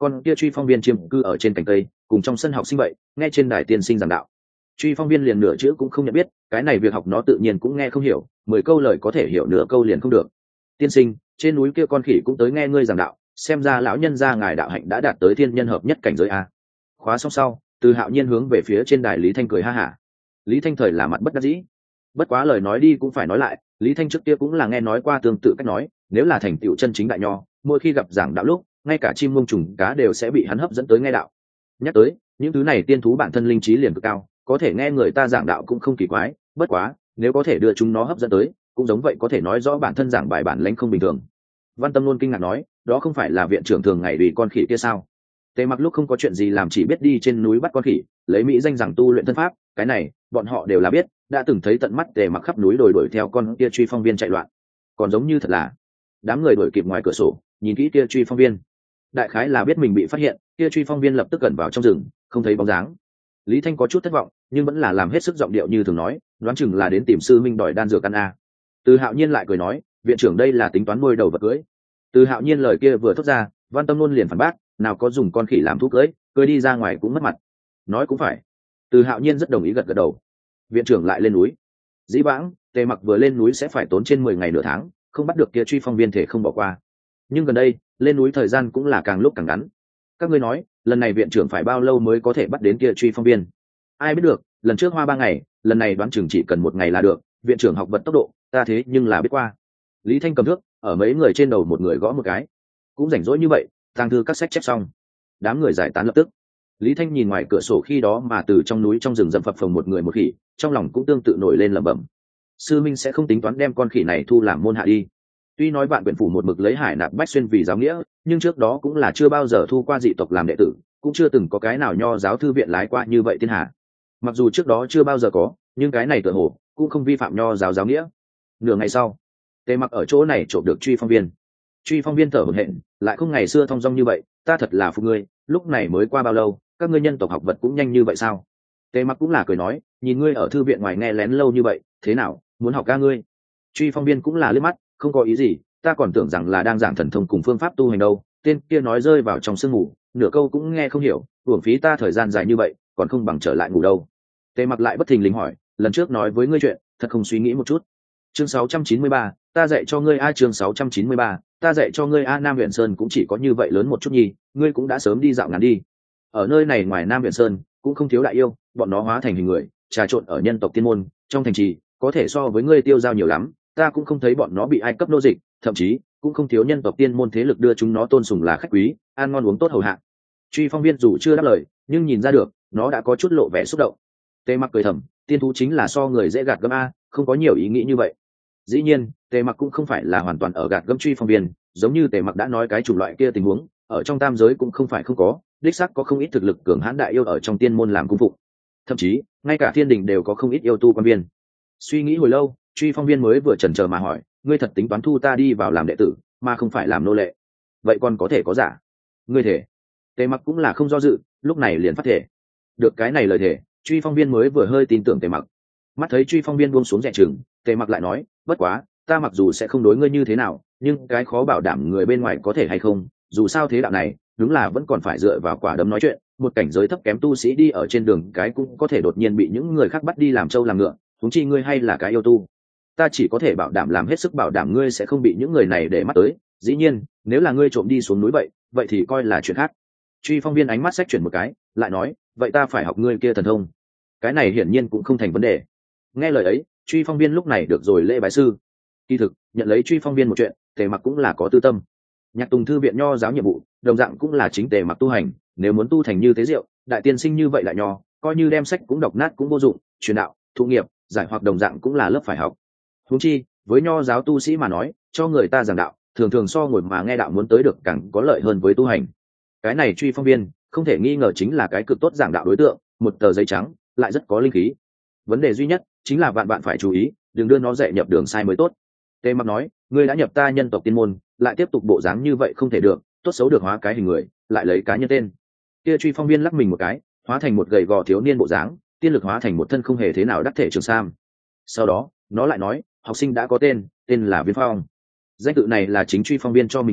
Speaker 1: con kia truy phong viên chiêm cư ở trên cành cây cùng trong sân học sinh vậy nghe trên đài tiên sinh giảng đạo. Truy phong viên liền nửa chữ cũng không nhận biết, cái này việc học nó tự nhiên cũng nghe không hiểu, 10 câu lời có thể hiểu nửa câu liền không được. Tiên sinh, trên núi kia con khỉ cũng tới nghe ngươi giảng đạo, xem ra lão nhân gia ngài đạo hạnh đã đạt tới thiên nhân hợp nhất cảnh giới a. Khóa xong sau, Từ Hạo Nhiên hướng về phía trên đài Lý Thanh cười ha hả. Lý Thanh thời là mặt bất đắc dĩ, bất quá lời nói đi cũng phải nói lại, Lý Thanh trước kia cũng là nghe nói qua tương tự cách nói, nếu là thành tựu chân chính đại nho, mỗi khi gặp giảng đạo lúc, ngay cả chim muông trùng cá đều sẽ bị hắn hấp dẫn tới nghe đạo. Nhắc tới những thứ này tiên thú bản thân linh trí liền cực cao, có thể nghe người ta giảng đạo cũng không kỳ quái, bất quá nếu có thể đưa chúng nó hấp dẫn tới, cũng giống vậy có thể nói rõ bản thân giảng bài bản lãnh không bình thường. Văn Tâm luôn kinh ngạc nói, đó không phải là viện trưởng thường ngày vì con khỉ kia sao? Tề Mặc lúc không có chuyện gì làm chỉ biết đi trên núi bắt con khỉ, lấy mỹ danh rằng tu luyện thân pháp, cái này bọn họ đều là biết, đã từng thấy tận mắt Tề Mặc khắp núi đồi đuổi theo con kia truy phong viên chạy loạn, còn giống như thật là đám người đuổi kịp ngoài cửa sổ, nhìn kỹ kia truy phong viên, đại khái là biết mình bị phát hiện, kia truy phong viên lập tức gần vào trong rừng, không thấy bóng dáng. Lý Thanh có chút thất vọng, nhưng vẫn là làm hết sức giọng điệu như thường nói, đoán chừng là đến tìm sư minh đòi đan dược ăn a. Từ Hạo Nhiên lại cười nói, viện trưởng đây là tính toán nuôi đầu vật cưới. Từ Hạo Nhiên lời kia vừa thốt ra, Văn Tâm luôn liền phản bác, nào có dùng con khỉ làm thuốc cưới đi ra ngoài cũng mất mặt. Nói cũng phải. Từ Hạo Nhiên rất đồng ý gật gật đầu. Viện trưởng lại lên núi. Dĩ vãng, Tề Mặc vừa lên núi sẽ phải tốn trên 10 ngày nửa tháng, không bắt được kia truy phong viên thể không bỏ qua. Nhưng gần đây, lên núi thời gian cũng là càng lúc càng ngắn. Các ngươi nói, lần này viện trưởng phải bao lâu mới có thể bắt đến kia truy phong viên? Ai biết được, lần trước hoa 3 ngày, lần này đoán chừng chỉ cần 1 ngày là được, viện trưởng học vật tốc độ, ta thế nhưng là biết qua. Lý Thanh cầm thước, ở mấy người trên đầu một người gõ một cái. Cũng rảnh rỗi như vậy, tàng thư các sách chép xong. Đám người giải tán lập tức. Lý Thanh nhìn ngoài cửa sổ khi đó mà từ trong núi trong rừng rậm phập phồng một người một khỉ, trong lòng cũng tương tự nổi lên lẩm bẩm. Sư minh sẽ không tính toán đem con khỉ này thu làm môn hạ đi. Tuy nói Vạn Quyển phủ một mực lấy Hải Nạp Bách Xuyên vì giáo nghĩa, nhưng trước đó cũng là chưa bao giờ thu qua dị tộc làm đệ tử, cũng chưa từng có cái nào nho giáo thư viện lái qua như vậy thiên hạ. Mặc dù trước đó chưa bao giờ có, nhưng cái này tựa hồ cũng không vi phạm nho giáo giáo nghĩa. Nửa ngày sau, Tề Mặc ở chỗ này trộm được truy phong viên. Truy phong viên thở hổn hển, lại không ngày xưa thong dong như vậy, ta thật là phục ngươi, lúc này mới qua bao lâu, các ngươi nhân tộc học vật cũng nhanh như vậy sao? Tề Mặc cũng là cười nói, nhìn ngươi ở thư viện ngoài nghe lén lâu như vậy, thế nào, muốn học ca ngươi? Truy phong viên cũng là liếc mắt, không có ý gì, ta còn tưởng rằng là đang giảng thần thông cùng phương pháp tu hành đâu, tên kia nói rơi vào trong sương ngủ, nửa câu cũng nghe không hiểu, uổng phí ta thời gian dài như vậy, còn không bằng trở lại ngủ đâu. Tề Mặc lại bất thình lình hỏi, lần trước nói với ngươi chuyện, thật không suy nghĩ một chút. Chương 693, ta dạy cho ngươi a. Chương 693, ta dạy cho ngươi a. Nam Huyền Sơn cũng chỉ có như vậy lớn một chút nhi, ngươi cũng đã sớm đi dạo ngắn đi. Ở nơi này ngoài Nam Huyền Sơn cũng không thiếu đại yêu, bọn nó hóa thành hình người, trà trộn ở nhân tộc tiên môn, trong thành trì có thể so với ngươi tiêu giao nhiều lắm, ta cũng không thấy bọn nó bị ai cấp nô dịch, thậm chí cũng không thiếu nhân tộc tiên môn thế lực đưa chúng nó tôn sùng là khách quý, ăn ngon uống tốt hầu hạ. Truy phong viên dù chưa đáp lời, nhưng nhìn ra được nó đã có chút lộ vẻ xúc động. Tề Mặc cười thầm, tiên thú chính là so người dễ gạt gẫm a, không có nhiều ý nghĩ như vậy. Dĩ nhiên, Tề Mặc cũng không phải là hoàn toàn ở gạt gẫm truy phong viên, giống như Tề Mặc đã nói cái chủng loại kia tình huống, ở trong tam giới cũng không phải không có, đích xác có không ít thực lực cường hãn đại yêu ở trong tiên môn làm cung phụng. Thậm chí, ngay cả thiên đình đều có không ít yêu tu quan viên. Suy nghĩ hồi lâu, truy phong viên mới vừa chần chờ mà hỏi, ngươi thật tính toán thu ta đi vào làm đệ tử, mà không phải làm nô lệ? Vậy còn có thể có giả? Ngươi thể? Tề Mặc cũng là không do dự, lúc này liền phát thể. Được cái này lời thể, truy phong viên mới vừa hơi tin tưởng Tề Mặc. Mắt thấy truy phong viên buông xuống rẻ chừng, Tề Mặc lại nói, bất quá, ta mặc dù sẽ không đối ngươi như thế nào, nhưng cái khó bảo đảm người bên ngoài có thể hay không, dù sao thế đạo này đúng là vẫn còn phải dựa vào quả đấm nói chuyện, một cảnh giới thấp kém tu sĩ đi ở trên đường cái cũng có thể đột nhiên bị những người khác bắt đi làm trâu làm ngựa, huống chi ngươi hay là cái yêu tu. Ta chỉ có thể bảo đảm làm hết sức bảo đảm ngươi sẽ không bị những người này để mắt tới, dĩ nhiên nếu là ngươi trộm đi xuống núi vậy thì coi là chuyện khác. Truy phong viên ánh mắt xách chuyển một cái, lại nói, vậy ta phải học ngươi kia thần thông. Cái này hiển nhiên cũng không thành vấn đề. Nghe lời ấy, truy phong viên lúc này được rồi lễ bái sư. Kỳ thực nhận lấy truy phong viên một chuyện, Tề Mặc cũng là có tư tâm. Nhạc Tùng thư viện nho giáo nhiệm vụ đồng dạng cũng là chính Tề Mặc tu hành, nếu muốn tu thành như thế diệu đại tiên sinh như vậy lại nho, coi như đem sách cũng đọc nát cũng vô dụng, truyền đạo thụ nghiệp giải hoặc đồng dạng cũng là lớp phải học. Huống chi với nho giáo tu sĩ mà nói, cho người ta giảng đạo thường thường so ngồi mà nghe đạo muốn tới được càng có lợi hơn với tu hành. Cái này truy phong viên không thể nghi ngờ chính là cái cực tốt giảng đạo đối tượng, một tờ giấy trắng lại rất có linh khí. Vấn đề duy nhất chính là bạn phải chú ý, đừng đưa nó dạy nhập đường sai mới tốt. Tề Mặc nói, ngươi đã nhập ta nhân tộc tiên môn, lại tiếp tục bộ dáng như vậy không thể được, tốt xấu được hóa cái hình người, lại lấy cá nhân tên. Kia truy phong viên lắc mình một cái, hóa thành một gầy gò thiếu niên bộ dáng, tiên lực hóa thành một thân không hề thế nào đắc thể trường sam. Sau đó nó lại nói, học sinh đã có tên là Viên Phong. Danh tự này là chính truy phong viên cho mình lên,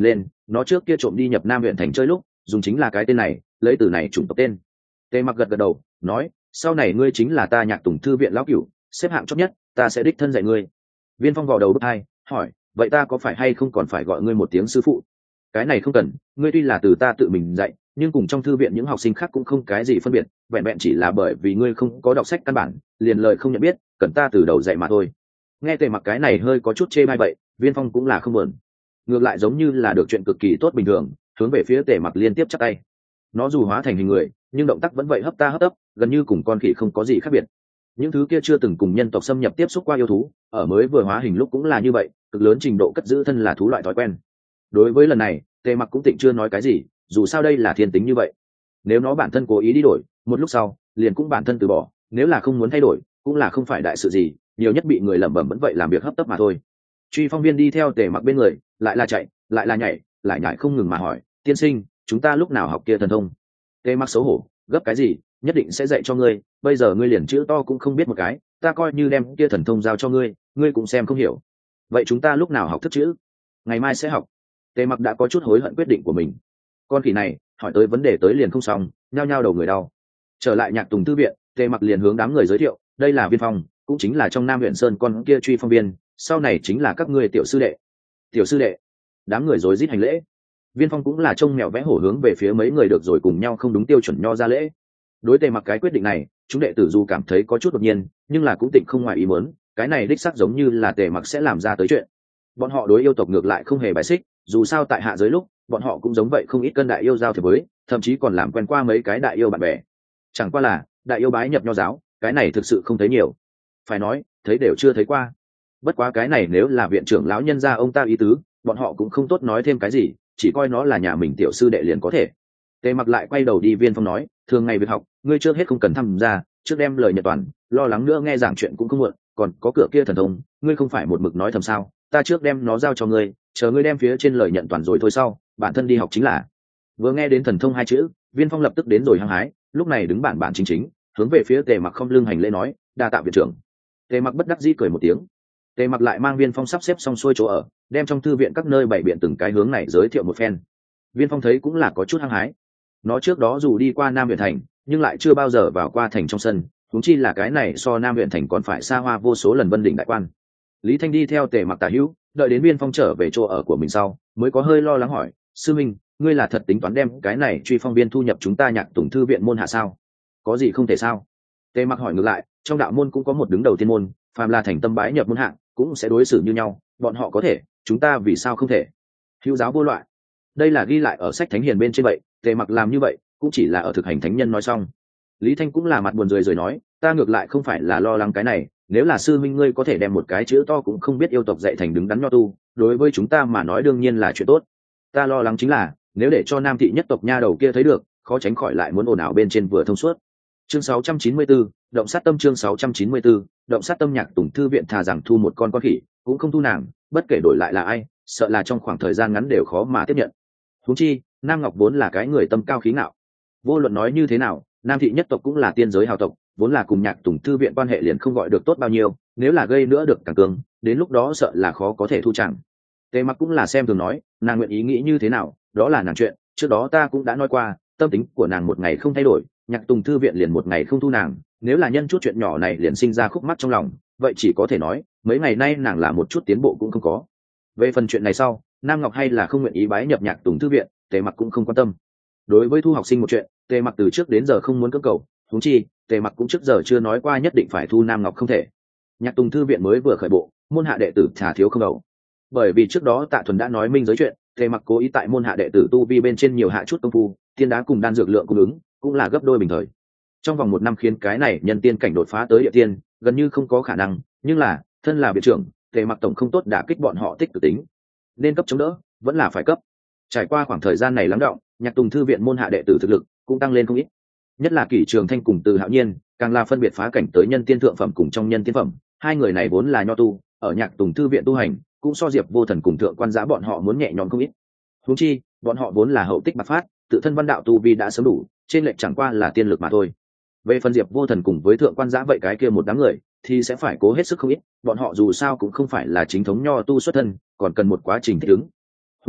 Speaker 1: nó trước kia trộm đi nhập Nam huyện thành chơi lúc dùng chính là cái tên này, lấy từ này chủng tộc tên. Tề Mặc gật gật đầu nói, sau này ngươi chính là ta Nhạc Tùng thư viện lão cửu, xếp hạng chót nhất, ta sẽ đích thân dạy ngươi. Viên Phong vào đầu bước hai hỏi, vậy ta có phải hay không còn phải gọi ngươi một tiếng sư phụ? Cái này không cần, ngươi tuy là từ ta tự mình dạy, nhưng cùng trong thư viện những học sinh khác cũng không cái gì phân biệt, vẹn vẹn chỉ là bởi vì ngươi không có đọc sách căn bản, liền lời không nhận biết, cần ta từ đầu dạy mà thôi. Nghe Tề Mặc cái này hơi có chút chê bai vậy, Viên Phong cũng là không buồn, ngược lại giống như là được chuyện cực kỳ tốt bình thường, hướng về phía Tề Mặc liên tiếp chắp tay. Nó dù hóa thành hình người, nhưng động tác vẫn vậy hấp ta hấp tấp, gần như cùng con khỉ không có gì khác biệt. Những thứ kia chưa từng cùng nhân tộc xâm nhập tiếp xúc qua yêu thú, ở mới vừa hóa hình lúc cũng là như vậy, cực lớn trình độ cất giữ thân là thú loại thói quen. Đối với lần này, Tề Mặc cũng tịnh chưa nói cái gì, dù sao đây là thiên tính như vậy. Nếu nó bản thân cố ý đi đổi, một lúc sau liền cũng bản thân từ bỏ, nếu là không muốn thay đổi, cũng là không phải đại sự gì, nhiều nhất bị người lẩm bẩm vẫn vậy làm việc hấp tấp mà thôi. Truy Phong Viên đi theo Tề Mặc bên người, lại là chạy, lại là nhảy, lại nhảy không ngừng mà hỏi, tiên sinh, chúng ta lúc nào học kia thần thông? Tề Mặc xấu hổ, gấp cái gì, nhất định sẽ dạy cho ngươi, bây giờ ngươi liền chữ to cũng không biết một cái, ta coi như đem kia thần thông giao cho ngươi, ngươi cũng xem không hiểu. Vậy chúng ta lúc nào học thức chữ? Ngày mai sẽ học. Tề Mặc đã có chút hối hận quyết định của mình. Con khỉ này hỏi tới vấn đề tới liền không xong, nhao nhao đầu người đau. Trở lại Nhạc Tùng thư viện, Tề Mặc liền hướng đám người giới thiệu, đây là Viên Phong, cũng chính là trong Nam huyện Sơn con kia Truy Phong Viên, sau này chính là các ngươi tiểu sư đệ. Tiểu sư đệ? Đám người rối rít hành lễ. Viên Phong cũng là trông mèo vẽ hổ hướng về phía mấy người được rồi cùng nhau không đúng tiêu chuẩn nho ra lễ. Đối Tề Mặc cái quyết định này, chúng đệ tử dù cảm thấy có chút đột nhiên, nhưng là cũng tịnh không ngoài ý muốn, cái này đích xác giống như là Tề Mặc sẽ làm ra tới chuyện. Bọn họ đối yêu tộc ngược lại không hề bài xích, dù sao tại hạ giới lúc, bọn họ cũng giống vậy không ít cân đại yêu giao thiệp với, thậm chí còn làm quen qua mấy cái đại yêu bạn bè. Chẳng qua là, đại yêu bái nhập nho giáo, cái này thực sự không thấy nhiều. Phải nói, thấy đều chưa thấy qua. Bất quá cái này nếu là viện trưởng lão nhân gia ông ta ý tứ, bọn họ cũng không tốt nói thêm cái gì, chỉ coi nó là nhà mình tiểu sư đệ liền có thể. Tề Mặc lại quay đầu đi Viên Phong nói, thường ngày việc học, ngươi trước hết không cần tham gia, trước đem lời nhận toàn, lo lắng nữa nghe giảng chuyện cũng không muộn, còn có cửa kia thần thông, ngươi không phải một mực nói thầm sao, ta trước đem nó giao cho ngươi, chờ ngươi đem phía trên lời nhận toàn rồi thôi sau, bản thân đi học chính là. Vừa nghe đến thần thông hai chữ, Viên Phong lập tức đến rồi hăng hái, lúc này đứng bản bản chính chính, hướng về phía Tề Mặc không lưng hành lễ nói, đa tạ viện trưởng. Tề Mặc bất đắc dĩ cười một tiếng. Tề Mặc lại mang Viên Phong sắp xếp xong xuôi chỗ ở, đem trong thư viện các nơi bày biện từng cái hướng này giới thiệu một phen. Viên Phong thấy cũng là có chút hăng hái. Nó trước đó dù đi qua Nam huyện thành, nhưng lại chưa bao giờ vào qua thành trong sân, huống chi là cái này so Nam huyện thành còn phải xa hoa vô số lần Vân Đỉnh đại quan. Lý Thanh đi theo Tề Mặc tả hữu, đợi đến Viên Phong trở về chỗ ở của mình sau, mới có hơi lo lắng hỏi, sư minh, ngươi là thật tính toán đem cái này Truy Phong Viên thu nhập chúng ta Nhạc Tùng thư viện môn hạ sao? Có gì không thể sao? Tề Mặc hỏi ngược lại, trong đạo môn cũng có một đứng đầu tiên môn, phàm là thành tâm bái nhập môn hạng, cũng sẽ đối xử như nhau, bọn họ có thể, chúng ta vì sao không thể? Hữu giáo vô loại. Đây là ghi lại ở sách thánh hiền bên trên vậy, Tề Mặc làm như vậy, cũng chỉ là ở thực hành thánh nhân nói xong. Lý Thanh cũng là mặt buồn rười rồi nói, ta ngược lại không phải là lo lắng cái này, nếu là sư minh ngươi có thể đem một cái chữ to cũng không biết yêu tộc dạy thành đứng đắn nho tu, đối với chúng ta mà nói đương nhiên là chuyện tốt. Ta lo lắng chính là, nếu để cho Nam thị nhất tộc nha đầu kia thấy được, khó tránh khỏi lại muốn ồn ào bên trên vừa thông suốt. Chương 694, động sát tâm. Chương 694, động sát tâm. Nhạc Tùng thư viện thà rằng thu một con khỉ, cũng không thu nàng, bất kể đổi lại là ai, sợ là trong khoảng thời gian ngắn đều khó mà tiếp nhận. Huống chi, Nam Ngọc vốn là cái người tâm cao khí ngạo. Vô luận nói như thế nào, Nam thị nhất tộc cũng là tiên giới hào tộc, vốn là cùng Nhạc Tùng thư viện quan hệ liền không gọi được tốt bao nhiêu, nếu là gây nữa được càng cường, đến lúc đó sợ là khó có thể thu chẳng. Tề Mặc cũng là xem thường nói, nàng nguyện ý nghĩ như thế nào, đó là nàng chuyện, trước đó ta cũng đã nói qua, tâm tính của nàng một ngày không thay đổi, Nhạc Tùng thư viện liền một ngày không thu nàng, nếu là nhân chút chuyện nhỏ này liền sinh ra khúc mắc trong lòng, vậy chỉ có thể nói, mấy ngày nay nàng là một chút tiến bộ cũng không có. Về phần chuyện này sau, Nam Ngọc hay là không nguyện ý bái nhập Nhạc Tùng thư viện, Tề Mặc cũng không quan tâm. Đối với thu học sinh một chuyện, Tề Mặc từ trước đến giờ không muốn cưỡng cầu, huống chi, Tề Mặc cũng trước giờ chưa nói qua nhất định phải thu Nam Ngọc không thể. Nhạc Tùng thư viện mới vừa khởi bộ, môn hạ đệ tử thả thiếu không đầu. Bởi vì trước đó Tạ Thuần đã nói minh giới chuyện, Tề Mặc cố ý tại môn hạ đệ tử tu vi bên trên nhiều hạ chút công phu, tiên đá cùng đan dược lượng cung ứng, cũng là gấp đôi bình thời. Trong vòng một năm khiến cái này nhân tiên cảnh đột phá tới địa tiên, gần như không có khả năng, nhưng là, thân là viện trưởng, Tề Mặc tổng không tốt đả kích bọn họ tích cực tính, nên cấp chống đỡ, vẫn là phải cấp. Trải qua khoảng thời gian này lắng đọng, Nhạc Tùng thư viện môn hạ đệ tử thực lực cũng tăng lên không ít. Nhất là Kỷ Trường Thanh cùng Từ Hạo Nhiên, càng là phân biệt phá cảnh tới nhân tiên thượng phẩm cùng trong nhân tiên phẩm, hai người này vốn là nho tu, ở Nhạc Tùng thư viện tu hành, cũng so Diệp Vô Thần cùng thượng quan giá bọn họ muốn nhẹ nhõm không ít. Huống chi, bọn họ vốn là hậu tích bạc phát, tự thân văn đạo tu vi đã sớm đủ, trên lệch chẳng qua là tiên lực mà thôi. Về phần Diệp Vô Thần cùng với thượng quan giá vậy cái kia một đám người, thì sẽ phải cố hết sức không ít, bọn họ dù sao cũng không phải là chính thống nho tu xuất thân, còn cần một quá trình thích ứng. Huống chi,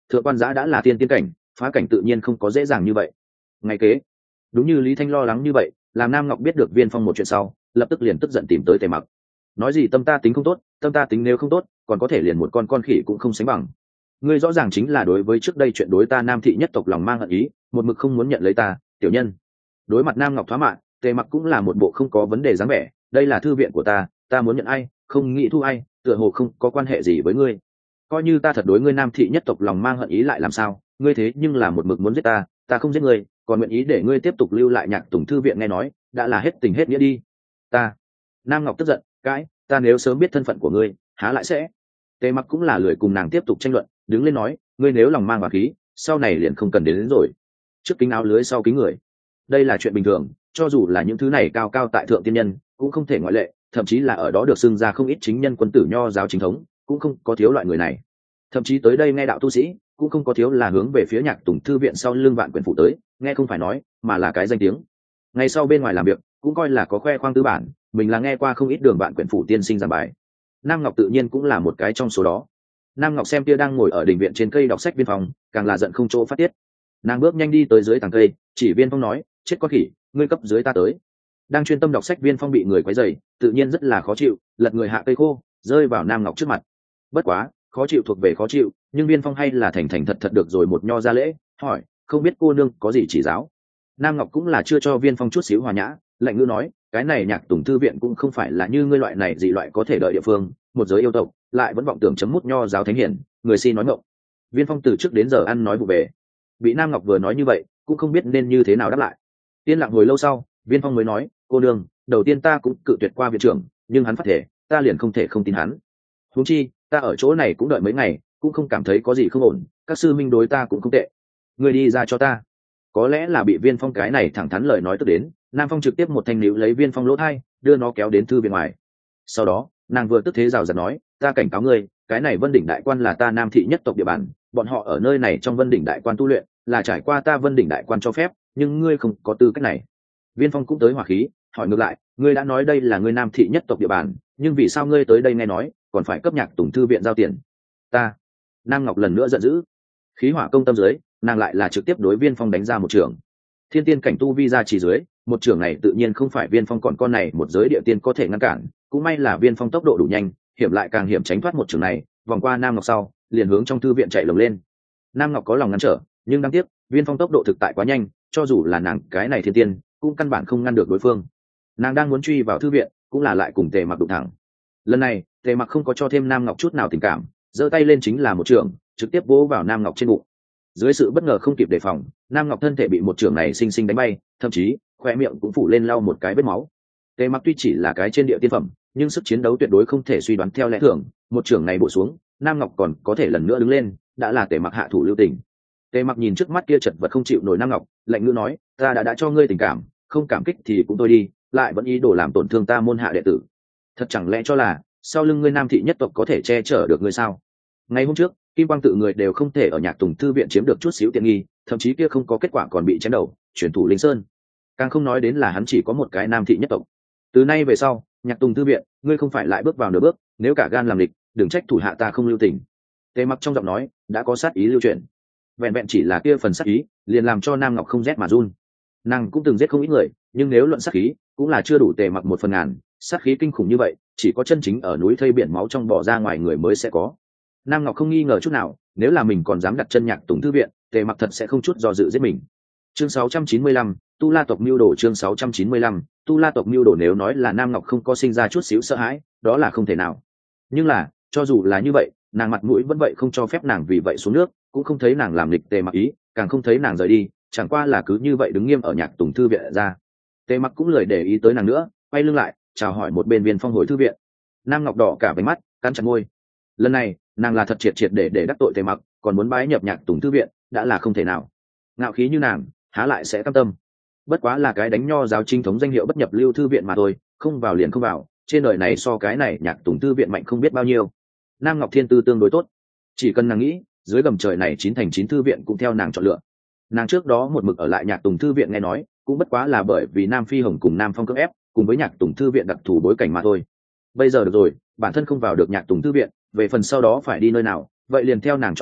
Speaker 1: thượng quan giã đã là tiên tiên cảnh, phá cảnh tự nhiên không có dễ dàng như vậy. Ngày kế, đúng như Lý Thanh lo lắng như vậy, làm Nam Ngọc biết được Viên Phong một chuyện sau, lập tức liền tức giận tìm tới Tề Mặc. Nói gì tâm ta tính không tốt, tâm ta tính nếu không tốt, còn có thể liền một con khỉ cũng không sánh bằng. Ngươi rõ ràng chính là đối với trước đây chuyện đối ta Nam thị nhất tộc lòng mang hận ý, một mực không muốn nhận lấy ta, tiểu nhân. Đối mặt Nam Ngọc thoá mạ, Tề Mặc cũng là một bộ không có vấn đề dáng vẻ, đây là thư viện của ta muốn nhận ai, không nghĩ thu ai, tựa hồ không có quan hệ gì với ngươi. Coi như ta thật đối ngươi Nam thị nhất tộc lòng mang hận ý lại làm sao, ngươi thế nhưng là một mực muốn giết ta không giết ngươi, còn nguyện ý để ngươi tiếp tục lưu lại Nhạc Tùng thư viện, nghe nói đã là hết tình hết nghĩa đi. Ta. Nam Ngọc tức giận, cãi, ta nếu sớm biết thân phận của ngươi, há lại sẽ. Tề Mặc cũng là lười cùng nàng tiếp tục tranh luận, đứng lên nói, ngươi nếu lòng mang hòa khí, sau này liền không cần đến rồi. Trước kính áo lưới sau kính người, đây là chuyện bình thường, cho dù là những thứ này cao cao tại thượng tiên nhân cũng không thể ngoại lệ, thậm chí là ở đó được xưng ra không ít chính nhân quân tử nho giáo chính thống cũng không có thiếu loại người này. Thậm chí tới đây nghe đạo tu sĩ cũng không có thiếu là hướng về phía Nhạc Tùng thư viện sau lưng Vạn Quyển phủ tới, nghe không phải nói mà là cái danh tiếng. Ngay sau bên ngoài làm việc cũng coi là có khoe khoang tư bản, mình là nghe qua không ít đường Vạn Quyển phủ tiên sinh giảng bài. Nam Ngọc tự nhiên cũng là một cái trong số đó. Nam Ngọc xem kia đang ngồi ở đình viện trên cây đọc sách Viên Phong, càng là giận không chỗ phát tiết. Nàng bước nhanh đi tới dưới tàng cây, chỉ Viên Phong nói, chết con khỉ, ngươi cấp dưới ta tới. Đang chuyên tâm đọc sách Viên Phong bị người quấy rầy, tự nhiên rất là khó chịu, lật người hạ cây khô, rơi vào Nam Ngọc trước mặt. Bất quá, khó chịu thuộc về khó chịu, nhưng Viên Phong hay là thành thành thật thật được rồi một nho ra lễ, hỏi, không biết cô nương có gì chỉ giáo. Nam Ngọc cũng là chưa cho Viên Phong chút xíu hòa nhã, lạnh ngữ nói, cái này Nhạc Tùng thư viện cũng không phải là như ngươi loại này dị loại có thể đợi địa phương, một giới yêu tộc lại vẫn vọng tưởng chấm mút nho giáo thánh hiển, người si nói ngọng. Viên Phong từ trước đến giờ ăn nói vụ về, bị Nam Ngọc vừa nói như vậy cũng không biết nên như thế nào đáp lại. Yên lặng hồi lâu sau, Viên Phong mới nói, cô nương, đầu tiên ta cũng cự tuyệt qua viện trưởng, nhưng hắn phát thể, ta liền không thể không tin hắn. Huống chi ta ở chỗ này cũng đợi mấy ngày, cũng không cảm thấy có gì không ổn, các sư minh đối ta cũng không tệ, người đi ra cho ta. Có lẽ là bị Viên Phong cái này thẳng thắn lời nói tức đến, Nam Phong trực tiếp một thanh níu lấy Viên Phong lỗ thai, đưa nó kéo đến thư viện ngoài. Sau đó nàng vừa tức thế rào rạt nói, ta cảnh cáo ngươi, cái này Vân Đỉnh Đại Quan là ta Nam thị nhất tộc địa bàn, bọn họ ở nơi này trong Vân Đỉnh Đại Quan tu luyện là trải qua ta Vân Đỉnh Đại Quan cho phép, nhưng ngươi không có tư cách này. Viên Phong cũng tới hỏa khí, hỏi ngược lại, ngươi đã nói đây là ngươi Nam thị nhất tộc địa bàn, nhưng vì sao ngươi tới đây nghe nói còn phải cấp Nhạc Tùng thư viện giao tiền? Ta. Nam Ngọc lần nữa giận dữ, khí hỏa công tâm dưới, nàng lại là trực tiếp đối Viên Phong đánh ra một trường. Thiên tiên cảnh tu vi ra chỉ dưới, một trường này tự nhiên không phải Viên Phong còn con này một giới địa tiên có thể ngăn cản, cũng may là Viên Phong tốc độ đủ nhanh, hiểm lại càng hiểm tránh thoát một trường này, vòng qua Nam Ngọc sau, liền hướng trong thư viện chạy lồng lên. Nam Ngọc có lòng ngăn trở, nhưng đáng tiếc, Viên Phong tốc độ thực tại quá nhanh, cho dù là nàng cái này thiên tiên, cũng căn bản không ngăn được đối phương. Nàng đang muốn truy vào thư viện, cũng là lại cùng Tề Mặc đụng thẳng. Lần này, Tề Mặc không có cho thêm Nam Ngọc chút nào tình cảm, giơ tay lên chính là một trường, trực tiếp vỗ vào Nam Ngọc trên bụng. Dưới sự bất ngờ không kịp đề phòng, Nam Ngọc thân thể bị một trường này xinh xinh đánh bay, thậm chí khoe miệng cũng phủ lên lau một cái vết máu. Tề Mặc tuy chỉ là cái trên địa tiên phẩm, nhưng sức chiến đấu tuyệt đối không thể suy đoán theo lẽ thường, một trường này bổ xuống, Nam Ngọc còn có thể lần nữa đứng lên, đã là Tề Mặc hạ thủ lưu tình. Tề Mặc nhìn trước mắt kia chật vật không chịu nổi Nam Ngọc, lạnh ngữ nói, ta đã cho ngươi tình cảm, không cảm kích thì cũng thôi đi, lại vẫn ý đồ làm tổn thương ta môn hạ đệ tử. Thật chẳng lẽ cho là sau lưng ngươi Nam thị nhất tộc có thể che chở được ngươi sao? Ngày hôm trước, Kim Quang tự người đều không thể ở Nhạc Tùng thư viện chiếm được chút xíu tiện nghi, thậm chí kia không có kết quả còn bị chém đầu, chuyển thủ Linh Sơn. Càng không nói đến là hắn chỉ có một cái Nam thị nhất tộc. Từ nay về sau, Nhạc Tùng thư viện, ngươi không phải lại bước vào nửa bước, nếu cả gan làm địch, đừng trách thủ hạ ta không lưu tình. Tề Mặc trong giọng nói đã có sát ý lưu truyền. Vẹn vẹn chỉ là kia phần sát ý, liền làm cho Nam Ngọc không rét mà run. Nàng cũng từng giết không ít người, nhưng nếu luận sát khí, cũng là chưa đủ Tề Mặc một phần ngàn, sát khí kinh khủng như vậy, chỉ có chân chính ở núi thây biển máu trong bỏ ra ngoài người mới sẽ có. Nam Ngọc không nghi ngờ chút nào, nếu là mình còn dám đặt chân Nhạc Tùng thư viện, Tề Mặc thật sẽ không chút do dự giết mình. Chương 695, Tu La tộc mưu đồ. Chương 695, Tu La tộc mưu đồ. Nếu nói là Nam Ngọc không có sinh ra chút xíu sợ hãi, đó là không thể nào. Nhưng là, cho dù là như vậy, nàng mặt mũi vẫn vậy không cho phép nàng vì vậy xuống nước, cũng không thấy nàng làm nghịch Tề Mặc ý, càng không thấy nàng rời đi, chẳng qua là cứ như vậy đứng nghiêm ở Nhạc Tùng thư viện ra. Tề Mặc cũng lười để ý tới nàng nữa, quay lưng lại, chào hỏi một bên Viên Phong hồi thư viện. Nam Ngọc đỏ cả váy mắt, cắn chặt môi. Lần này, nàng là thật triệt để đắc tội Tề Mặc, còn muốn bái nhập Nhạc Tùng thư viện, đã là không thể nào. Ngạo khí như nàng, há lại sẽ cam tâm. Bất quá là cái đánh nho giáo chính thống danh hiệu bất nhập lưu thư viện mà thôi, không vào liền không vào, trên đời này so cái này Nhạc Tùng thư viện mạnh không biết bao nhiêu. Nam Ngọc thiên tư tương đối tốt, chỉ cần nàng nghĩ, dưới gầm trời này 9 thành 9 thư viện cũng theo nàng chọn lựa. Nàng trước đó một mực ở lại Nhạc Tùng thư viện nghe nói, cũng bất quá là bởi vì Nam Phi Hồng cùng Nam Phong cưỡng ép, cùng với Nhạc Tùng thư viện đặc thù bối cảnh mà thôi. Bây giờ được rồi, bản thân không vào được Nhạc Tùng thư viện, về phần sau đó phải đi nơi nào, vậy liền theo nàng chọn lựa,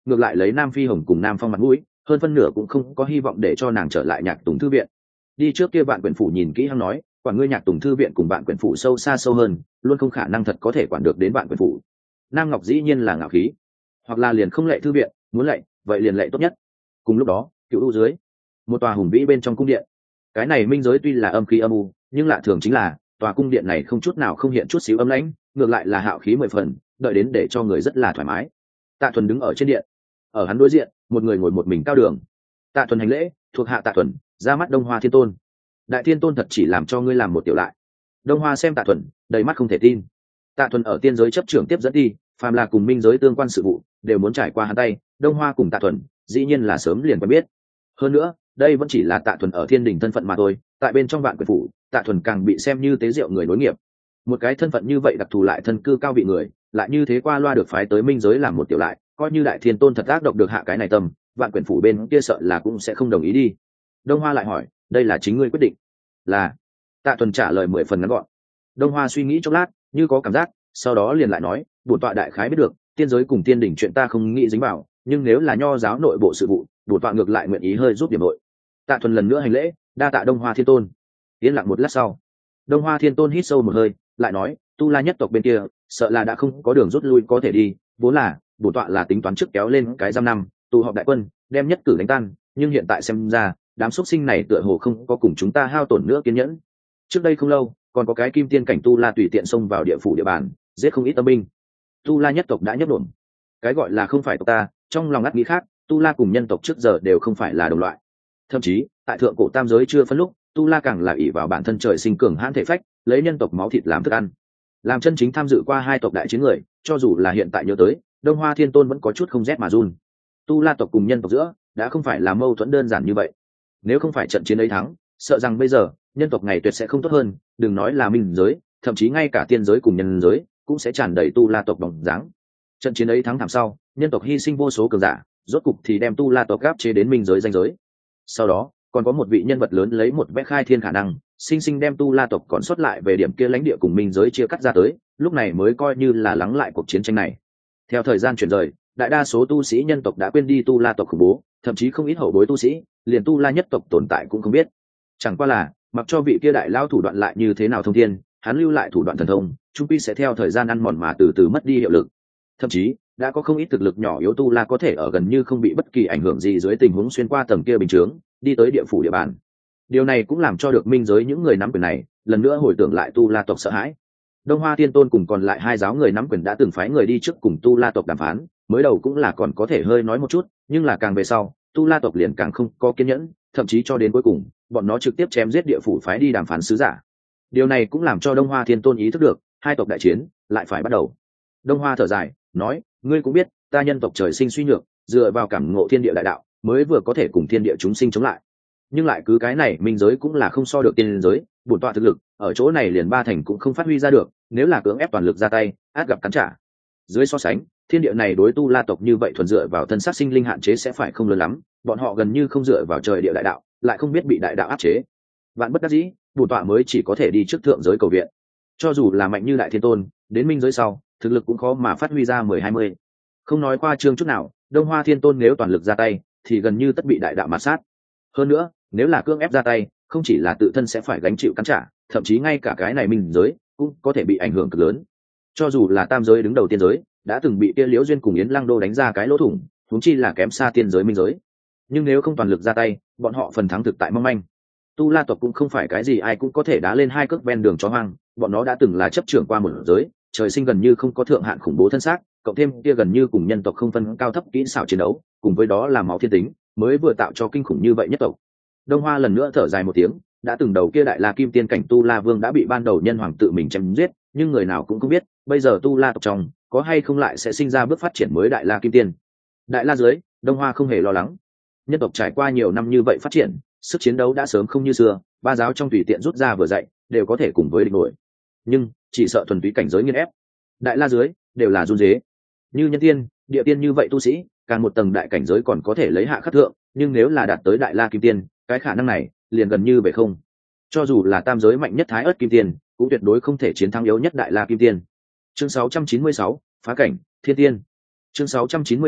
Speaker 1: ngược lại lấy Nam Phi Hồng cùng Nam Phong mặt mũi, hơn phân nửa cũng không có hy vọng để cho nàng trở lại Nhạc Tùng thư viện. Đi trước kia Vạn Quyển phủ nhìn kỹ hắn nói, quản ngươi Nhạc Tùng thư viện cùng Vạn Quyển phủ sâu xa sâu hơn, luôn không khả năng thật có thể quản được đến Vạn Quyển phủ. Nam Ngọc dĩ nhiên là ngạo khí, hoặc là liền không lệ thư viện, muốn lệ vậy liền lệ tốt nhất. Cùng lúc đó, Cựu U dưới một tòa hùng vĩ bên trong cung điện, cái này minh giới tuy là âm khí âm u, nhưng lạ thường chính là tòa cung điện này không chút nào không hiện chút xíu âm lãnh, ngược lại là hạo khí mười phần, đợi đến để cho người rất là thoải mái. Tạ Thuần đứng ở trên điện, ở hắn đối diện một người ngồi một mình cao đường. Tạ Thuần hành lễ, thuộc hạ Tạ Thuần, ra mắt Đông Hoa Thiên Tôn. Đại Thiên Tôn thật chỉ làm cho ngươi làm một tiểu lại. Đông Hoa xem Tạ Thuần, đầy mắt không thể tin. Tạ Thuần ở tiên giới chấp trưởng tiếp dẫn đi, phàm là cùng minh giới tương quan sự vụ đều muốn trải qua hắn tay. Đông Hoa cùng Tạ Thuần dĩ nhiên là sớm liền quen biết. Hơn nữa, đây vẫn chỉ là Tạ Thuần ở thiên đình thân phận mà thôi, tại bên trong Vạn Quyển phủ, Tạ Thuần càng bị xem như tế diệu người nối nghiệp. Một cái thân phận như vậy đặc thù lại thân cư cao vị người, lại như thế qua loa được phái tới minh giới làm một tiểu lại, coi như Đại Thiên Tôn thật ác độc được hạ cái này tâm, Vạn Quyển phủ bên kia sợ là cũng sẽ không đồng ý đi. Đông Hoa lại hỏi, đây là chính ngươi quyết định? Là. Tạ Thuần trả lời 10 phần ngắn gọn. Đông Hoa suy nghĩ chốc lát, như có cảm giác, sau đó liền lại nói, bổn tọa đại khái biết được, tiên giới cùng tiên đỉnh chuyện ta không nghĩ dính vào, nhưng nếu là nho giáo nội bộ sự vụ, bổn tọa ngược lại nguyện ý hơi giúp điểm nội. Tạ Thuần lần nữa hành lễ, đa tạ Đông Hoa Thiên Tôn. Yên lặng một lát sau, Đông Hoa Thiên Tôn hít sâu một hơi, lại nói, Tu La nhất tộc bên kia, sợ là đã không có đường rút lui có thể đi, vốn là bổn tọa là tính toán trước kéo lên cái giam năm, tụ họp đại quân, đem nhất cử đánh tan, nhưng hiện tại xem ra, đám xuất sinh này tựa hồ không có cùng chúng ta hao tổn nữa kiên nhẫn. Trước đây không lâu, còn có cái kim tiên cảnh Tu La tùy tiện xông vào địa phủ địa bàn, giết không ít tâm binh. Tu La nhất tộc đã nhấp đổn. Cái gọi là không phải tộc ta, trong lòng ngắt nghĩ khác, Tu La cùng nhân tộc trước giờ đều không phải là đồng loại. Thậm chí, tại thượng cổ tam giới chưa phân lúc, Tu La càng là ỷ vào bản thân trời sinh cường hãn thể phách, lấy nhân tộc máu thịt làm thức ăn. Làm chân chính tham dự qua hai tộc đại chiến người, cho dù là hiện tại nhớ tới, Đông Hoa Thiên Tôn vẫn có chút không rét mà run. Tu La tộc cùng nhân tộc giữa đã không phải là mâu thuẫn đơn giản như vậy. Nếu không phải trận chiến ấy thắng, sợ rằng bây giờ nhân tộc ngày tuyệt sẽ không tốt hơn, đừng nói là minh giới, thậm chí ngay cả tiên giới cùng nhân giới cũng sẽ tràn đầy Tu La tộc bóng dáng. Trận chiến ấy thắng thảm sau, nhân tộc hy sinh vô số cường giả, rốt cục thì đem Tu La tộc áp chế đến minh giới danh giới. Sau đó, còn có một vị nhân vật lớn lấy một vẽ khai thiên khả năng, sinh sinh đem Tu La tộc còn xuất lại về điểm kia lãnh địa cùng minh giới chia cắt ra tới, lúc này mới coi như là lắng lại cuộc chiến tranh này. Theo thời gian chuyển rời, đại đa số tu sĩ nhân tộc đã quên đi Tu La tộc khủng bố, thậm chí không ít hậu bối tu sĩ liền Tu La nhất tộc tồn tại cũng không biết. Chẳng qua là, mặc cho vị kia đại lao thủ đoạn lại như thế nào thông thiên, hắn lưu lại thủ đoạn thần thông, trung quy sẽ theo thời gian ăn mòn mà từ từ mất đi hiệu lực. Thậm chí, đã có không ít thực lực nhỏ yếu Tu La có thể ở gần như không bị bất kỳ ảnh hưởng gì dưới tình huống xuyên qua tầng kia bình chướng, đi tới địa phủ địa bàn. Điều này cũng làm cho được minh giới những người nắm quyền này lần nữa hồi tưởng lại Tu La tộc sợ hãi. Đông Hoa Tiên Tôn cùng còn lại hai giáo người nắm quyền đã từng phái người đi trước cùng Tu La tộc đàm phán, mới đầu cũng là còn có thể hơi nói một chút, nhưng là càng về sau, Tu La tộc liền càng không có kiên nhẫn, thậm chí cho đến cuối cùng, bọn nó trực tiếp chém giết địa phủ phái đi đàm phán sứ giả. Điều này cũng làm cho Đông Hoa Thiên Tôn ý thức được, hai tộc đại chiến lại phải bắt đầu. Đông Hoa thở dài, nói, ngươi cũng biết, ta nhân tộc trời sinh suy nhược, dựa vào cảm ngộ thiên địa đại đạo, mới vừa có thể cùng thiên địa chúng sinh chống lại. Nhưng lại cứ cái này minh giới cũng là không so được tiên giới, bổn tọa thực lực ở chỗ này liền ba thành cũng không phát huy ra được, nếu là cưỡng ép toàn lực ra tay, át gặp cắn trả. Dưới so sánh, thiên địa này đối Tu La tộc như vậy thuần dựa vào thân xác sinh linh hạn chế sẽ phải không lớn lắm, bọn họ gần như không dựa vào trời địa đại đạo, lại không biết bị đại đạo áp chế. Vạn bất đắc dĩ, bổn tọa mới chỉ có thể đi trước thượng giới cầu viện. Cho dù là mạnh như Đại Thiên Tôn, đến minh giới sau, thực lực cũng khó mà phát huy ra 10-20. Không nói qua trương chút nào, Đông Hoa Thiên Tôn nếu toàn lực ra tay, thì gần như tất bị đại đạo mạt sát. Hơn nữa, nếu là cưỡng ép ra tay, không chỉ là tự thân sẽ phải gánh chịu cắn trả, thậm chí ngay cả cái này minh giới cũng có thể bị ảnh hưởng cực lớn. Cho dù là tam giới đứng đầu tiên giới, đã từng bị Tia Liễu Duyên cùng Yến Lăng Đô đánh ra cái lỗ thủng, huống chi là kém xa tiên giới minh giới. Nhưng nếu không toàn lực ra tay, bọn họ phần thắng thực tại mong manh. Tu La tộc cũng không phải cái gì ai cũng có thể đá lên hai cước ven đường chó hoang, bọn nó đã từng là chấp trưởng qua một giới, trời sinh gần như không có thượng hạn khủng bố thân xác, cộng thêm kia gần như cùng nhân tộc không phân cao thấp kỹ xảo chiến đấu, cùng với đó là máu thiên tính, mới vừa tạo cho kinh khủng như vậy nhất tộc. Đông Hoa lần nữa thở dài một tiếng, đã từng đầu kia đại la kim tiên cảnh Tu La Vương đã bị ban đầu nhân hoàng tự mình chém giết, nhưng người nào cũng không biết, bây giờ Tu La tộc trong có hay không lại sẽ sinh ra bước phát triển mới đại la kim tiên. Đại la dưới, Đông Hoa không hề lo lắng. Nhân tộc trải qua nhiều năm như vậy phát triển, sức chiến đấu đã sớm không như xưa, ba giáo trong tùy tiện rút ra vừa dạy, đều có thể cùng với địch nổi. Nhưng chỉ sợ thuần túy cảnh giới nghiền ép. Đại la dưới đều là run rế. Như nhân tiên, địa tiên như vậy tu sĩ, càng một tầng đại cảnh giới còn có thể lấy hạ khắc thượng, nhưng nếu là đạt tới đại la kim tiên, cái khả năng này liền gần như về không. Cho dù là tam giới mạnh nhất Thái Ức kim tiên, cũng tuyệt đối không thể chiến thắng yếu nhất đại la kim tiên. Chương 696, phá cảnh, thiên tiên. Chương 696,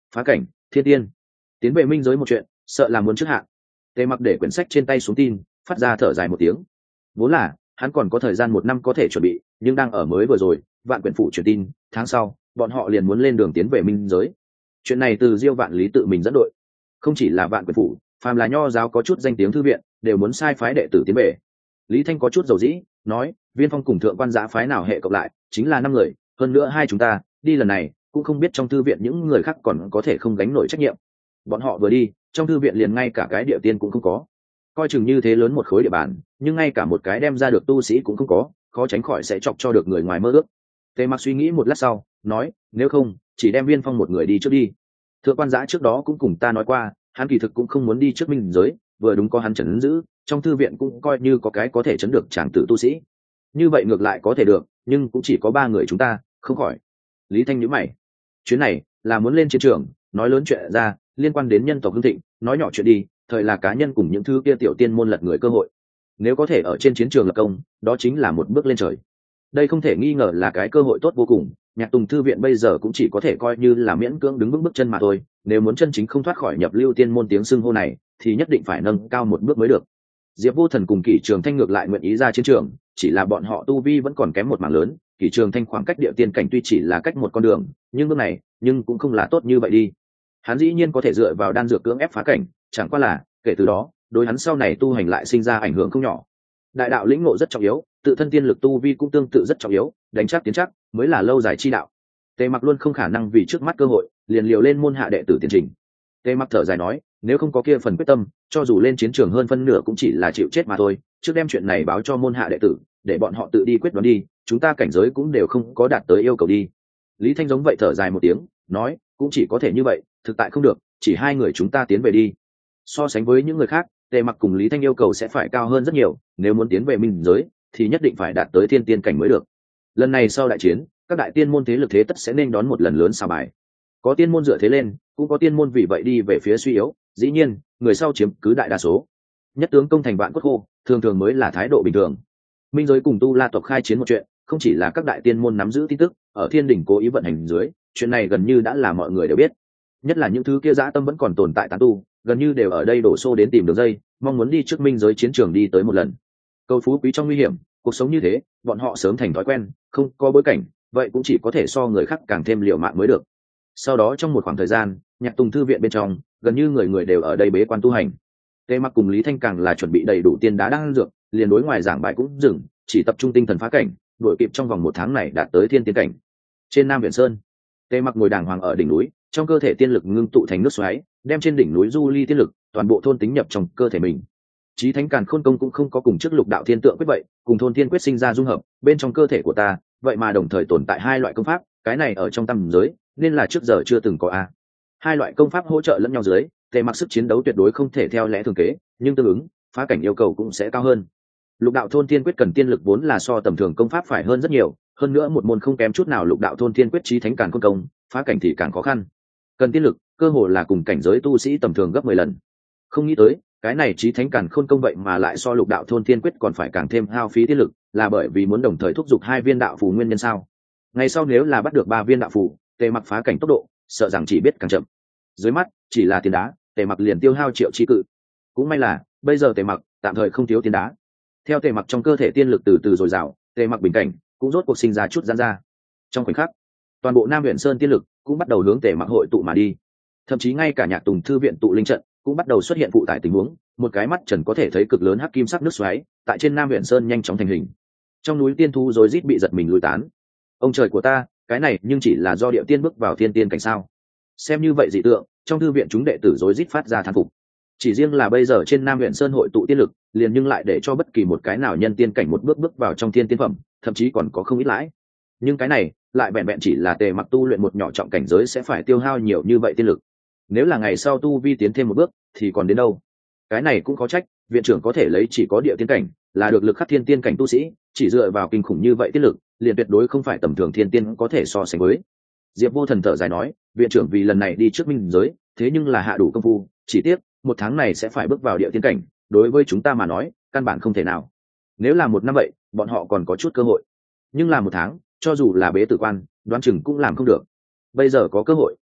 Speaker 1: phá cảnh, thiên tiên, tiến về minh giới một chuyện sợ là muốn trước hạn. Tề Mặc để quyển sách trên tay xuống tin, phát ra thở dài một tiếng. Vốn là hắn còn có thời gian 1 năm có thể chuẩn bị, nhưng đang ở mới vừa rồi vạn quyển phủ truyền tin, tháng sau bọn họ liền muốn lên đường tiến về minh giới. Chuyện này từ Diêu Vạn Lý tự mình dẫn đội, không chỉ là vạn quyển phủ, phàm là nho giáo có chút danh tiếng thư viện đều muốn sai phái đệ tử tiến về. Lý Thanh có chút dầu dĩ nói, Viên Phong cùng thượng quan giã phái nào hệ cộng lại chính là 5 người, hơn nữa hai chúng ta đi lần này cũng không biết trong thư viện những người khác còn có thể không gánh nổi trách nhiệm. Bọn họ vừa đi trong thư viện liền ngay cả cái địa tiên cũng không có, coi chừng như thế lớn một khối địa bàn nhưng ngay cả một cái đem ra được tu sĩ cũng không có, khó tránh khỏi sẽ chọc cho được người ngoài mơ ước. Tề Mặc suy nghĩ một lát sau nói, nếu không chỉ đem Viên Phong một người đi trước đi. Thượng quan giã trước đó cũng cùng ta nói qua, hắn kỳ thực cũng không muốn đi trước minh giới, vừa đúng có hắn trấn giữ trong thư viện cũng coi như có cái có thể chấn được tràng tử tu sĩ, như vậy ngược lại có thể được, nhưng cũng chỉ có 3 người chúng ta không khỏi. Lý Thanh nhíu mày, chuyến này là muốn lên chiến trường nói lớn chuyện ra, liên quan đến nhân tộc hưng thịnh, nói nhỏ chuyện đi thời là cá nhân cùng những thứ kia tiểu tiên môn lật người cơ hội, nếu có thể ở trên chiến trường lập công đó chính là một bước lên trời. Đây không thể nghi ngờ là cái cơ hội tốt vô cùng. Nhạc Tùng thư viện bây giờ cũng chỉ có thể coi như là miễn cưỡng đứng vững bước chân mà thôi, nếu muốn chân chính không thoát khỏi nhập lưu tiên môn tiếng xưng hô này thì nhất định phải nâng cao một bước mới được. Diệp Vô Thần cùng Kỷ Trường Thanh ngược lại nguyện ý ra chiến trường, chỉ là bọn họ tu vi vẫn còn kém một mảng lớn. Kỷ Trường Thanh khoảng cách địa tiên cảnh tuy chỉ là cách một con đường, nhưng bước này nhưng cũng không là tốt như vậy đi. Hắn dĩ nhiên có thể dựa vào đan dược cưỡng ép phá cảnh, chẳng qua là kể từ đó đối hắn sau này tu hành lại sinh ra ảnh hưởng không nhỏ. Đại đạo lĩnh ngộ rất trọng yếu, tự thân tiên lực tu vi cũng tương tự rất trọng yếu, đánh chắc tiến chắc mới là lâu dài chi đạo. Tề Mặc luôn không khả năng vì trước mắt cơ hội liền liều lên môn hạ đệ tử tiền trình. Tề Mặc thở dài nói, nếu không có kia phần quyết tâm, cho dù lên chiến trường hơn phân nửa cũng chỉ là chịu chết mà thôi. Trước đem chuyện này báo cho môn hạ đệ tử, để bọn họ tự đi quyết đoán đi, chúng ta cảnh giới cũng đều không có đạt tới yêu cầu đi. Lý Thanh giống vậy thở dài một tiếng, nói, cũng chỉ có thể như vậy, thực tại không được, chỉ 2 người chúng ta tiến về đi. So sánh với những người khác, Tề Mặc cùng Lý Thanh yêu cầu sẽ phải cao hơn rất nhiều, nếu muốn tiến về minh giới thì nhất định phải đạt tới thiên tiên cảnh mới được. Lần này sau đại chiến, các đại tiên môn thế lực thế tất sẽ nên đón một lần lớn sao bài. Có tiên môn dựa thế lên, cũng có tiên môn vì vậy đi về phía suy yếu, dĩ nhiên người sau chiếm cứ đại đa số. Nhất tướng công thành vạn cốt khô, thường thường mới là thái độ bình thường. Minh giới cùng tu la tộc khai chiến một chuyện, không chỉ là các đại tiên môn nắm giữ tin tức, ở thiên đỉnh cố ý vận hành dưới, chuyện này gần như đã là mọi người đều biết. Nhất là những thứ kia dã tâm vẫn còn tồn tại tán tu, gần như đều ở đây đổ xô đến tìm đường dây, mong muốn đi trước minh giới chiến trường đi tới một lần. Cầu phú quý trong nguy hiểm, cuộc sống như thế bọn họ sớm thành thói quen, không có bối cảnh vậy cũng chỉ có thể so người khác càng thêm liều mạng mới được. Sau đó trong một khoảng thời gian, Nhạc Tùng thư viện bên trong gần như người người đều ở đây bế quan tu hành. Tề Mặc cùng Lý Thanh càng là chuẩn bị đầy đủ tiên đá đan dược, liền đối ngoài giảng bài cũng dừng, chỉ tập trung tinh thần phá cảnh, đuổi kịp trong vòng 1 tháng này đạt tới thiên tiên cảnh. Trên Nam Viễn Sơn, Tề Mặc ngồi đàng hoàng ở đỉnh núi, trong cơ thể tiên lực ngưng tụ thành nước xoáy, đem trên đỉnh núi du ly tiên lực toàn bộ thôn tính nhập trong cơ thể mình. Chí Thánh Càn Khôn Công cũng không có cùng trước Lục Đạo Thiên Tượng quyết vậy, cùng thôn thiên quyết sinh ra dung hợp, bên trong cơ thể của ta, vậy mà đồng thời tồn tại 2 loại công pháp, cái này ở trong tam giới, nên là trước giờ chưa từng có a. 2 loại công pháp hỗ trợ lẫn nhau dưới, Tề Mặc sức chiến đấu tuyệt đối không thể theo lẽ thường kế, nhưng tương ứng, phá cảnh yêu cầu cũng sẽ cao hơn. Lục Đạo Thôn Thiên Quyết cần tiên lực vốn là so tầm thường công pháp phải hơn rất nhiều, hơn nữa một môn không kém chút nào Lục Đạo Thôn Thiên Quyết Chí Thánh Càn Khôn Công, phá cảnh thì càng khó khăn. Cần tiên lực, cơ hồ là cùng cảnh giới tu sĩ tầm thường gấp 10 lần. Không nghĩ tới, cái này Chí Thánh Càn Khôn Công vậy mà lại so Lục Đạo Thôn Thiên Quyết còn phải càng thêm hao phí tiên lực, là bởi vì muốn đồng thời thúc giục 2 viên đạo phù nguyên nhân sao? Ngày sau nếu là bắt được 3 viên đạo phù, Tề Mặc phá cảnh tốc độ, sợ rằng chỉ biết càng chậm. Dưới mắt, chỉ là tiền đá, Tề Mặc liền tiêu hao triệu chi cự. Cũng may là, bây giờ Tề Mặc tạm thời không thiếu tiền đá. Theo Tề Mặc trong cơ thể tiên lực từ từ dồi dào, Tề Mặc bình cảnh cũng rốt cuộc sinh ra chút giãn ra. Trong khoảnh khắc, toàn bộ Nam Viễn Sơn tiên lực cũng bắt đầu hướng Tề Mặc hội tụ mà đi. Thậm chí ngay cả Nhạc Tùng thư viện tụ linh trận cũng bắt đầu xuất hiện phụ tải tình huống, một cái mắt trần có thể thấy cực lớn hắc kim sắc nước xoáy tại trên Nam Viễn Sơn nhanh chóng thành hình. Trong núi tiên thú rối rít bị giật mình lùi tán. Ông trời của ta, cái này nhưng chỉ là do địa tiên bước vào thiên tiên cảnh sao? Xem như vậy dị tượng, trong thư viện chúng đệ tử rối rít phát ra thán phục. Chỉ riêng là bây giờ trên Nam Viễn Sơn hội tụ tiên lực, liền nhưng lại để cho bất kỳ một cái nào nhân tiên cảnh một bước bước vào trong thiên tiên phẩm, thậm chí còn có không ít lãi. Nhưng cái này lại vẹn vẹn chỉ là Tề Mặc tu luyện một nhỏ trọng cảnh giới sẽ phải tiêu hao nhiều như vậy tiên lực. Nếu là ngày sau tu vi tiến thêm một bước thì còn đến đâu? Cái này cũng có trách, viện trưởng có thể lấy chỉ có địa tiên cảnh, là được lực khắc thiên tiên cảnh tu sĩ, chỉ dựa vào kinh khủng như vậy tiên lực, liền tuyệt đối không phải tầm thường thiên tiên có thể so sánh với. Diệp Vô Thần thở dài nói, viện trưởng vì lần này đi trước minh giới, thế nhưng là hạ đủ công phu, chỉ tiếc 1 tháng này sẽ phải bước vào địa tiên cảnh, đối với chúng ta mà nói, căn bản không thể nào. Nếu là 1 năm vậy, bọn họ còn có chút cơ hội, nhưng là 1 tháng, cho dù là bế tử quan, đoán chừng cũng làm không được. Bây giờ có cơ hội,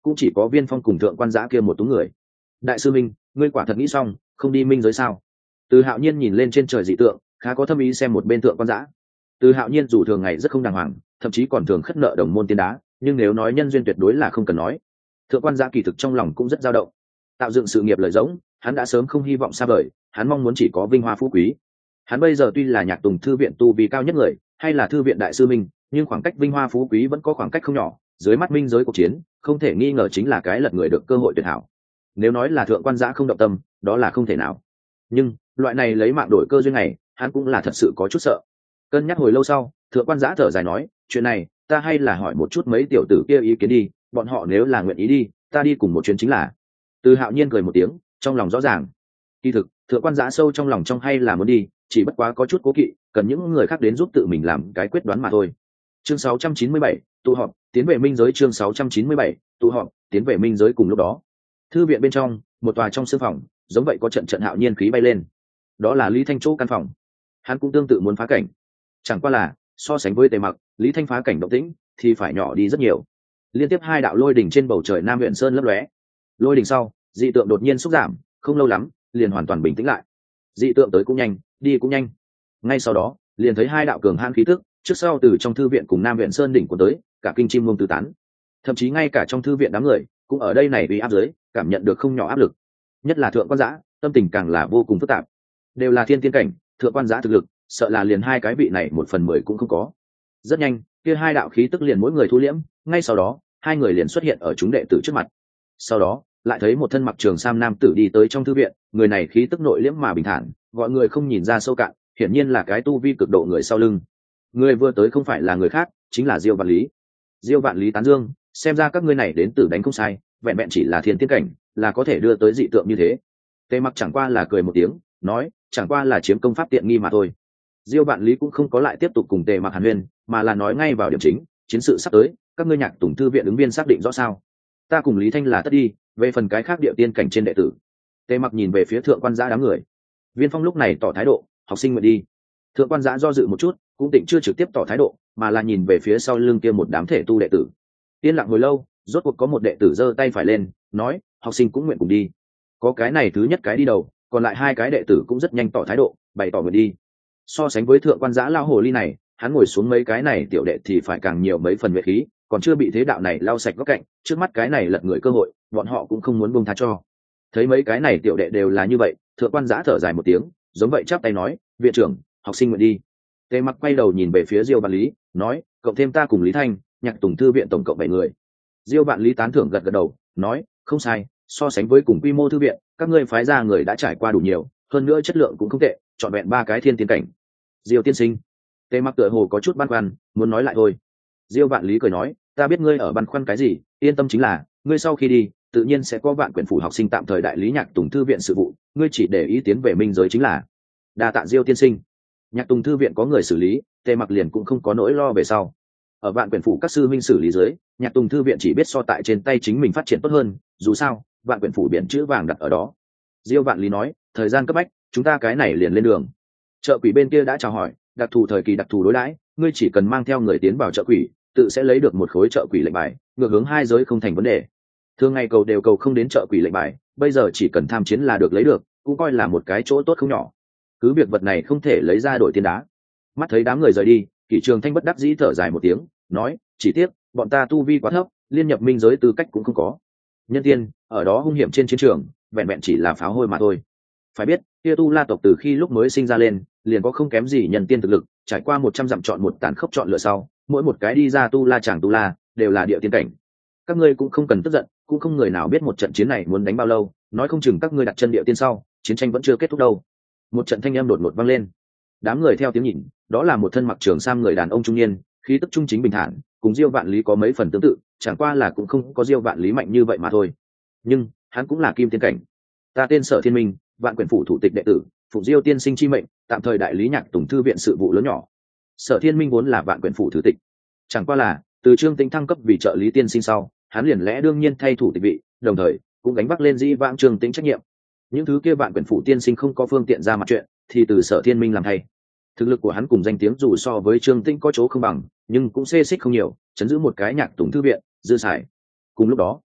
Speaker 1: cũng chỉ có Viên Phong cùng thượng quan giã kia một tú người. Đại sư minh, ngươi quả thật nghĩ xong không đi minh giới sao? Từ Hạo Nhiên nhìn lên trên trời dị tượng, khá có thâm ý xem một bên thượng quan giã. Từ Hạo Nhiên dù thường ngày rất không đàng hoàng, thậm chí còn thường khất nợ đồng môn tiên đá, nhưng nếu nói nhân duyên tuyệt đối là không cần nói. Thượng quan giã kỳ thực trong lòng cũng rất dao động. Tạo dựng sự nghiệp lời rỗng, hắn đã sớm không hy vọng xa vời, hắn mong muốn chỉ có vinh hoa phú quý. Hắn bây giờ tuy là Nhạc Tùng thư viện tu vi cao nhất người, hay là thư viện đại sư minh, nhưng khoảng cách vinh hoa phú quý vẫn có khoảng cách không nhỏ. Dưới mắt minh giới cuộc chiến, không thể nghi ngờ chính là cái lật người được cơ hội tuyệt hảo. Nếu nói là thượng quan giã không động tâm, đó là không thể nào. Nhưng loại này lấy mạng đổi cơ duyên này, hắn cũng là thật sự có chút sợ. Cân nhắc hồi lâu sau, thượng quan giã thở dài nói, chuyện này ta hay là hỏi một chút mấy tiểu tử kia ý kiến đi, bọn họ nếu là nguyện ý đi, ta đi cùng một chuyến chính là. Từ Hạo Nhiên cười một tiếng, trong lòng rõ ràng. Kỳ thực thượng quan giã sâu trong lòng trong hay là muốn đi, chỉ bất quá có chút cố kỵ, cần những người khác đến giúp tự mình làm cái quyết đoán mà thôi. Chương 697, tụ họp tiến về minh giới. Chương 697, tụ họp tiến về minh giới. Cùng lúc đó, thư viện bên trong một tòa trong sương phòng, giống vậy có trận trận hạo nhiên khí bay lên. Đó là Lý Thanh chỗ căn phòng. Hắn cũng tương tự muốn phá cảnh, chẳng qua là so sánh với Tề Mặc, Lý Thanh phá cảnh động tĩnh thì phải nhỏ đi rất nhiều. Liên tiếp hai đạo lôi đỉnh trên bầu trời Nam Huyện Sơn lấp lóe. Lôi đỉnh sau, dị tượng đột nhiên xúc giảm, không lâu lắm liền hoàn toàn bình tĩnh lại. Dị tượng tới cũng nhanh, đi cũng nhanh. Ngay sau đó, liền thấy hai đạo cường hãn khí tức trước sau từ trong thư viện cùng Nam Huyện Sơn đỉnh của tới, cả kinh chim muông tứ tán. Thậm chí ngay cả trong thư viện đám người cũng ở đây này uy áp dưới, cảm nhận được không nhỏ áp lực. Nhất là thượng quan giã, tâm tình càng là vô cùng phức tạp. Đều là thiên tiên cảnh, thượng quan giã thực lực, sợ là liền hai cái vị này 1/10 cũng không có. Rất nhanh, kia hai đạo khí tức liền mỗi người thu liễm, ngay sau đó, hai người liền xuất hiện ở chúng đệ tử trước mặt. Sau đó, lại thấy một thân mặc trường sam nam tử đi tới trong thư viện, người này khí tức nội liễm mà bình thản, gọi người không nhìn ra sâu cạn, hiển nhiên là cái tu vi cực độ người sau lưng. Người vừa tới không phải là người khác, chính là Diêu Vạn Lý. Diêu Vạn Lý tán dương, xem ra các ngươi này đến từ đánh không sai, vẹn vẹn chỉ là thiên tiên cảnh, là có thể đưa tới dị tượng như thế. Tề Mặc chẳng qua là cười một tiếng, nói, chẳng qua là chiếm công pháp tiện nghi mà thôi. Diêu Vạn Lý cũng không có lại tiếp tục cùng Tề Mặc hàn huyên, mà là nói ngay vào điểm chính, chiến sự sắp tới, các ngươi Nhạc Tùng thư viện ứng viên xác định rõ sao? Ta cùng Lý Thanh là tất đi, về phần cái khác địa tiên cảnh trên đệ tử. Tề Mặc nhìn về phía thượng quan giã đám người. Viên Phong lúc này tỏ thái độ, học sinh nguyện đi. Thượng quan giã do dự một chút, cũng định chưa trực tiếp tỏ thái độ, mà là nhìn về phía sau lưng kia một đám thể tu đệ tử. Yên lặng hồi lâu, rốt cuộc có một đệ tử giơ tay phải lên, nói, học sinh cũng nguyện cùng đi. Có cái này thứ nhất cái đi đầu, còn lại hai cái đệ tử cũng rất nhanh tỏ thái độ, bày tỏ nguyện đi. So sánh với thượng quan giã lao hồ ly này, hắn ngồi xuống mấy cái này tiểu đệ thì phải càng nhiều mấy phần nhuệ khí, còn chưa bị thế đạo này lau sạch góc cạnh, trước mắt cái này lật người cơ hội, bọn họ cũng không muốn buông tha cho. Thấy mấy cái này tiểu đệ đều là như vậy, thượng quan giã thở dài một tiếng, giống vậy chắp tay nói, viện trưởng, học sinh nguyện đi. Tề Mặc quay đầu nhìn về phía Diêu Vạn Lý, nói, cộng thêm ta cùng Lý Thanh, Nhạc Tùng thư viện tổng cộng 7 người. Diêu Vạn Lý tán thưởng gật gật đầu, nói, không sai, so sánh với cùng quy mô thư viện, các ngươi phái ra người đã trải qua đủ nhiều, hơn nữa chất lượng cũng không tệ, chọn vẹn 3 cái thiên tiên cảnh. Diêu tiên sinh. Tề Mặc tựa hồ có chút băn khoăn, muốn nói lại thôi. Diêu Vạn Lý cười nói, ta biết ngươi ở băn khoăn cái gì, yên tâm chính là, ngươi sau khi đi, tự nhiên sẽ có Vạn Quyển phủ học sinh tạm thời đại lý Nhạc Tùng thư viện sự vụ, ngươi chỉ để ý tiến về minh giới chính là. Đa tạ Diêu tiên sinh. Nhạc Tùng thư viện có người xử lý, Tề Mặc liền cũng không có nỗi lo về sau. Ở Vạn Quyển phủ các sư minh xử lý dưới, Nhạc Tùng thư viện chỉ biết so tại trên tay chính mình phát triển tốt hơn, dù sao, Vạn Quyển phủ biển chữ vàng đặt ở đó. Diêu Vạn Lý nói, thời gian cấp bách, chúng ta cái này liền lên đường. Chợ quỷ bên kia đã chào hỏi, đặc thù thời kỳ đặc thù đối đãi, ngươi chỉ cần mang theo người tiến vào chợ quỷ, tự sẽ lấy được một khối chợ quỷ lệnh bài, ngược hướng hai giới không thành vấn đề. Thường ngày cầu đều cầu không đến chợ quỷ lệnh bài, bây giờ chỉ cần tham chiến là được lấy được, cũng coi là một cái chỗ tốt không nhỏ. Cứ việc vật này không thể lấy ra đổi tiền đá. Mắt thấy đám người rời đi, Kỷ Trường Thanh bất đắc dĩ thở dài một tiếng, nói, chỉ tiếc, bọn ta tu vi quá thấp, liên nhập minh giới tư cách cũng không có. Nhân tiên, ở đó hung hiểm trên chiến trường, vẹn vẹn chỉ là pháo hôi mà thôi. Phải biết, kia tu la tộc từ khi lúc mới sinh ra lên, liền có không kém gì nhân tiên thực lực, trải qua 100 dặm chọn một tàn khốc chọn lựa sau, mỗi một cái đi ra tu la chàng tu la, đều là địa tiên cảnh. Các ngươi cũng không cần tức giận, cũng không người nào biết một trận chiến này muốn đánh bao lâu, nói không chừng các ngươi đặt chân địa tiên sau, chiến tranh vẫn chưa kết thúc đâu. Một trận thanh âm đột ngột vang lên. Đám người theo tiếng nhìn, đó là một thân mặc trường sam người đàn ông trung niên, khí tức trung chính bình thản, cùng Diêu Vạn Lý có mấy phần tương tự, chẳng qua là cũng không có Diêu Vạn Lý mạnh như vậy mà thôi. Nhưng hắn cũng là kim tiên cảnh. Ta tên Sở Thiên Minh, Vạn Quyển phủ thủ tịch đệ tử, phụ Diêu tiên sinh chi mệnh, tạm thời đại lý Nhạc Tùng thư viện sự vụ lớn nhỏ. Sở Thiên Minh vốn là Vạn Quyển phủ thứ tịch, chẳng qua là từ Trương Tĩnh thăng cấp vì trợ lý tiên sinh sau, hắn liền lẽ đương nhiên thay thủ tịch vị, đồng thời cũng gánh vác lên dĩ vãng Trương Tĩnh trách nhiệm. Những thứ kia Vạn Quyển phủ tiên sinh không có phương tiện ra mặt chuyện, thì từ Sở Thiên Minh làm thay. Thực lực của hắn cùng danh tiếng dù so với Trương Tĩnh có chỗ không bằng, nhưng cũng xê xích không nhiều, chấn giữ một cái Nhạc Tùng thư viện dư xài. Cùng lúc đó,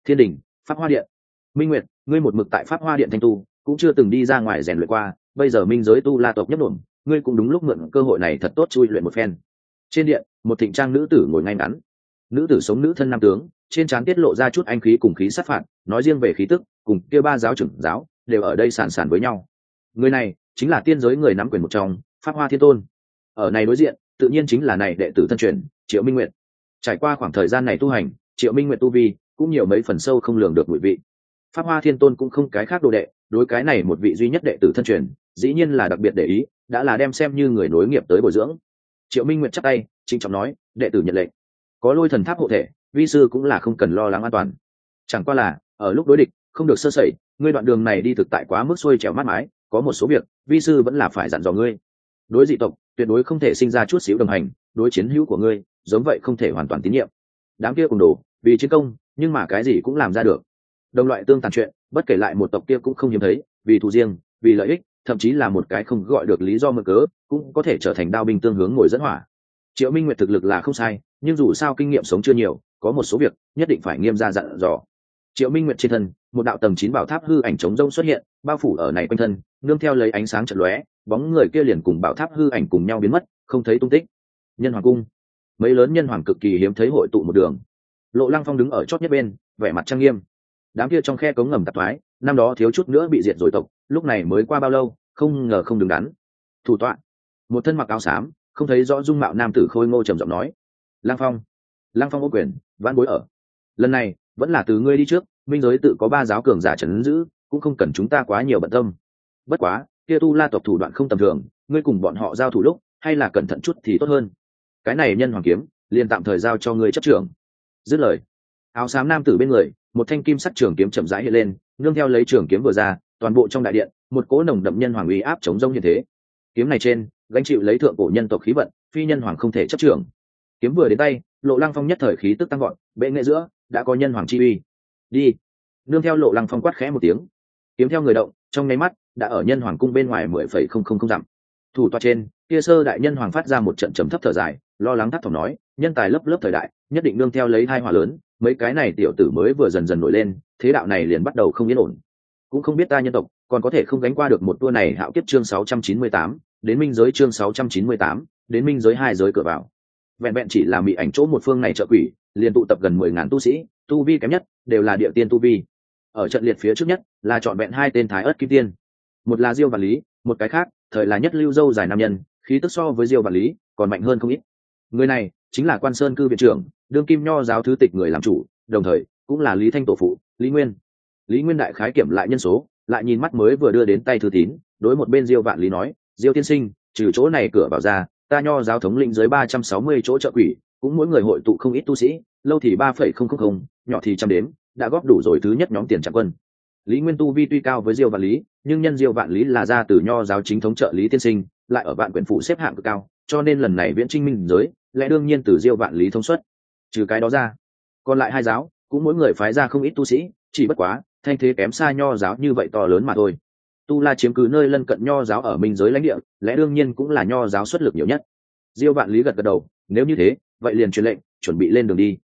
Speaker 1: Thiên đình, Pháp Hoa Điện. Minh Nguyệt, ngươi một mực tại Pháp Hoa Điện thanh tu, cũng chưa từng đi ra ngoài rèn luyện qua, bây giờ minh giới tu la tộc nhấp nổm, ngươi cũng đúng lúc mượn cơ hội này thật tốt chui luyện một phen. Trên điện, một thịnh trang nữ tử ngồi ngay ngắn. Nữ tử sống nữ thân nam tướng, trên trán tiết lộ ra chút anh khí cùng khí sát phạt, nói riêng về khí tức, cùng kia ba giáo trưởng giáo đều ở đây sàn sàn với nhau. Người này chính là tiên giới người nắm quyền một trong, Pháp Hoa Thiên Tôn. Ở này đối diện, tự nhiên chính là này đệ tử thân truyền, Triệu Minh Nguyệt. Trải qua khoảng thời gian này tu hành, Triệu Minh Nguyệt tu vi cũng nhiều mấy phần sâu không lường được mùi vị. Pháp Hoa Thiên Tôn cũng không cái khác đồ đệ, đối cái này một vị duy nhất đệ tử thân truyền, dĩ nhiên là đặc biệt để ý, đã là đem xem như người nối nghiệp tới bồi dưỡng. Triệu Minh Nguyệt chắp tay, trịnh trọng nói, đệ tử nhận lệnh. Có Lôi Thần Tháp hộ thể, vi sư cũng là không cần lo lắng an toàn. Chẳng qua là, ở lúc đối địch, không được sơ sẩy, ngươi đoạn đường này đi thực tại quá mức xuôi trèo mát mái, có một số việc, vi sư vẫn là phải dặn dò ngươi. Đối dị tộc, tuyệt đối không thể sinh ra chút xíu đồng hành, đối chiến hữu của ngươi, giống vậy không thể hoàn toàn tín nhiệm. Đám kia cùng đồ, vì chiến công, nhưng mà cái gì cũng làm ra được. Đồng loại tương tàn chuyện, bất kể lại một tộc kia cũng không hiếm thấy, vì thù riêng, vì lợi ích, thậm chí là một cái không gọi được lý do mượn cớ, cũng có thể trở thành đao binh tương hướng ngồi dẫn hỏa. Triệu Minh Nguyệt thực lực là không sai, nhưng dù sao kinh nghiệm sống chưa nhiều, có một số việc nhất định phải nghiêm ra dặn dò. Triệu Minh Nguyệt trên thân, một đạo tầng 9 bảo tháp hư ảnh chống rông xuất hiện, bao phủ ở này quanh thân, nương theo lấy ánh sáng chợt lóe, bóng người kia liền cùng bảo tháp hư ảnh cùng nhau biến mất, không thấy tung tích. Nhân Hoàng cung, mấy lớn nhân hoàng cực kỳ hiếm thấy hội tụ một đường. Lộ Lăng Phong đứng ở chót nhất bên, vẻ mặt trang nghiêm. Đám kia trong khe cống ngầm tạp thoái, năm đó thiếu chút nữa bị diệt rồi tộc, lúc này mới qua bao lâu, không ngờ không đứng đắn. Thủ tọa, một thân mặc áo xám, không thấy rõ dung mạo nam tử khôi ngô trầm giọng nói. Lăng Phong ô quyền, vãn bối ở. Lần này vẫn là từ ngươi đi trước, minh giới tự có ba giáo cường giả trấn giữ, cũng không cần chúng ta quá nhiều bận tâm. Bất quá, kia tu la tộc thủ đoạn không tầm thường, ngươi cùng bọn họ giao thủ lúc, hay là cẩn thận chút thì tốt hơn. Cái này nhân hoàng kiếm, liền tạm thời giao cho ngươi chấp trưởng. Dứt lời, áo xám nam tử bên người, một thanh kim sắc trường kiếm chậm rãi hiện lên, nương theo lấy trường kiếm vừa ra, toàn bộ trong đại điện, một cỗ nồng đậm nhân hoàng uy áp chống rông như thế. Kiếm này trên, gánh chịu lấy thượng cổ nhân tộc khí vận, phi nhân hoàng không thể chấp trưởng. Kiếm vừa đến tay, Lộ Lăng Phong nhất thời khí tức tăng gọn, bệ nghệ giữa đã có nhân hoàng chi uy. Đi. Nương theo Lộ Lăng Phong quát khẽ một tiếng, kiếm theo người động, trong nháy mắt đã ở nhân hoàng cung bên ngoài 10,000 dặm. Thủ tọa trên, kia sơ đại nhân hoàng phát ra một trận trầm thấp thở dài, lo lắng thấp thỏm nói, nhân tài lớp lớp thời đại, nhất định nương theo lấy hai hỏa lớn, mấy cái này tiểu tử mới vừa dần dần nổi lên, thế đạo này liền bắt đầu không yên ổn. Cũng không biết ta nhân tộc còn có thể không gánh qua được một tour này. Hạo kiếp chương 698, đến minh giới chương 698, đến minh giới hai giới cửa vào. Vẹn vẹn chỉ là mị ảnh chỗ một phương này trợ quỷ, liền tụ tập gần 10.000 tu sĩ, tu vi kém nhất đều là địa tiên tu vi. Ở trận liệt phía trước nhất là chọn vẹn hai tên thái ớt kim tiên, một là Diêu Vạn Lý, một cái khác thời là nhất lưu dâu dài nam nhân, khí tức so với Diêu Vạn Lý còn mạnh hơn không ít. Người này chính là Quan Sơn cư viện trưởng, đương kim nho giáo thứ tịch người làm chủ, đồng thời cũng là Lý Thanh tổ phụ Lý Nguyên. Lý Nguyên đại khái kiểm lại nhân số, lại nhìn mắt mới vừa đưa đến tay thư tín, đối một bên Diêu Vạn Lý nói, Diêu tiên sinh, trừ chỗ này cửa vào ra, ta nho giáo thống lĩnh dưới 360 chỗ trợ quỷ, cũng mỗi người hội tụ không ít tu sĩ, lâu thì 3,000, nhỏ thì trăm đếm, đã góp đủ rồi thứ nhất nhóm tiền trạng quân. Lý Nguyên tu vi tuy cao với Diêu Vạn Lý, nhưng nhân Diêu Vạn Lý là ra từ nho giáo chính thống trợ lý tiên sinh, lại ở vạn quyển phụ xếp hạng cực cao, cho nên lần này viễn trinh minh giới, lẽ đương nhiên từ Diêu Vạn Lý thông suất. Trừ cái đó ra, còn lại hai giáo cũng mỗi người phái ra không ít tu sĩ, chỉ bất quá thanh thế kém xa nho giáo như vậy to lớn mà thôi. Tu La chiếm cứ nơi lân cận nho giáo ở minh giới lãnh địa, lẽ đương nhiên cũng là nho giáo xuất lực nhiều nhất. Diêu Vạn Lý gật gật đầu, nếu như thế, vậy liền truyền lệnh, chuẩn bị lên đường đi.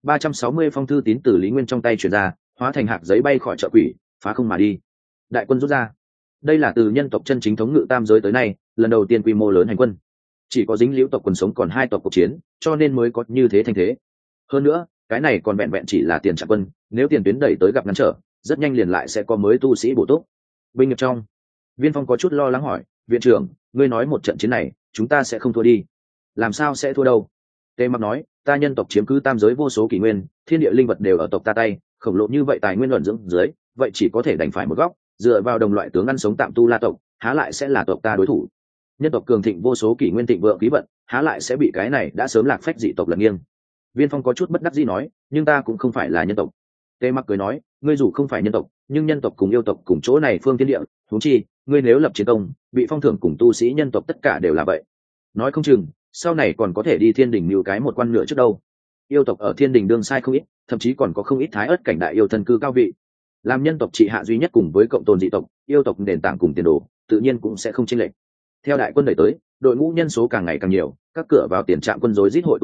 Speaker 1: 360 phong thư tín từ Lý Nguyên trong tay truyền ra, hóa thành hạt giấy bay khỏi chợ quỷ, phá không mà đi. Đại quân rút ra. Đây là từ nhân tộc chân chính thống ngự tam giới tới nay, lần đầu tiên quy mô lớn hành quân. Chỉ có dính liễu tộc quần sống còn hai tộc cuộc chiến, cho nên mới có như thế thanh thế. Hơn nữa, cái này còn vẹn vẹn chỉ là tiền trạng quân, nếu tiền tuyến đẩy tới gặp ngăn trở, rất nhanh liền lại sẽ có mới tu sĩ bổ túc. Binh nghiệp trong, Viên Phong có chút lo lắng hỏi, viện trưởng, ngươi nói một trận chiến này, chúng ta sẽ không thua đi? Làm sao sẽ thua đâu? Tề Mặc nói, ta nhân tộc chiếm cứ tam giới vô số kỷ nguyên, thiên địa linh vật đều ở tộc ta tay, khổng lồ như vậy tài nguyên luận dưỡng dưới, vậy chỉ có thể đành phải một góc, dựa vào đồng loại tướng ăn sống tạm tu la tộc, há lại sẽ là tộc ta đối thủ? Nhân tộc cường thịnh vô số kỷ nguyên thịnh vượng khí vận, há lại sẽ bị cái này đã sớm lạc phách dị tộc lật nghiêng? Viên Phong có chút bất đắc dĩ nói, nhưng ta cũng không phải là nhân tộc. Tề Mặc cười nói, ngươi dù không phải nhân tộc, nhưng nhân tộc cùng yêu tộc cùng chỗ này phương thiên địa, huống chi, ngươi nếu lập chiến công, bị phong thưởng cùng tu sĩ nhân tộc tất cả đều là vậy. Nói không chừng, sau này còn có thể đi thiên đình mưu cái một quan nửa trước đâu. Yêu tộc ở thiên đình đương sai không ít, thậm chí còn có không ít thái ớt cảnh đại yêu thân cư cao vị. Làm nhân tộc trị hạ duy nhất cùng với cộng tồn dị tộc, yêu tộc nền tảng cùng tiền đồ, tự nhiên cũng sẽ không chênh lệch. Theo đại quân đẩy tới, đội ngũ nhân số càng ngày càng nhiều, các cửa vào tiền trạm quân rối rít hội tụ tới,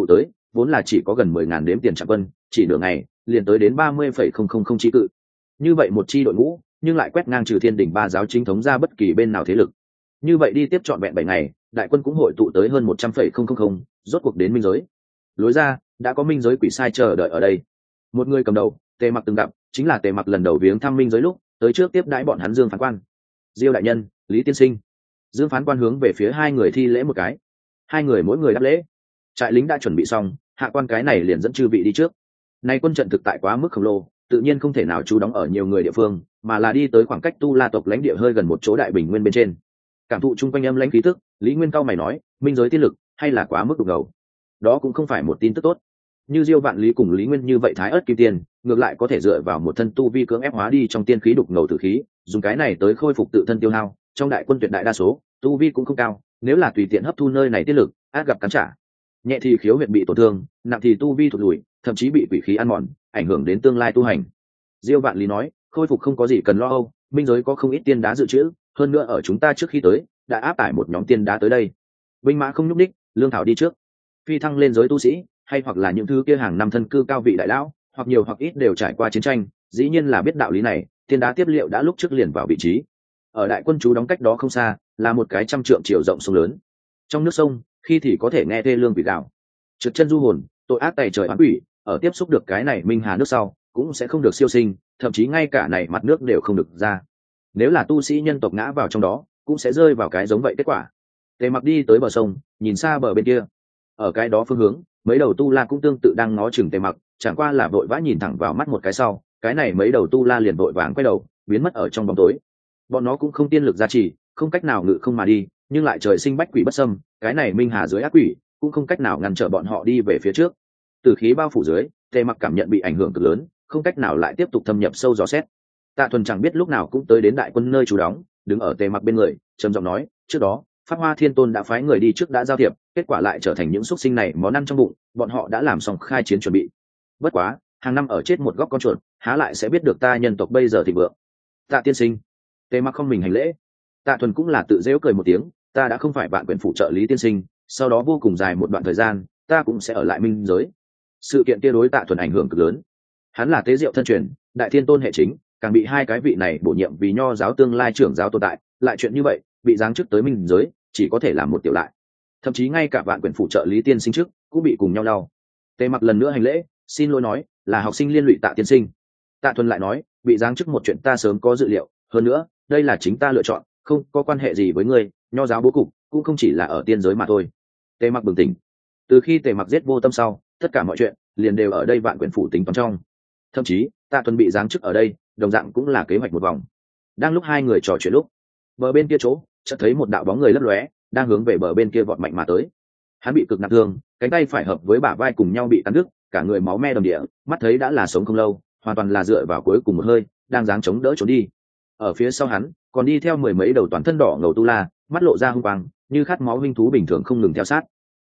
Speaker 1: vốn là chỉ có gần 10.000 đếm tiền trạm quân, chỉ nửa ngày liền tới đến 30,000 chi cự. Như vậy một chi đội ngũ, nhưng lại quét ngang trừ Thiên Đình ba giáo chính thống ra bất kỳ bên nào thế lực. Như vậy đi tiếp trọn vẹn 7 ngày, đại quân cũng hội tụ tới hơn 100,000, rốt cuộc đến minh giới. Lối ra, đã có minh giới quỷ sai chờ đợi ở đây. Một người cầm đầu, Tề Mặc từng gặp, chính là Tề Mặc lần đầu viếng thăm minh giới lúc, tới trước tiếp đãi bọn hắn Dương phán quan. Diêu đại nhân, Lý tiên sinh. Dương phán quan hướng về phía hai người thi lễ một cái. Hai người mỗi người đáp lễ. Trại lính đã chuẩn bị xong, hạ quan cái này liền dẫn chư vị đi trước. Nay quân trận thực tại quá mức khổng lồ, tự nhiên không thể nào trú đóng ở nhiều người địa phương, mà là đi tới khoảng cách Tu La tộc lãnh địa hơi gần một chỗ đại bình nguyên bên trên. Cảm thụ chung quanh âm lãnh khí tức, Lý Nguyên cao mày nói, minh giới tiên lực hay là quá mức đục ngầu. Đó cũng không phải một tin tức tốt. Như Diêu Vạn Lý cùng Lý Nguyên như vậy thái ớt kim tiền, ngược lại có thể dựa vào một thân tu vi cưỡng ép hóa đi trong tiên khí đục ngầu tử khí, dùng cái này tới khôi phục tự thân tiêu hao. Trong đại quân tuyệt đại đa số, tu vi cũng không cao, nếu là tùy tiện hấp thu nơi này tiết lực, át gặp cắn trả. Nhẹ thì khiếu huyệt bị tổn thương, nặng thì tu vi thụt lùi, thậm chí bị quỷ khí ăn mòn, ảnh hưởng đến tương lai tu hành. Diêu Vạn Lý nói, khôi phục không có gì cần lo âu, minh giới có không ít tiên đá dự trữ, hơn nữa ở chúng ta trước khi tới, đã áp tải một nhóm tiên đá tới đây. Binh mã không nhúc đích, lương thảo đi trước. Phi thăng lên giới tu sĩ, hay hoặc là những thứ kia hàng năm thân cư cao vị đại lão, hoặc nhiều hoặc ít đều trải qua chiến tranh, dĩ nhiên là biết đạo lý này, tiên đá tiếp liệu đã lúc trước liền vào vị trí. Ở đại quân chú đóng cách đó không xa, là một cái 100 trượng chiều rộng sông lớn. Trong nước sông, khi thì có thể nghe thê lương quỷ gào. Trượt chân du hồn, tội ác tày trời oán quỷ, ở tiếp xúc được cái này minh hà nước sau, cũng sẽ không được siêu sinh, thậm chí ngay cả này mặt nước đều không được ra. Nếu là tu sĩ nhân tộc ngã vào trong đó, cũng sẽ rơi vào cái giống vậy kết quả. Tề Mặc đi tới bờ sông, nhìn xa bờ bên kia. Ở cái đó phương hướng, mấy đầu tu la cũng tương tự đang ngó chừng Tề Mặc, chẳng qua là vội vã nhìn thẳng vào mắt một cái sau, cái này mấy đầu tu la liền vội vàng quay đầu, biến mất ở trong bóng tối. Bọn nó cũng không tiên lực gia trì, không cách nào ngự không mà đi, nhưng lại trời sinh bách quỷ bất xâm, cái này minh hà dưới ác quỷ, cũng không cách nào ngăn trở bọn họ đi về phía trước. Tử khí bao phủ dưới, Tề Mặc cảm nhận bị ảnh hưởng cực lớn, không cách nào lại tiếp tục thâm nhập sâu dò xét. Tạ Thuần chẳng biết lúc nào cũng tới đến đại quân nơi trú đóng, đứng ở Tề Mặc bên người, trầm giọng nói, trước đó Pháp Hoa Thiên Tôn đã phái người đi trước đã giao thiệp, kết quả lại trở thành những xúc sinh này món ăn trong bụng, bọn họ đã làm xong khai chiến chuẩn bị. Bất quá, hàng năm ở chết một góc con chuột, há lại sẽ biết được ta nhân tộc bây giờ thịnh vượng. Tạ tiên sinh. Tề Mặc không mình hành lễ. Tạ Thuần cũng là tự giễu cười một tiếng, ta đã không phải bạn quyền phụ trợ Lý tiên sinh, sau đó vô cùng dài một đoạn thời gian, ta cũng sẽ ở lại minh giới. Sự kiện kia đối Tạ Thuần ảnh hưởng cực lớn. Hắn là tế diệu thân truyền, đại thiên tôn hệ chính, càng bị hai cái vị này bổ nhiệm vì nho giáo tương lai trưởng giáo tồn tại, lại chuyện như vậy, bị giáng chức tới minh giới, chỉ có thể làm một tiểu lại. Thậm chí ngay cả vạn quyền phụ trợ Lý tiên sinh trước, cũng bị cùng nhau đau. Tề Mặc lần nữa hành lễ, xin lỗi nói, là học sinh liên lụy Tạ tiên sinh. Tạ Thuần lại nói, bị giáng chức một chuyện ta sớm có dự liệu, hơn nữa, đây là chính ta lựa chọn, không có quan hệ gì với ngươi, nho giáo bố cục cũng không chỉ là ở tiên giới mà thôi. Tề Mặc bừng tỉnh. Từ khi Tề Mặc giết Vô Tâm sau, tất cả mọi chuyện liền đều ở đây vạn quyền phủ tính toán trong. Thậm chí, Tạ Thuần bị giáng chức ở đây, đồng dạng cũng là kế hoạch một vòng. Đang lúc hai người trò chuyện lúc, bờ bên kia chỗ, chợt thấy một đạo bóng người lấp lóe, đang hướng về bờ bên kia vọt mạnh mà tới. Hắn bị cực nặng thương, cánh tay phải hợp với bả vai cùng nhau bị cắn đứt, cả người máu me đầm địa, mắt thấy đã là sống không lâu, hoàn toàn là dựa vào cuối cùng một hơi, đang giáng chống đỡ trốn đi. Ở phía sau hắn, còn đi theo mười mấy đầu toàn thân đỏ ngầu tu la, mắt lộ ra hung quang, như khát máu huynh thú bình thường không ngừng theo sát.